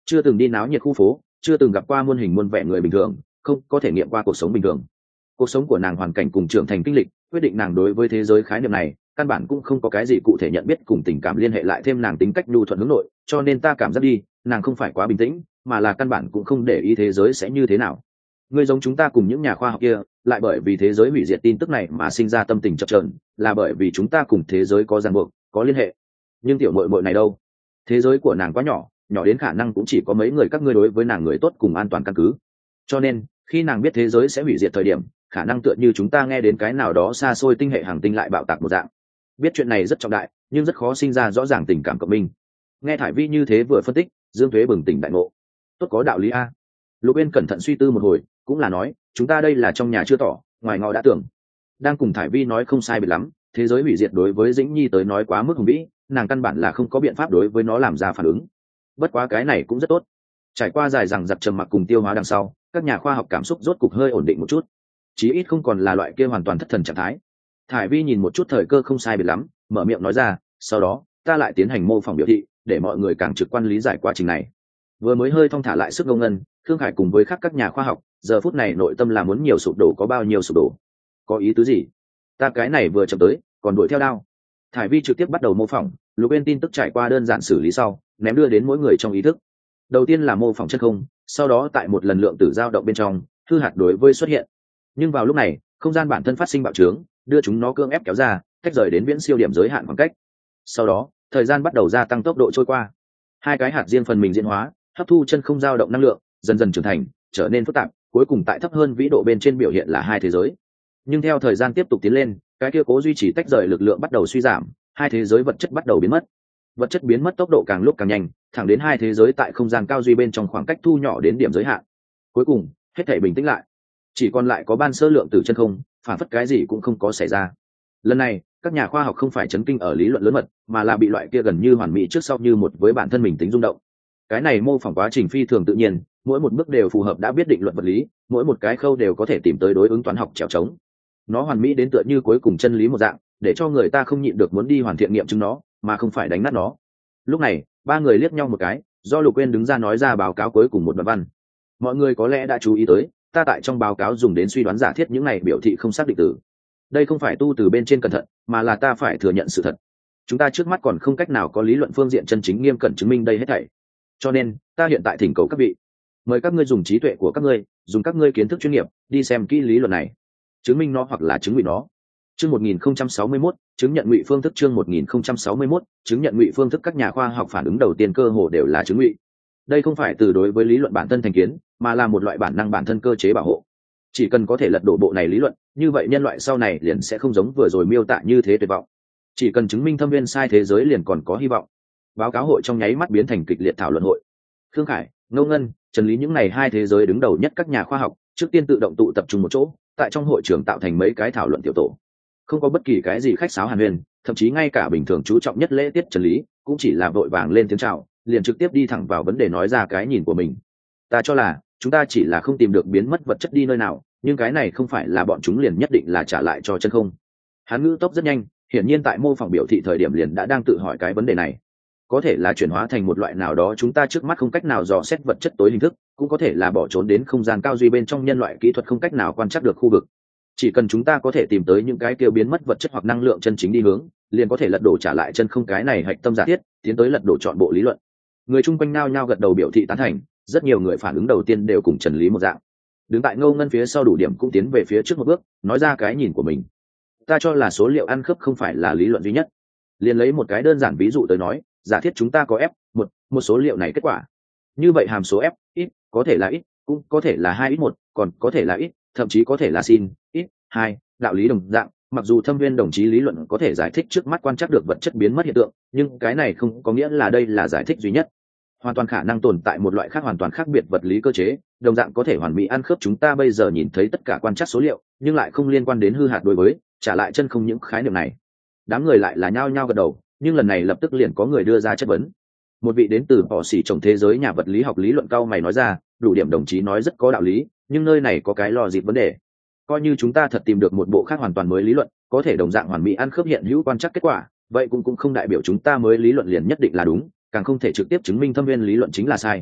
A: chưa từng đi náo nhiệt khu phố, chưa từng gặp qua muôn hình muôn vẻ người bình thường, không có thể nghiệm qua cuộc sống bình thường. Cuộc sống của nàng, hoàn cảnh cùng trưởng thành kinh lịch quyết định nàng đối với thế giới khái niệm này căn bản cũng không có cái gì cụ thể nhận biết cùng tình cảm liên hệ, lại thêm nàng tính cách nhu thuận hướng nội, cho nên ta cảm giác đi nàng không phải quá bình tĩnh, mà là căn bản cũng không để ý thế giới sẽ như thế nào. Người giống chúng ta cùng những nhà khoa học kia lại bởi vì thế giới hủy diệt tin tức này mà sinh ra tâm tình chập chờn, là bởi vì chúng ta cùng thế giới có ràng buộc, có liên hệ. Nhưng tiểu muội muội này đâu, thế giới của nàng quá nhỏ, nhỏ đến khả năng cũng chỉ có mấy người các ngươi đối với nàng người tốt cùng an toàn căn cứ, cho nên khi nàng biết thế giới sẽ hủy diệt thời điểm, khả năng tựa như chúng ta nghe đến cái nào đó xa xôi tinh hệ hành tinh lại bạo tạc một dạng. Biết chuyện này rất trọng đại, nhưng rất khó sinh ra rõ ràng tình cảm cộng minh. Nghe Thải Vi như thế vừa phân tích, Dương Thuế bừng tỉnh đại ngộ. Tốt, có đạo lý a. Lục Uyên cẩn thận suy tư một hồi, cũng là nói, chúng ta đây là trong nhà chưa tỏ, ngoài ngõ đã tưởng. Đang cùng Thải Vi nói không sai biệt lắm, thế giới hủy diệt đối với Dĩnh Nhi tới nói quá mức hùng vĩ, nàng căn bản là không có biện pháp đối với nó làm ra phản ứng. Bất quá cái này cũng rất tốt. Trải qua dài dằng dặc trầm mặc cùng tiêu hóa đằng sau, các nhà khoa học cảm xúc rốt cục hơi ổn định một chút, chí ít không còn là loại kia hoàn toàn thất thần trạng thái. Thải Vi nhìn một chút thời cơ không sai biệt lắm, mở miệng nói ra, sau đó ta lại tiến hành mô phỏng biểu thị, để mọi người càng trực quan lý giải quá trình này. Vừa mới hơi thong thả lại sức ngông ngân, Thương Khải cùng với khác các nhà khoa học giờ phút này nội tâm là muốn nhiều sụp đổ có bao nhiêu sụp đổ. Có ý tứ gì? Ta cái này vừa chậm tới, còn đuổi theo đao. Thải Vi trực tiếp bắt đầu mô phỏng, Lục Uyên tin tức trải qua đơn giản xử lý sau, ném đưa đến mỗi người trong ý thức. Đầu tiên là mô phỏng chân không, sau đó tại một lần lượng tử dao động bên trong, hư hạt đối với xuất hiện. Nhưng vào lúc này, không gian bản thân phát sinh bạo trướng, đưa chúng nó cưỡng ép kéo ra, cách rời đến viễn siêu điểm giới hạn khoảng cách. Sau đó, thời gian bắt đầu gia tăng tốc độ trôi qua. Hai cái hạt riêng phần mình diễn hóa, hấp thu chân không dao động năng lượng, dần dần trưởng thành, trở nên phức tạp, cuối cùng tại thấp hơn vĩ độ bên trên biểu hiện là hai thế giới. Nhưng theo thời gian tiếp tục tiến lên, cái kia cố duy trì tách rời lực lượng bắt đầu suy giảm, hai thế giới vật chất bắt đầu biến mất. Vật chất biến mất tốc độ càng lúc càng nhanh, thẳng đến hai thế giới tại không gian cao duy bên trong khoảng cách thu nhỏ đến điểm giới hạn. Cuối cùng, hết thảy bình tĩnh lại, chỉ còn lại có ban sơ lượng tử chân không, phản phất cái gì cũng không có xảy ra. Lần này, các nhà khoa học không phải chấn kinh ở lý luận lớn mật, mà là bị loại kia gần như hoàn mỹ trước sau như một với bản thân mình tính rung động. Cái này mô phỏng quá trình phi thường tự nhiên, mỗi một bước đều phù hợp đã biết định luật vật lý, mỗi một cái khâu đều có thể tìm tới đối ứng toán học trèo trống. Nó hoàn mỹ đến tựa như cuối cùng chân lý một dạng, để cho người ta không nhịn được muốn đi hoàn thiện nghiệm chứng nó, mà không phải đánh nát nó. Lúc này, ba người liếc nhau một cái, do Lục Uyên đứng ra nói ra báo cáo cuối cùng một đoạn văn. Mọi người có lẽ đã chú ý tới, ta tại trong báo cáo dùng đến suy đoán giả thiết những này biểu thị không xác định từ. Đây không phải tu từ bên trên cẩn thận, mà là ta phải thừa nhận sự thật. Chúng ta trước mắt còn không cách nào có lý luận phương diện chân chính nghiêm cẩn chứng minh đây hết thảy. Cho nên, ta hiện tại thỉnh cầu các vị, mời các ngươi dùng trí tuệ của các ngươi, dùng các ngươi kiến thức chuyên nghiệp, đi xem kỹ lý luận này, chứng minh nó hoặc là chứng ngụy nó. Chương một nghìn không trăm sáu mươi mốt, chứng nhận ngụy phương thức. Chương một nghìn không trăm sáu mươi mốt, chứng nhận ngụy phương thức. Các nhà khoa học phản ứng đầu tiên cơ hồ đều là chứng ngụy. Đây không phải từ đối với lý luận bản thân thành kiến, mà là một loại bản năng bản thân cơ chế bảo hộ. Chỉ cần có thể lật đổ bộ này lý luận, như vậy nhân loại sau này liền sẽ không giống vừa rồi miêu tả như thế tuyệt vọng. Chỉ cần chứng minh thâm viên sai, thế giới liền còn có hy vọng. Báo cáo hội trong nháy mắt biến thành kịch liệt thảo luận hội. Khương Khải, Ngô Ngân, Trần Lý những này hai thế giới đứng đầu nhất các nhà khoa học, trước tiên tự động tụ tập trung một chỗ, tại trong hội trường tạo thành mấy cái thảo luận tiểu tổ. Không có bất kỳ cái gì khách sáo hàn huyên, thậm chí ngay cả bình thường chú trọng nhất lễ tiết Trần Lý cũng chỉ là vội vàng lên tiếng chào, liền trực tiếp đi thẳng vào vấn đề nói ra cái nhìn của mình. Ta cho là chúng ta chỉ là không tìm được biến mất vật chất đi nơi nào, nhưng cái này không phải là bọn chúng liền nhất định là trả lại cho chân không. Hắn ngữ tốc rất nhanh, hiển nhiên tại mô phỏng biểu thị thời điểm liền đã đang tự hỏi cái vấn đề này. Có thể là chuyển hóa thành một loại nào đó chúng ta trước mắt không cách nào dò xét vật chất tối hình thức, cũng có thể là bỏ trốn đến không gian cao duy bên trong nhân loại kỹ thuật không cách nào quan trắc được khu vực. Chỉ cần chúng ta có thể tìm tới những cái kêu biến mất vật chất hoặc năng lượng chân chính đi hướng, liền có thể lật đổ trả lại chân không cái này hạch tâm giả thiết, tiến tới lật đổ chọn bộ lý luận. Người chung quanh nao nhao gật đầu biểu thị tán thành, rất nhiều người phản ứng đầu tiên đều cùng Trần Lý một dạng. Đứng tại Ngô Ngân phía sau đủ điểm cũng tiến về phía trước một bước, nói ra cái nhìn của mình. Ta cho là số liệu ăn khớp không phải là lý luận duy nhất. Liền lấy một cái đơn giản ví dụ tới nói, giả thiết chúng ta có f một, một số liệu này kết quả. Như vậy hàm số f ít có thể là ít, cũng có thể là hai ít một, còn có thể là ít, thậm chí có thể là sin ít hai. Đạo lý đồng dạng, mặc dù Thâm Viên đồng chí lý luận có thể giải thích trước mắt quan trắc được vật chất biến mất hiện tượng, nhưng cái này không có nghĩa là đây là giải thích duy nhất. Hoàn toàn khả năng tồn tại một loại khác hoàn toàn khác biệt vật lý cơ chế, đồng dạng có thể hoàn mỹ ăn khớp chúng ta bây giờ nhìn thấy tất cả quan trắc số liệu, nhưng lại không liên quan đến hư hạt đối với trả lại chân không những khái niệm này. Đám người lại là nhao nhao gật đầu, nhưng lần này lập tức liền có người đưa ra chất vấn. Một vị đến từ bỏ xỉ trồng thế giới nhà vật lý học lý luận cao mày nói ra, đủ điểm đồng chí nói rất có đạo lý, nhưng nơi này có cái lo dịp vấn đề. Coi như chúng ta thật tìm được một bộ khác hoàn toàn mới lý luận, có thể đồng dạng hoàn mỹ ăn khớp hiện hữu quan trắc kết quả, vậy cũng cũng không đại biểu chúng ta mới lý luận liền nhất định là đúng, càng không thể trực tiếp chứng minh Thâm Viên lý luận chính là sai.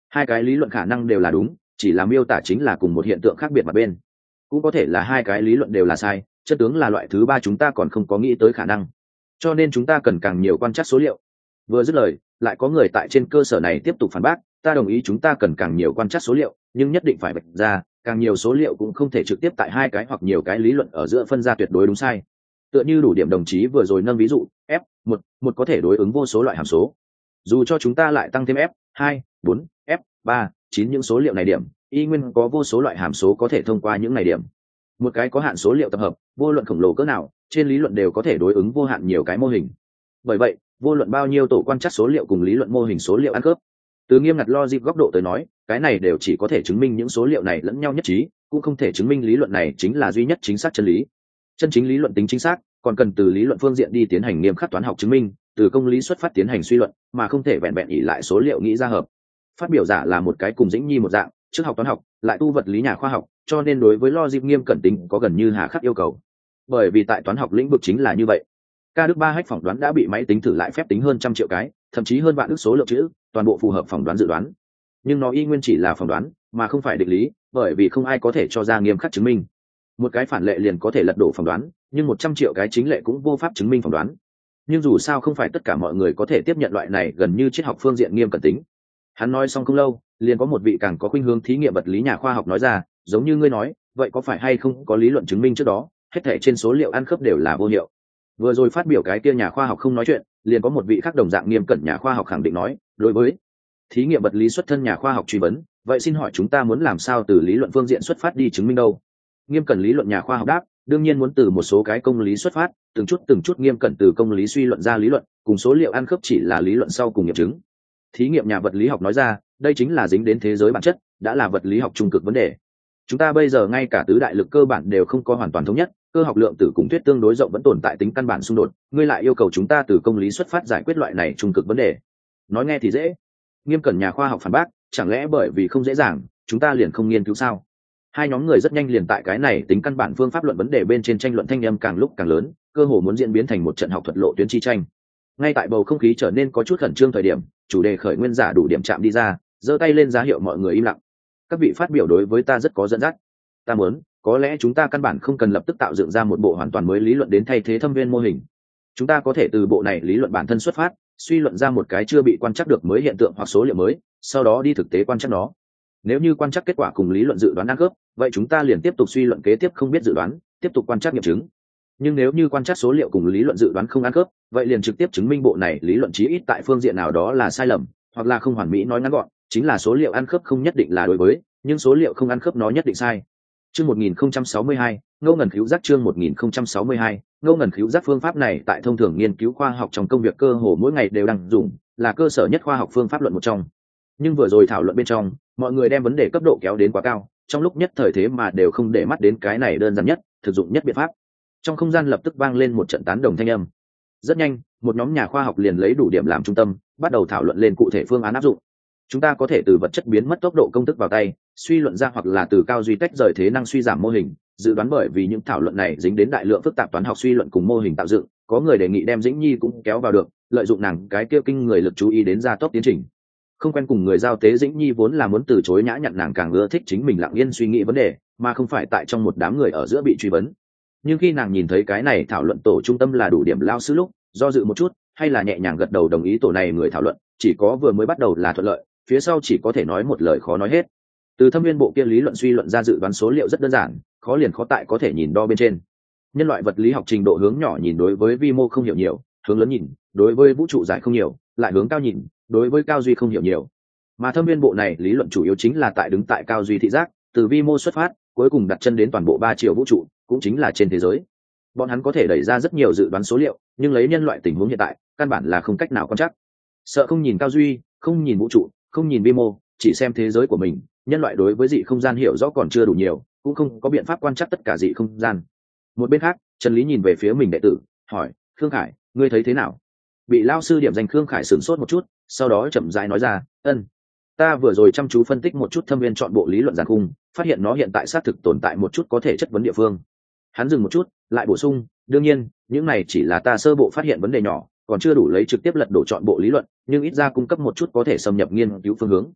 A: Hai cái lý luận khả năng đều là đúng, chỉ là miêu tả chính là cùng một hiện tượng khác biệt mặt bên. Cũng có thể là hai cái lý luận đều là sai, chân tướng là loại thứ ba chúng ta còn không có nghĩ tới khả năng. Cho nên chúng ta cần càng nhiều quan trắc số liệu. Vừa dứt lời, lại có người tại trên cơ sở này tiếp tục phản bác, ta đồng ý chúng ta cần càng nhiều quan trắc số liệu, nhưng nhất định phải vạch ra, càng nhiều số liệu cũng không thể trực tiếp tại hai cái hoặc nhiều cái lý luận ở giữa phân ra tuyệt đối đúng sai. Tựa như đủ điểm đồng chí vừa rồi nâng ví dụ, f một một có thể đối ứng vô số loại hàm số. Dù cho chúng ta lại tăng thêm f hai, bốn, f ba, chín những số liệu này điểm, y nguyên có vô số loại hàm số có thể thông qua những này điểm. Một cái có hạn số liệu tập hợp, vô luận khổng lồ cỡ nào, trên lý luận đều có thể đối ứng vô hạn nhiều cái mô hình. Bởi vậy, vô luận bao nhiêu tổ quan trắc số liệu cùng lý luận mô hình số liệu ăn khớp. Từ nghiêm ngặt logic góc độ tới nói, cái này đều chỉ có thể chứng minh những số liệu này lẫn nhau nhất trí, cũng không thể chứng minh lý luận này chính là duy nhất chính xác chân lý. Chân chính lý luận tính chính xác, còn cần từ lý luận phương diện đi tiến hành nghiêm khắc toán học chứng minh, từ công lý xuất phát tiến hành suy luận, mà không thể vẹn vẹn ỷ lại số liệu nghĩ ra hợp. Phát biểu giả là một cái cùng Dĩnh Nhi một dạng, trước học toán học, lại tu vật lý nhà khoa học, cho nên đối với logic nghiêm cẩn tính có gần như hà khắc yêu cầu. Bởi vì tại toán học lĩnh vực chính là như vậy. Ca Đức ba Hách phỏng đoán đã bị máy tính thử lại phép tính hơn trăm triệu cái, thậm chí hơn vạn ức số lượng chữ, toàn bộ phù hợp phỏng đoán dự đoán. Nhưng nó y nguyên chỉ là phỏng đoán, mà không phải định lý, bởi vì không ai có thể cho ra nghiêm khắc chứng minh. Một cái phản lệ liền có thể lật đổ phỏng đoán, nhưng một trăm triệu cái chính lệ cũng vô pháp chứng minh phỏng đoán. Nhưng dù sao không phải tất cả mọi người có thể tiếp nhận loại này gần như triết học phương diện nghiêm cẩn tính. Hắn nói xong không lâu, liền có một vị càng có khuynh hướng thí nghiệm vật lý nhà khoa học nói ra, giống như ngươi nói, vậy có phải hay không có lý luận chứng minh trước đó, hết thảy trên số liệu ăn khớp đều là vô hiệu. Vừa rồi phát biểu cái kia nhà khoa học không nói chuyện, liền có một vị khác đồng dạng nghiêm cẩn nhà khoa học khẳng định nói, đối với thí nghiệm vật lý xuất thân nhà khoa học truy vấn, vậy xin hỏi chúng ta muốn làm sao từ lý luận phương diện xuất phát đi chứng minh đâu? Nghiêm cẩn lý luận nhà khoa học đáp, đương nhiên muốn từ một số cái công lý xuất phát, từng chút từng chút nghiêm cẩn từ công lý suy luận ra lý luận, cùng số liệu ăn khớp chỉ là lý luận sau cùng nghiệm chứng. Thí nghiệm nhà vật lý học nói ra, đây chính là dính đến thế giới bản chất, đã là vật lý học trung cực vấn đề. Chúng ta bây giờ ngay cả tứ đại lực cơ bản đều không có hoàn toàn thống nhất, cơ học lượng tử cùng thuyết tương đối rộng vẫn tồn tại tính căn bản xung đột, ngươi lại yêu cầu chúng ta từ công lý xuất phát giải quyết loại này trung cực vấn đề. Nói nghe thì dễ. Nghiêm cẩn nhà khoa học phản bác, chẳng lẽ bởi vì không dễ dàng, chúng ta liền không nghiên cứu sao? Hai nhóm người rất nhanh liền tại cái này tính căn bản phương pháp luận vấn đề bên trên tranh luận thanh âm càng lúc càng lớn, cơ hồ muốn diễn biến thành một trận học thuật lộ tuyến chi tranh. Ngay tại bầu không khí trở nên có chút khẩn trương thời điểm, chủ đề khởi nguyên giả đủ điểm chạm đi ra, giơ tay lên ra hiệu mọi người im lặng. Các vị phát biểu đối với ta rất có dẫn dắt. Ta muốn, có lẽ chúng ta căn bản không cần lập tức tạo dựng ra một bộ hoàn toàn mới lý luận đến thay thế thâm viên mô hình. Chúng ta có thể từ bộ này lý luận bản thân xuất phát, suy luận ra một cái chưa bị quan trắc được mới hiện tượng hoặc số liệu mới, sau đó đi thực tế quan trắc nó. Nếu như quan trắc kết quả cùng lý luận dự đoán ăn khớp, vậy chúng ta liền tiếp tục suy luận kế tiếp không biết dự đoán, tiếp tục quan trắc nghiệm chứng. Nhưng nếu như quan trắc số liệu cùng lý luận dự đoán không ăn khớp, vậy liền trực tiếp chứng minh bộ này lý luận chí ít tại phương diện nào đó là sai lầm, hoặc là không hoàn mỹ. Nói ngắn gọn, chính là số liệu ăn khớp không nhất định là đối với, nhưng số liệu không ăn khớp nó nhất định sai. Chương một nghìn không trăm sáu mươi hai, ngô ngần cứu giác. Chương một nghìn không trăm sáu mươi hai, ngô ngần cứu giác. Phương pháp này tại thông thường nghiên cứu khoa học trong công việc cơ hồ mỗi ngày đều đang dùng, là cơ sở nhất khoa học phương pháp luận một trong. Nhưng vừa rồi thảo luận bên trong, mọi người đem vấn đề cấp độ kéo đến quá cao, trong lúc nhất thời thế mà đều không để mắt đến cái này đơn giản nhất, thực dụng nhất biện pháp. Trong không gian lập tức vang lên một trận tán đồng thanh âm. Rất nhanh, một nhóm nhà khoa học liền lấy đủ điểm làm trung tâm, bắt đầu thảo luận lên cụ thể phương án áp dụng. Chúng ta có thể từ vật chất biến mất tốc độ công thức vào tay, suy luận ra, hoặc là từ cao duy tách rời thế năng suy giảm mô hình. Dự đoán bởi vì những thảo luận này dính đến đại lượng phức tạp toán học suy luận cùng mô hình tạo dựng, có người đề nghị đem Dĩnh Nhi cũng kéo vào được, lợi dụng nàng cái kia kinh người lực chú ý đến gia tốc tiến trình. Không quen cùng người giao tế Dĩnh Nhi vốn là muốn từ chối nhã nhặn, nàng càng ưa thích chính mình lặng yên suy nghĩ vấn đề, mà không phải tại trong một đám người ở giữa bị truy vấn. Nhưng khi nàng nhìn thấy cái này thảo luận tổ trung tâm là đủ điểm lao sư lúc, do dự một chút, hay là nhẹ nhàng gật đầu đồng ý tổ này người thảo luận, chỉ có vừa mới bắt đầu là thuận lợi, phía sau chỉ có thể nói một lời khó nói hết. Từ thâm viên bộ kia lý luận suy luận ra dự đoán số liệu rất đơn giản, khó liền khó tại có thể nhìn đo bên trên. Nhân loại vật lý học trình độ hướng nhỏ nhìn đối với vi mô không hiểu nhiều, hướng lớn nhìn đối với vũ trụ giải không nhiều, lại hướng cao nhìn đối với cao duy không hiểu nhiều. Mà thâm viên bộ này lý luận chủ yếu chính là tại đứng tại cao duy thị giác, từ vi mô xuất phát, cuối cùng đặt chân đến toàn bộ ba triệu vũ trụ, cũng chính là trên thế giới. Bọn hắn có thể đẩy ra rất nhiều dự đoán số liệu, nhưng lấy nhân loại tình huống hiện tại, căn bản là không cách nào quan trắc. Sợ không nhìn cao duy, không nhìn vũ trụ, không nhìn vi mô, chỉ xem thế giới của mình, nhân loại đối với dị không gian hiểu rõ còn chưa đủ nhiều, cũng không có biện pháp quan trắc tất cả dị không gian. Một bên khác, Trần Lý nhìn về phía mình đệ tử, hỏi: Khương Khải, ngươi thấy thế nào? Bị lao sư điểm danh Khương Khải sửng sốt một chút, sau đó chậm rãi nói ra: ân, ta vừa rồi chăm chú phân tích một chút thâm viên chọn bộ lý luận giàn khung, phát hiện nó hiện tại xác thực tồn tại một chút có thể chất vấn địa phương. Hắn dừng một chút, lại bổ sung: đương nhiên, những này chỉ là ta sơ bộ phát hiện vấn đề nhỏ, còn chưa đủ lấy trực tiếp lật đổ chọn bộ lý luận, nhưng ít ra cung cấp một chút có thể xâm nhập nghiên cứu phương hướng.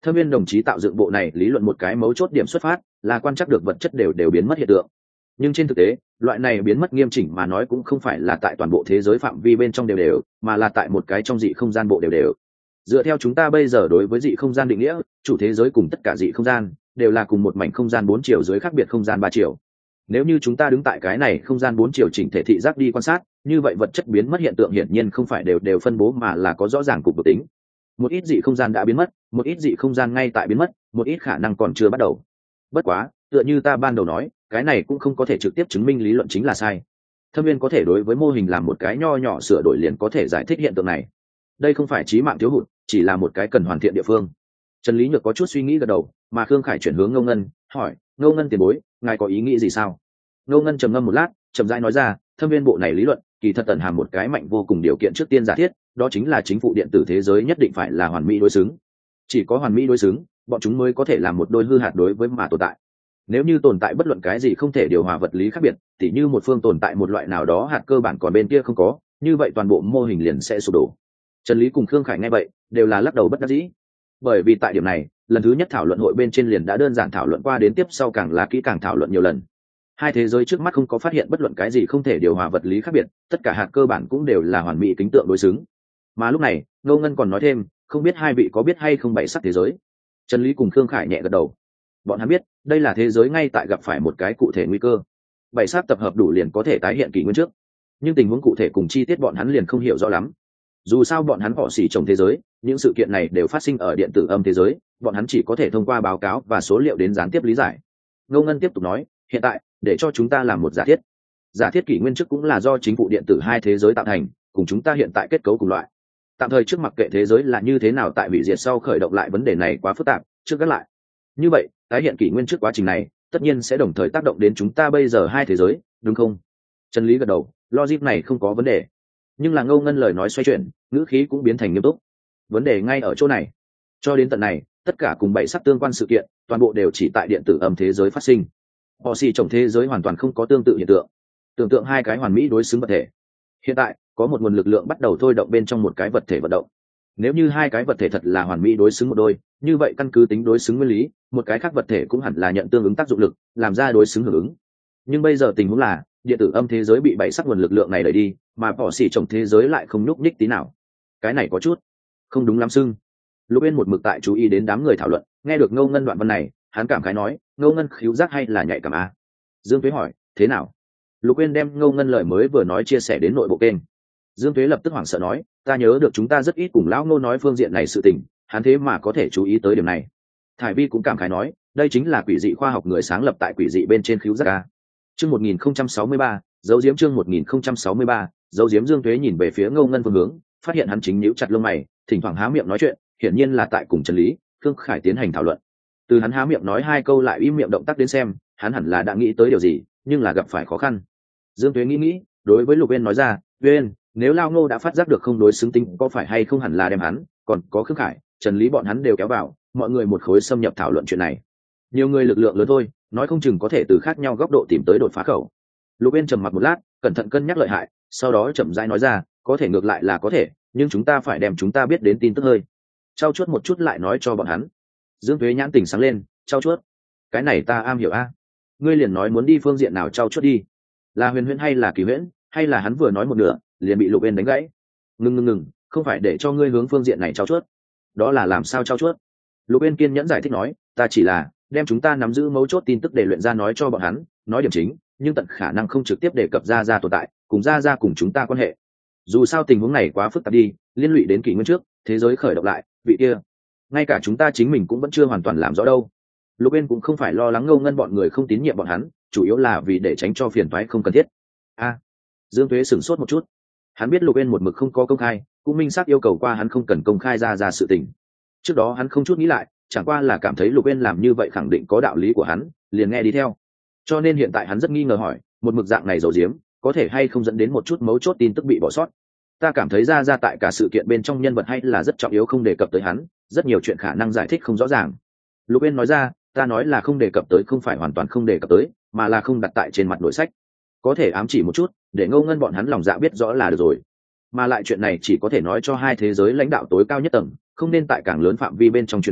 A: Thâm Viên đồng chí tạo dựng bộ này lý luận một cái mấu chốt điểm xuất phát là quan trắc được vật chất đều đều biến mất hiện tượng, nhưng trên thực tế loại này biến mất nghiêm chỉnh mà nói cũng không phải là tại toàn bộ thế giới phạm vi bên trong đều đều, mà là tại một cái trong dị không gian bộ đều đều. Dựa theo chúng ta bây giờ đối với dị không gian định nghĩa, chủ thế giới cùng tất cả dị không gian đều là cùng một mảnh không gian bốn chiều dưới khác biệt không gian ba chiều. Nếu như chúng ta đứng tại cái này không gian bốn chiều chỉnh thể thị giác đi quan sát, như vậy vật chất biến mất hiện tượng hiển nhiên không phải đều đều phân bố mà là có rõ ràng cục độ tính. Một ít dị không gian đã biến mất, một ít dị không gian ngay tại biến mất, một ít khả năng còn chưa bắt đầu. Bất quá, tựa như ta ban đầu nói, cái này cũng không có thể trực tiếp chứng minh lý luận chính là sai. Thâm Viên có thể đối với mô hình làm một cái nho nhỏ sửa đổi liền có thể giải thích hiện tượng này. Đây không phải chí mạng thiếu hụt, chỉ là một cái cần hoàn thiện địa phương. Trần Lý Nhược có chút suy nghĩ gật đầu, mà Khương Khải chuyển hướng Ngô Ngân, hỏi: Ngô Ngân tiền bối, ngài có ý nghĩ gì sao? Ngô Ngân trầm ngâm một lát, chậm rãi nói ra: Thâm Viên bộ này lý luận kỳ thật tận hàm một cái mạnh vô cùng điều kiện trước tiên giả thiết, đó chính là chính phủ điện tử thế giới nhất định phải là hoàn mỹ đối xứng. Chỉ có hoàn mỹ đối xứng, bọn chúng mới có thể làm một đôi hư hạt đối với mà tồn tại. Nếu như tồn tại bất luận cái gì không thể điều hòa vật lý khác biệt, tỉ như một phương tồn tại một loại nào đó hạt cơ bản còn bên kia không có, như vậy toàn bộ mô hình liền sẽ sụp đổ. Trần Lý cùng Khương Khải nghe vậy đều là lắc đầu bất đắc dĩ, bởi vì tại điểm này lần thứ nhất thảo luận hội bên trên liền đã đơn giản thảo luận qua, đến tiếp sau càng là kỹ càng thảo luận nhiều lần. Hai thế giới trước mắt không có phát hiện bất luận cái gì không thể điều hòa vật lý khác biệt, tất cả hạt cơ bản cũng đều là hoàn mỹ kính tượng đối xứng. Mà lúc này Ngô Ngân còn nói thêm: không biết hai vị có biết hay không bảy sắc thế giới? Trần Lý cùng Khương Khải nhẹ gật đầu. Bọn hắn biết đây là thế giới ngay tại gặp phải một cái cụ thể nguy cơ, bảy sắc tập hợp đủ liền có thể tái hiện kỷ nguyên trước, nhưng tình huống cụ thể cùng chi tiết bọn hắn liền không hiểu rõ lắm. Dù sao bọn hắn họ xỉ trồng thế giới, những sự kiện này đều phát sinh ở điện tử âm thế giới, bọn hắn chỉ có thể thông qua báo cáo và số liệu đến gián tiếp lý giải. Ngô Ngân tiếp tục nói: hiện tại để cho chúng ta làm một giả thiết. Giả thiết kỷ nguyên trước cũng là do chính phủ điện tử hai thế giới tạo thành, cùng chúng ta hiện tại kết cấu cùng loại. Tạm thời trước mặc kệ thế giới là như thế nào, tại hủy diệt sau khởi động lại vấn đề này quá phức tạp, trước gác lại. Như vậy tái hiện kỷ nguyên trước quá trình này tất nhiên sẽ đồng thời tác động đến chúng ta bây giờ hai thế giới, đúng không? Trần Lý gật đầu, logic này không có vấn đề. Nhưng là Ngô Ngân lời nói xoay chuyển, ngữ khí cũng biến thành nghiêm túc. Vấn đề ngay ở chỗ này. Cho đến tận này, tất cả cùng bảy sắc tương quan sự kiện, toàn bộ đều chỉ tại điện tử âm thế giới phát sinh. Họ xì trồng thế giới hoàn toàn không có tương tự hiện tượng. Tưởng tượng hai cái hoàn mỹ đối xứng vật thể. Hiện tại, có một nguồn lực lượng bắt đầu thôi động bên trong một cái vật thể vận động. Nếu như hai cái vật thể thật là hoàn mỹ đối xứng một đôi, như vậy căn cứ tính đối xứng nguyên lý, một cái khác vật thể cũng hẳn là nhận tương ứng tác dụng lực, làm ra đối xứng hưởng ứng. Nhưng bây giờ tình huống là, điện tử âm thế giới bị bảy sắc nguồn lực lượng này đẩy đi, mà bỏ xỉ trồng thế giới lại không nhúc nhích tí nào. Cái này có chút không đúng lắm xưng. Lục Yên một mực tại chú ý đến đám người thảo luận, nghe được Ngô Ngân đoạn văn này, hắn cảm khái nói: Ngô Ngân khíu giác hay là nhạy cảm à? Dương Tuế hỏi: thế nào? Lục Yên đem Ngô Ngân lời mới vừa nói chia sẻ đến nội bộ kênh. Dương Tuế lập tức hoảng sợ nói: ta nhớ được chúng ta rất ít cùng lão Ngô nói phương diện này sự tình, hắn thế mà có thể chú ý tới điểm này. Thải Vi cũng cảm khái nói: đây chính là quỷ dị khoa học người sáng lập tại quỷ dị bên trên khíu giác a. Chương một nghìn không trăm sáu mươi ba, dấu diếm chương một nghìn không trăm sáu mươi ba, dấu diếm. Dương Tuế nhìn về phía Ngô Ngân phương hướng, phát hiện hắn chính nhíu chặt lông mày, thỉnh thoảng há miệng nói chuyện, hiển nhiên là tại cùng Trần Lý, Khương Khải tiến hành thảo luận. Từ hắn há miệng nói hai câu lại im miệng động tác đến xem, hắn hẳn là đã nghĩ tới điều gì, nhưng là gặp phải khó khăn. Dương Tuế nghĩ nghĩ, đối với Lục Uyên nói ra: Uyên, nếu Lao Ngô đã phát giác được không đối xứng tính, có phải hay không hẳn là đem hắn, còn có Khương Khải, Trần Lý bọn hắn đều kéo vào, mọi người một khối xâm nhập thảo luận chuyện này. Nhiều người lực lượng lớn thôi, nói không chừng có thể từ khác nhau góc độ tìm tới đột phá khẩu. Lục Uyên trầm mặc một lát, cẩn thận cân nhắc lợi hại, sau đó chậm rãi nói ra: có thể ngược lại là có thể, nhưng chúng ta phải đem chúng ta biết đến tin tức hơi trao chuốt một chút lại nói cho bọn hắn. Dương Tuế nhãn tỉnh sáng lên: trao chuốt? Cái này ta am hiểu a. Ngươi liền nói muốn đi phương diện nào trao chuốt đi, là Huyền Huyễn hay là Kỳ Huyễn, hay là hắn vừa nói một nửa liền bị Lục Uyên đánh gãy? Ngừng ngừng ngừng, không phải để cho ngươi hướng phương diện này trao chuốt. Đó là làm sao trao chuốt? Lục Uyên kiên nhẫn giải thích nói: ta chỉ là đem chúng ta nắm giữ mấu chốt tin tức để luyện ra nói cho bọn hắn, nói điểm chính, nhưng tận khả năng không trực tiếp đề cập ra ra tồn tại, cùng ra ra cùng chúng ta quan hệ. Dù sao tình huống này quá phức tạp đi, liên lụy đến kỷ nguyên trước, thế giới khởi động lại, vị kia, ngay cả chúng ta chính mình cũng vẫn chưa hoàn toàn làm rõ đâu. Lục Uyên cũng không phải lo lắng Ngô Ngân bọn người không tín nhiệm bọn hắn, chủ yếu là vì để tránh cho phiền toái không cần thiết. A, à, Dương Tuế sửng sốt một chút. Hắn biết Lục Uyên một mực không có công khai, cũng minh xác yêu cầu qua hắn không cần công khai ra ra sự tình. Trước đó hắn không chút nghĩ lại, chẳng qua là cảm thấy Lục Uyên làm như vậy khẳng định có đạo lý của hắn, liền nghe đi theo. Cho nên hiện tại hắn rất nghi ngờ hỏi, một mực dạng này giấu giếm, có thể hay không dẫn đến một chút mấu chốt tin tức bị bỏ sót. Ta cảm thấy ra ra tại cả sự kiện bên trong nhân vật hay là rất trọng yếu, không đề cập tới hắn, rất nhiều chuyện khả năng giải thích không rõ ràng. Lục Uyên nói ra: ta nói là không đề cập tới không phải hoàn toàn không đề cập tới, mà là không đặt tại trên mặt nội sách. Có thể ám chỉ một chút, để Ngô Ngân bọn hắn lòng dạ biết rõ là được rồi. Mà lại chuyện này chỉ có thể nói cho hai thế giới lãnh đạo tối cao nhất tầng, không nên tại càng lớn phạm vi bên trong truyền bá,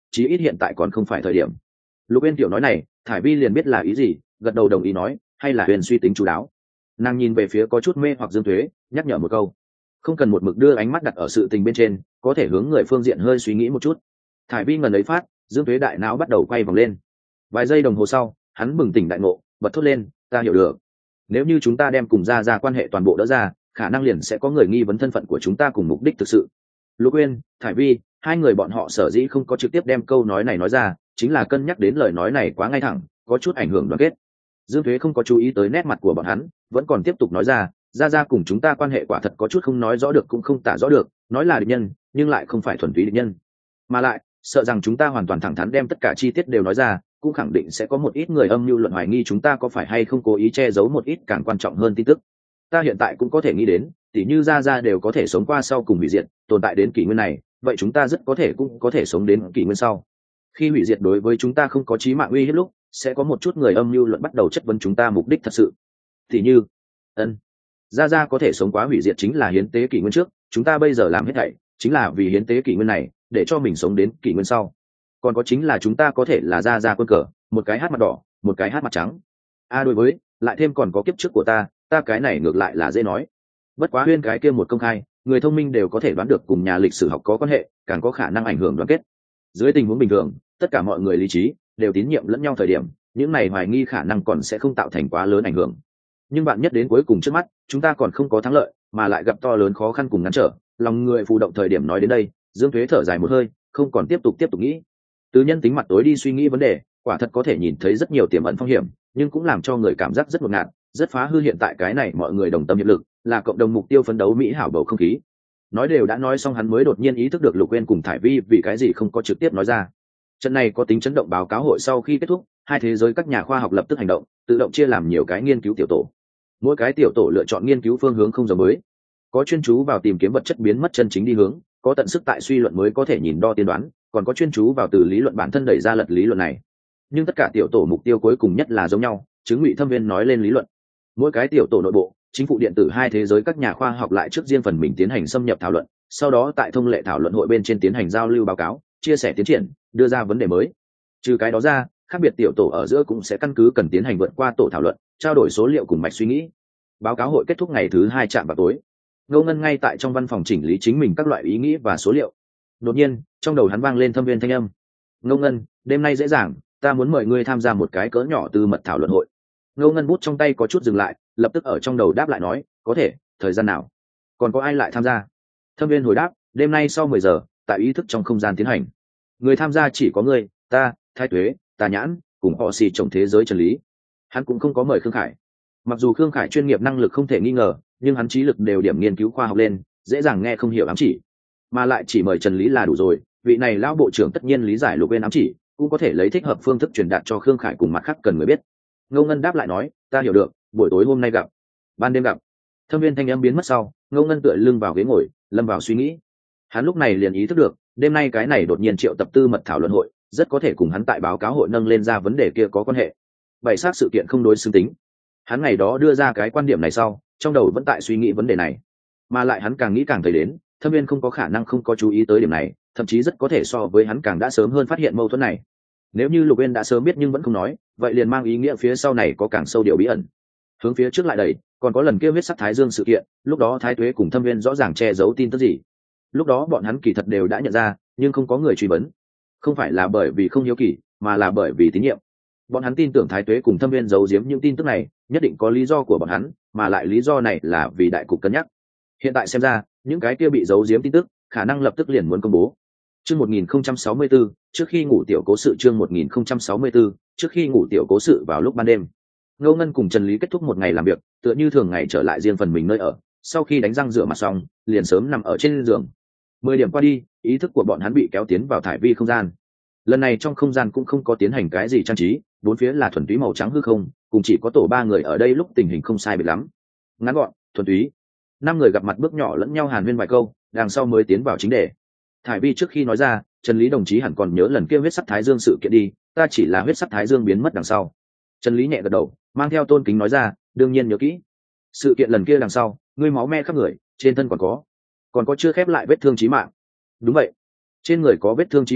A: chí ít hiện tại còn không phải thời điểm. Lục Uyên tiểu nói này, Thải Vi liền biết là ý gì, gật đầu đồng ý nói, hay là Huyền suy tính chú đáo. Nàng nhìn về phía có chút mê hoặc Dương Tuế, nhắc nhở một câu, không cần một mực đưa ánh mắt đặt ở sự tình bên trên, có thể hướng người phương diện hơi suy nghĩ một chút. Thải Vi ngần ấy phát, Dương Tuế đại não bắt đầu quay vòng lên. Vài giây đồng hồ sau, hắn bừng tỉnh đại ngộ, bật thốt lên, ta hiểu được. Nếu như chúng ta đem cùng ra ra quan hệ toàn bộ đỡ ra, khả năng liền sẽ có người nghi vấn thân phận của chúng ta cùng mục đích thực sự. Lục Uyên, Thải Vi, hai người bọn họ sở dĩ không có trực tiếp đem câu nói này nói ra, chính là cân nhắc đến lời nói này quá ngay thẳng, có chút ảnh hưởng đoàn kết. Dương Thuế không có chú ý tới nét mặt của bọn hắn, vẫn còn tiếp tục nói ra, ra ra cùng chúng ta quan hệ quả thật có chút không nói rõ được cũng không tả rõ được, nói là địch nhân, nhưng lại không phải thuần túy địch nhân. Mà lại, sợ rằng chúng ta hoàn toàn thẳng thắn đem tất cả chi tiết đều nói ra, cũng khẳng định sẽ có một ít người âm mưu luận hoài nghi chúng ta có phải hay không cố ý che giấu một ít càng quan trọng hơn tin tức. Ta hiện tại cũng có thể nghĩ đến, tỉ như ra ra đều có thể sống qua sau cùng hủy diệt, tồn tại đến kỷ nguyên này, vậy chúng ta rất có thể cũng có thể sống đến kỷ nguyên sau. Khi hủy diệt đối với chúng ta không có chí mạng uy hiếp lúc, sẽ có một chút người âm mưu luận bắt đầu chất vấn chúng ta mục đích thật sự. Tỉ như, ân, ra ra có thể sống quá hủy diệt chính là hiến tế kỷ nguyên trước, chúng ta bây giờ làm hết thảy chính là vì hiến tế kỷ nguyên này, để cho mình sống đến kỷ nguyên sau. Còn có chính là chúng ta có thể là ra ra quân cờ, một cái hát mặt đỏ, một cái hát mặt trắng. A đối với, lại thêm còn có kiếp trước của ta, ta cái này ngược lại là dễ nói. Bất quá Huyên cái kia một công khai, người thông minh đều có thể đoán được cùng nhà lịch sử học có quan hệ, càng có khả năng ảnh hưởng đoàn kết. Dưới tình huống bình thường, tất cả mọi người lý trí đều tín nhiệm lẫn nhau thời điểm, những này hoài nghi khả năng còn sẽ không tạo thành quá lớn ảnh hưởng. Nhưng bạn nhất đến cuối cùng trước mắt, chúng ta còn không có thắng lợi, mà lại gặp to lớn khó khăn cùng ngăn trở, lòng người phù động thời điểm nói đến đây, Dương Thuế thở dài một hơi, không còn tiếp tục tiếp tục nghĩ. Từ nhân tính mặt tối đi suy nghĩ vấn đề, quả thật có thể nhìn thấy rất nhiều tiềm ẩn phong hiểm, nhưng cũng làm cho người cảm giác rất ngột ngạt, rất phá hư hiện tại cái này mọi người đồng tâm hiệp lực, là cộng đồng mục tiêu phấn đấu mỹ hảo bầu không khí. Nói đều đã nói xong, hắn mới đột nhiên ý thức được Lục Uyên cùng Thải Vi vì cái gì không có trực tiếp nói ra. Trận này có tính chấn động báo cáo hội sau khi kết thúc, hai thế giới các nhà khoa học lập tức hành động, tự động chia làm nhiều cái nghiên cứu tiểu tổ. Mỗi cái tiểu tổ lựa chọn nghiên cứu phương hướng không giống mới, có chuyên chú vào tìm kiếm vật chất biến mất chân chính đi hướng, có tận sức tại suy luận mới có thể nhìn đo tiên đoán, còn có chuyên chú vào từ lý luận bản thân đẩy ra lật lý luận này. Nhưng tất cả tiểu tổ mục tiêu cuối cùng nhất là giống nhau, chứng ngụy thâm viên nói lên lý luận. Mỗi cái tiểu tổ nội bộ, chính phủ điện tử hai thế giới các nhà khoa học lại trước riêng phần mình tiến hành xâm nhập thảo luận, sau đó tại thông lệ thảo luận hội bên trên tiến hành giao lưu báo cáo, chia sẻ tiến triển, đưa ra vấn đề mới. Trừ cái đó ra, khác biệt tiểu tổ ở giữa cũng sẽ căn cứ cần tiến hành vượt qua tổ thảo luận, trao đổi số liệu cùng mạch suy nghĩ. Báo cáo hội kết thúc ngày thứ hai chạm vào tối. Ngô Ngân ngay tại trong văn phòng chỉnh lý chính mình các loại ý nghĩ và số liệu. Đột nhiên, trong đầu hắn vang lên thâm viên thanh âm. Ngô Ngân, đêm nay dễ dàng, ta muốn mời ngươi tham gia một cái cỡ nhỏ tư mật thảo luận hội. Ngô Ngân bút trong tay có chút dừng lại, lập tức ở trong đầu đáp lại nói, có thể, thời gian nào? Còn có ai lại tham gia? Thâm viên hồi đáp, đêm nay sau mười giờ, tại ý thức trong không gian tiến hành. Người tham gia chỉ có ngươi, ta, Thái Tuế, Tà Nhãn, cùng họ xì trồng thế giới chân lý. Hắn cũng không có mời Khương Khải. Mặc dù Khương Khải chuyên nghiệp năng lực không thể nghi ngờ, nhưng hắn trí lực đều điểm nghiên cứu khoa học lên, dễ dàng nghe không hiểu ám chỉ, mà lại chỉ mời Trần Lý là đủ rồi. Vị này lão bộ trưởng tất nhiên lý giải Lục Uyên ám chỉ, cũng có thể lấy thích hợp phương thức truyền đạt cho Khương Khải cùng mặt khác cần người biết. Ngô Ngân đáp lại nói, ta hiểu được, buổi tối hôm nay gặp, ban đêm gặp. Thâm viên thanh âm biến mất sau, Ngô Ngân tựa lưng vào ghế ngồi, lâm vào suy nghĩ. Hắn lúc này liền ý thức được, đêm nay cái này đột nhiên triệu tập tư mật thảo luận hội, rất có thể cùng hắn tại báo cáo hội nâng lên ra vấn đề kia có quan hệ. Bảy xác sự kiện không đối xứng tính. Hắn ngày đó đưa ra cái quan điểm này sau, trong đầu vẫn tại suy nghĩ vấn đề này, mà lại hắn càng nghĩ càng thấy đến, Thâm viên không có khả năng không có chú ý tới điểm này, thậm chí rất có thể so với hắn càng đã sớm hơn phát hiện mâu thuẫn này. Nếu như Lục Uyên đã sớm biết nhưng vẫn không nói, vậy liền mang ý nghĩa phía sau này có càng sâu điều bí ẩn. Hướng phía trước lại đẩy, còn có lần kia huyết sắc Thái Dương sự kiện, lúc đó Thái Tuế cùng Thâm viên rõ ràng che giấu tin tức gì. Lúc đó bọn hắn kỳ thật đều đã nhận ra, nhưng không có người truy vấn. Không phải là bởi vì không hiếu kỳ, mà là bởi vì tín nhiệm. Bọn hắn tin tưởng Thái Tuế cùng Thâm viên giấu giếm những tin tức này, nhất định có lý do của bọn hắn, mà lại lý do này là vì đại cục cân nhắc. Hiện tại xem ra, những cái kia bị giấu giếm tin tức, khả năng lập tức liền muốn công bố. Chương một nghìn không trăm sáu mươi tư, trước khi ngủ tiểu cố sự chương một nghìn không trăm sáu mươi tư, trước khi ngủ tiểu cố sự vào lúc ban đêm. Ngô Ngân cùng Trần Lý kết thúc một ngày làm việc, tựa như thường ngày trở lại riêng phần mình nơi ở, sau khi đánh răng rửa mặt xong, liền sớm nằm ở trên giường. Mười điểm qua đi, ý thức của bọn hắn bị kéo tiến vào thải vi không gian. Lần này trong không gian cũng không có tiến hành cái gì trang trí, bốn phía là thuần túy màu trắng hư không, cùng chỉ có tổ ba người ở đây lúc tình hình không sai biệt lắm. Ngắn gọn, thuần túy. Năm người gặp mặt bước nhỏ lẫn nhau hàn huyên vài câu, đằng sau mới tiến vào chính đề. Thải vi trước khi nói ra, Trần Lý đồng chí hẳn còn nhớ lần kia huyết sắc Thái Dương sự kiện đi, ta chỉ là huyết sắc Thái Dương biến mất đằng sau. Trần Lý nhẹ gật đầu, mang theo tôn kính nói ra, đương nhiên nhớ kỹ. Sự kiện lần kia đằng sau, ngươi máu me khắp người, trên thân còn có, còn có chưa khép lại vết thương chí mạng. Đúng vậy, trên người có vết thương chí mạng,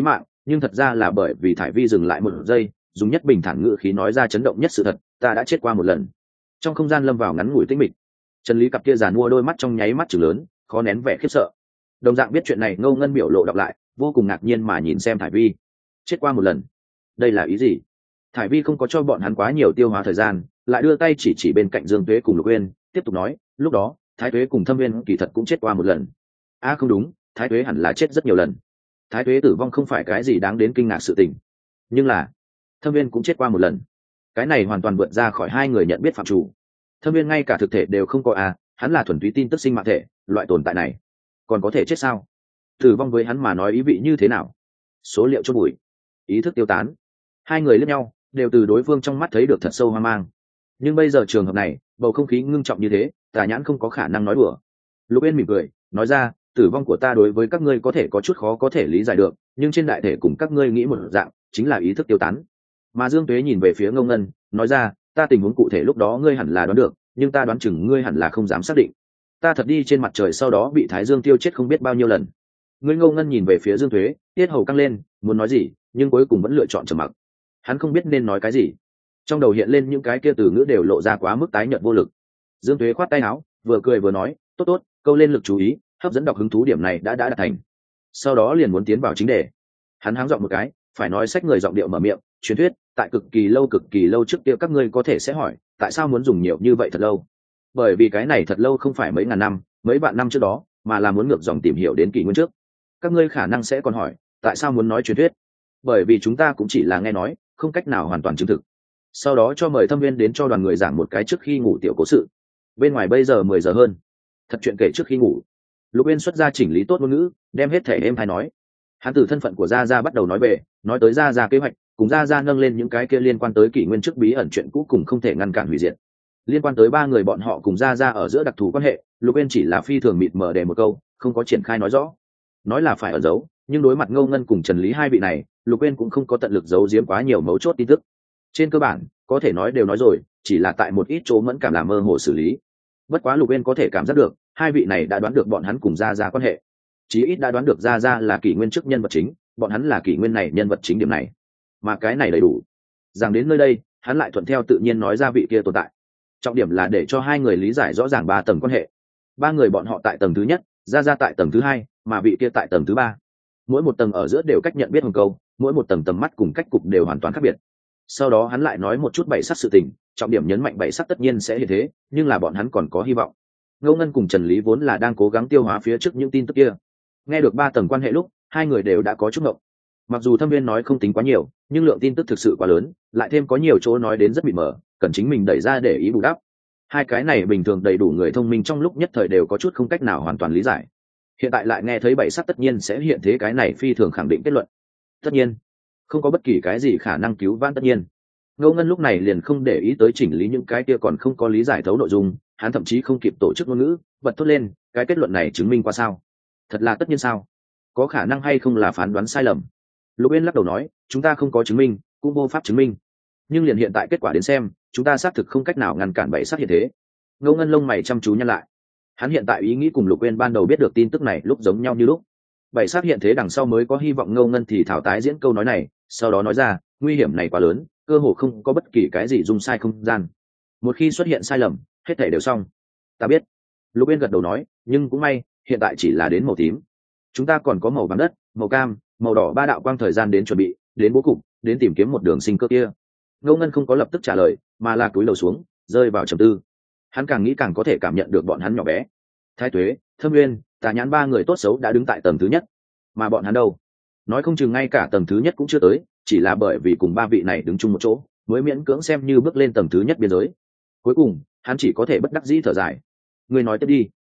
A: nhưng thật ra là bởi vì thải vi dừng lại một giây, dùng nhất bình thản ngữ khí nói ra chấn động nhất sự thật: ta đã chết qua một lần. Trong không gian lâm vào ngắn ngủi tĩnh mịch. Trần Lý cặp kia giàn mua đôi mắt trong nháy mắt chừng lớn, khó nén vẻ khiếp sợ. Đồng dạng biết chuyện này, Ngô Ngân biểu lộ đọc lại, vô cùng ngạc nhiên mà nhìn xem thải vi. Chết qua một lần, đây là ý gì? Thải vi không có cho bọn hắn quá nhiều tiêu hóa thời gian, lại đưa tay chỉ chỉ bên cạnh Dương Tuế cùng Lục Uyên, tiếp tục nói, lúc đó Thái Tuế cùng Thâm Viên kỳ thật cũng chết qua một lần. À không đúng, Thái Tuế hẳn là chết rất nhiều lần. Thái Tuế tử vong không phải cái gì đáng đến kinh ngạc sự tình, nhưng là Thâm Viên cũng chết qua một lần. Cái này hoàn toàn vượt ra khỏi hai người nhận biết phạm chủ. Thâm Viên ngay cả thực thể đều không có à, hắn là thuần túy tin tức sinh mạng thể, loại tồn tại này còn có thể chết sao? Tử vong với hắn mà nói ý vị như thế nào? Số liệu chôn bụi, ý thức tiêu tán. Hai người liếc nhau, đều từ đối phương trong mắt thấy được thật sâu hoang mang. Nhưng bây giờ trường hợp này, bầu không khí ngưng trọng như thế, Tà Nhãn không có khả năng nói đùa. Lục Uyên mỉm cười, nói ra, tử vong của ta đối với các ngươi có thể có chút khó có thể lý giải được, nhưng trên đại thể cùng các ngươi nghĩ một dạng, chính là ý thức tiêu tán. Mà Dương Tuế nhìn về phía Ngô Ngân, nói ra, ta tình huống cụ thể lúc đó ngươi hẳn là đoán được, nhưng ta đoán chừng ngươi hẳn là không dám xác định. Ta thật đi trên mặt trời sau đó bị Thái Dương tiêu chết không biết bao nhiêu lần. Ngươi Ngô Ngân nhìn về phía Dương Tuế, tiết hầu căng lên, muốn nói gì, nhưng cuối cùng vẫn lựa chọn trầm mặc. Hắn không biết nên nói cái gì, trong đầu hiện lên những cái kia từ ngữ đều lộ ra quá mức tái nhợt vô lực. Dương Tuế khoát tay áo, vừa cười vừa nói, tốt tốt, câu lên lực chú ý, hấp dẫn đọc hứng thú điểm này đã đã đạt thành. Sau đó liền muốn tiến vào chính đề. Hắn háng giọng một cái, phải nói sách người giọng điệu mở miệng, truyền thuyết, tại cực kỳ lâu cực kỳ lâu trước kia các ngươi có thể sẽ hỏi, tại sao muốn dùng nhiều như vậy thật lâu? Bởi vì cái này thật lâu không phải mấy ngàn năm, mấy vạn năm trước đó, mà là muốn ngược dòng tìm hiểu đến kỷ nguyên trước. Các ngươi khả năng sẽ còn hỏi, tại sao muốn nói truyền thuyết? Bởi vì chúng ta cũng chỉ là nghe nói, không cách nào hoàn toàn chứng thực. Sau đó cho mời Thâm Viên đến cho đoàn người giảng một cái trước khi ngủ tiểu cố sự. Bên ngoài bây giờ mười giờ hơn, thật chuyện kể trước khi ngủ. Lục Uyên xuất ra chỉnh lý tốt ngôn ngữ, đem hết thể êm hay nói. Hắn từ thân phận của Gia Gia bắt đầu nói về, nói tới Gia Gia kế hoạch, cùng Gia Gia nâng lên những cái kia liên quan tới kỷ nguyên trước bí ẩn chuyện cũ cùng không thể ngăn cản hủy diệt. Liên quan tới ba người bọn họ cùng Gia Gia ở giữa đặc thù quan hệ, Lục Uyên chỉ là phi thường mịt mờ để một câu, không có triển khai nói rõ. Nói là phải ẩn giấu, nhưng đối mặt Ngô Ngân cùng Trần Lý hai vị này, Lục Uyên cũng không có tận lực giấu giếm quá nhiều mấu chốt tin tức. Trên cơ bản, có thể nói đều nói rồi, chỉ là tại một ít chỗ mẫn cảm làm mơ hồ xử lý. Bất quá Lục Uyên có thể cảm giác được, hai vị này đã đoán được bọn hắn cùng Gia Gia quan hệ. Chí ít đã đoán được Gia Gia là kỷ nguyên trước nhân vật chính, bọn hắn là kỷ nguyên này nhân vật chính điểm này. Mà cái này đầy đủ. Rằng đến nơi đây, hắn lại thuận theo tự nhiên nói ra vị kia tồn tại. Trọng điểm là để cho hai người lý giải rõ ràng ba tầng quan hệ. Ba người bọn họ tại tầng thứ nhất, Gia Gia tại tầng thứ hai, mà vị kia tại tầng thứ ba. Mỗi một tầng ở giữa đều cách nhận biết hồng câu, mỗi một tầng tầm mắt cùng cách cục đều hoàn toàn khác biệt. Sau đó hắn lại nói một chút bảy sắc sự tình, trọng điểm nhấn mạnh bảy sắc tất nhiên sẽ hiện thế, nhưng là bọn hắn còn có hy vọng. Ngô Ngân cùng Trần Lý vốn là đang cố gắng tiêu hóa phía trước những tin tức kia, nghe được ba tầng quan hệ lúc, hai người đều đã có chút ngộng. Mặc dù Thâm Viên nói không tính quá nhiều, nhưng lượng tin tức thực sự quá lớn, lại thêm có nhiều chỗ nói đến rất mịt mờ, cần chính mình đẩy ra để ý bù đắp. Hai cái này bình thường đầy đủ người thông minh trong lúc nhất thời đều có chút không cách nào hoàn toàn lý giải. Hiện tại lại nghe thấy bảy sắc tất nhiên sẽ hiện thế, cái này phi thường khẳng định kết luận. Tất nhiên, không có bất kỳ cái gì khả năng cứu vãn tất nhiên. Ngô Ngân lúc này liền không để ý tới chỉnh lý những cái kia còn không có lý giải thấu nội dung, hắn thậm chí không kịp tổ chức ngôn ngữ, bật thốt lên, cái kết luận này chứng minh qua sao? Thật là tất nhiên sao? Có khả năng hay không là phán đoán sai lầm? Lục Uyên lắc đầu nói, chúng ta không có chứng minh, cũng vô pháp chứng minh. Nhưng liền hiện tại kết quả đến xem, chúng ta xác thực không cách nào ngăn cản bảy sắc hiện thế. Ngô Ngân lông mày chăm chú nhăn lại. Hắn hiện tại ý nghĩ cùng Lục Uyên ban đầu biết được tin tức này lúc giống nhau như lúc. Bảy sắc hiện thế đằng sau mới có hy vọng. Ngô Ngân thì thảo tái diễn câu nói này, sau đó nói ra, nguy hiểm này quá lớn, cơ hồ không có bất kỳ cái gì dung sai không gian. Một khi xuất hiện sai lầm, hết thảy đều xong. Ta biết. Lục Uyên gật đầu nói, nhưng cũng may, hiện tại chỉ là đến màu tím. Chúng ta còn có màu vàng đất, màu cam, màu đỏ ba đạo quang thời gian đến chuẩn bị, đến bố cục, đến tìm kiếm một đường sinh cơ kia. Ngô Ngân không có lập tức trả lời, mà là cúi đầu xuống, rơi vào trầm tư. Hắn càng nghĩ càng có thể cảm nhận được bọn hắn nhỏ bé. Thái Tuế, Thâm Nguyên, Tà Nhãn ba người tốt xấu đã đứng tại tầng thứ nhất, mà bọn hắn đâu? Nói không chừng ngay cả tầng thứ nhất cũng chưa tới, chỉ là bởi vì cùng ba vị này đứng chung một chỗ, mới miễn cưỡng xem như bước lên tầng thứ nhất biên giới. Cuối cùng, hắn chỉ có thể bất đắc dĩ thở dài. Ngươi nói tiếp đi.